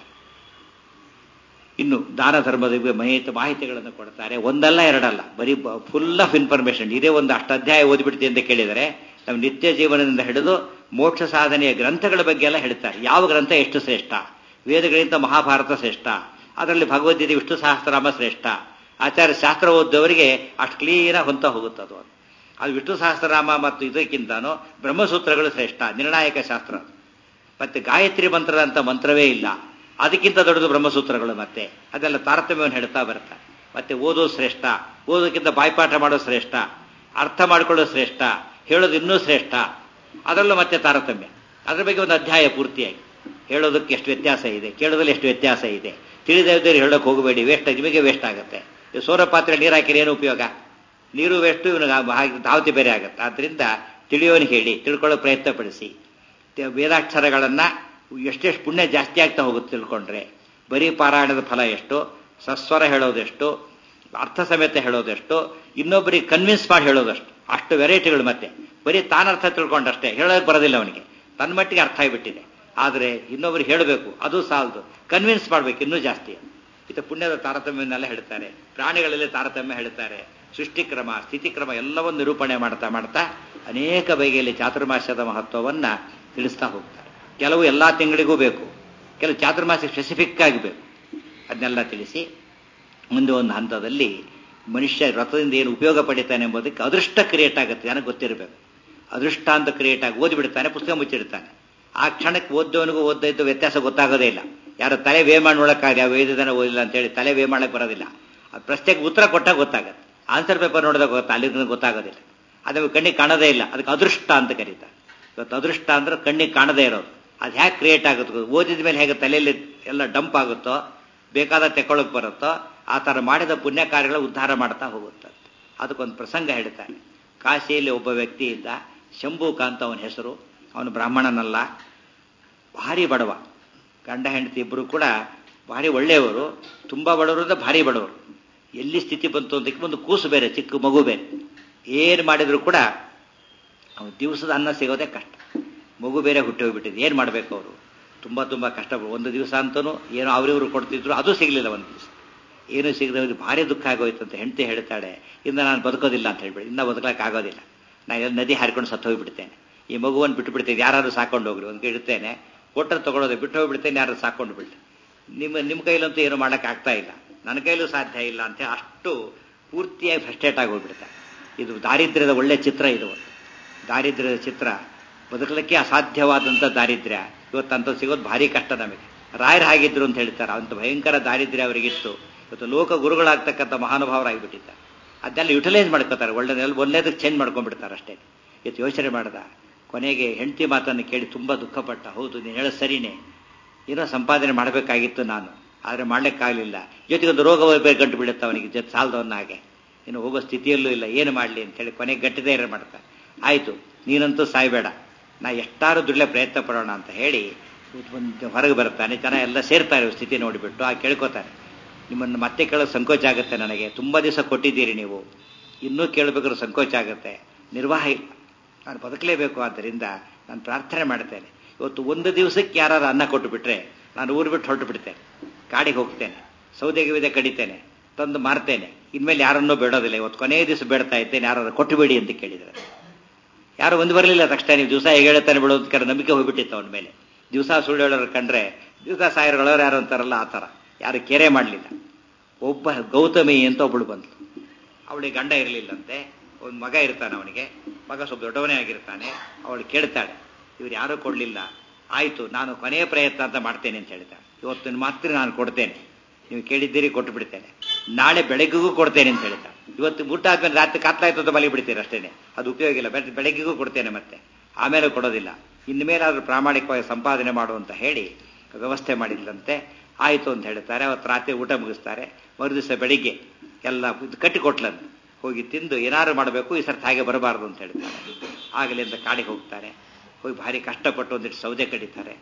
ಇನ್ನು ದಾನ ಧರ್ಮದ ಮಾಹಿತಿಗಳನ್ನು ಕೊಡ್ತಾರೆ. ಒಂದಲ್ಲ ಎರಡಲ್ಲ, ಬರೀ ಫುಲ್ ಆಫ್ ಇನ್ಫಾರ್ಮೇಶನ್. ಇದೇ ಒಂದು ಅಷ್ಟು ಅಧ್ಯಾಯ ಓದಿಬಿಡ್ತೀವಿ ಅಂತ ಕೇಳಿದರೆ ನಮ್ಮ ನಿತ್ಯ ಜೀವನದಿಂದ ಹಿಡಿದು ಮೋಕ್ಷ ಸಾಧನೆಯ ಗ್ರಂಥಗಳ ಬಗ್ಗೆ ಎಲ್ಲ ಹೇಳ್ತಾರೆ. ಯಾವ ಗ್ರಂಥ ಎಷ್ಟು ಶ್ರೇಷ್ಠ, ವೇದಗಳಿಂದ ಮಹಾಭಾರತ ಶ್ರೇಷ್ಠ, ಅದರಲ್ಲಿ ಭಗವದ್ಗೀತೆ ವಿಷ್ಣು ಸಹಸ್ರನಾಮ ಶ್ರೇಷ್ಠ. ಆಚಾರ್ಯ ಶಾಸ್ತ್ರ ಓದ್ದವರಿಗೆ ಅಷ್ಟು ಕ್ಲೀನಾಗಿ ಹೊಂತ ಹೋಗುತ್ತದು. ಅದು ವಿಷ್ಣು ಸಹಸ್ರನಾಮ ಮತ್ತು ಇದಕ್ಕಿಂತಾನು ಬ್ರಹ್ಮಸೂತ್ರಗಳು ಶ್ರೇಷ್ಠ, ನಿರ್ಣಾಯಕ ಶಾಸ್ತ್ರ. ಮತ್ತೆ ಗಾಯತ್ರಿ ಮಂತ್ರದ ಮಂತ್ರವೇ ಇಲ್ಲ, ಅದಕ್ಕಿಂತ ದೊಡ್ಡದು ಬ್ರಹ್ಮಸೂತ್ರಗಳು. ಮತ್ತೆ ಅದೆಲ್ಲ ತಾರತಮ್ಯವನ್ನು ಹೇಳ್ತಾ ಬರ್ತಾರೆ. ಮತ್ತೆ ಓದೋದು ಶ್ರೇಷ್ಠ, ಓದೋದಕ್ಕಿಂತ ಬಾಯ್ಪಾಠ ಮಾಡೋದು ಶ್ರೇಷ್ಠ, ಅರ್ಥ ಮಾಡ್ಕೊಳ್ಳೋದು ಶ್ರೇಷ್ಠ, ಹೇಳೋದು ಇನ್ನೂ ಶ್ರೇಷ್ಠ. ಅದರಲ್ಲೂ ಮತ್ತೆ ತಾರತಮ್ಯ. ಅದ್ರ ಬಗ್ಗೆ ಒಂದು ಅಧ್ಯಾಯ ಪೂರ್ತಿಯಾಗಿ ಹೇಳೋದಕ್ಕೆ ಎಷ್ಟು ವ್ಯತ್ಯಾಸ ಇದೆ, ಕೇಳೋದ್ರಲ್ಲಿ ಎಷ್ಟು ವ್ಯತ್ಯಾಸ ಇದೆ. ತಿಳಿದವರು ಹೇಳೋಕೆ ಹೋಗಬೇಡಿ, ವೇಸ್ಟ್ ನಿಮಗೆ ವೇಸ್ಟ್ ಆಗುತ್ತೆ. ಸೌರ ಪಾತ್ರೆ ನೀರು ಹಾಕಿದ್ರೆ ಏನು ಉಪಯೋಗ, ನೀರು ವೇಸ್ಟು, ಇವನಿಗೆ ಧಾವತಿ ಬೇರೆ ಆಗುತ್ತೆ. ಆದ್ರಿಂದ ತಿಳಿಯೋನು ಹೇಳಿ, ತಿಳ್ಕೊಳ್ಳೋ ಪ್ರಯತ್ನ ಪಡಿಸಿ. ವೇದಾಕ್ಷರಗಳನ್ನ ಎಷ್ಟೆಷ್ಟು ಪುಣ್ಯ ಜಾಸ್ತಿ ಆಗ್ತಾ ಹೋಗುತ್ತೆ ತಿಳ್ಕೊಂಡ್ರೆ. ಬರೀ ಪಾರಾಯಣದ ಫಲ ಎಷ್ಟು, ಸಸ್ವರ ಹೇಳೋದೆಷ್ಟು, ಅರ್ಥ ಸಮೇತ ಹೇಳೋದೆಷ್ಟು, ಇನ್ನೊಬ್ಬರಿಗೆ ಕನ್ವಿನ್ಸ್ ಮಾಡಿ ಹೇಳೋದಷ್ಟು, ಅಷ್ಟು ವೆರೈಟಿಗಳು. ಮತ್ತೆ ಬರೀ ತಾನರ್ಥ ತಿಳ್ಕೊಂಡಷ್ಟೇ ಹೇಳೋಕೆ ಬರೋದಿಲ್ಲ ಅವನಿಗೆ, ತನ್ನ ಮಟ್ಟಿಗೆ ಅರ್ಥ ಆಗಿಬಿಟ್ಟಿದೆ. ಆದರೆ ಇನ್ನೊಬ್ರಿಗೆ ಹೇಳಬೇಕು, ಅದು ಸಾಲದು, ಕನ್ವಿನ್ಸ್ ಮಾಡಬೇಕು ಇನ್ನೂ ಜಾಸ್ತಿ. ಇದು ಪುಣ್ಯದ ತಾರತಮ್ಯವನ್ನೆಲ್ಲ ಹೇಳ್ತಾರೆ. ಪ್ರಾಣಿಗಳಲ್ಲಿ ತಾರತಮ್ಯ ಹೇಳ್ತಾರೆ, ಸೃಷ್ಟಿಕ್ರಮ ಸ್ಥಿತಿಕ್ರಮ ಎಲ್ಲವನ್ನು ನಿರೂಪಣೆ ಮಾಡ್ತಾ ಮಾಡ್ತಾ ಅನೇಕ ಬಗೆಯಲ್ಲಿ ಚಾತುರ್ಮಾಸ್ಯದ ಮಹತ್ವವನ್ನು ತಿಳಿಸ್ತಾ ಹೋಗ್ತಾರೆ. ಕೆಲವು ಎಲ್ಲ ತಿಂಗಳಿಗೂ ಬೇಕು, ಕೆಲವು ಚಾತುರ್ಮಾಸ್ಯ ಸ್ಪೆಸಿಫಿಕ್ ಆಗಿ ಬೇಕು. ಅದನ್ನೆಲ್ಲ ತಿಳಿಸಿ ಮುಂದೆ ಒಂದು ಹಂತದಲ್ಲಿ ಮನುಷ್ಯ ವ್ರತದಿಂದ ಏನು ಉಪಯೋಗ ಪಡಿತಾನೆ ಎಂಬುದಕ್ಕೆ ಅದೃಷ್ಟ ಕ್ರಿಯೇಟ್ ಆಗುತ್ತೆ, ನನಗೆ ಗೊತ್ತಿರಬೇಕು. ಅದೃಷ್ಟ ಅಂತ ಕ್ರಿಯೇಟ್ ಆಗಿ ಓದಿಬಿಡ್ತಾನೆ, ಪುಸ್ತಕ ಮುಚ್ಚಿಡ್ತಾನೆ. ಆ ಕ್ಷಣಕ್ಕೆ ಓದ್ದವನಿಗೂ ಓದ್ದ ಇದ್ದು ವ್ಯತ್ಯಾಸ ಗೊತ್ತಾಗೋದೇ ಇಲ್ಲ. ಯಾರು ತಲೆ ವೇ ಮಾಡಿ ನೋಡೋಕ್ಕಾಗ ಯಾವ ವೇದನೆ ಓದಿಲ್ಲ ಅಂತೇಳಿ ತಲೆ ವೇ ಮಾಡಕ್ಕೆ ಬರೋದಿಲ್ಲ. ಆ ಪ್ರಶ್ನೆಗೆ ಉತ್ತರ ಕೊಟ್ಟಾಗ ಗೊತ್ತಾಗತ್ತೆ. ಆನ್ಸರ್ ಪೇಪರ್ ನೋಡಿದಾಗ ಅಲ್ಲಿ ಗೊತ್ತಾಗೋದಿಲ್ಲ. ಅದು ಕಣ್ಣಿಗೆ ಕಾಣೋದೇ ಇಲ್ಲ. ಅದಕ್ಕೆ ಅದೃಷ್ಟ ಅಂತ ಕರೀತಾರೆ. ಇವತ್ತು ಅದೃಷ್ಟ ಅಂದ್ರೆ ಕಣ್ಣಿಗೆ ಕಾಣದೇ ಇರೋದು. ಅದು ಹೇಗೆ ಕ್ರಿಯೇಟ್ ಆಗುತ್ತೋ, ಓದಿದ ಮೇಲೆ ಹೇಗೆ ತಲೆಯಲ್ಲಿ ಎಲ್ಲ ಡಂಪ್ ಆಗುತ್ತೋ, ಬೇಕಾದ ತೆಕ್ಕೊಳ್ಳೋಕೆ ಬರುತ್ತೋ, ಆ ಥರ ಮಾಡಿದ ಪುಣ್ಯ ಕಾರ್ಯಗಳ ಉದ್ಧಾರ ಮಾಡ್ತಾ ಹೋಗುತ್ತೆ. ಅದಕ್ಕೊಂದು ಪ್ರಸಂಗ ಹೇಳ್ತಾನೆ. ಕಾಶಿಯಲ್ಲಿ ಒಬ್ಬ ವ್ಯಕ್ತಿ ಇದ್ದ, ಶಂಭೂಕ ಅಂತ ಅವನ ಹೆಸರು. ಅವನು ಬ್ರಾಹ್ಮಣನಲ್ಲ, ಭಾರಿ ಬಡವ. ಗಂಡ ಹೆಂಡತಿ ಇಬ್ಬರು ಕೂಡ ಭಾರಿ ಒಳ್ಳೆಯವರು, ತುಂಬ ಬಡವರಿಂದ ಭಾರಿ ಬಡವರು. ಎಲ್ಲಿ ಸ್ಥಿತಿ ಬಂತು ಅಂತಕ್ಕೆ ಒಂದು ಕೂಸು ಬೇರೆ, ಚಿಕ್ಕ ಮಗು ಬೇರೆ. ಏನು ಮಾಡಿದ್ರು ಕೂಡ ಅವ್ನು ದಿವಸದ ಅನ್ನ ಸಿಗೋದೇ ಕಷ್ಟ. ಮಗು ಬೇರೆ ಹುಟ್ಟಿ ಹೋಗ್ಬಿಟ್ಟಿದೆ. ಏನು ಮಾಡಬೇಕು ಅವರು? ತುಂಬ ತುಂಬ ಕಷ್ಟ. ಒಂದು ದಿವಸ ಅಂತೂ ಏನೋ ಅವರಿವರು ಕೊಡ್ತಿದ್ರು, ಅದು ಸಿಗಲಿಲ್ಲ. ಒಂದು ದಿವಸ ಏನೂ ಸಿಗದೆ ಭಾರಿ ದುಃಖ ಆಗೋಯ್ತು ಅಂತ ಹೆಂಡತಿ ಹೇಳ್ತಾಳೆ, ಇನ್ನು ನಾನು ಬದುಕೋದಿಲ್ಲ ಅಂತ ಹೇಳ್ಬಿಡಿ, ಇನ್ನು ಬದುಕಲಿಕ್ಕೆ ಆಗೋದಿಲ್ಲ, ನಾನು ಎಲ್ಲ ನದಿ ಹಾರಿಕೊಂಡು ಸತ್ತು ಹೋಗಿಬಿಡ್ತೇನೆ, ಈ ಮಗುವನ್ನು ಬಿಟ್ಟು ಬಿಡ್ತೇನೆ, ಯಾರಾದ್ರೂ ಸಾಕೊಂಡು ಹೋಗ್ರಿ, ಒಂದು ಇಡ್ತೇನೆ, ಕೊಟ್ಟರೆ ತಗೊಳ್ಳೋದು, ಬಿಟ್ಟು ಹೋಗ್ಬಿಡ್ತೇನೆ, ಯಾರು ಸಾಕೊಂಡು ಬಿಡ್ತೇನೆ, ನಿಮ್ಮ ಕೈಲಂತೂ ಏನು ಮಾಡೋಕ್ಕೆ ಆಗ್ತಾ ಇಲ್ಲ, ನನ್ನ ಕೈಲೂ ಸಾಧ್ಯ ಇಲ್ಲ ಅಂತ ಅಷ್ಟು ಪೂರ್ತಿಯಾಗಿ ಫ್ರಸ್ಟ್ರೇಟ್ ಆಗಿ ಹೋಗ್ಬಿಡ್ತಾರೆ. ಇದು ದಾರಿದ್ರ್ಯದ ಒಳ್ಳೆ ಚಿತ್ರ. ಇದು ದಾರಿದ್ರ್ಯದ ಚಿತ್ರ. ಬದುಕಲಿಕ್ಕೆ ಅಸಾಧ್ಯವಾದಂಥ ದಾರಿದ್ರ್ಯ ಇವತ್ತಂತ ಸಿಗೋದು ಭಾರಿ ಕಷ್ಟ ನಮಗೆ. ರಾಯರು ಹಾಗಿದ್ರು ಅಂತ ಹೇಳ್ತಾರೆ. ಅಂತ ಭಯಂಕರ ದಾರಿದ್ರ್ಯ ಅವರಿಗಿತ್ತು. ಇವತ್ತು ಲೋಕ ಗುರುಗಳಾಗ್ತಕ್ಕಂಥ ಮಹಾನುಭಾವರಾಗಿಬಿಟ್ಟಿದ್ದಾರೆ. ಅದನ್ನೆಲ್ಲ ಯುಟಿಲೈಸ್ ಮಾಡ್ಕೋತಾರೆ. ಒಳ್ಳೆದಕ್ಕೆ ಚೇಂಜ್ ಮಾಡ್ಕೊಂಡ್ಬಿಡ್ತಾರೆ ಅಷ್ಟೇ. ಇವತ್ತು ಯೋಚನೆ ಮಾಡ್ದ, ಕೊನೆಗೆ ಹೆಂಡತಿ ಮಾತನ್ನು ಕೇಳಿ ತುಂಬ ದುಃಖಪಟ್ಟ. ಹೌದು, ನೀನು ಹೇಳೋ ಸರಿನೇ, ಏನೋ ಸಂಪಾದನೆ ಮಾಡಬೇಕಾಗಿತ್ತು ನಾನು, ಆದರೆ ಮಾಡಲಿಕ್ಕಾಗಲಿಲ್ಲ. ಜೊತೆಗೆ ಒಂದು ರೋಗ ಬೇರೆ ಗಂಟು ಬಿಡುತ್ತೆ ಅವನಿಗೆ, ಜೊತೆ ಸಾಲದವನ್ನ ಹಾಗೆ, ಇನ್ನು ಹೋಗೋ ಸ್ಥಿತಿಯಲ್ಲೂ ಇಲ್ಲ, ಏನು ಮಾಡಲಿ ಅಂತೇಳಿ ಕೊನೆಗೆ ಗಟ್ಟಿಧೈರ್ಯ ಮಾಡ್ತಾರೆ. ಆಯಿತು, ನೀನಂತೂ ಸಾಯಬೇಡ, ನಾ ಎಷ್ಟಾರು ದುಡ್ಲೆ ಪ್ರಯತ್ನ ಪಡೋಣ ಅಂತ ಹೇಳಿ ಹೊರಗೆ ಬರ್ತಾನೆ. ಜನ ಎಲ್ಲ ಸೇರ್ತಾರೆ ಸ್ಥಿತಿ ನೋಡಿಬಿಟ್ಟು. ಆ ಕೇಳ್ಕೋತಾರೆ, ನಿಮ್ಮನ್ನು ಮತ್ತೆ ಕೇಳೋದು ಸಂಕೋಚ ಆಗುತ್ತೆ ನನಗೆ, ತುಂಬ ದಿವಸ ಕೊಟ್ಟಿದ್ದೀರಿ ನೀವು, ಇನ್ನೂ ಕೇಳಬೇಕಾದ್ರೂ ಸಂಕೋಚ ಆಗುತ್ತೆ, ನಿರ್ವಾಹ ಇಲ್ಲ, ನಾನು ಬದುಕಲೇಬೇಕು, ಆದ್ದರಿಂದ ನಾನು ಪ್ರಾರ್ಥನೆ ಮಾಡ್ತೇನೆ, ಇವತ್ತು ಒಂದು ದಿವಸಕ್ಕೆ ಯಾರು ಅನ್ನ ಕೊಟ್ಟು ಬಿಟ್ರೆ ನಾನು ಊರು ಬಿಟ್ಟು ಹೊರಟು ಬಿಡ್ತೇನೆ, ಕಾಡಿಗೆ ಹೋಗ್ತೇನೆ, ಸೌದೆಗೆ ಕಡಿತೇನೆ, ತಂದು ಮಾರ್ತೇನೆ, ಇನ್ಮೇಲೆ ಯಾರನ್ನೂ ಬೇಡೋದಿಲ್ಲ, ಇವತ್ತು ಕೊನೆಯ ದಿವಸ ಬೇಡ್ತಾ ಇದ್ದೇನೆ, ಯಾರು ಕೊಟ್ಟುಬೇಡಿ ಅಂತ ಕೇಳಿದರೆ ಯಾರು ಒಂದು ಬರಲಿಲ್ಲ. ತಕ್ಷಣ ನೀವು ದಿವಸ ಹೇಗೆ ಹೇಳ್ತಾನೆ ಬಿಡೋದಕ್ಕೆ ನಂಬಿಕೆ ಹೋಗ್ಬಿಟ್ಟಿತ್ತು ಅವನ ಮೇಲೆ. ದಿವಸ ಸುಳ್ಳು ಹೇಳೋರು ಕಂಡ್ರೆ ದಿವಸ ಸಾಯರುಗಳವ್ರು ಯಾರು ಅಂತಾರಲ್ಲ, ಆ ಥರ ಯಾರು ಕೇರೆ ಮಾಡಲಿಲ್ಲ. ಒಬ್ಬ ಗೌತಮಿ ಅಂತ ಒಬ್ಬಳು ಬಂತು. ಅವಳಿಗೆ ಗಂಡ ಇರಲಿಲ್ಲಂತೆ, ಒಂದು ಮಗ ಇರ್ತಾನೆ ಅವನಿಗೆ, ಮಗ ಸ್ವಲ್ಪ ದೊಡ್ಡವನೇ ಆಗಿರ್ತಾನೆ. ಅವಳು ಕೇಳ್ತಾಳೆ, ಇವ್ರು ಯಾರೂ ಕೊಡಲಿಲ್ಲ, ಆಯಿತು ನಾನು ಕೊನೆಯ ಪ್ರಯತ್ನ ಅಂತ ಮಾಡ್ತೇನೆ ಅಂತ ಹೇಳ್ತಾಳೆ. ಇವತ್ತು ಮಾತ್ರ ನಾನು ಕೊಡ್ತೇನೆ, ನೀವು ಕೇಳಿದ್ದೀರಿ ಕೊಟ್ಟು ಬಿಡ್ತೇನೆ, ನಾಳೆ ಬೆಳಗ್ಗೆಗೂ ಕೊಡ್ತೇನೆ ಅಂತ ಹೇಳ್ತಾಳೆ. ಇವತ್ತು ಊಟ ಆದ್ಮೇಲೆ ರಾತ್ರಿ ಕಾತ್ಲಾಯ್ತು ಅಂತ ಮಲಗಿ ಬಿಡ್ತೀರಿ ಅಷ್ಟೇನೆ, ಅದು ಉಪಯೋಗ ಇಲ್ಲ, ಬೆಳಗ್ಗೆಗೂ ಕೊಡ್ತೇನೆ ಮತ್ತೆ, ಆಮೇಲೆ ಕೊಡೋದಿಲ್ಲ, ಇನ್ಮೇಲಾದ್ರೂ ಪ್ರಾಮಾಣಿಕವಾಗಿ ಸಂಪಾದನೆ ಮಾಡುವಂತ ಹೇಳಿ ವ್ಯವಸ್ಥೆ ಮಾಡಿದ್ಲಂತೆ. ಆಯಿತು ಅಂತ ಹೇಳ್ತಾರೆ. ಅವತ್ತು ರಾತ್ರಿ ಊಟ ಮುಗಿಸ್ತಾರೆ. ಮರುದಿವಸ ಬೆಳಿಗ್ಗೆ ಎಲ್ಲ ಕಟ್ಟಿಕೊಟ್ಲಂತೆ, ಹೋಗಿ ತಿಂದು ಏನಾದ್ರು ಮಾಡಬೇಕು, ಈ ಸರ್ತಿ ಹಾಗೆ ಬರಬಾರ್ದು ಅಂತ ಹೇಳ್ತಾರೆ. ಆಗಲಿ ಅಂತ ಕಾಡಿಗೆ ಹೋಗ್ತಾರೆ. ಹೋಗಿ ಭಾರಿ ಕಷ್ಟಪಟ್ಟು ಒಂದಿಟ್ಟು ಸೌದೆ ಕಡಿತಾರೆ,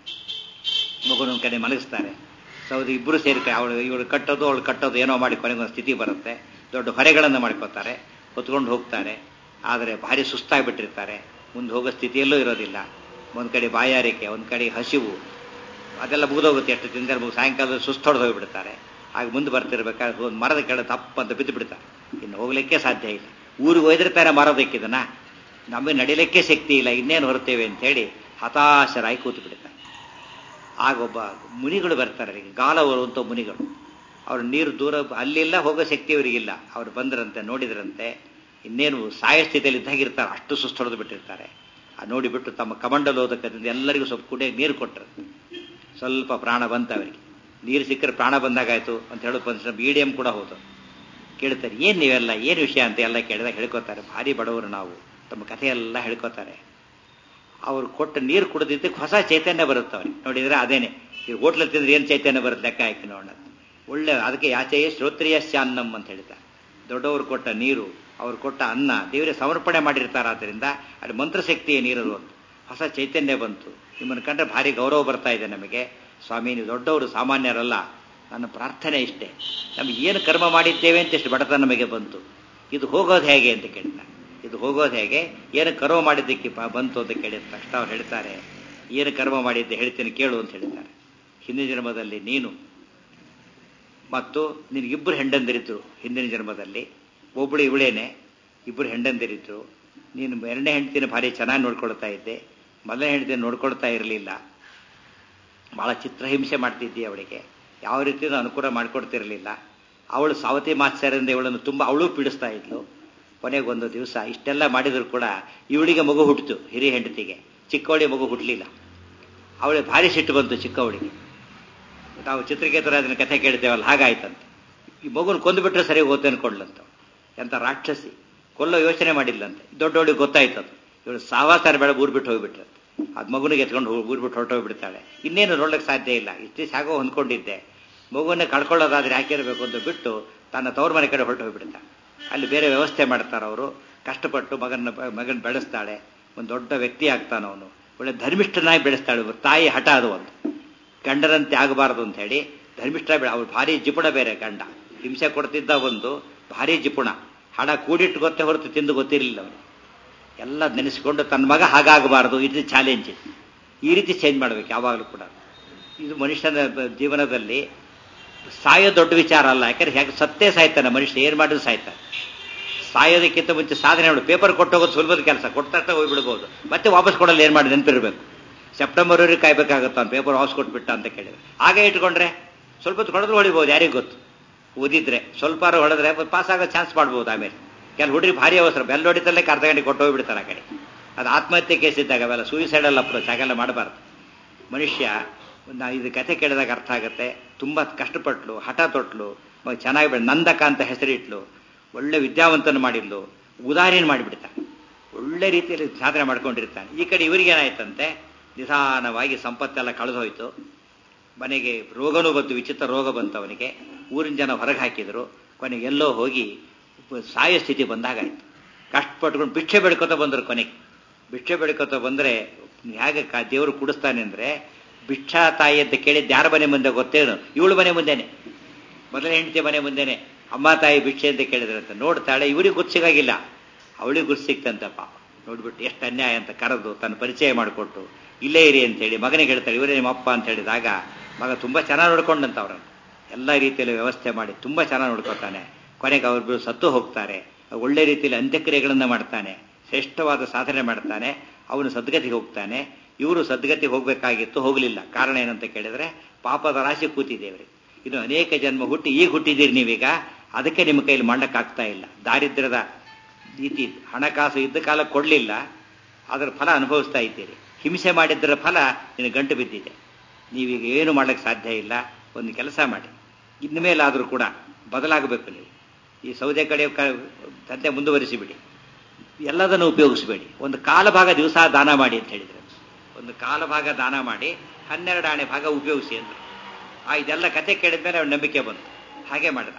ಮಗುನ ಕಡೆ ಮಲಗಿಸ್ತಾರೆ. ಸೌದೆ ಇಬ್ಬರು ಸೇರಿ ಇವಳು ಕಟ್ಟೋದು ಅವಳು ಕಟ್ಟೋದು ಏನೋ ಮಾಡಿ ಕೊನೆಗೊಂದು ಸ್ಥಿತಿ ಬರುತ್ತೆ. ದೊಡ್ಡ ಹೊರೆಗಳನ್ನು ಮಾಡ್ಕೋತಾರೆ, ಹೊತ್ಕೊಂಡು ಹೋಗ್ತಾರೆ. ಆದರೆ ಭಾರಿ ಸುಸ್ತಾಗಿಬಿಟ್ಟಿರ್ತಾರೆ, ಮುಂದೆ ಹೋಗೋ ಸ್ಥಿತಿಯಲ್ಲೂ ಇರೋದಿಲ್ಲ. ಒಂದು ಕಡೆ ಬಾಯಾರಿಕೆ, ಒಂದು ಕಡೆ ಹಸಿವು, ಅದೆಲ್ಲ ಮುಗಿದೋಗುತ್ತೆ. ಎಷ್ಟು ತಿಂದರೆ ಸಾಯಂಕಾಲದಲ್ಲಿ ಸುಸ್ತು ಹೊಡೆದು ಹೋಗಿಬಿಡ್ತಾರೆ. ಆಗ ಮುಂದೆ ಬರ್ತಿರ್ಬೇಕಾದ್ರೆ ಒಂದು ಮರದ ಕೆಳಗೆ ತಪ್ಪಂತ ಬಿದ್ದು ಬಿಡ್ತಾರೆ. ಇನ್ನು ಹೋಗ್ಲಿಕ್ಕೆ ಸಾಧ್ಯ ಇಲ್ಲ. ಊರಿಗೆ ಒಯ್ದಿರ್ತಾರೆ ಮರದಕ್ಕಿದನ್ನ, ನಮಗೆ ನಡಿಲಿಕ್ಕೆ ಶಕ್ತಿ ಇಲ್ಲ, ಇನ್ನೇನು ಹೊರತೇವೆ ಅಂತೇಳಿ ಹತಾಶರಾಗಿ ಕೂತು ಬಿಡ್ತಾರೆ. ಆಗೊಬ್ಬ ಮುನಿಗಳು ಬರ್ತಾರೆ, ಗಾಲವರು ಅಂತ ಮುನಿಗಳು. ಅವ್ರು ನೀರು ದೂರ ಅಲ್ಲಿಲ್ಲ, ಹೋಗೋ ಶಕ್ತಿ ಅವರಿಗಿಲ್ಲ. ಅವ್ರು ಬಂದ್ರಂತೆ, ನೋಡಿದ್ರಂತೆ, ಇನ್ನೇನು ಸಾಯ ಸ್ಥಿತಿಯಲ್ಲಿ ಇದ್ದಾಗಿರ್ತಾರೆ, ಅಷ್ಟು ಸುಸ್ತು ಹೊಡೆದು ಬಿಟ್ಟಿರ್ತಾರೆ. ನೋಡಿಬಿಟ್ಟು ತಮ್ಮ ಕಮಂಡಲೋದಕದಿಂದ ಎಲ್ಲರಿಗೂ ಸ್ವಲ್ಪ ಕುಡಿಯೋಕೆ ನೀರು ಕೊಟ್ಟರು. ಸ್ವಲ್ಪ ಪ್ರಾಣ ಬಂತ ಅವರಿಗೆ. ನೀರು ಸಿಕ್ಕರೆ ಪ್ರಾಣ ಬಂದಾಗಾಯ್ತು ಅಂತ ಹೇಳೋದು ಬಂದ BDM ಕೂಡ ಹೋದು. ಕೇಳ್ತಾರೆ, ಏನು ನೀವೆಲ್ಲ ಏನು ವಿಷಯ ಅಂತ ಎಲ್ಲ ಕೇಳಿದಾಗ ಹೇಳ್ಕೊತಾರೆ, ಭಾರಿ ಬಡವರು ನಾವು, ತಮ್ಮ ಕಥೆಯೆಲ್ಲ ಹೇಳ್ಕೊತಾರೆ. ಅವ್ರು ಕೊಟ್ಟು ನೀರು ಕುಡಿದಿದ್ದಕ್ಕೆ ಹೊಸ ಚೈತನ್ಯ ಬರುತ್ತೆ ಅವ್ರಿಗೆ. ನೋಡಿದ್ರೆ ಅದೇನೆ, ಈ ಹೋಟ್ಲಲ್ಲಿ ತಿಂದ್ರೆ ಏನು ಚೈತನ್ಯ ಬರುತ್ತೆ ಲೆಕ್ಕ ಹಾಕಿ ನೋಡೋಣ. ಒಳ್ಳೆ ಅದಕ್ಕೆ ಯಾಚೆಯೇ ಶ್ರೋತ್ರಿಯಸ್ಯ ಅನ್ನಂ ಅಂತ ಹೇಳ್ತಾರೆ. ದೊಡ್ಡವರು ಕೊಟ್ಟ ನೀರು, ಅವ್ರು ಕೊಟ್ಟ ಅನ್ನ ದೇವರಿಗೆ ಸಮರ್ಪಣೆ ಮಾಡಿರ್ತಾರೆ. ಆದ್ದರಿಂದ ಅಲ್ಲಿ ಮಂತ್ರಶಕ್ತಿಯ ನೀರದು ಒಂದು ಹೊಸ ಚೈತನ್ಯ ಬಂತು. ನಿಮ್ಮನ್ನು ಕಂಡ್ರೆ ಭಾರಿ ಗೌರವ ಬರ್ತಾ ಇದೆ ನಮಗೆ. ಸ್ವಾಮಿ, ನೀವು ದೊಡ್ಡವರು, ಸಾಮಾನ್ಯರಲ್ಲ, ನನ್ನ ಪ್ರಾರ್ಥನೆ ಇಷ್ಟೇ, ನಮಗೆ ಏನು ಕರ್ಮ ಮಾಡಿದ್ದೇವೆ ಅಂತ ಎಷ್ಟು ಬಡತನ ನಮಗೆ ಬಂತು, ಇದು ಹೋಗೋದು ಹೇಗೆ ಅಂತ ಕೇಳ್ತಾರೆ. ಇದು ಹೋಗೋದು ಹೇಗೆ, ಏನು ಕರ್ಮ ಮಾಡಿದ್ದಕ್ಕೆ ಬಂತು ಅಂತ ಕೇಳಿದ ತಕ್ಷಣ ಅವ್ರು ಹೇಳ್ತಾರೆ, ಏನು ಕರ್ಮ ಮಾಡಿದ್ದೆ ಹೇಳ್ತೀನಿ ಕೇಳು ಅಂತ ಹೇಳ್ತಾರೆ. ಹಿಂದಿನ ಜನ್ಮದಲ್ಲಿ ನೀನು ಮತ್ತು ನಿನಗಿಬ್ಬರು ಹೆಂಡಂದಿರಿದ್ರು. ಹಿಂದಿನ ಜನ್ಮದಲ್ಲಿ ಒಬ್ಬಳು ಇವಳೇನೆ, ಇಬ್ಬರು ಹೆಂಡಂದಿರಿದ್ರು. ನೀನು ಎರಡನೇ ಹೆಂಡತಿನ ಭಾರಿ ಚೆನ್ನಾಗಿ ನೋಡ್ಕೊಳ್ತಾ ಇದ್ದೆ, ಮೊದಲನೇ ಹೆಂಡತಿನ ನೋಡ್ಕೊಳ್ತಾ ಇರಲಿಲ್ಲ, ಭಾಳ ಚಿತ್ರಹಿಂಸೆ ಮಾಡ್ತಿದ್ದಿ ಅವಳಿಗೆ, ಯಾವ ರೀತಿಯೂ ಅನುಕೂಲ ಮಾಡಿಕೊಡ್ತಿರಲಿಲ್ಲ. ಅವಳು ಸಾವತಿ ಮಾತ್ಸರಿಂದ ಇವಳನ್ನು ತುಂಬ ಅವಳು ಪೀಡಿಸ್ತಾ ಇದ್ಲು. ಕೊನೆಗೊಂದು ದಿವಸ ಇಷ್ಟೆಲ್ಲ ಮಾಡಿದ್ರು ಕೂಡ ಇವಳಿಗೆ ಮಗು ಹುಟ್ಟಿತು, ಹಿರಿಯ ಹೆಂಡತಿಗೆ. ಚಿಕ್ಕವಳಿಗೆ ಮಗು ಹುಟ್ಟಲಿಲ್ಲ. ಅವಳಿಗೆ ಭಾರಿ ಸಿಟ್ಟು ಬಂತು ಚಿಕ್ಕವಳಿಗೆ. ನಾವು ಚಿತ್ರಕೇತರಾಜನ ಕಥೆ ಕೇಳ್ತೇವಲ್ಲ, ಹಾಗಾಯ್ತಂತೆ. ಈ ಮಗುನ ಕೊಂದುಬಿಟ್ರೆ ಸರಿ ಹೋಗುತ್ತೆ ಅನ್ಕೊಂಡ್ಲಂತ. ಎಂತ ರಾಕ್ಷಸಿ, ಕೊಲ್ಲೋ ಯೋಚನೆ ಮಾಡಿಲ್ಲಂತೆ. ದೊಡ್ಡವಳಿಗೆ ಗೊತ್ತಾಯ್ತದು, ಇವಳು ಸಾವಾಸಾರ ಬೇಡ, ಊರು ಬಿಟ್ಟು ಹೋಗ್ಬಿಟ್ರೆ ಅದು ಮಗುನಿಗೆ ಎತ್ಕೊಂಡು ಊರು ಬಿಟ್ಟು ಹೊರಟೋಗ್ಬಿಡ್ತಾಳೆ. ಇನ್ನೇನು ನೋಡ್ಲಿಕ್ಕೆ ಸಾಧ್ಯ ಇಲ್ಲ. ಇಷ್ಟೇ ಸಾಗೋ ಹೊಂದ್ಕೊಂಡಿದ್ದೆ, ಮಗುವನ್ನೇ ಕಳ್ಕೊಳ್ಳೋದಾದ್ರೆ ಹಾಕಿರಬೇಕು ಅಂತ ಬಿಟ್ಟು ತನ್ನ ತವ್ರ ಮನೆ ಕಡೆ ಹೊರಟು ಹೋಗ್ಬಿಡ್ತಾಳೆ. ಅಲ್ಲಿ ಬೇರೆ ವ್ಯವಸ್ಥೆ ಮಾಡ್ತಾರೆ ಅವರು. ಕಷ್ಟಪಟ್ಟು ಮಗನ ಬೆಳೆಸ್ತಾಳೆ. ಒಂದು ದೊಡ್ಡ ವ್ಯಕ್ತಿ ಆಗ್ತಾನೆ ಅವನು. ಒಳ್ಳೆ ಧರ್ಮಿಷ್ಠನಾಗಿ ಬೆಳೆಸ್ತಾಳೆ. ತಾಯಿ ಹಠ ಅದು ಒಂದು, ಗಂಡನಂತೆ ಆಗಬಾರದು ಅಂತ ಹೇಳಿ ಧರ್ಮಿಷ್ಠ ಅವಳು ಭಾರಿ ಜಿಪುಣ. ಬೇರೆ ಗಂಡ ಹಿಂಸೆ ಕೊಡ್ತಿದ್ದ ಒಂದು ಭಾರಿ ಜಿಪುಣ. ಹಣ ಕೂಡಿಟ್ಟು ಗೊತ್ತೇ ಹೊರತು ತಿಂದು ಗೊತ್ತಿರಲಿಲ್ಲ ಅವನು. ಎಲ್ಲ ನೆನೆಸಿಕೊಂಡು ತನ್ನ ಮಗ ಹಾಗಾಗಬಾರದು, ಇದು ಚಾಲೆಂಜ್. ಈ ರೀತಿ ಚೇಂಜ್ ಮಾಡಬೇಕು ಯಾವಾಗಲೂ ಕೂಡ. ಇದು ಮನುಷ್ಯನ ಜೀವನದಲ್ಲಿ ಸಾಯೋ ದೊಡ್ಡ ವಿಚಾರ ಅಲ್ಲ. ಯಾಕಂದ್ರೆ ಹೇಗೆ ಸತ್ತೇ ಸಾಯ್ತಾನೆ ಮನುಷ್ಯ, ಏನು ಮಾಡಿದ್ರು ಸಾಯ್ತಾನೆ. ಸಾಯೋದಕ್ಕಿಂತ ಮುಂಚೆ ಸಾಧನೆ ಮಾಡು. ಪೇಪರ್ ಕೊಟ್ಟೋಗೋದು ಸುಲಭದ ಕೆಲಸ, ಕೊಡ್ತಾ ಹೋಗ್ಬಿಡ್ಬೋದು, ಮತ್ತೆ ವಾಪಸ್ ಕೊಡಲ್ಲ. ಏನು ಮಾಡಿ ನೆನಪಿರ್ಬೇಕು, ಸೆಪ್ಟೆಂಬರ್ವರೆಗೆ ಕಾಯ್ಬೇಕಾಗುತ್ತ ಅವ್ನು ಪೇಪರ್ ವಾಪಸ್ ಕೊಟ್ಬಿಟ್ಟ ಅಂತ ಕೇಳಿದ್ರೆ. ಹಾಗೆ ಇಟ್ಕೊಂಡ್ರೆ ಸ್ವಲ್ಪ ಹೊತ್ತು ಹೊಡೆದ್ರು ಹೊಡಿಬೋದು, ಯಾರಿಗೂ ಗೊತ್ತು. ಓದಿದ್ರೆ ಸ್ವಲ್ಪ ಹೊಡೆದ್ರೆ ಪಾಸ್ ಆಗೋ ಚಾನ್ಸ್ ಮಾಡ್ಬೋದು. ಆಮೇಲೆ ಕೆಲವು ಹುಡುಗಿ ಭಾರಿ ಅವಸರ, ಬೆಲ್ಲ ಹೊಡಿತಲ್ಲೇ ಅರ್ಧ ಗಂಟೆ ಕೊಟ್ಟು ಹೋಗ್ಬಿಡ್ತಾರೆ ಆ ಕಡೆ. ಅದು ಆತ್ಮಹತ್ಯೆ ಕೇಸ್ ಇದ್ದಾಗ ಅವೆಲ್ಲ ಸೂಯಿಸೈಡಲ್ ಅಪ್ರೋಚ್, ಹಾಗೆಲ್ಲ ಮಾಡಬಾರ್ದು. ಮನುಷ್ಯ ಇದು ಕಥೆ ಕೇಳಿದಾಗ ಅರ್ಥ ಆಗುತ್ತೆ. ತುಂಬ ಕಷ್ಟಪಟ್ಲು, ಹಠ ತೊಟ್ಲು, ಚೆನ್ನಾಗಿ ನಂದಕ ಅಂತ ಹೆಸರಿಟ್ಲು, ಒಳ್ಳೆ ವಿದ್ಯಾವಂತನ ಮಾಡಿದ್ಲು, ಉದಾಹರಣೆ ಮಾಡಿಬಿಡ್ತಾನೆ. ಒಳ್ಳೆ ರೀತಿಯಲ್ಲಿ ಸಾಧನೆ ಮಾಡ್ಕೊಂಡಿರ್ತಾನೆ. ಈ ಕಡೆ ಇವರಿಗೇನಾಯ್ತಂತೆ, ನಿಧಾನವಾಗಿ ಸಂಪತ್ತೆಲ್ಲ ಕಳೆದೋಯ್ತು. ಮನೆಗೆ ರೋಗನೂ ಬಂತು, ವಿಚಿತ್ರ ರೋಗ ಬಂತು ಅವನಿಗೆ. ಊರಿನ ಜನ ಹೊರಗೆ ಹಾಕಿದ್ರು. ಕೊನೆಗೆ ಎಲ್ಲೋ ಹೋಗಿ ಸಾಯೋ ಸ್ಥಿತಿ ಬಂದಾಗಾಯ್ತು. ಕಷ್ಟಪಟ್ಕೊಂಡು ಭಿಕ್ಷೆ ಬೆಳ್ಕೊತ ಬಂದರು. ಕೊನೆಗೆ ಭಿಕ್ಷೆ ಬೆಳ್ಕೊತ ಬಂದರೆ ಹೇಗೆ ದೇವರು ಕುಡಿಸ್ತಾನೆ ಅಂದರೆ, ಭಿಕ್ಷಾ ತಾಯಿ ಅಂತ ಕೇಳಿದ್ದು ಯಾರ ಮನೆ ಮುಂದೆ ಗೊತ್ತೇನು? ಇವಳು ಮನೆ ಮುಂದೆನೆ, ಮೊದಲ ಹೆಂಡತಿ ಮನೆ ಮುಂದೆನೆ ಅಮ್ಮ ತಾಯಿ ಭಿಕ್ಷೆ ಅಂತ ಕೇಳಿದ್ರಂತ. ನೋಡ್ತಾಳೆ, ಇವರಿಗೆ ಗುರ್ತು ಸಿಗಾಗಿಲ್ಲ, ಅವಳಿಗೆ ಗುರ್ತು ಸಿಕ್ತಂತ. ಪಾಪ ನೋಡ್ಬಿಟ್ಟು ಎಷ್ಟು ಅನ್ಯಾಯ ಅಂತ ಕರೆದು ತನ್ನ ಪರಿಚಯ ಮಾಡಿಕೊಟ್ಟು ಇಲ್ಲೇ ಇರಿ ಅಂತೇಳಿ ಮಗನಿಗೆ ಹೇಳ್ತಾಳೆ, ಇವರೇ ನಿಮ್ಮ ಅಪ್ಪ ಅಂತ ಹೇಳಿದಾಗ ಮಗ ತುಂಬ ಚೆನ್ನಾಗಿ ನೋಡ್ಕೊಂಡಂತ ಅವರನ್ನು ಎಲ್ಲ ರೀತಿಯಲ್ಲಿ ವ್ಯವಸ್ಥೆ ಮಾಡಿ ತುಂಬ ಚೆನ್ನಾಗಿ ನೋಡ್ಕೊತಾನೆ. ಕೊನೆಗೆ ಅವ್ರಿಬ್ರು ಸತ್ತು ಹೋಗ್ತಾರೆ. ಒಳ್ಳೆ ರೀತಿಯಲ್ಲಿ ಅಂತ್ಯಕ್ರಿಯೆಗಳನ್ನು ಮಾಡ್ತಾನೆ, ಶ್ರೇಷ್ಠವಾದ ಸಾಧನೆ ಮಾಡ್ತಾನೆ. ಅವನು ಸದ್ಗತಿಗೆ ಹೋಗ್ತಾನೆ. ಇವರು ಸದ್ಗತಿಗೆ ಹೋಗಬೇಕಾಗಿತ್ತು, ಹೋಗಲಿಲ್ಲ. ಕಾರಣ ಏನಂತ ಕೇಳಿದ್ರೆ, ಪಾಪದ ರಾಶಿ ಕೂತಿದ್ದೇವ್ರಿ. ಇನ್ನು ಅನೇಕ ಜನ್ಮ ಹುಟ್ಟಿ ಈಗ ಹುಟ್ಟಿದ್ದೀರಿ ನೀವೀಗ, ಅದಕ್ಕೆ ನಿಮ್ಮ ಕೈಲಿ ಮಾಡಕ್ಕಾಗ್ತಾ ಇಲ್ಲ. ದಾರಿದ್ರ್ಯದ ರೀತಿ, ಹಣಕಾಸು ಇದ್ದ ಕಾಲಕ್ಕೆ ಕೊಡಲಿಲ್ಲ, ಅದರ ಫಲ ಅನುಭವಿಸ್ತಾ ಇದ್ದೀರಿ. ಹಿಂಸೆ ಮಾಡಿದ್ದರ ಫಲ ನಿನ್ನ ಗಂಟು ಬಿದ್ದಿದೆ. ನೀವೀಗ ಏನು ಮಾಡಲಿಕ್ಕೆ ಸಾಧ್ಯ ಇಲ್ಲ. ಒಂದು ಕೆಲಸ ಮಾಡಿ, ಇನ್ಮೇಲಾದರೂ ಕೂಡ ಬದಲಾಗಬೇಕು. ನೀವು ಈ ಸೌದೆ ಕಡೆ ದಂಧೆ ಮುಂದುವರಿಸಿಬಿಡಿ, ಎಲ್ಲದನ್ನು ಉಪಯೋಗಿಸಬೇಡಿ. ಒಂದು ಕಾಲಭಾಗ ದಿವಸ ದಾನ ಮಾಡಿ ಅಂತ ಹೇಳಿದರೆ, ಒಂದು ಕಾಲಭಾಗ ದಾನ ಮಾಡಿ 12 ಆಣೆ ಭಾಗ ಉಪಯೋಗಿಸಿ ಅಂದರು. ಇದೆಲ್ಲ ಕತೆ ಕೇಳಿದ ಮೇಲೆ ಅವ್ರ ನಂಬಿಕೆ ಬಂತು. ಹಾಗೆ ಮಾಡಿದ.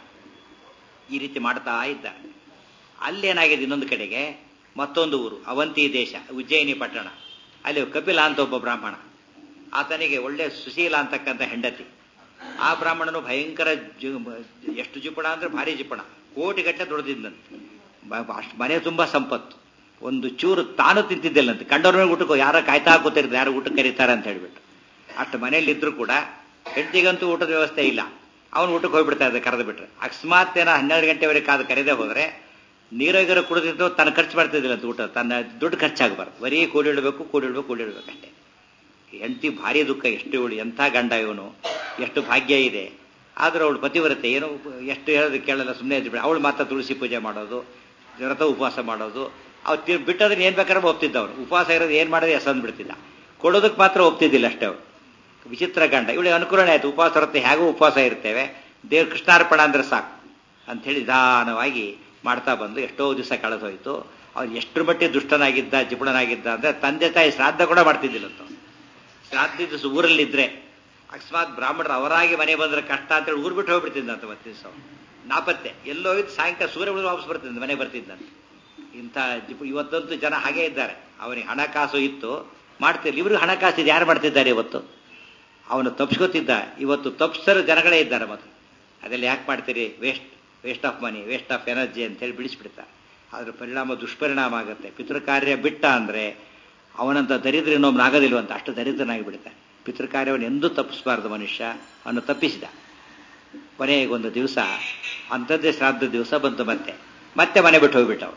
ಈ ರೀತಿ ಮಾಡ್ತಾ ಇದ್ದ. ಅಲ್ಲೇನಾಗಿದೆ, ಇನ್ನೊಂದು ಕಡೆಗೆ ಮತ್ತೊಂದು ಊರು, ಅವಂತಿ ದೇಶ, ಉಜ್ಜಯಿನಿ ಪಟ್ಟಣ. ಅಲ್ಲಿ ಕಪಿಲ ಅಂತ ಒಬ್ಬ ಬ್ರಾಹ್ಮಣ. ಆತನಿಗೆ ಒಳ್ಳೆ ಸುಶೀಲ ಅಂತಕ್ಕಂಥ ಹೆಂಡತಿ. ಆ ಬ್ರಾಹ್ಮಣನು ಭಯಂಕರ ಎಷ್ಟು ಜಿಪುಣ ಅಂದ್ರೆ ಭಾರಿ ಜಿಪುಣ, ಕೋಟಿಗಟ್ಟಲೆ ದುಡಿದಿದ್ದಂತೆ. ಅಷ್ಟು ಮನೆ ತುಂಬಾ ಸಂಪತ್ತು. ಒಂದು ಚೂರು ತಾನು ತಿಂತಿದ್ದಿಲ್ಲಂತೆ. ಕಂಡವ್ರ ಮೇಲೆ ಊಟಕ್ಕೆ ಯಾರ ಕಾಯ್ತಾ ಕೂತಿರ್ತಾರೆ, ಯಾರು ಊಟಕ್ಕೆ ಕರೀತಾರೆ ಅಂತ ಹೇಳ್ಬಿಟ್ಟು. ಅಷ್ಟು ಮನೆಯಲ್ಲಿದ್ರು ಕೂಡ ಹೆಂಡತಿಗಂತೂ ಊಟದ ವ್ಯವಸ್ಥೆ ಇಲ್ಲ. ಅವನು ಊಟಕ್ಕೆ ಹೋಗ್ಬಿಡ್ತಾ ಇದ್ದ ಕರೆದು ಬಿಟ್ರೆ. ಅಕಸ್ಮಾತ್ ಏನೋ 12 ಗಂಟೆವರೆಗೆ ಕಾದು ಕರೆದೇ ಹೋದ್ರೆ ನೀರಾಗಿರೋ ಕುಡಿದಿದ್ದು ತನ್ನ ಖರ್ಚು ಮಾಡ್ತಿದ್ದಿಲ್ಲ ಅಂತ. ಊಟ ತನ್ನ ದುಡ್ಡು ಖರ್ಚಾಗಬಾರ್ದು, ಬರೀ ಕೂಡಿಡ್ಬೇಕು ಅಷ್ಟೇ. ಹೆಂಡತಿ ಭಾರಿ ದುಃಖ. ಎಷ್ಟು ಇವಳು ಎಂಥ ಗಂಡ ಇವನು, ಎಷ್ಟು ಭಾಗ್ಯ ಇದೆ. ಆದರೂ ಅವಳು ಪತಿವ್ರತೆ, ಏನು ಎಷ್ಟು ಹೇಳೋದು ಕೇಳಲ್ಲ, ಸುಮ್ಮನೆ ಇದ್ಬಿಡ. ಅವಳು ಮಾತ್ರ ತುಳಸಿ ಪೂಜೆ ಮಾಡೋದು, ವ್ರತ ಉಪವಾಸ ಮಾಡೋದು. ಅವ್ರು ಬಿಟ್ಟೋದ್ರೆ ಏನು ಬೇಕಾದ್ರೆ ಒಪ್ತಿದ್ದ ಅವನು. ಉಪವಾಸ ಇರೋದು ಏನು ಮಾಡೋದು ಎಸಂದು ಬಿಡ್ತಿದ್ದ, ಕೊಡೋದಕ್ಕೆ ಮಾತ್ರ ಒಪ್ತಿದ್ದಿಲ್ಲ ಅಷ್ಟೇ ಅವಳು. ವಿಚಿತ್ರ ಗಂಡ. ಇವಳಿಗೆ ಅನುಕೂಲನೇ ಆಯ್ತು. ಉಪವಾಸ ಇರುತ್ತೆ, ಹೇಗೂ ಉಪವಾಸ ಇರ್ತೇವೆ, ದೇವ್ರ ಕೃಷ್ಣಾರ್ಪಣ ಅಂದ್ರೆ ಸಾಕು ಅಂಥೇಳಿ ನಿಧಾನವಾಗಿ ಮಾಡ್ತಾ ಬಂದು ಎಷ್ಟೋ ದಿವಸ ಕಳೆದೋಯ್ತು. ಅವ್ನು ಎಷ್ಟರ ಮಟ್ಟಿಗೆ ದುಷ್ಟನಾಗಿದ್ದ, ಜಿಪುಣನಾಗಿದ್ದ ಅಂದ್ರೆ ತಂದೆ ತಾಯಿ ಶ್ರಾದ್ದ ಕೂಡ ಮಾಡ್ತಿದ್ದಿಲ್ಲಂತ. ಶ್ರಾದ್ದ ದಿವಸ ಊರಲ್ಲಿದ್ರೆ ಅಕಸ್ಮಾತ್ ಬ್ರಾಹ್ಮಣರು ಅವರಾಗಿ ಮನೆ ಬಂದ್ರೆ ಕಷ್ಟ ಅಂತೇಳಿ ಊರು ಬಿಟ್ಟು ಹೋಗ್ಬಿಡ್ತಿದ್ದಂತ. ಮತ್ತೆ ದಿವಸ ನಾಪತ್ತೆ ಎಲ್ಲೋ ಇದ್ದು ಸಾಯಂಕಾಲ ಸೂರ್ಯ ಉಳಿದು ವಾಪಸ್ ಬರ್ತಿದ್ದ, ಮನೆ ಬರ್ತಿದ್ದಂತೆ. ಇಂಥ ಇವತ್ತಂತೂ ಜನ ಹಾಗೇ ಇದ್ದಾರೆ. ಅವನಿಗೆ ಹಣಕಾಸು ಇತ್ತು, ಮಾಡ್ತಿರ್ಲಿ. ಇವ್ರಿಗೆ ಹಣಕಾಸು ಇದು ಯಾರು ಮಾಡ್ತಿದ್ದಾರೆ ಇವತ್ತು? ಅವನು ತಪ್ಪಿಸ್ಕೊತಿದ್ದ. ಇವತ್ತು ತಪ್ಪಿಸರು ಜನಗಳೇ ಇದ್ದಾರೆ. ಮತ್ತು ಅದೆಲ್ಲ ಯಾಕೆ ಮಾಡ್ತೀರಿ, waste of money, waste of energy ಅಂತೇಳಿ ಬಿಡಿಸ್ಬಿಡ್ತಾರೆ. ಅದ್ರ ಪರಿಣಾಮ ದುಷ್ಪರಿಣಾಮ ಆಗುತ್ತೆ. ಪಿತೃಕಾರ್ಯ ಬಿಟ್ಟ ಅಂದರೆ ಅವನಂತ ದರಿದ್ರ ಇನ್ನೊಬ್ಬನಾಗೋದಿಲ್ವಂತ, ಅಷ್ಟು ದರಿದ್ರನಾಗಿ ಬಿಡ್ತಾನೆ. ಪಿತೃಕಾರ್ಯವನ್ನು ಎಂದೂ ತಪ್ಪಿಸಬಾರ್ದು ಮನುಷ್ಯ. ಅವನು ತಪ್ಪಿಸಿದ. ಕೊನೆಗೊಂದು ದಿವಸ ಅಂಥದ್ದೇ ಶ್ರಾದ್ದ ದಿವಸ ಬಂತು. ಮತ್ತೆ ಮನೆ ಬಿಟ್ಟು ಹೋಗ್ಬಿಟ್ಟವು.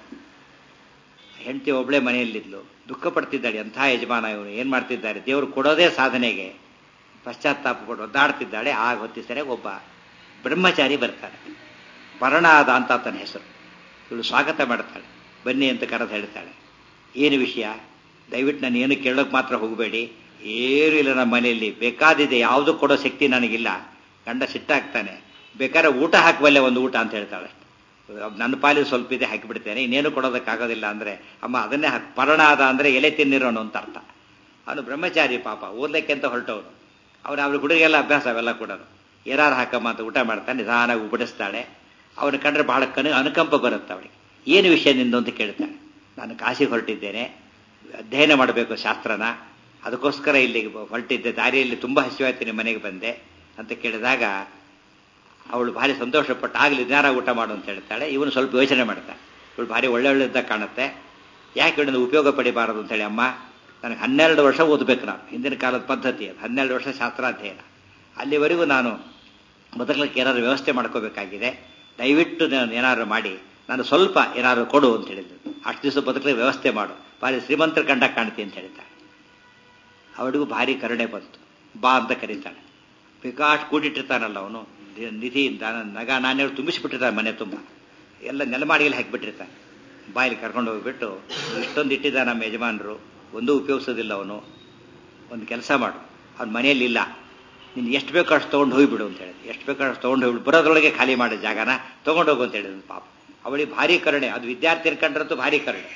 ಹೆಂಡತಿ ಒಬ್ಬಳೇ ಮನೆಯಲ್ಲಿದ್ಲು, ದುಃಖ ಪಡ್ತಿದ್ದಾಳೆ. ಎಂಥ ಯಜಮಾನ ಇವನು, ಏನು ಮಾಡ್ತಿದ್ದಾರೆ, ದೇವರು ಕೊಡೋದೇ ಸಾಧನೆಗೆ ಪಶ್ಚಾತ್ತಾಪ ಪಟ್ಟು ಒದ್ದಾಡ್ತಿದ್ದಾಳೆ. ಆಗ ಹೊತ್ತಿಸರೆ ಒಬ್ಬ ಬ್ರಹ್ಮಚಾರಿ ಬರ್ತಾನೆ. ಪರ್ಣಾದ ಅಂತ ಆತನ ಹೆಸರು. ಇವಳು ಸ್ವಾಗತ ಮಾಡ್ತಾಳೆ, ಬನ್ನಿ ಅಂತ ಕರೆದು ಹೇಳ್ತಾಳೆ. ಏನು ವಿಷಯ, ದಯವಿಟ್ಟು ನಾನು ಏನು ಕೇಳೋಕೆ ಮಾತ್ರ ಹೋಗಬೇಡಿ, ಏನೂ ಇಲ್ಲ ನಮ್ಮ ಮನೆಯಲ್ಲಿ, ಬೇಕಾದಿದೆ, ಯಾವುದು ಕೊಡೋ ಶಕ್ತಿ ನನಗಿಲ್ಲ. ಗಂಡ ಸಿಟ್ಟಾಗ್ತಾನೆ, ಬೇಕಾದ್ರೆ ಊಟ ಹಾಕಬಲ್ಲೆ, ಒಂದು ಊಟ ಅಂತ ಹೇಳ್ತಾಳೆ. ನನ್ನ ಪಾಲಿಗೆ ಸ್ವಲ್ಪ ಇದೆ, ಹಾಕಿಬಿಡ್ತೇನೆ, ಇನ್ನೇನು ಕೊಡೋದಕ್ಕಾಗೋದಿಲ್ಲ ಅಂದರೆ, ಅಮ್ಮ ಅದನ್ನೇ ಹಾಕಿ. ಪರ್ಣಾದ ಅಂದರೆ ಎಲೆ ತಿನ್ನಿರೋನು ಅಂತ ಅರ್ಥ. ಅವನು ಬ್ರಹ್ಮಚಾರಿ ಪಾಪ, ಓದ್ಲಿಕ್ಕೆ ಅಂತ ಹೊರಟವನು. ಅವ್ರ ಹುಡುಗೆಲ್ಲ ಅಭ್ಯಾಸ ಅವೆಲ್ಲ ಕೂಡ. ಏನಾರು ಹಾಕಮ್ಮ ಅಂತ ಊಟ ಮಾಡ್ತಾನೆ, ನಿಧಾನಾಗಿ ಉಪಡಿಸ್ತಾಳೆ. ಅವನು ಕಂಡ್ರೆ ಬಹಳ ಅನುಕಂಪ ಬರುತ್ತೆ ಅವಳಿಗೆ. ಏನು ವಿಷಯ ನಿಂದು ಅಂತ ಕೇಳ್ತಾಳೆ. ನಾನು ಕಾಶಿಗೆ ಹೊರಟಿದ್ದೇನೆ, ಅಧ್ಯಯನ ಮಾಡಬೇಕು ಶಾಸ್ತ್ರನ, ಅದಕ್ಕೋಸ್ಕರ ಇಲ್ಲಿಗೆ ಹೊರಟಿದ್ದೆ, ದಾರಿಯಲ್ಲಿ ತುಂಬ ಹಸಿವಾಯ್ತು, ನಿಮ್ಮ ಮನೆಗೆ ಬಂದೆ ಅಂತ ಕೇಳಿದಾಗ ಅವಳು ಭಾರಿ ಸಂತೋಷಪಟ್ಟು, ಆಗಲಿ ನಿಧಾನ ಊಟ ಮಾಡು ಅಂತ ಹೇಳ್ತಾಳೆ. ಇವನು ಸ್ವಲ್ಪ ಯೋಚನೆ ಮಾಡ್ತಾನೆ, ಇವಳು ಭಾರಿ ಒಳ್ಳೆಯದಾಗ ಕಾಣುತ್ತೆ, ಯಾಕೆ ಇವಳನ್ನು ಉಪಯೋಗ ಪಡಿಬಾರದು ಅಂತೇಳಿ. ಅಮ್ಮ, ನನಗೆ 12 ವರ್ಷ ಓದಬೇಕು ನಾನು, ಹಿಂದಿನ ಕಾಲದ ಪದ್ಧತಿ ಅದು, 12 ವರ್ಷ ಶಾಸ್ತ್ರಾಧ್ಯಯನ. ಅಲ್ಲಿವರೆಗೂ ನಾನು ಬದುಕಲಿಕ್ಕೆ ಏನಾದ್ರು ವ್ಯವಸ್ಥೆ ಮಾಡ್ಕೋಬೇಕಾಗಿದೆ, ದಯವಿಟ್ಟು ನಾನು ಏನಾದ್ರು ಮಾಡಿ ನಾನು ಸ್ವಲ್ಪ ಏನಾದ್ರು ಕೊಡು ಅಂತ ಹೇಳಿದ್ರು. ಅಷ್ಟು ದಿವಸ ಬದುಕಲಿಕ್ಕೆ ವ್ಯವಸ್ಥೆ ಮಾಡು, ಭಾರಿ ಶ್ರೀಮಂತರ ಕಂಡ ಕಾಣ್ತಿ ಅಂತ ಹೇಳ್ತಾಳೆ. ಅವಳಿಗೂ ಭಾರಿ ಕರುಣೆ ಬಂತು. ಬಾ ಅಂತ ಕರೀತಾಳೆ. ಬೇಕಾಷ್ಟು ಕೂಡಿಟ್ಟಿರ್ತಾನಲ್ಲ ಅವನು, ನಿಧಿ ನಗ ನಾಣ್ಯಗಳು ತುಂಬಿಸಿಬಿಟ್ಟಿರ್ತಾನೆ ಮನೆ ತುಂಬ, ಎಲ್ಲ ನೆಲಮಾಡಿಗೆಲ್ಲ ಹಾಕಿಬಿಟ್ಟಿರ್ತಾನೆ. ಬಾಯಲ್ಲಿ ಕರ್ಕೊಂಡು ಹೋಗ್ಬಿಟ್ಟು, ಇಷ್ಟೊಂದು ಇಟ್ಟಿದ್ದ ನಮ್ಮ ಯಜಮಾನರು, ಒಂದೂ ಉಪಯೋಗಿಸೋದಿಲ್ಲ ಅವನು, ಒಂದು ಕೆಲಸ ಮಾಡು, ಅವ್ನ ಮನೆಯಲ್ಲಿ ಇಲ್ಲ, ನೀನು ಎಷ್ಟು ಬೇಕೋ ಅಷ್ಟು ತೊಗೊಂಡು ಹೋಗಿಬಿಡು ಅಂತ ಹೇಳಿದ್ರು. ಎಷ್ಟು ಬೇಕೋ ಅಷ್ಟು ತೊಗೊಂಡು ಹೋಗ್ಬಿಡು, ಬರೋದ್ರೊಳಗೆ ಖಾಲಿ ಮಾಡೋ ಜಾಗನ ತೊಗೊಂಡೋಗು ಅಂತ ಹೇಳಿದ್ರು. ಪಾಪ ಅವಳಿಗೆ ಭಾರಿ ಕರುಣೆ, ಅದು ವಿದ್ಯಾರ್ಥಿ ಕಂಡ್ರಂತೂ ಭಾರಿ ಕರುಣೆ.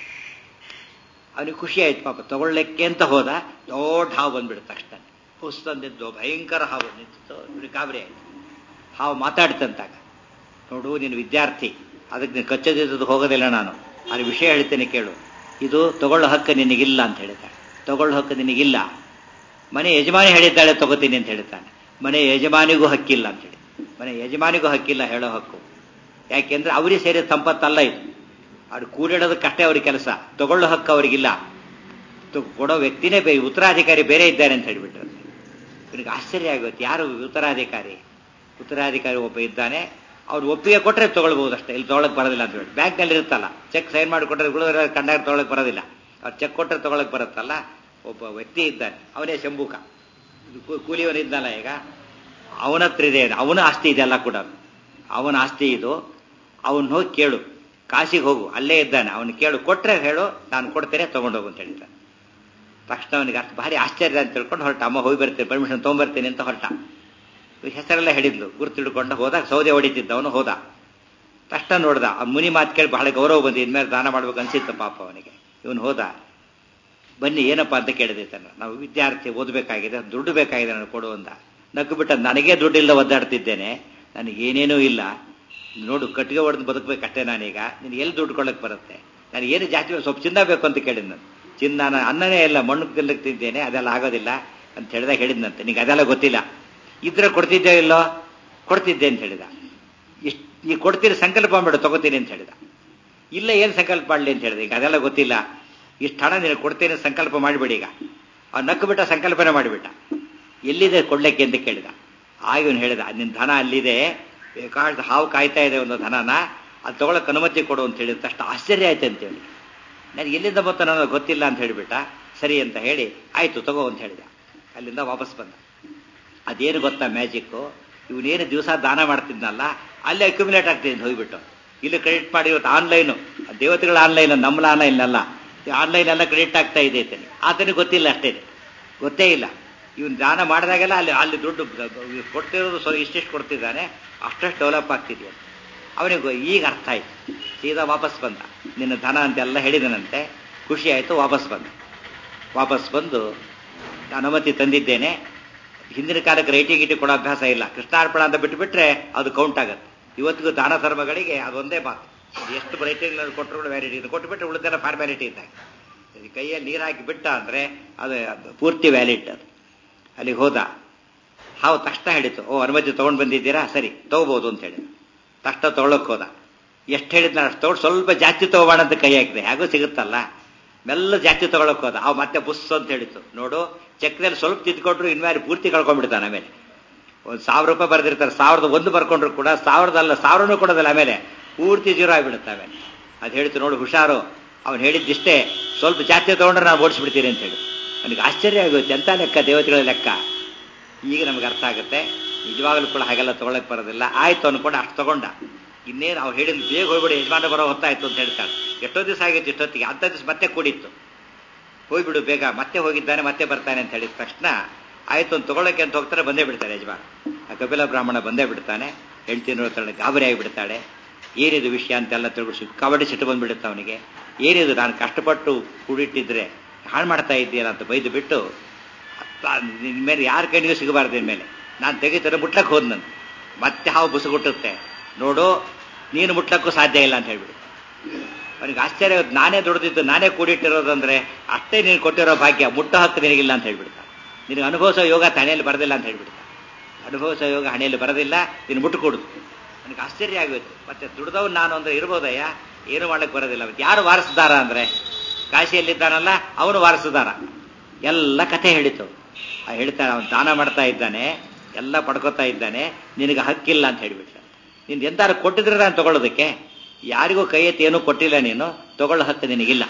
ಅವನಿಗೆ ಖುಷಿ ಆಯ್ತು ಪಾಪ. ತಗೊಳ್ಳಿಕ್ಕೆ ಅಂತ ಹೋದ, ದೊಡ್ಡ ಹಾವು ಬಂದ್ಬಿಡುತ್ತೆ ತಕ್ಷಣ. ಪುಸ್ತಂದಿದ್ದು ಭಯಂಕರ ಹಾವು ನಿಂತಿತ್ತು, ಇವನಿಗೆ ಗಾಬರಿ ಆಯ್ತು. ಹಾವು ಮಾತಾಡ್ತಂತಾಗ, ನೋಡು ನೀನು ವಿದ್ಯಾರ್ಥಿ, ಅದಕ್ಕೆ ನೀನು ಕಚ್ಚದಿದ್ದು ಹೋಗೋದಿಲ್ಲ, ನಾನು ಅಲ್ಲಿ ವಿಷಯ ಹೇಳ್ತೇನೆ ಕೇಳು, ಇದು ತಗೊಳ್ಳೋ ಹಕ್ಕು ನಿನಗಿಲ್ಲ ಅಂತ ಹೇಳ್ತಾಳೆ. ತಗೊಳ್ಳೋ ಹಕ್ಕು ನಿನಗಿಲ್ಲ, ಮನೆ ಯಜಮಾನಿ ಹೇಳಿದ್ದಾಳೆ ತಗೋತೀನಿ ಅಂತ ಹೇಳ್ತಾನೆ. ಮನೆ ಯಜಮಾನಿಗೂ ಹಕ್ಕಿಲ್ಲ ಅಂತೇಳಿ. ಮನೆ ಯಜಮಾನಿಗೂ ಹಕ್ಕಿಲ್ಲ ಹೇಳೋ ಹಕ್ಕು. ಯಾಕೆಂದ್ರೆ ಅವರಿಗೆ ಸೇರಿದ ಸಂಪತ್ತಲ್ಲ ಇದು, ಅವ್ರು ಕೂಡಿಡೋದಕ್ಕಷ್ಟೇ ಅವ್ರಿಗೆ ಕೆಲಸ, ತಗೊಳ್ಳೋ ಹಕ್ಕು ಅವ್ರಿಗಿಲ್ಲ. ಕೊಡೋ ವ್ಯಕ್ತಿನೇ ಉತ್ತರಾಧಿಕಾರಿ ಬೇರೆ ಇದ್ದಾರೆ ಅಂತ ಹೇಳಿಬಿಟ್ರೆ ಇವನಿಗೆ ಆಶ್ಚರ್ಯ ಆಗುತ್ತೆ. ಯಾರು ಉತ್ತರಾಧಿಕಾರಿ? ಉತ್ತರಾಧಿಕಾರಿ ಒಬ್ಬ ಇದ್ದಾನೆ, ಅವ್ರು ಒಪ್ಪಿಗೆ ಕೊಟ್ಟರೆ ತಗೊಳ್ಬಹುದು ಅಷ್ಟೇ, ಇಲ್ಲಿ ತೊಗೊಳಕ್ ಬರೋದಿಲ್ಲ ಅಂತ ಹೇಳಿ. ಬ್ಯಾಂಕ್ನಲ್ಲಿ ಇರುತ್ತಲ್ಲ, ಚೆಕ್ ಸೈನ್ ಮಾಡಿ ಕೊಟ್ಟರೆ ಉಳಿದ ಕಂಡಾಗ ತೊಗೊಳಕ್ ಬರೋದಿಲ್ಲ, ಅವ್ರು ಚೆಕ್ ಕೊಟ್ಟರೆ ತೊಗೊಳಕ್ ಬರುತ್ತಲ್ಲ. ಒಬ್ಬ ವ್ಯಕ್ತಿ ಇದ್ದಾನೆ, ಅವನೇ ಶಂಭುಕ, ಕೂಲಿಯವನಿದ್ದಲ್ಲ ಈಗ, ಅವನ ಹತ್ರ ಇದೆ, ಅವನ ಆಸ್ತಿ ಇದೆಲ್ಲ ಕೂಡ, ಅವನ ಆಸ್ತಿ ಇದು. ಅವನು ಹೋಗಿ ಕೇಳು, ಕಾಶಿಗೆ ಹೋಗು, ಅಲ್ಲೇ ಇದ್ದಾನೆ, ಅವನು ಕೇಳು, ಕೊಟ್ಟರೆ ಹೇಳು, ನಾನು ಕೊಡ್ತೇನೆ, ತೊಗೊಂಡೋಗು ಅಂತ ಹೇಳಿದ್ದಾನೆ. ತಕ್ಷಣ ಅವನಿಗೆ ಅಷ್ಟು ಭಾರಿ ಆಶ್ಚರ್ಯ ಅಂತ ತಿಳ್ಕೊಂಡು ಹೊರಟ. ಅಮ್ಮ ಹೋಗಿ ಬರ್ತೇನೆ, ಪರ್ಮಿಷನ್ ತೊಗೊಂಬರ್ತೇನೆ ಅಂತ ಹೊರಟ. ಹೆಸರೆಲ್ಲ ಹೇಳಿದ್ಲು, ಗುರುತು ಹಿಡ್ಕೊಂಡು ಹೋದಾಗ ಸೌದೆ ಹೊಡಿತಿದ್ದವನು ಹೋದ. ತಕ್ಷಣ ನೋಡ್ದ, ಆ ಮುನಿ ಮಾತು ಕೇಳಿ ಬಹಳ ಗೌರವ ಬಂದು ಇನ್ಮೇಲೆ ದಾನ ಮಾಡ್ಬೇಕು ಅನ್ಸಿತ್ತು ಪಾಪ ಅವನಿಗೆ. ಇವನು ಹೋದ, ಬನ್ನಿ ಏನಪ್ಪಾ ಅಂತ ಕೇಳಿದೆ ತಾನೆ, ನಾವು ವಿದ್ಯಾರ್ಥಿ, ಓದಬೇಕಾಗಿದೆ, ದುಡ್ಡು ಬೇಕಾಗಿದೆ ನಾನು ಕೊಡು ಅಂದ. ನಕ್ಕು ಬಿಟ್ಟ, ನನಗೇ ದುಡ್ಡಿಲ್ಲ, ಒದ್ದಾಡ್ತಿದ್ದೇನೆ, ನನಗೇನೇನೂ ಇಲ್ಲ, ನೋಡು ಕಟ್ಟಿಗೆ ಹೊಡೆದು ಬದುಕಬೇಕಷ್ಟೇ ನಾನೀಗ, ನೀನು ಎಲ್ಲಿ ದುಡ್ಡು ಕೊಡಕ್ಕೆ ಬರುತ್ತೆ, ನನಗೆ ಏನು ಜಾಸ್ತಿ ಸ್ವಲ್ಪ ಚಿನ್ನ ಬೇಕು ಅಂತ ಕೇಳಿದ್ ನಾನು. ಚಿನ್ನ ಅನ್ನನೇ ಇಲ್ಲ, ಮಣ್ಣು ತಿನ್ನಕ್ಕೆ ತಿಂತೇನೆ, ಅದೆಲ್ಲ ಆಗೋದಿಲ್ಲ ಅಂತ ಹೇಳಿದಾಗ ಹೇಳಿದ್ನಂತೆ, ನಿಂಗೆ ಅದೆಲ್ಲ ಗೊತ್ತಿಲ್ಲ, ಇದ್ರೆ ಕೊಡ್ತಿದ್ದೆ ಇಲ್ಲೋ, ಕೊಡ್ತಿದ್ದೆ ಅಂತ ಹೇಳಿದ. ಈ ಕೊಡ್ತೀನಿ ಸಂಕಲ್ಪ ಮಾಡು, ತಗೋತೀನಿ ಅಂತ ಹೇಳಿದ. ಇಲ್ಲ, ಏನು ಸಂಕಲ್ಪ ಮಾಡಲಿ ಅಂತ ಹೇಳಿದೆ, ಈಗ ಅದೆಲ್ಲ ಗೊತ್ತಿಲ್ಲ, ಇಷ್ಟು ಹಣ ನೀನು ಕೊಡ್ತೇನೆ ಸಂಕಲ್ಪ ಮಾಡಿಬಿಡಿ. ಈಗ ಅವ್ನು ನಕ್ಕು ಬಿಟ್ಟ, ಸಂಕಲ್ಪನೆ ಮಾಡಿಬಿಟ್ಟ. ಎಲ್ಲಿದೆ ಕೊಡ್ಲಿಕ್ಕೆ ಅಂತ ಕೇಳಿದ. ಆಗ ಇವನು ಹೇಳಿದ, ನಿನ್ನ ಧನ ಅಲ್ಲಿದೆ, ಬೇಕಾದ ಹಾವು ಕಾಯ್ತಾ ಇದೆ ಒಂದು ಧನನ, ಅದು ತಗೊಳಕ್ಕೆ ಅನುಮತಿ ಕೊಡು ಅಂತ ಹೇಳಿದ ತಕ್ಷಣ ಆಶ್ಚರ್ಯ ಆಯ್ತು ಅಂತೇಳಿ. ನನಗೆ ಎಲ್ಲಿಂದ ಬಂತ ನನಗೆ ಗೊತ್ತಿಲ್ಲ ಅಂತ ಹೇಳಿಬಿಟ್ಟ. ಸರಿ ಅಂತ ಹೇಳಿ ಆಯ್ತು ತಗೋ ಅಂತ ಹೇಳಿದ. ಅಲ್ಲಿಂದ ವಾಪಸ್ ಬಂದ. ಅದೇನು ಗೊತ್ತಾ ಮ್ಯಾಜಿಕ್ಕು, ಇವನೇನು ದಿವಸ ದಾನ ಮಾಡ್ತಿದ್ನಲ್ಲ, ಅಲ್ಲೇ ಅಕ್ಯುಮುಲೇಟ್ ಆಗ್ತಿದ್ದು ಹೋಗ್ಬಿಟ್ಟು. ಇಲ್ಲಿ ಕ್ರೆಡಿಟ್ ಮಾಡಿ, ಇವತ್ತು ಆನ್ಲೈನು, ದೇವತೆಗಳ ಆನ್ಲೈನ್, ನಮ್ಮಲ ಆನ್ಲೈನ್ ಅಲ್ಲ, ಆನ್ಲೈನ್ ಎಲ್ಲ ಕ್ರೆಡಿಟ್ ಆಗ್ತಾ ಇದೆ ಅಂತಾನೆ. ಆತನಿಗೆ ಗೊತ್ತಿಲ್ಲ, ಅಷ್ಟೇ ಗೊತ್ತೇ ಇಲ್ಲ. ಇವನು ದಾನ ಮಾಡಿದಾಗೆಲ್ಲ ಅಲ್ಲಿ ದುಡ್ಡು ಕೊಡ್ತಿರೋದು ಇಷ್ಟಿಷ್ಟು ಕೊಡ್ತಿದ್ದಾನೆ, ಅಷ್ಟಷ್ಟು ಡೆವಲಪ್ ಆಗ್ತಿದೆಯಂತೆ. ಅವನಿಗೆ ಈಗ ಅರ್ಥ ಆಯ್ತು. ಸೀದಾ ವಾಪಸ್ ಬಂದ. ನಿನ್ನ ಧನ ಅಂತೆಲ್ಲ ಹೇಳಿದನಂತೆ, ಖುಷಿ ಆಯಿತು. ವಾಪಸ್ ಬಂದು ಅನುಮತಿ ತಂದಿದ್ದೇನೆ. ಹಿಂದಿನ ಕಾಲಕ್ಕೆ ರೈಟಿಂಗ್ ಗಿಟಿ ಕೊಡೋ ಅಭ್ಯಾಸ ಇಲ್ಲ, ಕೃಷ್ಣಾರ್ಪಣ ಅಂತ ಬಿಟ್ಟುಬಿಟ್ರೆ ಅದು ಕೌಂಟ್ ಆಗುತ್ತೆ. ಇವತ್ತಿಗೂ ದಾನ ಧರ್ಮಗಳಿಗೆ ಅದೊಂದೇ ಮಾತು, ಎಷ್ಟು ರೈಟಿಂಗ್ ಕೊಟ್ಟರು ಕೂಡ ವ್ಯಾಲಿಟಿ, ಇದು ಕೊಟ್ಟುಬಿಟ್ರೆ ಉಳಿದೆಲ್ಲ ಫಾರ್ಮ್ಯಾಲಿಟಿ ಇದ್ದಾಗ. ಕೈಯಲ್ಲಿ ನೀರು ಹಾಕಿ ಬಿಟ್ಟ ಅಂದರೆ ಅದು ಪೂರ್ತಿ ವ್ಯಾಲಿಡ್. ಅದು ಅಲ್ಲಿಗೆ ಹೋದ. ಹಾವು ತಕ್ಷಣ ಹೇಳಿತು, ಅನುಮತಿ ತೊಗೊಂಡು ಬಂದಿದ್ದೀರಾ, ಸರಿ ತಗೋಬಹುದು ಅಂತ ಹೇಳಿ ತಕ್ಷಣ ತೊಗೊಳಕ್ಕೆ ಹೋದ. ಎಷ್ಟು ಹೇಳಿದ್ನ ಅಷ್ಟು ತೊಗೊಂಡು, ಸ್ವಲ್ಪ ಜಾಸ್ತಿ ತಗೋಬೇಡ ಅಂತ ಕೈ ಹಾಕಿದೆ, ಹೇಗೂ ಸಿಗುತ್ತಲ್ಲ, ಮೆಲ್ಲ ಜಾಸ್ತಿ ತಗೊಳಕ್ ಹೋದ. ಅವ್ ಮತ್ತೆ ಬುಸ್ ಅಂತ ಹೇಳಿತ್ತು. ನೋಡು, ಚೆಕ್ನಲ್ಲಿ ಸ್ವಲ್ಪ ತಿದ್ಕೊಟ್ರು ಇನ್ಮೇಲೆ ಪೂರ್ತಿ ಕಳ್ಕೊಂಡ್ಬಿಡ್ತಾನೆ. ಆಮೇಲೆ ಒಂದು 1000 ರೂಪಾಯಿ ಬರೆದಿರ್ತಾರೆ, 1001 ಬರ್ಕೊಂಡ್ರು ಕೂಡ 1000 ಕೊಡೋದಿಲ್ಲ, ಆಮೇಲೆ ಪೂರ್ತಿ ಜೀರೋ ಆಗಿಬಿಡುತ್ತೆ. ಆಮೇಲೆ ಅದು ಹೇಳಿತು, ನೋಡು ಹುಷಾರು, ಅವ್ನು ಹೇಳಿದ್ದಿಷ್ಟೇ, ಸ್ವಲ್ಪ ಜಾಸ್ತಿ ತಗೊಂಡ್ರೆ ನಾನು ಓಡಿಸ್ಬಿಡ್ತೀನಿ ಅಂತ ಹೇಳಿ. ನನಗೆ ಆಶ್ಚರ್ಯ ಆಗುತ್ತೆ, ಎಂಥ ಲೆಕ್ಕ, ದೇವತೆಗಳ ಲೆಕ್ಕ. ಈಗ ನಮ್ಗೆ ಅರ್ಥ ಆಗುತ್ತೆ, ನಿಜವಾಗ್ಲೂ ಕೂಡ ಹಾಗೆಲ್ಲ ತೊಗೊಳಕ್ ಬರೋದಿಲ್ಲ. ಆಯ್ತು ಅನ್ಕೊಂಡು ಅಷ್ಟು ತಗೊಂಡ. ಇನ್ನೇನು ಅವ್ರು ಹೇಳಿದ್ರು ಬೇಗ ಹೋಗ್ಬಿಡಿ ಯಜಮಾನ ಬರೋ ಹೊತ್ತಾಯ್ತು ಅಂತ ಹೇಳ್ತಾಳೆ. ಎಷ್ಟೋ ದಿವಸ ಆಗಿತ್ತು ಇಷ್ಟೊತ್ತಿಗೆ, ಅಂಥ ದಿವಸ ಮತ್ತೆ ಕೂಡಿತ್ತು. ಹೋಗ್ಬಿಡು ಬೇಗ, ಮತ್ತೆ ಹೋಗಿದ್ದಾನೆ ಮತ್ತೆ ಬರ್ತಾನೆ ಅಂತ ಹೇಳಿದ ತಕ್ಷಣ ಆಯ್ತು ಅಂತ ತಗೊಳ್ಳೋಕೆ ಅಂತ ಹೋಗ್ತಾರೆ, ಬಂದೇ ಬಿಡ್ತಾರೆ ಯಜಮಾನ. ಆ ಕಪಿಲ ಬ್ರಾಹ್ಮಣ ಬಂದೇ ಬಿಡ್ತಾನೆ. ಹೆಂಡ್ತಿ ನೋಡ್ತಾಳೆ, ಗಾಬರಿ ಆಗಿಬಿಡ್ತಾಳೆ. ಏನಿದು ವಿಷಯ ಅಂತೆಲ್ಲ ತಿಳ್ಕೊಂಡು ಕಬಡ್ಡಿ ಸಿಟ್ಟು ಬಂದ್ಬಿಡುತ್ತೆ ಅವನಿಗೆ. ಏನಿದು, ನಾನು ಕಷ್ಟಪಟ್ಟು ಕೂಡಿಟ್ಟಿದ್ರೆ ಹಾಳು ಮಾಡ್ತಾ ಇದ್ದೀನ ಅಂತ ಬೈದು ಬಿಟ್ಟು, ನಿನ್ನ ಮೇಲೆ ಯಾರ ಕೈನಿಗೂ ಸಿಗಬಾರ್ದು, ಇನ್ ಮೇಲೆ ನಾನು ತೆಗಿತಾರೆ ಮುಟ್ಲಕ್ಕೆ ಹೋದ್ ನಾನು. ಮತ್ತೆ ಹಾವು ಬುಸುಗುಟ್ಟುತ್ತೆ, ನೋಡು ನೀನು ಮುಟ್ಲಕ್ಕೂ ಸಾಧ್ಯ ಇಲ್ಲ ಅಂತ ಹೇಳ್ಬಿಡು. ಅವನಿಗೆ ಆಶ್ಚರ್ಯ, ನಾನೇ ದುಡಿದಿದ್ದು ನಾನೇ ಕೂಡಿಟ್ಟಿರೋದಂದ್ರೆ ಅಷ್ಟೇ ನೀನು ಕೊಟ್ಟಿರೋ ಭಾಗ್ಯ, ಮುಟ್ಟೋ ಹಕ್ಕು ನಿನಗಿಲ್ಲ ಅಂತ ಹೇಳ್ಬಿಡ್ತಾ. ನಿನಗೆ ಅನುಭವಿಸೋ ಯೋಗ ಹಣೆಯಲ್ಲಿ ಬರೋದಿಲ್ಲ ಅಂತ ಹೇಳ್ಬಿಡ್ತಾ. ಅನುಭವಿಸೋ ಯೋಗ ಹಣೆಯಲ್ಲಿ ಬರೋದಿಲ್ಲ, ನೀನು ಮುಟ್ಟು ಕೊಡುದು. ನನಗೆ ಆಶ್ಚರ್ಯ ಆಗೋಯ್ತು. ಮತ್ತೆ ದುಡ್ದವ್ ನಾನು ಅಂದ್ರೆ ಇರ್ಬೋದಯ್ಯ, ಏನು ಮಾಡಕ್ಕೆ ಬರೋದಿಲ್ಲ. ಮತ್ತೆ ಯಾರು ವಾರಸುದಾರ ಅಂದ್ರೆ ಕಾಶಿಯಲ್ಲಿದ್ದಾನಲ್ಲ ಅವನು ವಾರಸುದಾರ. ಎಲ್ಲ ಕಥೆ ಹೇಳಿತು. ಹೇಳ್ತಾನೆ, ಅವನು ದಾನ ಮಾಡ್ತಾ ಇದ್ದಾನೆ, ಎಲ್ಲ ಪಡ್ಕೋತಾ ಇದ್ದಾನೆ, ನಿನಗೆ ಹಕ್ಕಿಲ್ಲ ಅಂತ ಹೇಳ್ಬಿಟ್ಟ. ನೀನು ಎಂತಾರು ಕೊಟ್ಟಿದ್ರೆ ನಾನು ತಗೊಳ್ಳೋದಕ್ಕೆ, ಯಾರಿಗೂ ಕೈ ಎತ್ತಿ ಏನೂ ಕೊಟ್ಟಿಲ್ಲ, ನೀನು ತಗೊಳ್ಳೋ ಹಕ್ಕು ನಿನಗಿಲ್ಲ.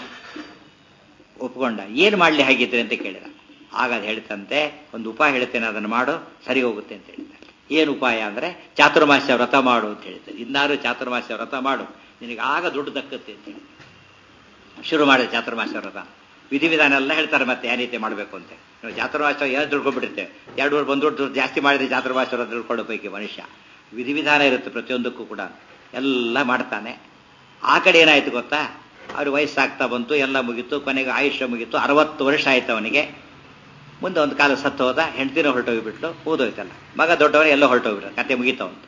ಒಪ್ಕೊಂಡ. ಏನು ಮಾಡಲಿ ಹಾಗಿದ್ರೆ ಅಂತ ಕೇಳಿದ. ಆಗ ಅದು ಹೇಳ್ತಂತೆ, ಒಂದು ಉಪಾಯ ಹೇಳ್ತೇನೆ, ಅದನ್ನು ಮಾಡು, ಸರಿ ಹೋಗುತ್ತೆ ಅಂತ ಹೇಳ್ತಾರೆ. ಏನು ಉಪಾಯ ಅಂದರೆ ಚಾತುರ್ಮಾಸ್ಯ ವ್ರತ ಮಾಡು ಅಂತ ಹೇಳ್ತಾರೆ. ಇನ್ನಾರು ಚಾತುರ್ಮಾಸ್ಯ ವ್ರತ ಮಾಡು, ನಿನಗೆ ಆಗ ದುಡ್ಡು ದಕ್ಕುತ್ತೆ ಅಂತ ಹೇಳಿ ಶುರು ಮಾಡಿದ ಚಾತುರ್ಮಾಸ್ಯ ವ್ರತ. ವಿಧಿವಿಧಾನ ಎಲ್ಲ ಹೇಳ್ತಾರೆ ಮತ್ತೆ ಯಾವ ರೀತಿ ಮಾಡಬೇಕು ಅಂತ. ನಾವು ಚಾತುರ್ಮಾಸ್ಯ ಏನು ತಿಳ್ಕೊಂಡ್ಬಿಟ್ಟಿರ್ತೇವೆ, 2 ಬಂದು ದುಡ್ಡು ಜಾಸ್ತಿ ಮಾಡಿದ್ರೆ ಚಾತುರ್ಮಾಸ್ಯ ವ್ರತ ತಿಳ್ಕೊಳ್ಳೋ ಪೈಕಿ ಮನುಷ್ಯ. ವಿಧಿವಿಧಾನ ಇರುತ್ತೆ ಪ್ರತಿಯೊಂದಕ್ಕೂ ಕೂಡ, ಎಲ್ಲ ಮಾಡ್ತಾನೆ. ಆ ಕಡೆ ಏನಾಯ್ತು ಗೊತ್ತಾ, ಅವ್ರ ವಯಸ್ಸಾಗ್ತಾ ಬಂತು, ಎಲ್ಲ ಮುಗೀತು, ಕೊನೆಗೆ ಆಯುಷ್ಯ ಮುಗೀತು. 60 ವರ್ಷ ಆಯ್ತು ಅವನಿಗೆ. ಮುಂದೆ ಒಂದು ಕಾಲ ಸತ್ತು ಹೋದ, ಹೆಂಡ್ತಿನ ಹೊರಟೋಗಿಬಿಟ್ಲು, ಓದೋಯ್ತಲ್ಲ. ಮಗ ದೊಡ್ಡವನೇ ಎಲ್ಲೋ ಹೊರಟೋಗ್ಬಿಟ್ರು, ಕತೆ ಮುಗೀತವಂತ.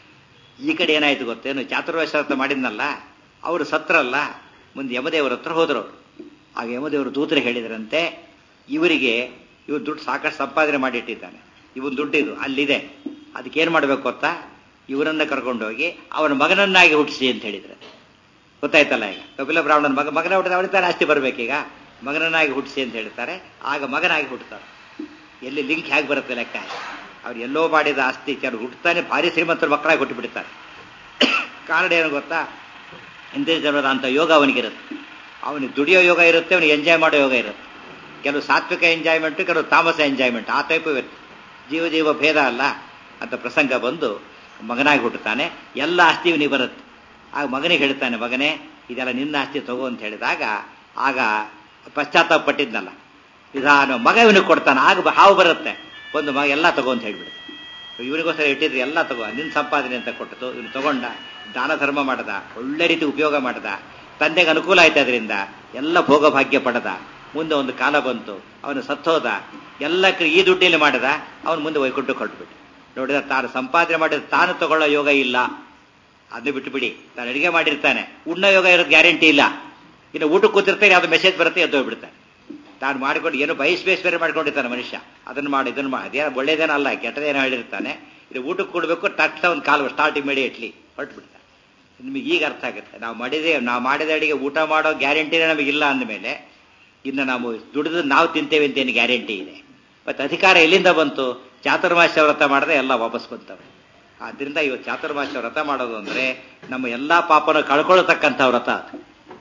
ಈ ಕಡೆ ಏನಾಯ್ತು ಗೊತ್ತೇನು, ಚಾತುರ್ಮಾಸ್ಯ ವ್ರತ ಮಾಡಿದ್ನಲ್ಲ ಅವರು ಸತ್ರಲ್ಲ, ಮುಂದೆ ಯಮದೇವರ ಹತ್ರ ಹೋದ್ರು. ಆಗ ಯಮದೇವರು ದೂತರು ಹೇಳಿದ್ರಂತೆ, ಇವರು ದುಡ್ಡು ಸಾಕಷ್ಟು ಸಂಪಾದನೆ ಮಾಡಿಟ್ಟಿದ್ದಾನೆ, ಇವನ್ ದುಡ್ಡಿದು ಅಲ್ಲಿದೆ, ಅದಕ್ಕೇನು ಮಾಡಬೇಕು ಗೊತ್ತಾ, ಇವರನ್ನ ಕರ್ಕೊಂಡೋಗಿ ಅವನ ಮಗನನ್ನಾಗಿ ಹುಟ್ಟಿಸಿ ಅಂತ ಹೇಳಿದ್ರೆ. ಗೊತ್ತಾಯ್ತಲ್ಲ, ಈಗ ಕಪಿಲ ಬ್ರಾಹ್ಮಣನ ಮಗನ ಹುಟ್ಟಿದ ಅವಳಿತಾನೆ ಆಸ್ತಿ ಬರ್ಬೇಕೀಗ. ಮಗನನ್ನಾಗಿ ಹುಟ್ಟಿಸಿ ಅಂತ ಹೇಳ್ತಾರೆ. ಆಗ ಮಗನಾಗಿ ಹುಟ್ಟುತ್ತಾರೆ. ಎಲ್ಲಿ ಲಿಂಕ್ ಹೇಗೆ ಬರುತ್ತೆ ಲೆಕ್ಕ. ಅವ್ರು ಎಲ್ಲೋ ಮಾಡಿದ ಆಸ್ತಿ ಕೆಲವು ಹುಟ್ಟುತ್ತಾನೆ, ಭಾರಿ ಶ್ರೀಮಂತರ ಮಕ್ಕಳಾಗಿ ಹುಟ್ಟು ಬಿಡ್ತಾರೆ. ಕಾರಣ ಏನು ಗೊತ್ತಾ, ಹಿಂದಿನ ಜನ್ಮದ ಅಂತ ಯೋಗ ಅವನಿಗಿರುತ್ತೆ. ಅವನಿಗೆ ದುಡಿಯೋ ಯೋಗ ಇರುತ್ತೆ, ಅವನಿಗೆ ಎಂಜಾಯ್ ಮಾಡೋ ಯೋಗ ಇರುತ್ತೆ. ಕೆಲವು ಸಾತ್ವಿಕ ಎಂಜಾಯ್ಮೆಂಟು, ಕೆಲವು ತಾಮಸ ಎಂಜಾಯ್ಮೆಂಟ್, ಆ ಟೈಪ್ ಇರುತ್ತೆ. ಜೀವ ಭೇದ ಅಲ್ಲ ಅಂತ ಪ್ರಸಂಗ ಬಂದು ಮಗನಾಗಿ ಹುಟ್ಟುತ್ತಾನೆ. ಎಲ್ಲ ಆಸ್ತಿ ಇವನಿಗೆ ಬರುತ್ತೆ. ಆಗ ಮಗನಿಗೆ ಹೇಳ್ತಾನೆ, ಮಗನೇ ಇದೆಲ್ಲ ನಿನ್ನ ಆಸ್ತಿ ತಗೋ ಅಂತ ಹೇಳಿದಾಗ ಆಗ ಪಶ್ಚಾತ್ತಾಪ ಪಟ್ಟಿದ್ನಲ್ಲ, ನಿಧಾನ ಮಗ ಇವನಿಗೆ ಕೊಡ್ತಾನೆ. ಆಗ ಹಾವು ಬರುತ್ತೆ, ಒಂದು ಮಗ ಎಲ್ಲ ತಗೋ ಅಂತ ಹೇಳ್ಬಿಡುತ್ತೆ. ಇವನಿಗೋಸ್ಕರ ಇಟ್ಟಿದ್ರೆ ಎಲ್ಲ ತಗೋ, ನಿನ್ನ ಸಂಪಾದನೆ ಅಂತ ಕೊಟ್ಟದು. ಇವನು ತಗೊಂಡ, ದಾನ ಧರ್ಮ ಮಾಡದ, ಒಳ್ಳೆ ರೀತಿ ಉಪಯೋಗ ಮಾಡದ, ತಂದೆಗೆ ಅನುಕೂಲ ಆಯ್ತು, ಅದರಿಂದ ಎಲ್ಲ ಭೋಗ ಭಾಗ್ಯ ಪಡೆದ. ಮುಂದೆ ಒಂದು ಕಾಲ ಬಂತು, ಅವನು ಸತ್ತೋದ. ಎಲ್ಲ ಈ ದುಡ್ಡಿಯಲ್ಲಿ ಮಾಡದ, ಅವನು ಮುಂದೆ ವೈಕುಂಠಕ್ಕೆ ಹೊರಟುಬಿಟ್ಟು. ನೋಡಿದ, ತಾನು ಸಂಪಾದನೆ ಮಾಡಿದ ತಾನು ತಗೊಳ್ಳೋ ಯೋಗ ಇಲ್ಲ, ಅದನ್ನು ಬಿಟ್ಟು ಬಿಡಿ. ತಾನು ಅಡಿಗೆ ಮಾಡಿರ್ತಾನೆ, ಉಣ್ಣ ಯೋಗ ಇರೋದು ಗ್ಯಾರಂಟಿ ಇಲ್ಲ. ಇನ್ನು ಊಟಕ್ಕೆ ಕೂತಿರ್ತಾನೆ, ಯಾವ್ದು ಮೆಸೇಜ್ ಬರುತ್ತೆ, ಎದ್ದೋಗ್ಬಿಡ್ತಾನೆ. ತಾನು ಮಾಡಿಕೊಂಡು ಏನೋ ಬಯಸ್ ಬೇರೆ ಮಾಡ್ಕೊಂಡಿರ್ತಾನೆ ಮನುಷ್ಯ. ಅದನ್ನು ಮಾಡಿ ಇದನ್ನು ಮಾಡಿ, ಅದೇನೋ ಒಳ್ಳೇದೇನೋ ಅಲ್ಲ, ಕೆಟ್ಟದೇನೋ ಹೇಳಿರ್ತಾನೆ. ಇದು ಊಟಕ್ಕೆ ಕೊಡಬೇಕು, ತಕ್ಷಣ ಒಂದು ಕಾಲು ಸ್ಟಾರ್ಟ್ ಇಮಿಡಿಯೇಟ್ಲಿ ಹೊರಟುಬಿಡ್ತಾನೆ. ನಿಮಗೆ ಈಗ ಅರ್ಥ ಆಗುತ್ತೆ, ನಾವು ಮಾಡಿದ ಅಡಿಗೆ ಊಟ ಮಾಡೋ ಗ್ಯಾರಂಟಿನೇ ನಮಗಿಲ್ಲ ಅಂದಮೇಲೆ ಇನ್ನು ನಾವು ದುಡಿದು ನಾವು ತಿಂತೇವೆ ಅಂತ ಏನು ಗ್ಯಾರಂಟಿ ಇದೆ? ಮತ್ತೆ ಅಧಿಕಾರ ಎಲ್ಲಿಂದ ಬಂತು? ಚಾತುರ್ಮಾಸ್ಯ ವ್ರತ ಮಾಡದೆ ಎಲ್ಲ ವಾಪಸ್ ಬಂತವೆ. ಆದ್ರಿಂದ ಇವತ್ತು ಚಾತುರ್ಮಾಸ್ಯ ವ್ರತ ಮಾಡೋದು ಅಂದರೆ ನಮ್ಮ ಎಲ್ಲಾ ಪಾಪನ ಕಳ್ಕೊಳ್ಳತಕ್ಕಂಥ ವ್ರತ ಅದು.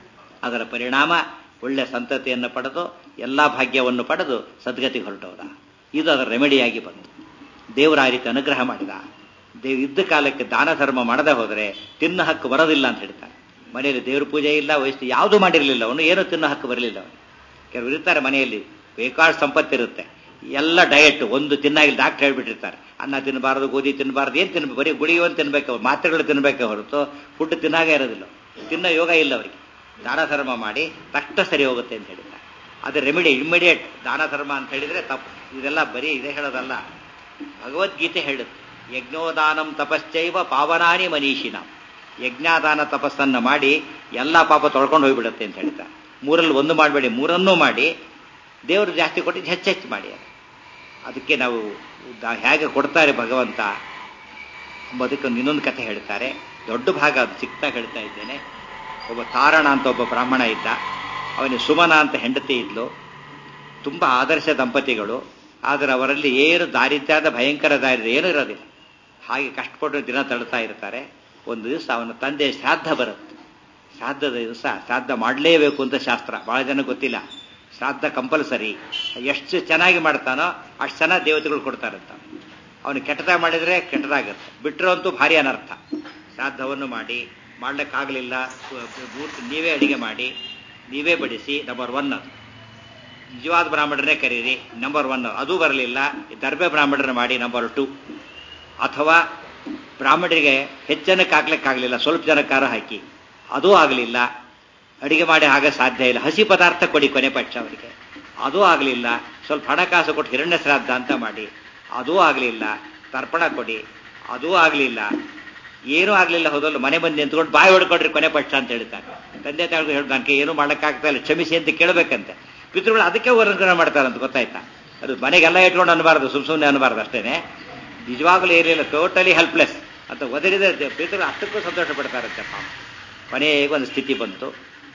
ಅದರ ಪರಿಣಾಮ ಒಳ್ಳೆ ಸಂತತಿಯನ್ನು ಪಡೆದು ಎಲ್ಲಾ ಭಾಗ್ಯವನ್ನು ಪಡೆದು ಸದ್ಗತಿಗೆ ಹೊರಟೋದ. ಇದು ಅದರ ರೆಮಿಡಿಯಾಗಿ ಬಂತು. ದೇವರ ಆ ರೀತಿ ಅನುಗ್ರಹ ಮಾಡಿದ. ಇದ್ದ ಕಾಲಕ್ಕೆ ದಾನ ಧರ್ಮ ಮಾಡದೆ ಹೋದರೆ ತಿನ್ನ ಹಕ್ಕು ಬರೋದಿಲ್ಲ ಅಂತ ಹೇಳ್ತಾರೆ. ಮನೆಯಲ್ಲಿ ದೇವ್ರ ಪೂಜೆ ಇಲ್ಲ, ವಯಸ್ಸು ಯಾವುದೂ ಮಾಡಿರಲಿಲ್ಲ, ಅವನು ಏನೂ ತಿನ್ನೋ ಹಕ್ಕು ಬರಲಿಲ್ಲ ಅವನು. ಕೆಲವರು ಇರ್ತಾರೆ ಮನೆಯಲ್ಲಿ ಬೇಕಾದ ಸಂಪತ್ತಿರುತ್ತೆ, ಎಲ್ಲ ಡಯಟ್, ಒಂದು ತಿನ್ನಾಗಿಲ್ಲ. ಡಾಕ್ಟರ್ ಹೇಳ್ಬಿಟ್ಟಿರ್ತಾರೆ, ಅನ್ನ ತಿನ್ನಬಾರದು, ಗೋಧಿ ತಿನ್ನಬಾರದು, ಏನು ತಿನ್ಬೇಕು, ಬರೀ ಗುಳಿಗೆ ತಿನ್ಬೇಕು, ಅವ್ರು ಮಾತ್ರೆಗಳು ತಿನ್ಬೇಕೆ ಹೊರತು ಫುಡ್ ತಿನ್ನಾಗೇ ಇರೋದಿಲ್ಲ. ತಿನ್ನೋ ಯೋಗ ಇಲ್ಲ ಅವರಿಗೆ. ದಾನ ಧರ್ಮ ಮಾಡಿ ತಕ್ಷಣ ಸರಿ ಹೋಗುತ್ತೆ ಅಂತ ಹೇಳಿದ್ದಾರೆ. ಅದು ರೆಮಿಡಿ, ಇಮ್ಮಿಡಿಯೇಟ್ ದಾನ ಧರ್ಮ ಅಂತ ಹೇಳಿದ್ರೆ ತಪ್ಪು. ಇದೆಲ್ಲ ಬರೀ ಇದೇ ಹೇಳೋದಲ್ಲ, ಭಗವದ್ಗೀತೆ ಹೇಳುತ್ತೆ, ಯಜ್ಞೋದಾನಂ ತಪಶ್ಚೈವ ಪಾವನಾನಿ ಮನೀಷಿನ. ಯಜ್ಞಾದಾನ ತಪಸ್ಸನ್ನು ಮಾಡಿ ಎಲ್ಲ ಪಾಪ ತೊಳ್ಕೊಂಡು ಹೋಗ್ಬಿಡುತ್ತೆ ಅಂತ ಹೇಳ್ತಾರೆ. 3ರಲ್ಲಿ 1 ಮಾಡಬೇಡಿ, 3ಅನ್ನೂ ಮಾಡಿ, ದೇವರು ಜಾಸ್ತಿ ಕೊಟ್ಟು ಹೆಚ್ಚೆಚ್ಚು ಮಾಡಿ. ಅದಕ್ಕೆ ನಾವು ಹೇಗೆ ಕೊಡ್ತಾರೆ ಭಗವಂತ ಎಂಬುದಕ್ಕೆ ಇನ್ನೊಂದು ಕಥೆ ಹೇಳ್ತಾರೆ. ದೊಡ್ಡ ಭಾಗ ಅದು ಚಿಕ್ಕದಾಗಿ ಹೇಳ್ತಾ ಇದ್ದೇನೆ. ಒಬ್ಬ ತಾರಣ ಅಂತ ಒಬ್ಬ ಬ್ರಾಹ್ಮಣ ಇದ್ದ. ಅವನಿಗೆ ಸುಮನ ಅಂತ ಹೆಂಡತಿ ಇದ್ಲು. ತುಂಬ ಆದರ್ಶ ದಂಪತಿಗಳು. ಆದರೆ ಅವರಲ್ಲಿ ಏನು ದಾರಿದ್ರ್ಯದ ಭಯಂಕರ ದಾರಿದ್ರ್ಯ ಏನೂ ಇರೋದಿಲ್ಲ. ಹಾಗೆ ಕಷ್ಟಪಟ್ಟು ದಿನ ತಳ್ತಾ ಇರ್ತಾರೆ. ಒಂದು ದಿವಸ ಅವನ ತಂದೆ ಶ್ರಾದ್ದ ಬರುತ್ತೆ. ಶ್ರಾದ್ದದ ದಿವಸ ಶ್ರಾದ್ದ ಮಾಡಲೇಬೇಕು ಅಂತ ಶಾಸ್ತ್ರ, ಬಹಳ ಜನ ಗೊತ್ತಿಲ್ಲ. ಶ್ರಾದ್ದ ಕಂಪಲ್ಸರಿ. ಎಷ್ಟು ಚೆನ್ನಾಗಿ ಮಾಡ್ತಾನೋ ಅಷ್ಟು ಚೆನ್ನಾಗಿ ದೇವತೆಗಳು ಕೊಡ್ತಾರಂತ. ಅವನು ಕೆಟ್ಟದಾಗ ಮಾಡಿದರೆ ಕೆಟ್ಟದಾಗತ್ತೆ, ಬಿಟ್ಟರು ಅಂತೂ ಭಾರಿ ಅನರ್ಥ. ಶ್ರಾದ್ದವನ್ನು ಮಾಡಿ, ಮಾಡ್ಲಿಕ್ಕಾಗಲಿಲ್ಲ, ನೀವೇ ಅಡಿಗೆ ಮಾಡಿ ನೀವೇ ಬಡಿಸಿ, ನಂಬರ್ 1 ಅದು. ನಿಜವಾದ ಬ್ರಾಹ್ಮಣರನ್ನೇ ಕರೀರಿ, ನಂಬರ್ 1. ಅದು ಬರಲಿಲ್ಲ, ದರ್ಬೆ ಬ್ರಾಹ್ಮಣರನ್ನ ಮಾಡಿ, ನಂಬರ್ 2. ಅಥವಾ ಬ್ರಾಹ್ಮಣರಿಗೆ ಹೆಚ್ಚನಕ್ಕೆ ಹಾಕ್ಲಿಕ್ಕಾಗಲಿಲ್ಲ, ಸ್ವಲ್ಪ ಜನಕ್ಕಾರ ಹಾಕಿ, ಅದೂ ಆಗಲಿಲ್ಲ, ಅಡಿಗೆ ಮಾಡಿ ಆಗ ಸಾಧ್ಯ ಇಲ್ಲ, ಹಸಿ ಪದಾರ್ಥ ಕೊಡಿ ಕೊನೆ ಪಕ್ಷ ಅವರಿಗೆ, ಅದೂ ಆಗಲಿಲ್ಲ, ಸ್ವಲ್ಪ ಹಣಕಾಸು ಕೊಟ್ಟು ಹಿರಣ್ಯ ಶ್ರಾದ್ದ ಅಂತ ಮಾಡಿ, ಅದೂ ಆಗಲಿಲ್ಲ, ತರ್ಪಣ ಕೊಡಿ, ಅದೂ ಆಗಲಿಲ್ಲ, ಏನೂ ಆಗಲಿಲ್ಲ. ಹೋದಲ್ಲ ಮನೆ ಬಂದು ನಿಂತ್ಕೊಂಡು ಬಾಯಿ ಹೊಡ್ಕೊಡ್ರಿ ಕೊನೆ ಪಕ್ಷ ಅಂತ ಹೇಳ್ತಾರೆ. ತಂದೆ ತಾಯಿಗಳು ಹೇಳಿ ನನಗೆ ಏನೂ ಮಾಡೋಕ್ಕಾಗ್ತಾ ಇಲ್ಲ, ಕ್ಷಮಿಸಿ ಅಂತ ಕೇಳಬೇಕಂತೆ. ಪಿತೃಗಳು ಅದಕ್ಕೆ ವರ್ಣನೆ ಮಾಡ್ತಾರಂತ ಗೊತ್ತಾಯ್ತಾ. ಅದು ಮನೆಗೆಲ್ಲ ಇಟ್ಕೊಂಡು ಅನ್ನಬಾರ್ದು, ಸುಮ್ಮನೆ ಅನ್ನಬಾರ್ದು ಅಷ್ಟೇನೆ. ನಿಜವಾಗ್ಲೂ ಏನಿಲ್ಲ, ಟೋಟಲಿ ಹೆಲ್ಪ್ಲೆಸ್ ಅಂತ ಒದರಿದ ಪಿತೃಗಳು ಅಷ್ಟಕ್ಕೂ ಸಂತೋಷ ಪಡ್ತಾರಂತೆ. ಕೊನೆಗೆ ಒಂದು ಸ್ಥಿತಿ ಬಂತು,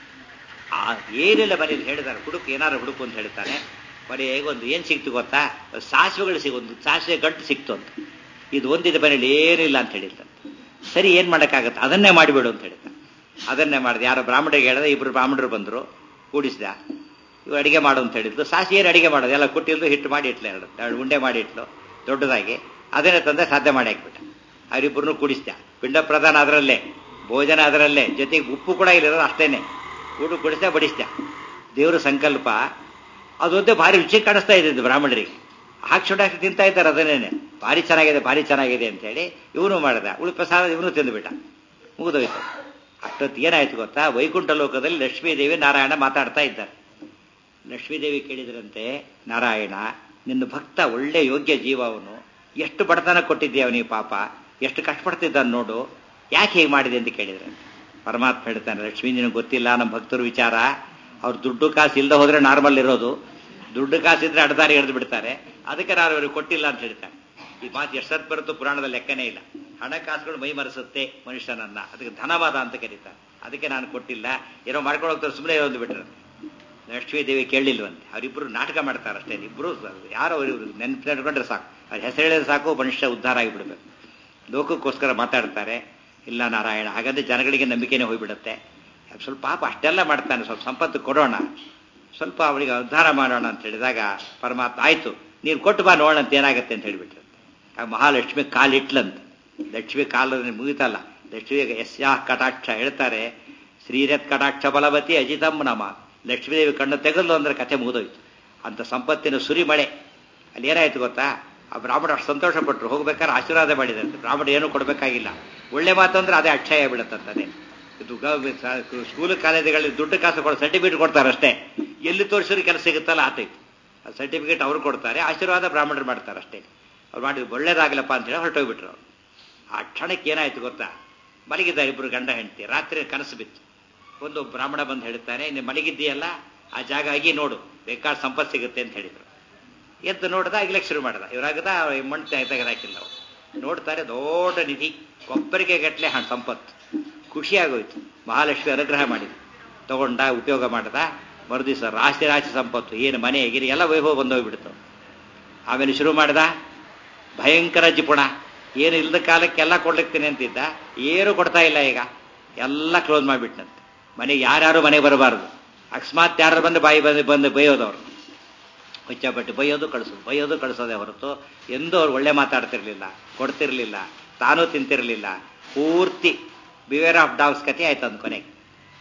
ಏನಿಲ್ಲ ಮನೇಲಿ ಹೇಳಿದ್ದಾರೆ, ಹುಡುಕು ಏನಾರು ಹುಡುಕು ಅಂತ ಹೇಳ್ತಾನೆ. ಕೊನೆಗೆ ಒಂದು ಏನು ಸಿಕ್ತು ಗೊತ್ತಾ, ಸಾಸಿವೆಗಳು ಒಂದು ಸಾಸಿವೆ ಗಂಟು ಸಿಕ್ತು ಅಂತ. ಇದು ಒಂದಿದೆ ಮನೇಲಿ ಏನಿಲ್ಲ ಅಂತ ಹೇಳಿರ್ತಾರೆ. ಸರಿ, ಏನು ಮಾಡೋಕ್ಕಾಗತ್ತೆ, ಅದನ್ನೇ ಮಾಡಿಬಿಡು ಅಂತ ಹೇಳ್ತಾರೆ. ಅದನ್ನೇ ಮಾಡಿದೆ. ಯಾರೋ ಬ್ರಾಹ್ಮಣರಿಗೆ ಹೇಳಿದ್ರೆ, 2 ಬ್ರಾಹ್ಮಣರು ಬಂದರು, ಕೂಡಿಸಿದ, ಇವು ಅಡಿಗೆ ಮಾಡು ಅಂತ ಹೇಳಿದ್ದು. ಸಾಸಿ ಏನು ಅಡಿಗೆ ಮಾಡೋದು, ಎಲ್ಲ ಕುಟ್ಟಿದ್ದು ಹಿಟ್ಟು ಮಾಡಿ ಇಟ್ಲು, 2 ಉಂಡೆ ಮಾಡಿ ಇಟ್ಲು ದೊಡ್ಡದಾಗಿ, ಅದನ್ನೇ ತಂದೆ ಸಾಧ್ಯ ಮಾಡಿ ಹಾಕ್ಬಿಟ್ಟ. ಅವರಿಬ್ಬರನ್ನು ಕೂಡಿಸ್ದ. ಪಿಂಡ ಪ್ರಧಾನ ಅದರಲ್ಲೇ, ಭೋಜನ ಅದರಲ್ಲೇ, ಜೊತೆಗೆ ಉಪ್ಪು ಕೂಡ ಇಲ್ಲಿರೋದು ಅಷ್ಟೇನೆ. ಊಟ ಕುಡಿಸ್ದ, ಬಡಿಸ್ದ. ದೇವರ ಸಂಕಲ್ಪ ಅದೊಂದೇ ಭಾರಿ ರುಚಿ ಕಾಣಿಸ್ತಾ ಇದ್ದಿದ್ದು ಬ್ರಾಹ್ಮಣರಿಗೆ. ಹಾಕಿ ತಿಂತಾ ಇದ್ದಾರೆ ಅದನ್ನೇನೆ. ಭಾರಿ ಚೆನ್ನಾಗಿದೆ, ಭಾರಿ ಚೆನ್ನಾಗಿದೆ ಅಂತೇಳಿ ಇವನು ಮಾಡಿದ. ಪ್ರಸಾದ ಇವನು ತಿಂದುಬಿಟ್ಟ, ಮುಗಿದೋಯ್ತು. ಅಷ್ಟೊತ್ತು ಏನಾಯ್ತು ಗೊತ್ತಾ, ವೈಕುಂಠ ಲೋಕದಲ್ಲಿ ಲಕ್ಷ್ಮೀದೇವಿ ನಾರಾಯಣ ಮಾತಾಡ್ತಾ ಇದ್ದಾರೆ. ಲಕ್ಷ್ಮೀದೇವಿ ಕೇಳಿದ್ರಂತೆ, ನಾರಾಯಣ ನಿನ್ನ ಭಕ್ತ ಒಳ್ಳೆ ಯೋಗ್ಯ ಜೀವ, ಅವನು ಎಷ್ಟು ಬಡತನ ಕೊಟ್ಟಿದ್ದೆ ಅವನಿಗೆ, ಪಾಪ ಎಷ್ಟು ಕಷ್ಟಪಡ್ತಿದ್ದಾನೆ ನೋಡು, ಯಾಕೆ ಹೀಗೆ ಮಾಡಿದೆ ಅಂತ ಕೇಳಿದ್ರೆ ಪರಮಾತ್ಮ ಹೇಳ್ತಾನೆ, ಲಕ್ಷ್ಮೀ ನಿನಗೆ ಗೊತ್ತಿಲ್ಲ ನಮ್ಮ ಭಕ್ತರ ವಿಚಾರ. ಅವ್ರು ದುಡ್ಡು ಕಾಸು ಇಲ್ಲದೆ ಹೋದ್ರೆ ನಾರ್ಮಲ್ ಇರೋದು, ದುಡ್ಡು ಕಾಸಿದ್ರೆ ಅಡ್ದಾರಿ ಎಳೆದು ಬಿಡ್ತಾರೆ, ಅದಕ್ಕೆ ನಾನು ಅವ್ರಿಗೆ ಕೊಟ್ಟಿಲ್ಲ ಅಂತ ಹೇಳ್ತಾನೆ. ಈ ಮಾತು ಎಷ್ಟೊತ್ತು ಬರುತ್ತೋ ಪುರಾಣದ ಲೆಕ್ಕನೇ ಇಲ್ಲ. ಹಣಕಾಸುಗಳು ಮೈ ಮರೆಸುತ್ತೆ ಮನುಷ್ಯನನ್ನ, ಅದಕ್ಕೆ ಧನವಾದ ಅಂತ ಕರೀತಾರೆ. ಅದಕ್ಕೆ ನಾನು ಕೊಟ್ಟಿಲ್ಲ, ಏನೋ ಮಾಡ್ಕೊಂಡು ಹೋಗ್ತಾರೆ, ಸುಮ್ಮನೆ ಒಂದು ಬಿಟ್ರೆ. ಲಕ್ಷ್ಮೀದೇವಿ ಕೇಳಲಿಲ್ವಂತೆ. ಅವರಿಬ್ಬರು ನಾಟಕ ಮಾಡ್ತಾರೆ ಅಷ್ಟೇ. ಇಬ್ಬರು ಯಾರೋ ಅವ್ರಿವ್ರು ನೆನ್ಪಿಟ್ಕೊಂಡ್ರೆ ಸಾಕು, ಅವ್ರ ಹೆಸರು ಹೇಳಿದ್ರೆ ಸಾಕು, ಮನುಷ್ಯ ಉದ್ಧಾರ ಆಗಿಬಿಡ್ಬೇಕು. ಲೋಕಕ್ಕೋಸ್ಕರ ಮಾತಾಡ್ತಾರೆ. ಇಲ್ಲ ನಾರಾಯಣ, ಹಾಗಾದ್ರೆ ಜನಗಳಿಗೆ ನಂಬಿಕೆನೇ ಹೋಗ್ಬಿಡುತ್ತೆ. ಸ್ವಲ್ಪ ಪಾಪ ಅಷ್ಟೆಲ್ಲ ಮಾಡ್ತಾನೆ, ಸ್ವಲ್ಪ ಸಂಪತ್ತು ಕೊಡೋಣ, ಸ್ವಲ್ಪ ಅವರಿಗೆ ಉದ್ಧಾರ ಮಾಡೋಣ ಅಂತ ಹೇಳಿದಾಗ ಪರಮಾತ್ಮ ಆಯ್ತು ನೀನು ಕೊಟ್ಟು ಬಾ ನೋಡೋಣ ಅಂತ ಏನಾಗುತ್ತೆ ಅಂತ ಹೇಳಿಬಿಟ್ರು. ಆ ಮಹಾಲಕ್ಷ್ಮಿ ಕಾಲಿಟ್ಲಂತ. ಲಕ್ಷ್ಮಿ ಕಾಲದಲ್ಲಿ ಮುಗಿತಲ್ಲ, ಲಕ್ಷ್ಮಿಗೆ ಯಸ್ಯಾ ಕಟಾಕ್ಷ ಹೇಳ್ತಾರೆ, ಶ್ರೀರತ್ ಕಟಾಕ್ಷ ಬಲವತಿ ಅಜಿತಂ ನಮ. ಲಕ್ಷ್ಮೀದೇವಿ ಕಣ್ಣು ತೆಗೆದು ಅಂದ್ರೆ ಕಥೆ ಮುಗಿದೋಯ್ತು. ಅಂತ ಸಂಪತ್ತಿನ ಸುರಿಮಳೆ. ಅಲ್ಲಿ ಏನಾಯ್ತು ಗೊತ್ತಾ, ಆ ಬ್ರಾಹ್ಮಣ ಅಷ್ಟು ಸಂತೋಷ ಪಟ್ಟರು. ಹೋಗ್ಬೇಕಾದ್ರೆ ಆಶೀರ್ವಾದ ಮಾಡಿದಂತೆ. ಬ್ರಾಹ್ಮಣ ಏನೂ ಕೊಡಬೇಕಾಗಿಲ್ಲ, ಒಳ್ಳೆ ಮಾತು ಅಂದ್ರೆ ಅದೇ ಅಕ್ಷಯ ಬಿಡುತ್ತಂತದೆ. ಇದು ಸ್ಕೂಲ್ ಕಾಲೇಜುಗಳಲ್ಲಿ ದುಡ್ಡು ಕಾಸು ಕೊಡೋ ಸರ್ಟಿಫಿಕೇಟ್ ಕೊಡ್ತಾರೆ ಅಷ್ಟೇ. ಎಲ್ಲಿ ತೋರಿಸಿದ್ರು ಕೆಲಸ ಸಿಗುತ್ತಲ್ಲ ಆತೈತು. ಆ ಸರ್ಟಿಫಿಕೇಟ್ ಅವರು ಕೊಡ್ತಾರೆ, ಆಶೀರ್ವಾದ ಬ್ರಾಹ್ಮಣರು ಮಾಡ್ತಾರೆ ಅಷ್ಟೇ. ಅವ್ರು ಮಾಡಿದ್ರು ಒಳ್ಳೇದಾಗಲಪ್ಪ ಅಂತೇಳಿ ಹೊರಟೋಗ್ಬಿಟ್ರು ಅವರು. ಆ ಕ್ಷಣಕ್ಕೆ ಏನಾಯ್ತು ಗೊತ್ತಾ, ಮಲಗಿದ್ದಾರೆ ಇಬ್ಬರು ಗಂಡ ಹೆಂಡತಿ. ರಾತ್ರಿ ಕನಸು ಬಿತ್ತು. ಒಂದು ಬ್ರಾಹ್ಮಣ ಬಂದು ಹೇಳ್ತಾನೆ, ನೀನು ಮಲಗಿದ್ದೀಯಲ್ಲ ಆ ಜಾಗ ಆಗಿ ನೋಡು, ಬೇಕಾದ ಸಂಪತ್ತು ಸಿಗುತ್ತೆ ಅಂತ ಹೇಳಿದ್ರು. ಎದ್ದು ನೋಡ್ದ, ಆಗ್ಲಿಕ್ಕೆ ಶುರು ಮಾಡ್ದ. ಇವರಾಗದ ಮಣ್ಣು ತೆಗೆದಾಕಿಲ್ಲ ಅವರು. ನೋಡ್ತಾರೆ, ದೊಡ್ಡ ನಿಧಿ, ಒಬ್ಬರಿಗೆ ಗಟ್ಟಲೆ ಸಂಪತ್ತು. ಖುಷಿಯಾಗೋಯ್ತು. ಮಹಾಲಕ್ಷ್ಮಿ ಅನುಗ್ರಹ ಮಾಡಿದ್ರು. ತಗೊಂಡ ಉಪಯೋಗ ಮಾಡ್ದ. ಮರುದಿವಸ ರಾಶಿ ರಾಶಿ ಸಂಪತ್ತು, ಏನು ಮನೆ ಗಿರಿ ಎಲ್ಲ ವೈಭವ ಬಂದೋಗ್ಬಿಡ್ತು. ಆಮೇಲೆ ಶುರು ಮಾಡ್ದ ಭಯಂಕರ ಜಿಪುಣ. ಏನು ಇಲ್ಲದ ಕಾಲಕ್ಕೆಲ್ಲ ಕೊಡ್ಲಿಕ್ತೀನಿ ಅಂತಿದ್ದ, ಏನು ಕೊಡ್ತಾ ಇಲ್ಲ. ಈಗ ಎಲ್ಲ ಕ್ಲೋಸ್ ಮಾಡಿಬಿಟ್ನಂತೆ. ಮನೆಗೆ ಯಾರ್ಯಾರು ಮನೆಗೆ ಬರಬಾರ್ದು. ಅಕಸ್ಮಾತ್ ಯಾರು ಬಂದು ಬಾಯಿ ಬಂದು ಬೈಯೋದವ್ರು, ಹುಚ್ಚಪಟ್ಟು ಬೈಯೋದು ಕಳಿಸೋದೇ ಹೊರತು ಎಂದೂ ಅವ್ರು ಒಳ್ಳೆ ಮಾತಾಡ್ತಿರ್ಲಿಲ್ಲ, ಕೊಡ್ತಿರ್ಲಿಲ್ಲ, ತಾನೂ ತಿಂತಿರ್ಲಿಲ್ಲ. ಪೂರ್ತಿ ಬಿವೇರ್ ಆಫ್ ಡಾಗ್ಸ್ ಕಥೆ ಆಯ್ತು ಅಂದ ಕೊನೆಗೆ.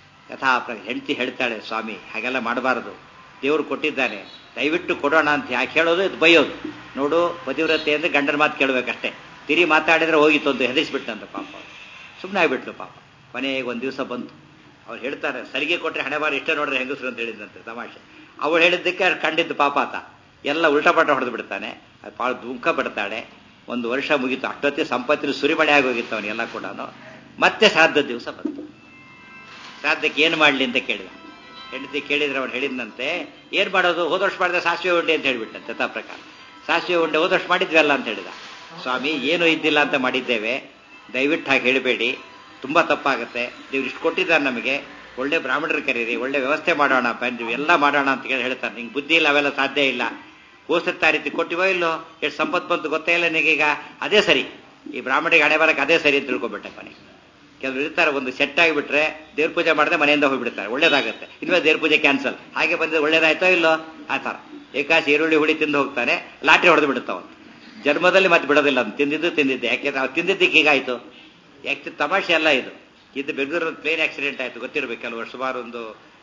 ಹೆಂಡತಿ ಹೇಳ್ತಾಳೆ, ಸ್ವಾಮಿ ಹಾಗೆಲ್ಲ ಮಾಡಬಾರದು, ದೇವರು ಕೊಟ್ಟಿದ್ದಾನೆ, ದಯವಿಟ್ಟು ಕೊಡೋಣ ಅಂತ ಯಾಕೆ ಹೇಳೋದು, ಇದು ಬೈಯೋದು. ನೋಡು, ಪತಿವ್ರತೆ ಅಂದ್ರೆ ಗಂಡನ ಮಾತು ಕೇಳಬೇಕಷ್ಟೇ. ತಿರಿ ಮಾತಾಡಿದ್ರೆ ಹೋಗಿತ್ತು ಅಂತ ಹೆದರಿಸ್ಬಿಟ್ಟಂತ ಪಾಪ. ಸುಮ್ಮನೆ ಆಗಿಬಿಟ್ಲು ಪಾಪ. ಕೊನೆಗೆ ಒಂದು ದಿವಸ ಬಂತು. ಅವ್ರು ಹೇಳ್ತಾರೆ, ಸರಿಗೆ ಕೊಟ್ಟರೆ ಹಣೆ ಬಾರ ಇಷ್ಟ ನೋಡ್ರೆ ಹೆಂಗಸರು ಅಂತ ಹೇಳಿದಂತೆ ತಮಾಷೆ. ಅವಳು ಹೇಳಿದ್ದಕ್ಕೆ ಅವ್ರು ಕಂಡಿದ್ದು ಪಾಪ ಆತ ಎಲ್ಲ ಉಲ್ಟಾಪಾಟ ಹೊಡೆದು ಬಿಡ್ತಾನೆ. ಅದು ಭಾಳ ದುಃಖ ಪಡ್ತಾಳೆ. 1 ವರ್ಷ ಮುಗೀತು. ಅಷ್ಟೊತ್ತಿ ಸಂಪತ್ತಿನ ಸುರಿಮಳೆ ಆಗೋಗಿತ್ತು ಅವನೆಲ್ಲ ಕೂಡ. ಮತ್ತೆ ಶ್ರಾದ್ದ ದಿವಸ ಬಂತು. ಶ್ರಾದ್ದಕ್ಕೆ ಏನು ಮಾಡಲಿ ಅಂತ ಕೇಳಿದ. ಹೆಂಡತಿ ಕೇಳಿದ್ರೆ ಅವ್ರು ಹೇಳಿದಂತೆ, ಏನು ಮಾಡೋದು, ಹೋದ ವರ್ಷ ಮಾಡಿದ್ರೆ ಸಾಸಿವೆ ಉಂಡೆ ಅಂತ ಹೇಳಿಬಿಟ್ಟಂತೆ. ಯಥಾ ಪ್ರಕಾರ ಸಾಸಿವೆ ಉಂಡೆ ಹೋದ ವರ್ಷ ಮಾಡಿದ್ವಿ ಅಲ್ಲ ಅಂತ ಹೇಳಿದ. ಸ್ವಾಮಿ ಏನೂ ಇದ್ದಿಲ್ಲ ಅಂತ ಮಾಡಿದ್ದೇವೆ, ದಯವಿಟ್ಟು ಹಾಗೆ ಹೇಳಬೇಡಿ, ತುಂಬ ತಪ್ಪಾಗುತ್ತೆ. ದೇವ್ರು ಇಷ್ಟು ಕೊಟ್ಟಿದ್ದಾರೆ ನಮಗೆ, ಒಳ್ಳೆ ಬ್ರಾಹ್ಮಣರು ಕರೀರಿ, ಒಳ್ಳೆ ವ್ಯವಸ್ಥೆ ಮಾಡೋಣ, ಬಂದ್ವಿ ಎಲ್ಲ ಮಾಡೋಣ ಅಂತ ಕೇಳಿ ಹೇಳ್ತಾರೆ. ನಿಂಗೆ ಬುದ್ಧಿ ಇಲ್ಲ, ಅವೆಲ್ಲ ಸಾಧ್ಯ ಇಲ್ಲ. ಹೋಸತ್ತ ರೀತಿ ಕೊಟ್ಟಿವೋ ಇಲ್ಲೋ, ಎಷ್ಟು ಸಂಪತ್ತು ಬಂತು ಗೊತ್ತೇ ಇಲ್ಲ ನಿನಗೀಗ. ಅದೇ ಸರಿ, ಈ ಬ್ರಾಹ್ಮಣಿಗೆ ಹಣೆ ಬರಕ್ಕೆ ಅದೇ ಸರಿ ಅಂತ ತಿಳ್ಕೊಬಿಟ್ಟೆ ಮನೆ. ಕೆಲವರು ಇರ್ತಾರೆ, ಒಂದು ಸೆಟ್ ಆಗಿಬಿಟ್ರೆ ದೇವ್ರ ಪೂಜೆ ಮಾಡಿದ್ರೆ ಮನೆಯಿಂದ ಹೋಗ್ಬಿಡ್ತಾರೆ, ಒಳ್ಳೇದಾಗುತ್ತೆ. ಇನ್ಮೇಲೆ ದೇವ್ರ ಪೂಜೆ ಕ್ಯಾನ್ಸಲ್. ಹಾಗೆ ಬಂದ್ರೆ ಒಳ್ಳೇದಾಯ್ತೋ ಇಲ್ಲೋ ಆ ಥರ. ಏಕಾಸಿ ಈರುಳ್ಳಿ ಹುಳಿ ತಿಂದು ಹೋಗ್ತಾನೆ, ಲಾಟ್ರಿ ಹೊಡೆದು ಬಿಡುತ್ತಾವ. ಜನ್ಮದಲ್ಲಿ ಮತ್ತೆ ಬಿಡೋದಿಲ್ಲ, ಅಂತ ತಿಂದಿದ್ದೆ. ಯಾಕೆಂದ್ರೆ ಅವ್ರು ತಿಂದಿದ್ದಕ್ಕೆ ಹೀಗಾಯ್ತು. ಯಾಕೆ ತಮಾಷೆ ಅಲ್ಲ ಇದು. ಇದು ಬೆಂಗಳೂರಲ್ಲಿ ಪ್ಲೇನ್ ಆಕ್ಸಿಡೆಂಟ್ ಆಯಿತು, ಗೊತ್ತಿರಬೇಕಲ್ವ, ಸುಮಾರು ಒಂದು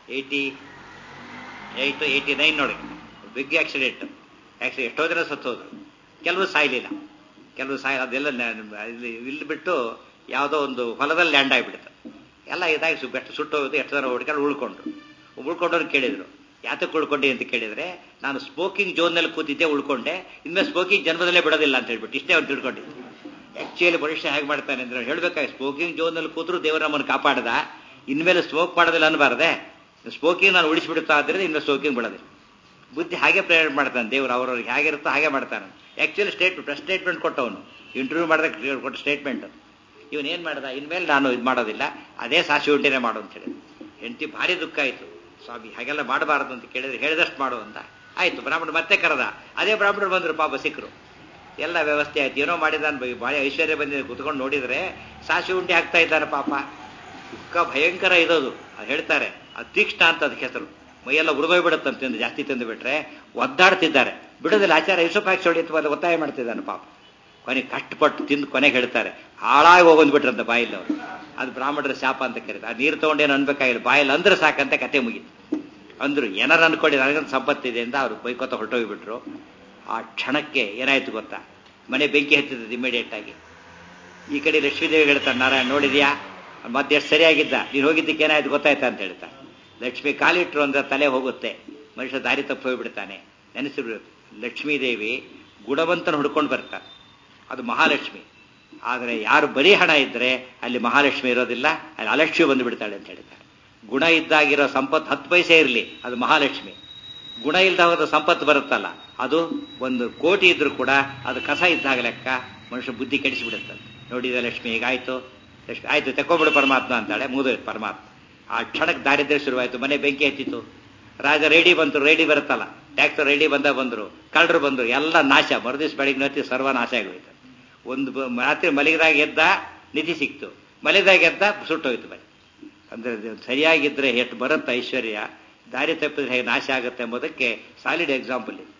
89 ನೋಡಿ, ಬಿಗ್ ಆಕ್ಸಿಡೆಂಟ್. ಎಷ್ಟೋ ಜನ ಸತ್ತೋದ್ರು, ಕೆಲವು ಸಾಯ್ಲಿಲ್ಲ, ಕೆಲವು ಅದೆಲ್ಲ ಇಲ್ಲಿ ಬಿಟ್ಟು ಯಾವುದೋ ಒಂದು ಹೊಲದಲ್ಲಿ ಲ್ಯಾಂಡ್ ಆಗಿಬಿಡುತ್ತೆ. ಎಲ್ಲ ಇದಾಗಿ ಬೆಟ್ಟು ಸುಟ್ಟೋಗುತ್ತೆ. ಎಷ್ಟು ಜನ ಹುಡುಗರು ಉಳ್ಕೊಂಡವ್ರು ಕೇಳಿದ್ರು, ಯಾತಕ್ಕೆ ಉಳ್ಕೊಂಡೆ ಅಂತ ಕೇಳಿದ್ರೆ, ನಾನು ಸ್ಮೋಕಿಂಗ್ ಝೋನ್ನಲ್ಲಿ ಕೂತಿದ್ದೆ, ಉಳ್ಕೊಂಡೆ, ಇನ್ಮೇಲೆ ಸ್ಮೋಕಿಂಗ್ ಜನ್ಮದಲ್ಲೇ ಬಿಡೋದಿಲ್ಲ ಅಂತ ಹೇಳ್ಬಿಟ್ಟು ಇಷ್ಟೇ ಅವ್ರು ತಿಳ್ಕೊಂಡಿದ್ದು. ಆಕ್ಚುಲಿ ಮನುಷ್ಯ ಹೇಗೆ ಮಾಡ್ತಾನೆ ಅಂದ್ರೆ ಹೇಳ್ಬೇಕಾಗಿ, ಸ್ಮೋಕಿಂಗ್ ಝೋನ್ನಲ್ಲಿ ಕೂತ್ರು ದೇವರ ನಮ್ಮನ್ನು ಕಾಪಾಡದ, ಇನ್ಮೇಲೆ ಸ್ಮೋಕ್ ಮಾಡೋದಿಲ್ಲ ಅನ್ಬಾರ್ದೆ, ಸ್ಮೋಕಿಂಗ್ ನಾನು ಉಳಿಸಿಬಿಡುತ್ತಾ ಆದ್ರೆ ಇನ್ಮೇಲೆ ಸ್ಮೋಕಿಂಗ್ ಬಿಡೋದಿಲ್ಲ. ಬುದ್ಧಿ ಹಾಗೆ ಪ್ರೇರಣೆ ಮಾಡ್ತಾನೆ ದೇವರು, ಅವ್ರವ್ರಿಗೆ ಹೇಗಿರುತ್ತೋ ಹಾಗೆ ಮಾಡ್ತಾನೆ. ಆಕ್ಚುಲಿ ಸ್ಟೇಟ್ಮೆಂಟ್ ಕೊಟ್ಟವನು, ಇಂಟರ್ವ್ಯೂ ಮಾಡಿದಾಗ ಕೊಟ್ಟ ಸ್ಟೇಟ್ಮೆಂಟ್. ಇವನೇನು ಮಾಡ್ದ, ಇನ್ಮೇಲೆ ನಾನು ಇದು ಮಾಡೋದಿಲ್ಲ, ಅದೇ ಸಾಸಿ ಉಂಟೇನೆ ಮಾಡು ಅಂತ ಹೇಳಿ. ಹೆಂಡತಿ ಭಾರಿ ದುಃಖ ಆಯಿತು, ಸ್ವಾಮಿ ಹಾಗೆಲ್ಲ ಮಾಡಬಾರದು ಅಂತ ಕೇಳಿದ್ರೆ, ಹೇಳಿದಷ್ಟು ಮಾಡು ಅಂತ ಆಯ್ತು. ಬ್ರಾಹ್ಮಣ ಮತ್ತೆ ಕರೆದ, ಅದೇ ಬ್ರಾಹ್ಮಣರು ಬಂದರು, ಪಾಪ ಸಿಕ್ಕರು, ಎಲ್ಲ ವ್ಯವಸ್ಥೆ ಆಯ್ತು. ಏನೋ ಮಾಡಿದಾನ, ಭಾರಿ ಐಶ್ವರ್ಯ ಬಂದಿದೆ, ಕುತ್ಕೊಂಡು ನೋಡಿದ್ರೆ ಸಾಸಿ ಉಂಟೆ ಹಾಕ್ತಾ ಇದ್ದಾನೆ ಪಾಪ. ದುಃಖ ಭಯಂಕರ ಇರೋದು. ಅದು ಹೇಳ್ತಾರೆ, ಅತೀಕ್ಷ್ಣ ಅಂತ ಅದಕ್ಕೆ ಹೆಸರು. ಮೈಯೆಲ್ಲ ಉರಿದೋಗ್ಬಿಡುತ್ತಂತ ಜಾಸ್ತಿ ತಂದು ಬಿಟ್ರೆ ಒದ್ದಾಡ್ತಿದ್ದಾರೆ, ಬಿಡೋದಿಲ್ಲ. ಆಚಾರ ಯೂಸುಫ್ ಹಾಕಿ ಸೊಳಿ ಅಥವಾ ಒತ್ತಾಯ ಮಾಡ್ತಿದ್ದಾನೆ ಪಾಪ. ಕೊನೆಗೆ ಕಷ್ಟಪಟ್ಟು ತಿಂದು ಕೊನೆಗೆ ಹೇಳ್ತಾರೆ, ಹಾಳಾಗಿ ಹೋಗೊಂಡ್ಬಿಟ್ರಂತ ಬಾಯಲ್ಲಿ ಅವರು. ಅದು ಬ್ರಾಹ್ಮಣರ ಶಾಪ ಅಂತ ಕರೀತಾರೆ. ಆ ನೀರು ತಗೊಂಡೇನು ಅನ್ಬೇಕಾಗಿಲ್ಲ, ಬಾಯಲ್ಲಿ ಅಂದ್ರೆ ಸಾಕಂತ ಕತೆ ಮುಗೀತು. ಅಂದ್ರು ಏನಾರು ಅನ್ಕೊಳ್ಳಿ, ನನಗಂತ ಸಂಪತ್ತಿದೆ ಅಂತ ಅವ್ರು ಬೈಕೋತ ಹೊರಟೋಗಿಬಿಟ್ರು. ಆ ಕ್ಷಣಕ್ಕೆ ಏನಾಯ್ತು ಗೊತ್ತಾ, ಮನೆ ಬೆಂಕಿ ಹತ್ತಿದ್ದು ಇಮಿಡಿಯೇಟ್ ಆಗಿ. ಈ ಕಡೆ ಲಕ್ಷ್ಮೀದೇವಿ ಹೇಳ್ತಾನೆ, ನಾರಾಯಣ ನೋಡಿದ್ಯಾ ಮತ್ತೆ ಎಷ್ಟು ಸರಿಯಾಗಿದ್ದ, ನೀನು ಹೋಗಿದ್ದಕ್ಕೆ ಏನಾಯ್ತು ಗೊತ್ತಾಯ್ತಾ ಅಂತ ಹೇಳ್ತಾನೆ. ಲಕ್ಷ್ಮಿ ಕಾಲಿಟ್ರು ಅಂದ್ರೆ ತಲೆ ಹೋಗುತ್ತೆ, ಮನುಷ್ಯ ದಾರಿ ತಪ್ಪು ಹೋಗ್ಬಿಡ್ತಾನೆ. ನೆನೆಸಿಬಿಡು, ಲಕ್ಷ್ಮೀದೇವಿ ಗುಣವಂತನ ಹುಡ್ಕೊಂಡು ಬರ್ತಾರೆ, ಅದು ಮಹಾಲಕ್ಷ್ಮಿ. ಆದರೆ ಯಾರು ಬರೀ ಹಣ ಇದ್ರೆ ಅಲ್ಲಿ ಮಹಾಲಕ್ಷ್ಮಿ ಇರೋದಿಲ್ಲ, ಅಲ್ಲಿ ಅಲಕ್ಷ್ಮಿ ಬಂದು ಬಿಡ್ತಾಳೆ ಅಂತ ಹೇಳ್ತಾರೆ. ಗುಣ ಇದ್ದಾಗಿರೋ ಸಂಪತ್ತು 10 ಪೈಸೆ ಇರಲಿ, ಅದು ಮಹಾಲಕ್ಷ್ಮಿ. ಗುಣ ಇಲ್ದ ಸಂಪತ್ತು ಬರುತ್ತಲ್ಲ, ಅದು 1 ಕೋಟಿ ಇದ್ರೂ ಕೂಡ ಅದು ಕಸ ಇದ್ದಾಗ ಲೆಕ್ಕ, ಮನುಷ್ಯ ಬುದ್ಧಿ ಕೆಡಿಸಿಬಿಡುತ್ತೆ. ನೋಡಿದ ಲಕ್ಷ್ಮಿ ಹೀಗಾಯ್ತು, ಲಕ್ಷ್ಮಿ ಆಯ್ತು ತೆಕ್ಕೊಂಬಿಡು ಪರಮಾತ್ಮ ಅಂತಾಳೆ, ಮುಗಿದೋಯ್ತು ಪರಮಾತ್ಮ. ಆ ಕ್ಷಣಕ್ಕೆ ದಾರಿದ್ರ್ಯ ಶುರುವಾಯಿತು, ಮನೆ ಬೆಂಕಿ ಹತ್ತಿತು. ರಾಜ ರೇಡಿ ಬರುತ್ತಲ್ಲ, ಟ್ಯಾಕ್ಟರ್ ರೇಡಿ ಬಂದರು, ಕಳ್ಳರು ಬಂದರು, ಎಲ್ಲ ನಾಶ. ಮರುದಿವ್ಸ ಬೆಳಿಗ್ಗೆ ನತ್ತಿ ಸರ್ವನಾಶ ಆಗೋಯ್ತು. ಒಂದು ರಾತ್ರಿ ಮಲಗಿದಾಗ ಎದ್ದ ನಿಧಿ ಸಿಕ್ತು, ಮಲಗಿದಾಗ ಎದ್ದ ಸುಟ್ಟೋಯ್ತು ಮನೆ. ಅಂದ್ರೆ ಸರಿಯಾಗಿದ್ರೆ ಎಷ್ಟು ಬರುತ್ತೆ ಐಶ್ವರ್ಯ, ದಾರಿ ತಪ್ಪಿದ್ರೆ ಹೇಗೆ ನಾಶ ಆಗುತ್ತೆ ಎಂಬುದಕ್ಕೆ ಸಾಲಿಡ್ ಎಕ್ಸಾಂಪಲ್ ಇದೆ.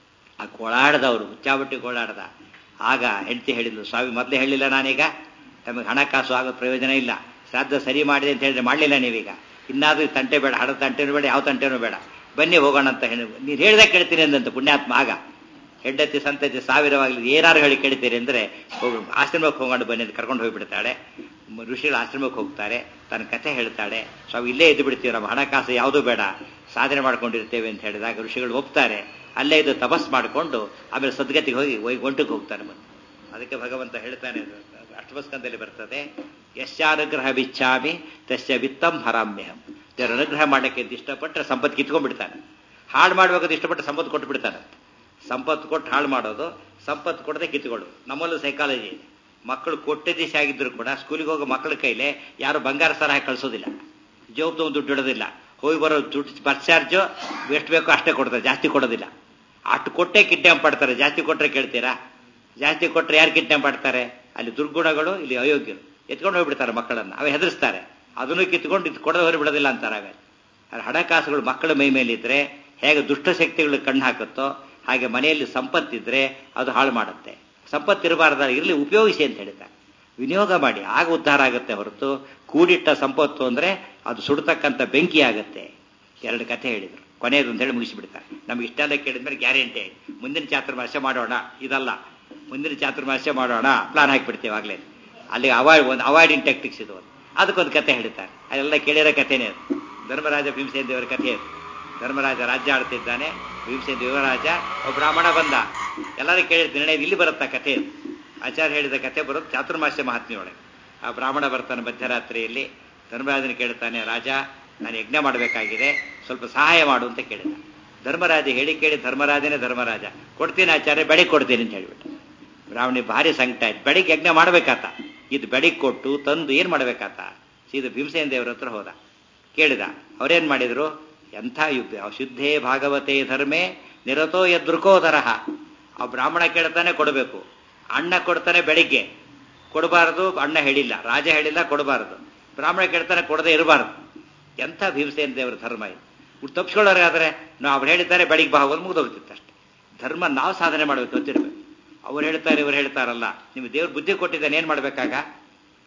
ಆ ಗೋಳಾಡದವರು ಹುಚ್ಚಾಬಟ್ಟಿ ಗೋಳಾಡ್ದ. ಆಗ ಹೆಂಡತಿ ಹೇಳಿದ್ಲು, ಸ್ವಾಮಿ ಮೊದಲೇ ಹೇಳಿಲ್ಲ ನಾನೀಗ, ನಮಗೆ ಹಣಕಾಸು ಆಗೋ ಪ್ರಯೋಜನ ಇಲ್ಲ, ಶ್ರಾದ್ದ ಸರಿ ಮಾಡಿದೆ ಅಂತ ಹೇಳಿದ್ರೆ ಮಾಡಲಿಲ್ಲ ನೀವೀಗ, ಇನ್ನಾದ್ರೂ ತಂಟೆ ಬೇಡ, ಹಣದ ತಂಟೆನೂ ಬೇಡ, ಯಾವ ತಂಟೆನೂ ಬೇಡ, ಬನ್ನಿ ಹೋಗೋಣ ಅಂತ ಹೇಳಿ ನೀನು ಹೇಳಿದಾಗ ಕೇಳ್ತೀನಿ ಅಂದಂತ ಪುಣ್ಯಾತ್ಮ. ಆಗ ಹೆಂಡತಿ ಸಂತತಿ ಸಾವಿರವಾಗಲಿ ಏನಾರು ಹೇಳಿ ಕೇಳ್ತೀರಿ ಅಂದ್ರೆ ಆಶ್ರಮಕ್ಕೆ ಹೋಗೋಣ ಬನ್ನಿ ಅಂತ ಕರ್ಕೊಂಡು ಹೋಗಿಬಿಡ್ತಾಳೆ. ಋಷಿಗಳು ಆಶ್ರಮಕ್ಕೆ ಹೋಗ್ತಾರೆ, ತನ್ನ ಕಥೆ ಹೇಳ್ತಾಳೆ. ಸ್ವಾಮಿ ಇಲ್ಲೇ ಇದ್ದು ಬಿಡ್ತೀವಿ, ನಮ್ಮ ಹಣಕಾಸು ಯಾವುದೂ ಬೇಡ, ಸಾಧನೆ ಮಾಡ್ಕೊಂಡಿರ್ತೇವೆ ಅಂತ ಹೇಳಿದಾಗ ಋಷಿಗಳು ಒಪ್ತಾರೆ. ಅಲ್ಲೇ ಇದು ತಪಸ್ ಮಾಡಿಕೊಂಡು ಆಮೇಲೆ ಸದ್ಗತಿಗೆ ಹೋಗಿ ಒಂಟಕ್ಕೆ ಹೋಗ್ತಾನೆ. ಮತ್ತೆ ಅದಕ್ಕೆ ಭಗವಂತ ಹೇಳ್ತಾನೆ, ಅಷ್ಟಮಸ್ಕಂದಲ್ಲಿ ಬರ್ತದೆ, ಯಶ್ಚಾನುಗ್ರಹ ಬಿಚ್ಚಾಮಿ ತಸ್ಯ ವಿತ್ತಂ ಹರಾಮ್ಯಹಂ. ದೇವರ ಅನುಗ್ರಹ ಮಾಡಕ್ಕೆ ಇಷ್ಟಪಟ್ಟರೆ ಸಂಪತ್ತು ಕಿತ್ಕೊಂಡ್ಬಿಡ್ತಾನೆ, ಹಾಳು ಮಾಡ್ಬೇಕಂತ ಇಷ್ಟಪಟ್ಟು ಸಂಪತ್ತು ಕೊಟ್ಟು ಬಿಡ್ತಾನೆ. ಸಂಪತ್ತು ಕೊಟ್ಟು ಹಾಳು ಮಾಡೋದು, ಸಂಪತ್ತು ಕೊಡದೆ ಕಿತ್ಕೊಳ್ಳೋದು. ನಮ್ಮಲ್ಲೂ ಸೈಕಾಲಜಿ ಇದೆ. ಮಕ್ಕಳು ಕೊಟ್ಟೆ ದಿವಸ ಆಗಿದ್ರು ಕೂಡ ಸ್ಕೂಲಿಗೆ ಹೋಗೋ ಮಕ್ಕಳ ಕೈಲೇ ಯಾರು ಬಂಗಾರ ಸರ ಹಾಕಿ ಕಳಿಸೋದಿಲ್ಲ, ಜೋಬ್ ತಗೊಂಡು ದುಡ್ಡು ಇಡೋದಿಲ್ಲ. ಹೋಗಿ ಬರೋ ದುಡ್ಡು ಬಸ್ ಚಾರ್ಜು ಎಷ್ಟು ಬೇಕೋ ಅಷ್ಟೇ ಕೊಡ್ತಾರೆ, ಜಾಸ್ತಿ ಕೊಡೋದಿಲ್ಲ. ಅಷ್ಟು ಕೊಟ್ಟೆ ಕಿಡ್ನಾಪ್ ಮಾಡ್ತಾರೆ. ಜಾಸ್ತಿ ಕೊಟ್ಟರೆ ಕೇಳ್ತೀರಾ? ಜಾಸ್ತಿ ಕೊಟ್ಟರೆ ಯಾರು ಕಿಡ್ನಾಪ್ ಮಾಡ್ತಾರೆ? ಅಲ್ಲಿ ದುರ್ಗುಣಗಳು, ಇಲ್ಲಿ ಅಯೋಗ್ಯರು ಎತ್ಕೊಂಡು ಹೋಗ್ಬಿಡ್ತಾರೆ ಮಕ್ಕಳನ್ನು. ಅವೇ ಹೆದರ್ಸ್ತಾರೆ, ಅದನ್ನು ಕಿತ್ಕೊಂಡು ಇದು ಕೊಡದೆ ಹೊರ ಬಿಡೋದಿಲ್ಲ ಅಂತಾರೆ. ಆಮೇಲೆ ಹಣಕಾಸುಗಳು ಮಕ್ಕಳ ಮೈ ಮೇಲಿದ್ರೆ ಹೇಗೆ ದುಷ್ಟಶಕ್ತಿಗಳು ಕಣ್ಣು ಹಾಕುತ್ತೋ ಹಾಗೆ ಮನೆಯಲ್ಲಿ ಸಂಪತ್ತಿದ್ರೆ ಅದು ಹಾಳು ಮಾಡುತ್ತೆ. ಸಂಪತ್ತಿರಬಾರ್ದ, ಇರಲಿ, ಉಪಯೋಗಿಸಿ ಅಂತ ಹೇಳ್ತಾರೆ. ವಿನಿಯೋಗ ಮಾಡಿ, ಆಗ ಉದ್ಧಾರ ಆಗುತ್ತೆ ಹೊರತು ಕೂಡಿಟ್ಟ ಸಂಪತ್ತು ಅಂದ್ರೆ ಅದು ಸುಡ್ತಕ್ಕಂಥ ಬೆಂಕಿ ಆಗುತ್ತೆ. 2 ಕಥೆ ಹೇಳಿದರು, ಕೊನೆಯದು ಅಂತ ಹೇಳಿ ಮುಗಿಸಿಬಿಡ್ತಾರೆ. ನಮ್ಗೆ ಇಷ್ಟೆಲ್ಲ ಕೇಳಿದ್ಮೇಲೆ ಗ್ಯಾರಂಟಿ ಆಯ್ತು, ಮುಂದಿನ ಚಾತುರ್ಮಾಸ್ಯ ಮಾಡೋಣ, ಇದಲ್ಲ ಮುಂದಿನ ಚಾತುರ್ಮಾಸ್ಯ ಮಾಡೋಣ ಪ್ಲಾನ್ ಹಾಕಿಬಿಡ್ತೇವೆ. ಆಗಲೇ ಅಲ್ಲಿ ಅವಾಯ್ಡಿಂಗ್ ಟೆಕ್ಟಿಕ್ಸ್ ಇದು. ಅದಕ್ಕೊಂದು ಕತೆ ಹೇಳ್ತಾರೆ, ಅದೆಲ್ಲ ಕೇಳಿರೋ ಕಥೆನೇ ಅದು. ಧರ್ಮರಾಜ ಭೀಮಸೇನ ದೇವರ ಕಥೆ ಅದು. ಧರ್ಮರಾಜ ರಾಜ್ಯ ಆಡ್ತಿದ್ದಾನೆ, ಭೀಮಸೇನ ಯುವರಾಜ, ಒಬ್ಬ ಬ್ರಾಹ್ಮಣ ಬಂದ. ಎಲ್ಲರೂ ಕೇಳಿದ ನಿರ್ಣಯ ಇಲ್ಲಿ ಬರುತ್ತಾ ಕಥೆ ಅದು. ಆಚಾರ್ಯ ಹೇಳಿದ ಕಥೆ ಬರುತ್ತೆ ಚಾತುರ್ಮಾಸ್ಯ ಮಹಾತ್ಮೆಯೊಳಗೆ. ಆ ಬ್ರಾಹ್ಮಣ ಬರ್ತಾನೆ ಮಧ್ಯರಾತ್ರಿಯಲ್ಲಿ, ಧರ್ಮರಾಜನ ಕೇಳ್ತಾನೆ, ರಾಜ ನಾನು ಯಜ್ಞ ಮಾಡಬೇಕಾಗಿದೆ, ಸ್ವಲ್ಪ ಸಹಾಯ ಮಾಡು ಅಂತ ಕೇಳಿದ. ಧರ್ಮರಾಜ ಹೇಳಿ ಕೇಳಿ ಧರ್ಮರಾಜ ಕೊಡ್ತೀನಿ ಆಚಾರ್ಯ, ಬೆಳಿಗ್ಗೆ ಕೊಡ್ತೀನಿ ಅಂತ ಹೇಳಿಬಿಟ್ಟು. ಬ್ರಾಹ್ಮಣಿ ಭಾರಿ ಸಂಕಟ ಆಯ್ತು, ಬೆಳಿಗ್ಗೆ ಯಜ್ಞ ಮಾಡಬೇಕಾತ, ಇದು ಬೆಳಿಗ್ಗೆ ಕೊಟ್ಟು ತಂದು ಏನು ಮಾಡಬೇಕಾತ. ಸೀದಾ ಭೀಮಸೇನ ದೇವರ ಹತ್ರ ಹೋದ, ಕೇಳಿದ. ಅವ್ರೇನ್ ಮಾಡಿದ್ರು, ಎಂಥ ಯುದ್ಧ, ಶುದ್ಧೇ ಭಾಗವತೆ ಧರ್ಮೇ ನಿರತೋ ಯದೃಕೋದರಹ. ಆ ಬ್ರಾಹ್ಮಣ ಕೇಳ್ತಾನೆ ಕೊಡಬೇಕು, ಅಣ್ಣ ಕೊಡ್ತಾನೆ ಬೆಳಿಗ್ಗೆ ಕೊಡಬಾರದು, ಅಣ್ಣ ಹೇಳಿಲ್ಲ, ರಾಜ ಹೇಳಿಲ್ಲ ಕೊಡಬಾರದು, ಬ್ರಾಹ್ಮಣ ಕೇಳ್ತಾನೆ ಕೊಡದೆ ಇರಬಾರದು. ಎಂಥ ಭೀಮಸೇನ ದೇವರ ಧರ್ಮ ಇದು. ತಪ್ಪಿಸ್ಕೊಳ್ಳೋರಾದ್ರೆ ನಾವು ಅವ್ರು ಹೇಳಿದ್ದಾರೆ ಬೆಳಿಗ್ಗೆ ಭಾಗವಲ್ ಮುಗಿದೋಗ್ತಿತ್ತು ಅಷ್ಟೇ. ಧರ್ಮ ನಾವು ಸಾಧನೆ ಮಾಡಬೇಕು, ಗೊತ್ತಿರಬೇಕು. ಅವ್ರು ಹೇಳ್ತಾರೆ ಇವ್ರು ಹೇಳ್ತಾರಲ್ಲ, ನಿಮ್ಗೆ ದೇವ್ರ ಬುದ್ಧಿ ಕೊಟ್ಟಿದ್ದಾನೆ, ಏನು ಮಾಡ್ಬೇಕಾಗ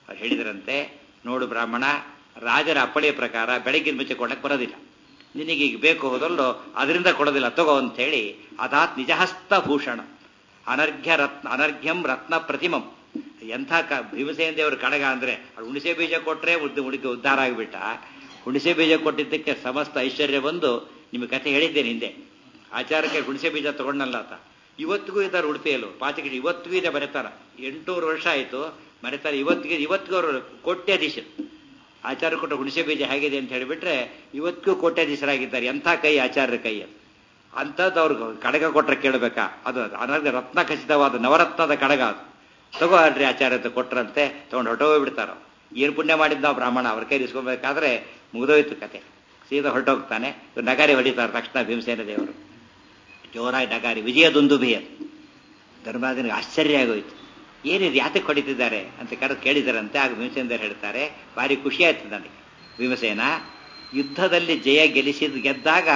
ಅವ್ರು ಹೇಳಿದ್ರಂತೆ, ನೋಡು ಬ್ರಾಹ್ಮಣ, ರಾಜರ ಅಪ್ಪಳೆಯ ಪ್ರಕಾರ ಬೆಳಗಿನ ಮುಂಚೆ ಕೊಡಕ್ಕೆ ಬರೋದಿಲ್ಲ, ನಿನಗೆ ಈಗ ಬೇಕು ಹೋದಲ್ಲೋ ಅದರಿಂದ ಕೊಡೋದಿಲ್ಲ, ತಗೋ ಅಂತ ಹೇಳಿ ಅದಾತ್ ನಿಜಹಸ್ತ ಭೂಷಣ ಅನರ್ಘ್ಯಂ ರತ್ನ ಪ್ರತಿಮಂ. ಎಂಥ ಭೀಮಸೇನ ದೇವರ ಕಡಗ ಅಂದ್ರೆ ಅವ್ರು ಹುಣಸೆ ಬೀಜ ಕೊಟ್ಟರೆ ಹುಡುಗಿ ಉದ್ಧಾರ ಆಗಿಬಿಟ್ಟ. ಹುಣಸೆ ಬೀಜ ಕೊಟ್ಟಿದ್ದಕ್ಕೆ ಸಮಸ್ತ ಐಶ್ವರ್ಯ ಬಂದು, ನಿಮಗೆ ಕಥೆ ಹೇಳಿದ್ದೇನೆ ಹಿಂದೆ, ಆಚಾರಕ್ಕೆ ಹುಣಸೆ ಬೀಜ ತಗೊಂಡಲ್ಲ ಆತ. ಇವತ್ತಿಗೂ ಇದ್ದಾರೆ ಉಡುಪಿಯಲ್ಲೂ ಪಾಚಿಗೆ, ಇವತ್ತಿಗೂ ಇದೆ ಮರೆತಾರ. 800 ವರ್ಷ ಆಯಿತು ಮರೆತಾರೆ. ಇವತ್ತಿಗೂ ಅವರು ಕೋಟ್ಯಾಧೀಶರು. ಆಚಾರ್ಯ ಕೊಟ್ಟ ಹುಣಸೆ ಬೀಜ ಹೇಗಿದೆ ಅಂತ ಹೇಳಿಬಿಟ್ರೆ ಇವತ್ತಿಗೂ ಕೋಟ್ಯಾಧೀಶರಾಗಿದ್ದಾರೆ. ಎಂಥ ಕೈ ಆಚಾರ್ಯರ ಕೈ ಅದು. ಅಂಥದ್ದು ಅವ್ರಿಗೆ ಕಡಗ ಕೊಟ್ಟರೆ ಕೇಳಬೇಕಾ? ಅದು ಅನರ್ಘ ರತ್ನ ಖಚಿತವಾದ ನವರತ್ನದ ಕಡಗ ಅದು. ತಗೋ ಅಲ್ರಿ ಆಚಾರ್ಯತೆ ಕೊಟ್ರಂತೆ, ತಗೊಂಡು ಹೊರಟೋಗ್ಬಿಡ್ತಾರೋ. ಏನು ಪುಣ್ಯ ಮಾಡಿದ್ದ ನಾವು ಬ್ರಾಹ್ಮಣ, ಅವ್ರ ಕೈ ಇಸ್ಕೊಬೇಕಾದ್ರೆ ಮುಗಿದೋಯ್ತು ಕತೆ. ಸೀದಾ ಹೊರಟೋಗ್ತಾನೆ. ನಗಾರಿ ಹೊಡಿತಾರೆ ತಕ್ಷಣ ಭೀಮಸೇನ ದೇವರು, ಜೋರಾಗಿ ನಗಾರಿ, ವಿಜಯದುಂದುಭಿ. ಧರ್ಮರಾಜನಿಗೆ ಆಶ್ಚರ್ಯ ಆಗೋಯ್ತು, ಏನಿದು, ಯಾತಕ್ಕೆ ಹೊಡಿತಿದ್ದಾರೆ ಅಂತ ಕೇಳಿದಾರಂತೆ. ಆಗ ಭೀಮಸೇನ ದೇವರು ಹೇಳ್ತಾರೆ, ಭಾರಿ ಖುಷಿ ಆಯ್ತು ನನಗೆ. ಭೀಮಸೇನ ಯುದ್ಧದಲ್ಲಿ ಜಯ ಗೆದ್ದಾಗ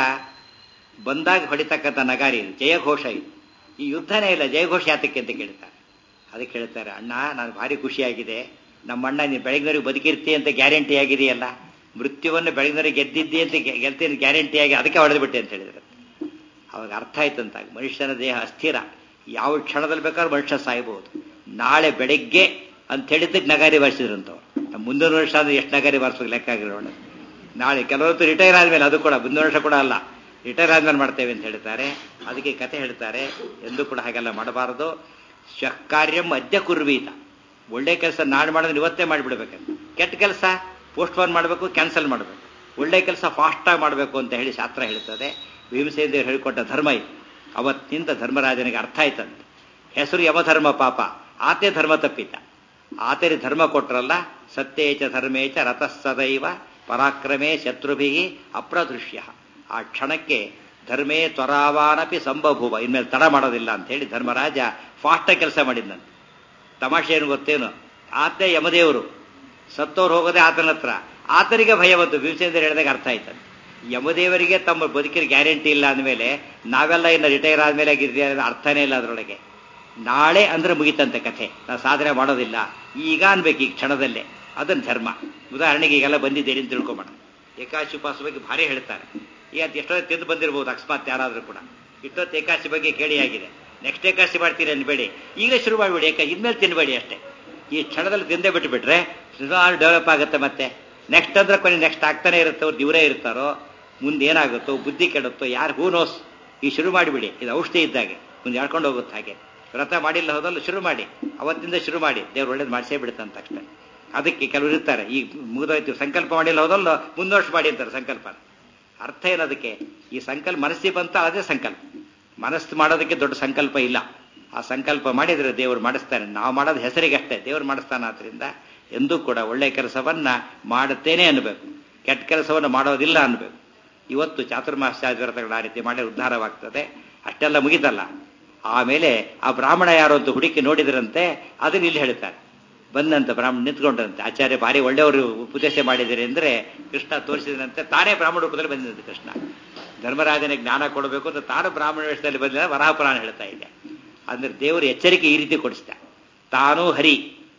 ಬಂದಾಗ ಹೊಡಿತಕ್ಕಂಥ ನಗಾರಿ ಇದು, ಜಯಘೋಷ ಇದು. ಈ ಯುದ್ಧನೇ ಇಲ್ಲ, ಜಯಘೋಷ ಯಾತಕ್ಕೆ ಅಂತ ಕೇಳ್ತಾರೆ. ಅದಕ್ಕೆ ಹೇಳ್ತಾರೆ, ಅಣ್ಣ ನಾನು ಭಾರಿ ಖುಷಿಯಾಗಿದೆ, ನಮ್ಮ ಅಣ್ಣ ನೀನು ಬೆಳಗಿನವರಿಗೆ ಬದುಕಿರ್ತಿ ಅಂತ ಗ್ಯಾರಂಟಿ ಆಗಿದೆಯಲ್ಲ, ಮೃತ್ಯುವನ್ನು ಬೆಳಗಿನವರಿಗೆ ಗೆದ್ದಿದ್ದಿ ಅಂತ ಗೆಲ್ತೀನಿ ಗ್ಯಾರಂಟಿ ಆಗಿ, ಅದಕ್ಕೆ ಹೊಡೆದ್ಬಿಟ್ಟೆ ಅಂತ ಹೇಳಿದ್ರೆ ಅವಾಗ ಅರ್ಥ ಆಯ್ತಂತ. ಮನುಷ್ಯನ ದೇಹ ಅಸ್ಥಿರ, ಯಾವ ಕ್ಷಣದಲ್ಲಿ ಬೇಕಾದ್ರೂ ಮನುಷ್ಯ ಸಾಯ್ಬಹುದು. ನಾಳೆ ಬೆಳಗ್ಗೆ ಅಂತ ಹೇಳಿದ್ದಕ್ಕೆ ನಗಾರಿ ಬಾರಿಸಿದ್ರಂತವ್ರು. ಮುಂದಿನ ವರ್ಷ ಅಂದ್ರೆ ಎಷ್ಟು ನಗಾರಿ ಬಾರಿಸೋಕೆ ಲೆಕ್ಕ ಆಗಿರೋಣ. ನಾಳೆ ಕೆಲವೊಂದು ರಿಟೈರ್ ಆದ್ಮೇಲೆ, ಅದು ಕೂಡ ಮುಂದಿನ ವರ್ಷ ಕೂಡ ಅಲ್ಲ, ರಿಟೈರ್ ಆದ್ಮೇಲೆ ಮಾಡ್ತೇವೆ ಅಂತ ಹೇಳ್ತಾರೆ. ಅದಕ್ಕೆ ಕತೆ ಹೇಳ್ತಾರೆ, ಎಂದೂ ಕೂಡ ಹಾಗೆಲ್ಲ ಮಾಡಬಾರದು. ಶಃಕಾರ್ಯಂ ಅದ್ಯ ಕುರ್ವೀತ. ಒಳ್ಳೆ ಕೆಲಸ ನಾಡು ಮಾಡಿದ್ರೆ ಇವತ್ತೇ ಮಾಡಿಬಿಡ್ಬೇಕಂತ, ಕೆಟ್ಟ ಕೆಲಸ ಪೋಸ್ಟ್ಪೋನ್ ಮಾಡಬೇಕು, ಕ್ಯಾನ್ಸಲ್ ಮಾಡಬೇಕು. ಒಳ್ಳೆ ಕೆಲಸ ಫಾಸ್ಟಾಗಿ ಮಾಡಬೇಕು ಅಂತ ಹೇಳಿ ಶಾಸ್ತ್ರ ಹೇಳ್ತದೆ. ಭೀಮಸೇನ ದೇವರು ಹೇಳಿಕೊಟ್ಟ ಧರ್ಮ ಇದು. ಅವತ್ತಿನಿಂದ ಧರ್ಮರಾಜನಿಗೆ ಅರ್ಥ ಆಯ್ತಂತೆ. ಹೆಸರು ಯಮಧರ್ಮ ಪಾಪ, ಆತೇ ಧರ್ಮ ತಪ್ಪಿತ. ಆತರಿ ಧರ್ಮ ಕೊಟ್ರಲ್ಲ, ಸತ್ಯೇಚ ಧರ್ಮೇಚ ರತಃ ಸದೈವ ಪರಾಕ್ರಮೇ ಶತ್ರುಭಿ ಅಪ್ರದೃಶ್ಯ. ಆ ಕ್ಷಣಕ್ಕೆ ಧರ್ಮೇ ತ್ವರಾವಾನಪಿ ಸಂಭಭುವ, ಇನ್ಮೇಲೆ ತಡ ಮಾಡೋದಿಲ್ಲ ಅಂತ ಹೇಳಿ ಧರ್ಮರಾಜ ಫಾಸ್ಟಾಗಿ ಕೆಲಸ ಮಾಡಿದ್ದಂತೆ. ತಮಾಷೆ ಏನು ಗೊತ್ತೇನು, ಆತೇ ಯಮದೇವರು, ಸತ್ತೋರು ಹೋಗೋದೇ ಆತನ ಹತ್ರ. ಆತನಿಗೆ ಭಯ ಬಂತು. ಭೀಮಸೇನ ಹೇಳಿದಾಗ ಅರ್ಥ ಆಯ್ತಂತೆ, ಯಮದೇವರಿಗೆ ತಮ್ಮ ಬದುಕಿನ ಗ್ಯಾರಂಟಿ ಇಲ್ಲ ಅಂದಮೇಲೆ ನಾವೆಲ್ಲ ಇನ್ನು ರಿಟೈರ್ ಆದ್ಮೇಲೆ ಆಗಿದ್ದೀವಿ, ಅರ್ಥನೇ ಇಲ್ಲ ಅದರೊಳಗೆ. ನಾಳೆ ಅಂದ್ರೆ ಮುಗಿತಂತೆ ಕಥೆ, ನಾವು ಸಾಧನೆ ಮಾಡೋದಿಲ್ಲ, ಈಗ ಅನ್ಬೇಕು, ಈ ಕ್ಷಣದಲ್ಲೇ. ಅದನ್ನ ಧರ್ಮ. ಉದಾಹರಣೆಗೆ ಈಗೆಲ್ಲ ಬಂದಿದ್ದೇನೆ ಅಂತ ತಿಳ್ಕೊಬೇಡ. ಏಕಾಶಿ ಉಪವಾಸ ಬಗ್ಗೆ ಭಾರಿ ಹೇಳ್ತಾರೆ. ಈಗ ಎಷ್ಟೊತ್ತು ತಿಂದು ಬಂದಿರ್ಬೋದು ಅಕಸ್ಮಾತ್ ಯಾರಾದ್ರೂ ಕೂಡ. ಇಷ್ಟೊತ್ತು ಏಕಾಶಿ ಬಗ್ಗೆ ಕೇಳಿ ಆಗಿದೆ. ನೆಕ್ಸ್ಟ್ ಏಕಾಶಿ ಮಾಡ್ತೀರಿ ಅನ್ಬೇಡಿ, ಈಗಲೇ ಶುರು ಮಾಡಿಬಿಡಿ. ಇನ್ಮೇಲೆ ತಿನ್ಬೇಡಿ ಅಷ್ಟೇ. ಈ ಕ್ಷಣದಲ್ಲಿ ತಿಂದೇ ಬಿಟ್ಟುಬಿಟ್ರೆ ಡೆವಲಪ್ ಆಗುತ್ತೆ. ಮತ್ತೆ ನೆಕ್ಸ್ಟ್ ಅಂದ್ರೆ ಕೊನೆ ನೆಕ್ಸ್ಟ್ ಆಗ್ತಾನೆ ಇರುತ್ತೆ. ಅವ್ರು ಇವರೇ ಇರ್ತಾರೋ, ಮುಂದೆ ಏನಾಗುತ್ತೋ, ಬುದ್ಧಿ ಕೆಡುತ್ತೋ, ಯಾರು ಹೂ ನೋಸ್. ಈ ಶುರು ಮಾಡಿಬಿಡಿ, ಇದು ಔಷಧಿ ಇದ್ದಾಗೆ, ಮುಂದೆ ಹೇಳ್ಕೊಂಡು ಹೋಗುತ್ತೆ. ಹಾಗೆ ವ್ರತ ಮಾಡಿಲ್ಲ ಹೋದಲ್ಲ, ಶುರು ಮಾಡಿ, ಅವತ್ತಿಂದ ಶುರು ಮಾಡಿ, ದೇವ್ರು ಒಳ್ಳೇದು ಮಾಡಿಸೇ ಬಿಡುತ್ತಂತ ತಕ್ಷಣ. ಅದಕ್ಕೆ ಕೆಲವರು ಇರ್ತಾರೆ, ಈಗ ಮುಗಿದೋಯ್ತು, ಸಂಕಲ್ಪ ಮಾಡಿಲ್ಲ ಹೋದಲ್ಲ, ಮುಂದೋರ್ಷ ಮಾಡಿ ಅಂತಾರೆ ಸಂಕಲ್ಪ. ಅರ್ಥ ಏನದಕ್ಕೆ? ಈ ಸಂಕಲ್ಪ ಮನಸ್ಸಿಗೆ ಬಂತ ಅದೇ ಸಂಕಲ್ಪ. ಮನಸ್ಸು ಮಾಡೋದಕ್ಕೆ ದೊಡ್ಡ ಸಂಕಲ್ಪ ಇಲ್ಲ. ಆ ಸಂಕಲ್ಪ ಮಾಡಿದರೆ ದೇವರು ಮಾಡಿಸ್ತಾನೆ. ನಾವು ಮಾಡೋದು ಹೆಸರಿಗೆ ಅಷ್ಟೇ, ದೇವರು ಮಾಡಿಸ್ತಾನೆ. ಆದ್ರಿಂದ ಎಂದೂ ಕೂಡ ಒಳ್ಳೆ ಕೆಲಸವನ್ನ ಮಾಡುತ್ತೇನೆ ಅನ್ಬೇಕು, ಕೆಟ್ಟ ಕೆಲಸವನ್ನು ಮಾಡೋದಿಲ್ಲ ಅನ್ಬೇಕು. ಇವತ್ತು ಚಾತುರ್ಮಾಸ್ಯ ವ್ರತಗಳು ಆ ರೀತಿ ಮಾಡಿ ಉದ್ಧಾರವಾಗ್ತದೆ. ಅಷ್ಟೆಲ್ಲ ಮುಗಿತಲ್ಲ. ಆಮೇಲೆ ಆ ಬ್ರಾಹ್ಮಣ ಯಾರು ಅಂತ ಹುಡುಕಿ ನೋಡಿದ್ರಂತೆ. ಅದನ್ನ ಇಲ್ಲಿ ಹೇಳ್ತಾರೆ. ಬಂದಂತ ಬ್ರಾಹ್ಮಣ ನಿಂತ್ಕೊಂಡ್ರಂತೆ. ಆಚಾರ್ಯ ಭಾರಿ ಒಳ್ಳೆಯವರು ಉಪದೇಶ ಮಾಡಿದಿರಿ ಅಂದ್ರೆ ಕೃಷ್ಣ ತೋರಿಸಿದಂತೆ ತಾನೇ ಬ್ರಾಹ್ಮಣ ರೂಪದಲ್ಲಿ ಬಂದಿದ್ದಂತೆ ಕೃಷ್ಣ. ಧರ್ಮರಾಜನಿಗೆ ಜ್ಞಾನ ಕೊಡಬೇಕು ಅಂತ ತಾನು ಬ್ರಾಹ್ಮಣ ವೇಷದಲ್ಲಿ ಬಂದಿಲ್ಲ. ವರಾಹಪುರಾಣ ಹೇಳ್ತಾ ಇದೆ. ಅಂದ್ರೆ ದೇವರು ಎಚ್ಚರಿಕೆ ಈ ರೀತಿ ಕೊಡಿಸ್ತ. ತಾನು ಹರಿ,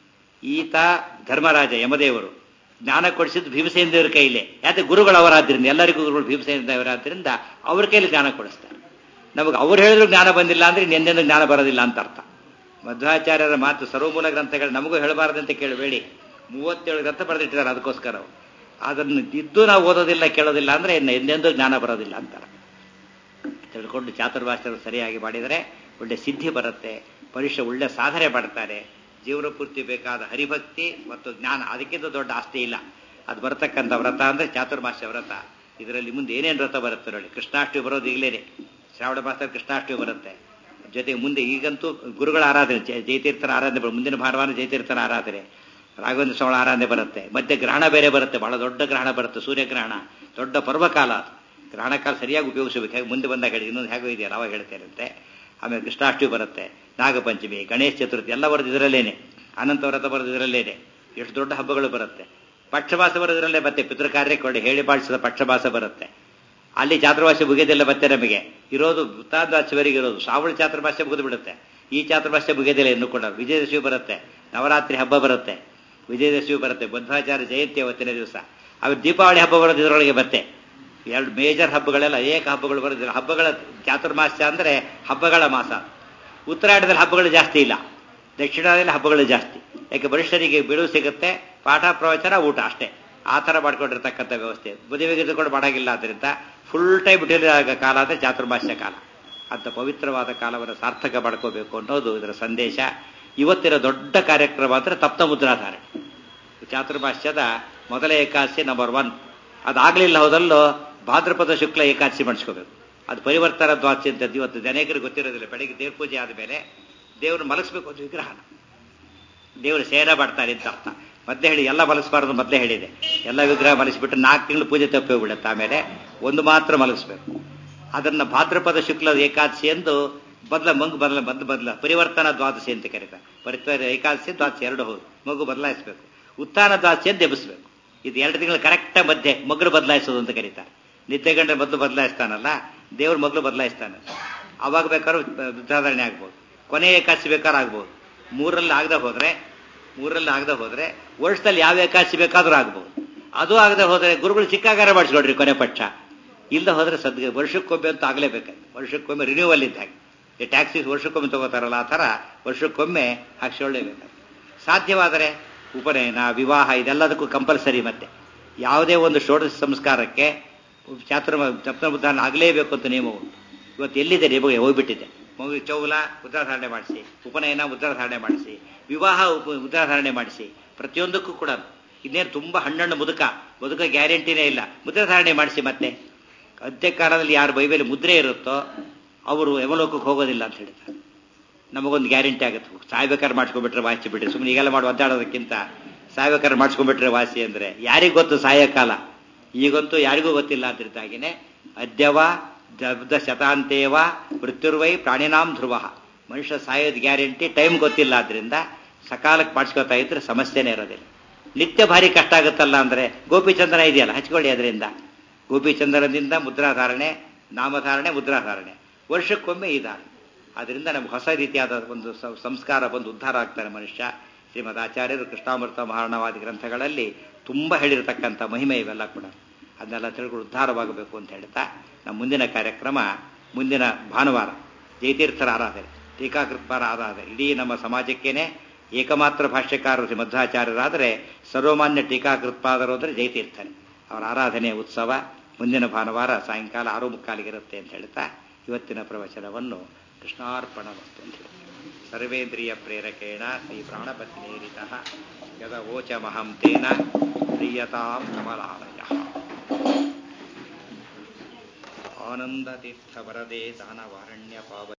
ಈತ ಧರ್ಮರಾಜ ಯಮದೇವರು. ಜ್ಞಾನ ಕೊಡಿಸಿದ್ದು ಭೀಮಸೇನ ದೇವರ ಕೈಲೇ. ಯಾಕೆ? ಗುರುಗಳು ಅವರಾದ್ರಿಂದ, ಎಲ್ಲರಿಗೂ ಗುರುಗಳು ಭೀಮಸೇನ ದೇವರಾದ್ರಿಂದ ಅವ್ರ ಕೈಲಿ ಜ್ಞಾನ ಕೊಡಿಸ್ತಾರೆ. ನಮಗೆ ಅವ್ರು ಹೇಳಿದ್ರು ಜ್ಞಾನ ಬಂದಿಲ್ಲ ಅಂದ್ರೆ ಇನ್ನೆಂದೆಂದು ಜ್ಞಾನ ಬರೋದಿಲ್ಲ ಅಂತ ಅರ್ಥ. ಮಧ್ವಾಚಾರ್ಯರ ಮಾತು ಸರ್ವಮೂಲ ಗ್ರಂಥಗಳು ನಮಗೂ ಹೇಳಬಾರದಂತೆ ಕೇಳಬೇಡಿ. 37 ಗ್ರಂಥ ಬರೆದಿಟ್ಟಿದ್ದಾರೆ ಅದಕ್ಕೋಸ್ಕರ. ಅದನ್ನು ಇದ್ದು ನಾವು ಓದೋದಿಲ್ಲ, ಕೇಳೋದಿಲ್ಲ ಅಂದ್ರೆ ಎಂದೆಂದೂ ಜ್ಞಾನ ಬರೋದಿಲ್ಲ ಅಂತಾರೆ. ತಿಳ್ಕೊಂಡು ಚಾತುರ್ಮಾಸ್ಯರು ಸರಿಯಾಗಿ ಮಾಡಿದರೆ ಒಳ್ಳೆ ಸಿದ್ಧಿ ಬರುತ್ತೆ. ಮನುಷ್ಯ ಒಳ್ಳೆ ಸಾಧನೆ ಮಾಡ್ತಾರೆ. ಜೀವನ ಪೂರ್ತಿ ಬೇಕಾದ ಹರಿಭಕ್ತಿ ಮತ್ತು ಜ್ಞಾನ, ಅದಕ್ಕಿಂತ ದೊಡ್ಡ ಆಸ್ತಿ ಇಲ್ಲ. ಅದು ಬರತಕ್ಕಂಥ ವ್ರತ ಅಂದ್ರೆ ಚಾತುರ್ಮಾಸ್ಯ ವ್ರತ. ಇದರಲ್ಲಿ ಮುಂದೆ ಏನೇನು ವ್ರತ ಬರುತ್ತೆ ನೋಡಿ. ಕೃಷ್ಣಾಷ್ಟಮಿ ಬರೋದು ಈಗಲೇನೆ, ಶ್ರಾವಣ ಮಾಸ ಕೃಷ್ಣಾಷ್ಟಮಿ ಬರುತ್ತೆ. ಜೊತೆಗೆ ಮುಂದೆ ಈಗಂತೂ ಗುರುಗಳ ಆರಾಧನೆ, ಜಯತೀರ್ಥರ ಆರಾಧನೆ, ಮುಂದಿನ ಭಾನುವಾರ ಜಯತೀರ್ಥರ ಆರಾಧನೆ, ರಾಘವೇಂದ್ರ ಸ್ವಾಮಿ ಆರಾಧನೆ ಬರುತ್ತೆ. ಮಧ್ಯೆ ಗ್ರಹಣ ಬೇರೆ ಬರುತ್ತೆ, ಬಹಳ ದೊಡ್ಡ ಗ್ರಹಣ ಬರುತ್ತೆ, ಸೂರ್ಯಗ್ರಹಣ. ದೊಡ್ಡ ಪರ್ವಕಾಲ ಅದು. ಗ್ರಹಣ ಕಾಲ ಸರಿಯಾಗಿ ಉಪಯೋಗಿಸಬೇಕು. ಹೇಗೆ ಮುಂದೆ ಬಂದಾಗ ಹೇಳಿ, ಇನ್ನೊಂದು ಹೇಗೋ ಇದೆಯಲ್ಲ ಅವಾಗ ಹೇಳ್ತೇನಂತೆ. ಆಮೇಲೆ ಕೃಷ್ಣಾಷ್ಟಮಿ ಬರುತ್ತೆ, ನಾಗಪಂಚಮಿ, ಗಣೇಶ ಚತುರ್ಥಿ ಎಲ್ಲ ಬರೋದು ಇದರಲ್ಲೇನೆ. ಅನಂತ ವ್ರತ ಬರೋದು ಇದರಲ್ಲೇನೆ. ಎಷ್ಟು ದೊಡ್ಡ ಹಬ್ಬಗಳು ಬರುತ್ತೆ. ಪಕ್ಷಭಾಸ ಬರೋದ್ರಲ್ಲೇ ಮತ್ತೆ ಪಿತೃಕಾರ್ಯಕ್ಕೆ ಹೇಳಿ ಬಾಳಿಸಿದ ಪಕ್ಷಭಾಸ ಬರುತ್ತೆ. ಅಲ್ಲಿ ಚಾತುರ್ಮಾಸ್ಯ ಮುಗಿಯೋದಿಲ್ಲ. ಮತ್ತೆ ನಮಗೆ ಇರೋದು ವೃತ್ತಾಂತಾಚವರಿಗೆ ಇರೋದು ಶ್ರಾವಣ ಚಾತುರ್ಮಾಸ್ಯ ಮುಗಿದು ಬಿಡುತ್ತೆ. ಈ ಚಾತುರ್ಮಾಸ್ಯ ಮುಗಿಯೋದಿಲ್ಲ ಇನ್ನೂ ಕೂಡ. ವಿಜಯದಶಮಿ ಬರುತ್ತೆ, ನವರಾತ್ರಿ ಹಬ್ಬ ಬರುತ್ತೆ. ವಿಜಯದಶಮಿ ಬರುತ್ತೆ, ಮಧ್ವಾಚಾರ್ಯ ಜಯಂತಿ ಅವತ್ತಿನ ದಿವಸ. ಆಮೇಲೆ ದೀಪಾವಳಿ ಹಬ್ಬ ಬರೋದು ಇದರೊಳಗೆ ಬರುತ್ತೆ. ಎರಡು ಮೇಜರ್ ಹಬ್ಬಗಳೆಲ್ಲ ಅನೇಕ ಹಬ್ಬಗಳು ಬರೋದಿಲ್ಲ. ಹಬ್ಬಗಳ ಚಾತುರ್ಮಾಸ್ಯ ಅಂದರೆ ಹಬ್ಬಗಳ ಮಾಸ. ಉತ್ತರಾಯಣದಲ್ಲಿ ಹಬ್ಬಗಳು ಜಾಸ್ತಿ ಇಲ್ಲ, ದಕ್ಷಿಣದಲ್ಲಿ ಹಬ್ಬಗಳು ಜಾಸ್ತಿ. ಯಾಕೆ ವರಿಷ್ಠರಿಗೆ ಬಿಡುವು ಸಿಗುತ್ತೆ, ಪಾಠ ಪ್ರವಚನ ಊಟ ಅಷ್ಟೇ, ಆ ಥರ ಮಾಡ್ಕೊಂಡಿರ್ತಕ್ಕಂಥ ವ್ಯವಸ್ಥೆ. ಮದುವೆಗೆ ಕೂಡ ಮಾಡಾಗಿಲ್ಲ. ಆದ್ದರಿಂದ ಫುಲ್ ಟೈಮ್ ಬಿಟ್ಟಿರೋ ಕಾಲ ಅಂದರೆ ಚಾತುರ್ಮಾಸ್ಯ ಕಾಲ. ಅಂತ ಪವಿತ್ರವಾದ ಕಾಲವನ್ನು ಸಾರ್ಥಕ ಮಾಡ್ಕೋಬೇಕು ಅನ್ನೋದು ಇದರ ಸಂದೇಶ. ಇವತ್ತಿನ ದೊಡ್ಡ ಕಾರ್ಯಕ್ರಮ ಅಂದರೆ ತಪ್ತ ಮುದ್ರಾಧಾರಣೆ. ಚಾತುರ್ಮಾಸ್ಯದ ಮೊದಲ ಏಕಾದಶಿ ನಂಬರ್ 1. ಅದಾಗಲಿಲ್ಲ ಹೋದಲ್ಲೂ ಭಾದ್ರಪದ ಶುಕ್ಲ ಏಕಾದಶಿ ಮಾಡಿಸ್ಕೋಬೇಕು. ಅದು ಪರಿವರ್ತನ ದ್ವಾದಶಿ ಅಂತ ಇವತ್ತು ಅನೇಕರಿಗೆ ಗೊತ್ತಿರೋದಿಲ್ಲ. ಬೆಳಗ್ಗೆ ದೇವ್ರ ಪೂಜೆ ಆದಮೇಲೆ ದೇವ್ರನ್ನ ಮಲಗಿಸ್ಬೇಕು, ಒಂದು ವಿಗ್ರಹನ ದೇವರು ಸೇರ ಮಾಡ್ತಾರೆ ಅಂತ ಅರ್ಥ. ಮೊದಲೇ ಹೇಳಿ, ಎಲ್ಲ ಮಲಗಿಸ್ಬಾರ್ದು ಮೊದಲೇ ಹೇಳಿದೆ. ಎಲ್ಲ ವಿಗ್ರಹ ಮಲಗಿಸ್ಬಿಟ್ಟು 4 ತಿಂಗಳು ಪೂಜೆ ತಪ್ಪೋಗ್ಬಿಡುತ್ತೆ. ಆಮೇಲೆ ಒಂದು ಮಾತ್ರ ಮಲಗಿಸ್ಬೇಕು. ಅದನ್ನು ಭಾದ್ರಪದ ಶುಕ್ಲದ ಏಕಾದಶಿ ಎಂದು ಬದಲ ಪರಿವರ್ತನ ದ್ವಾದಶಿ ಅಂತ ಕರೀತಾರೆ. ಪರಿವರ್ತನ ಏಕಾದಶಿ ದ್ವಾದಶಿ ಎರಡು ಹೌದು. ಮಗು ಬದಲಾಯಿಸಬೇಕು. ಉತ್ಥಾನ ದ್ವಾದಶಿ ಅಂತ ಎಬ್ಬಿಸ್ಬೇಕು. ಇದು 2 ತಿಂಗಳ ಕರೆಕ್ಟ ಮಧ್ಯೆ ಮಗಳು ಬದಲಾಯಿಸೋದು ಅಂತ ಕರೀತಾರೆ. ನಿದ್ದೆ ಗಂಟೆ ಮೊದಲು ಬದಲಾಯಿಸ್ತಾನಲ್ಲ, ದೇವ್ರ ಮಗಳು ಬದಲಾಯಿಸ್ತಾನೆ. ಅವಾಗ ಬೇಕಾದ್ರೂ ಉದಾಹರಣೆ ಆಗ್ಬೋದು. ಕೊನೆ ಏಕಾದಶಿ ಬೇಕಾದ್ರೂ ಆಗ್ಬೋದು. ಮೂರಲ್ಲಿ ಆಗದೆ ಹೋದ್ರೆ ವರ್ಷದಲ್ಲಿ ಯಾವ ಏಕಾದಶಿ ಬೇಕಾದ್ರೂ ಆಗ್ಬೋದು. ಅದು ಆಗದೆ ಹೋದ್ರೆ ಗುರುಗಳು ಚಿಕ್ಕಾಗಾರ ಮಾಡಿಸ್ಕೊಡ್ರಿ ಕೊನೆ ಪಕ್ಷ. ಇಲ್ಲದೆ ಹೋದ್ರೆ ವರ್ಷಕ್ಕೊಮ್ಮೆ ಅಂತ ಆಗಲೇಬೇಕಾಗಿ, ವರ್ಷಕ್ಕೊಮ್ಮೆ ರಿನ್ಯೂವಲ್ ಇದ್ದ ಹಾಗೆ. ಈ ಟ್ಯಾಕ್ಸಿಸ್ ವರ್ಷಕ್ಕೊಮ್ಮೆ ತಗೋತಾರಲ್ಲ, ಆ ಥರ ವರ್ಷಕ್ಕೊಮ್ಮೆ ಹಾಕ್ಸ್ಕೊಳ್ಳೇಬೇಕಾಗಿ. ಸಾಧ್ಯವಾದರೆ ಉಪನಯನ, ವಿವಾಹ ಇದೆಲ್ಲದಕ್ಕೂ ಕಂಪಲ್ಸರಿ. ಮತ್ತೆ ಯಾವುದೇ ಒಂದು ಷೋಡಶ ಸಂಸ್ಕಾರಕ್ಕೆ ಸಪ್ತಮುದ್ರಾನ ಆಗಲೇಬೇಕು ಅಂತ ನಿಯಮ ಉಂಟು. ಇವತ್ತು ಎಲ್ಲಿದೆ ನಿಮಗೆ ಹೋಗ್ಬಿಟ್ಟಿದೆ. ಮಗು ಚೌಲ ಮುದ್ರಾಧಾರಣೆ ಮಾಡಿಸಿ, ಉಪನಯನ ಮುದ್ರಾಧಾರಣೆ ಮಾಡಿಸಿ, ವಿವಾಹ ಮುದ್ರಾಧಾರಣೆ ಮಾಡಿಸಿ, ಪ್ರತಿಯೊಂದಕ್ಕೂ ಕೂಡ ಇನ್ನೇನು ತುಂಬ ಹಣ್ಣಣ್ಣು ಮುದುಕ ಗ್ಯಾರಂಟಿನೇ ಇಲ್ಲ, ಮುದ್ರಾಧಾರಣೆ ಮಾಡಿಸಿ. ಮತ್ತೆ ಅಂತ್ಯಕಾಲದಲ್ಲಿ ಯಾರು ಬೈಬೇಲಿ ಮುದ್ರೆ ಇರುತ್ತೋ ಅವರು ಯಮಲೋಕಕ್ಕೆ ಹೋಗೋದಿಲ್ಲ ಅಂತ ಹೇಳ್ತಾರೆ. ನಮಗೊಂದು ಗ್ಯಾರಂಟಿ ಆಗುತ್ತೆ. ಸಾಯ್ಬೇಕಾದ್ರೆ ಮಾಡ್ಸ್ಕೊಂಡ್ಬಿಟ್ರೆ ವಾಸಿ ಬಿಟ್ರೆ ಸುಮ್ಮನೆ ಈಗೆಲ್ಲ ಮಾಡಿ ಒದ್ದಾಡೋದಕ್ಕಿಂತ ಸಾಯ್ಬೇಕಾದ್ರೆ ಮಾಡ್ಸ್ಕೊಂಡ್ಬಿಟ್ರೆ ವಾಸಿ ಅಂದರೆ ಯಾರಿಗೂ ಗೊತ್ತು ಸಾಯಕಾಲ. ಈಗಂತೂ ಯಾರಿಗೂ ಗೊತ್ತಿಲ್ಲ. ಅಂತಿದ್ದಾಗಿನೇ ಅದ್ಯವ ಜಬ್ದ ಶತಾಂತೇವ ಮೃತ್ಯುರ್ವೈ ಪ್ರಾಣಿನಾಂ ಧ್ರುವ. ಮನುಷ್ಯ ಸಾಯೋದು ಗ್ಯಾರಂಟಿ, ಟೈಮ್ ಗೊತ್ತಿಲ್ಲ. ಆದ್ರಿಂದ ಸಕಾಲಕ್ಕೆ ಮಾಡಿಸ್ಕೊತಾ ಇದ್ರೆ ಸಮಸ್ಯೆನೇ ಇರೋದಿಲ್ಲ. ನಿತ್ಯ ಭಾರಿ ಕಷ್ಟ ಆಗುತ್ತಲ್ಲ ಅಂದರೆ ಗೋಪಿಚಂದ್ರನ ಇದೆಯಲ್ಲ, ಹಚ್ಕೊಳ್ಳಿ. ಅದರಿಂದ ಗೋಪಿಚಂದ್ರನಿಂದ ಮುದ್ರಾಧಾರಣೆ, ನಾಮಧಾರಣೆ, ಮುದ್ರಾಧಾರಣೆ ವರ್ಷಕ್ಕೊಮ್ಮೆ ಇದಾರೆ. ಅದರಿಂದ ನಮ್ಗೆ ಹೊಸ ರೀತಿಯಾದ ಒಂದು ಸಂಸ್ಕಾರ ಬಂದು ಉದ್ಧಾರ ಆಗ್ತಾನೆ ಮನುಷ್ಯ. ಶ್ರೀಮದ್ ಆಚಾರ್ಯರು ಕೃಷ್ಣಾಮೃತ ಮಹಾರ್ಣವಾದಿ ಗ್ರಂಥಗಳಲ್ಲಿ ತುಂಬ ಹೇಳಿರತಕ್ಕಂಥ ಮಹಿಮೆ ಇವೆಲ್ಲ ಕೂಡ. ಅದನ್ನೆಲ್ಲ ತಿಳ್ಕೊಂಡು ಉದ್ಧಾರವಾಗಬೇಕು ಅಂತ ಹೇಳ್ತಾ ನಮ್ಮ ಮುಂದಿನ ಕಾರ್ಯಕ್ರಮ ಮುಂದಿನ ಭಾನುವಾರ ಜಯತೀರ್ಥರ ಆರಾಧನೆ, ಟೀಕಾಕೃತ್ಪಾರ ಆರಾಧನೆ. ಇಡೀ ನಮ್ಮ ಸಮಾಜಕ್ಕೇನೆ ಏಕಮಾತ್ರ ಭಾಷ್ಯಕಾರರು ಮಧ್ವಾಚಾರ್ಯರಾದರೆ ಸರ್ವಮಾನ್ಯ ಟೀಕಾಕೃತ್ಪಾದರು ಅಂದರೆ ಜಯತೀರ್ಥರೇ. ಅವರ ಆರಾಧನೆಯ ಉತ್ಸವ ಮುಂದಿನ ಭಾನುವಾರ ಸಾಯಂಕಾಲ 6:30 ಇರುತ್ತೆ ಅಂತ ಹೇಳ್ತಾ ಇವತ್ತಿನ ಪ್ರವಚನವನ್ನು ಕೃಷ್ಣಾರ್ಪಣಮಸ್ತು ಅಂತ ಹೇಳ್ತಾರೆ. ಸರ್ವೇಂದ್ರಿಯ ಪ್ರೇರಕೇಣ ಶ್ರೀ ಪ್ರಾಣಪತ್ನೇರಿತಃ ಯದವೋಚಮಹಂ ತೇನ ಪ್ರೀಯತಾಂ ಕಮಲಾಲಯಃ. ಆನಂದತೀರ್ಥ ವರದೇ ದಾನವಾರಣ್ಯ ಪಾವ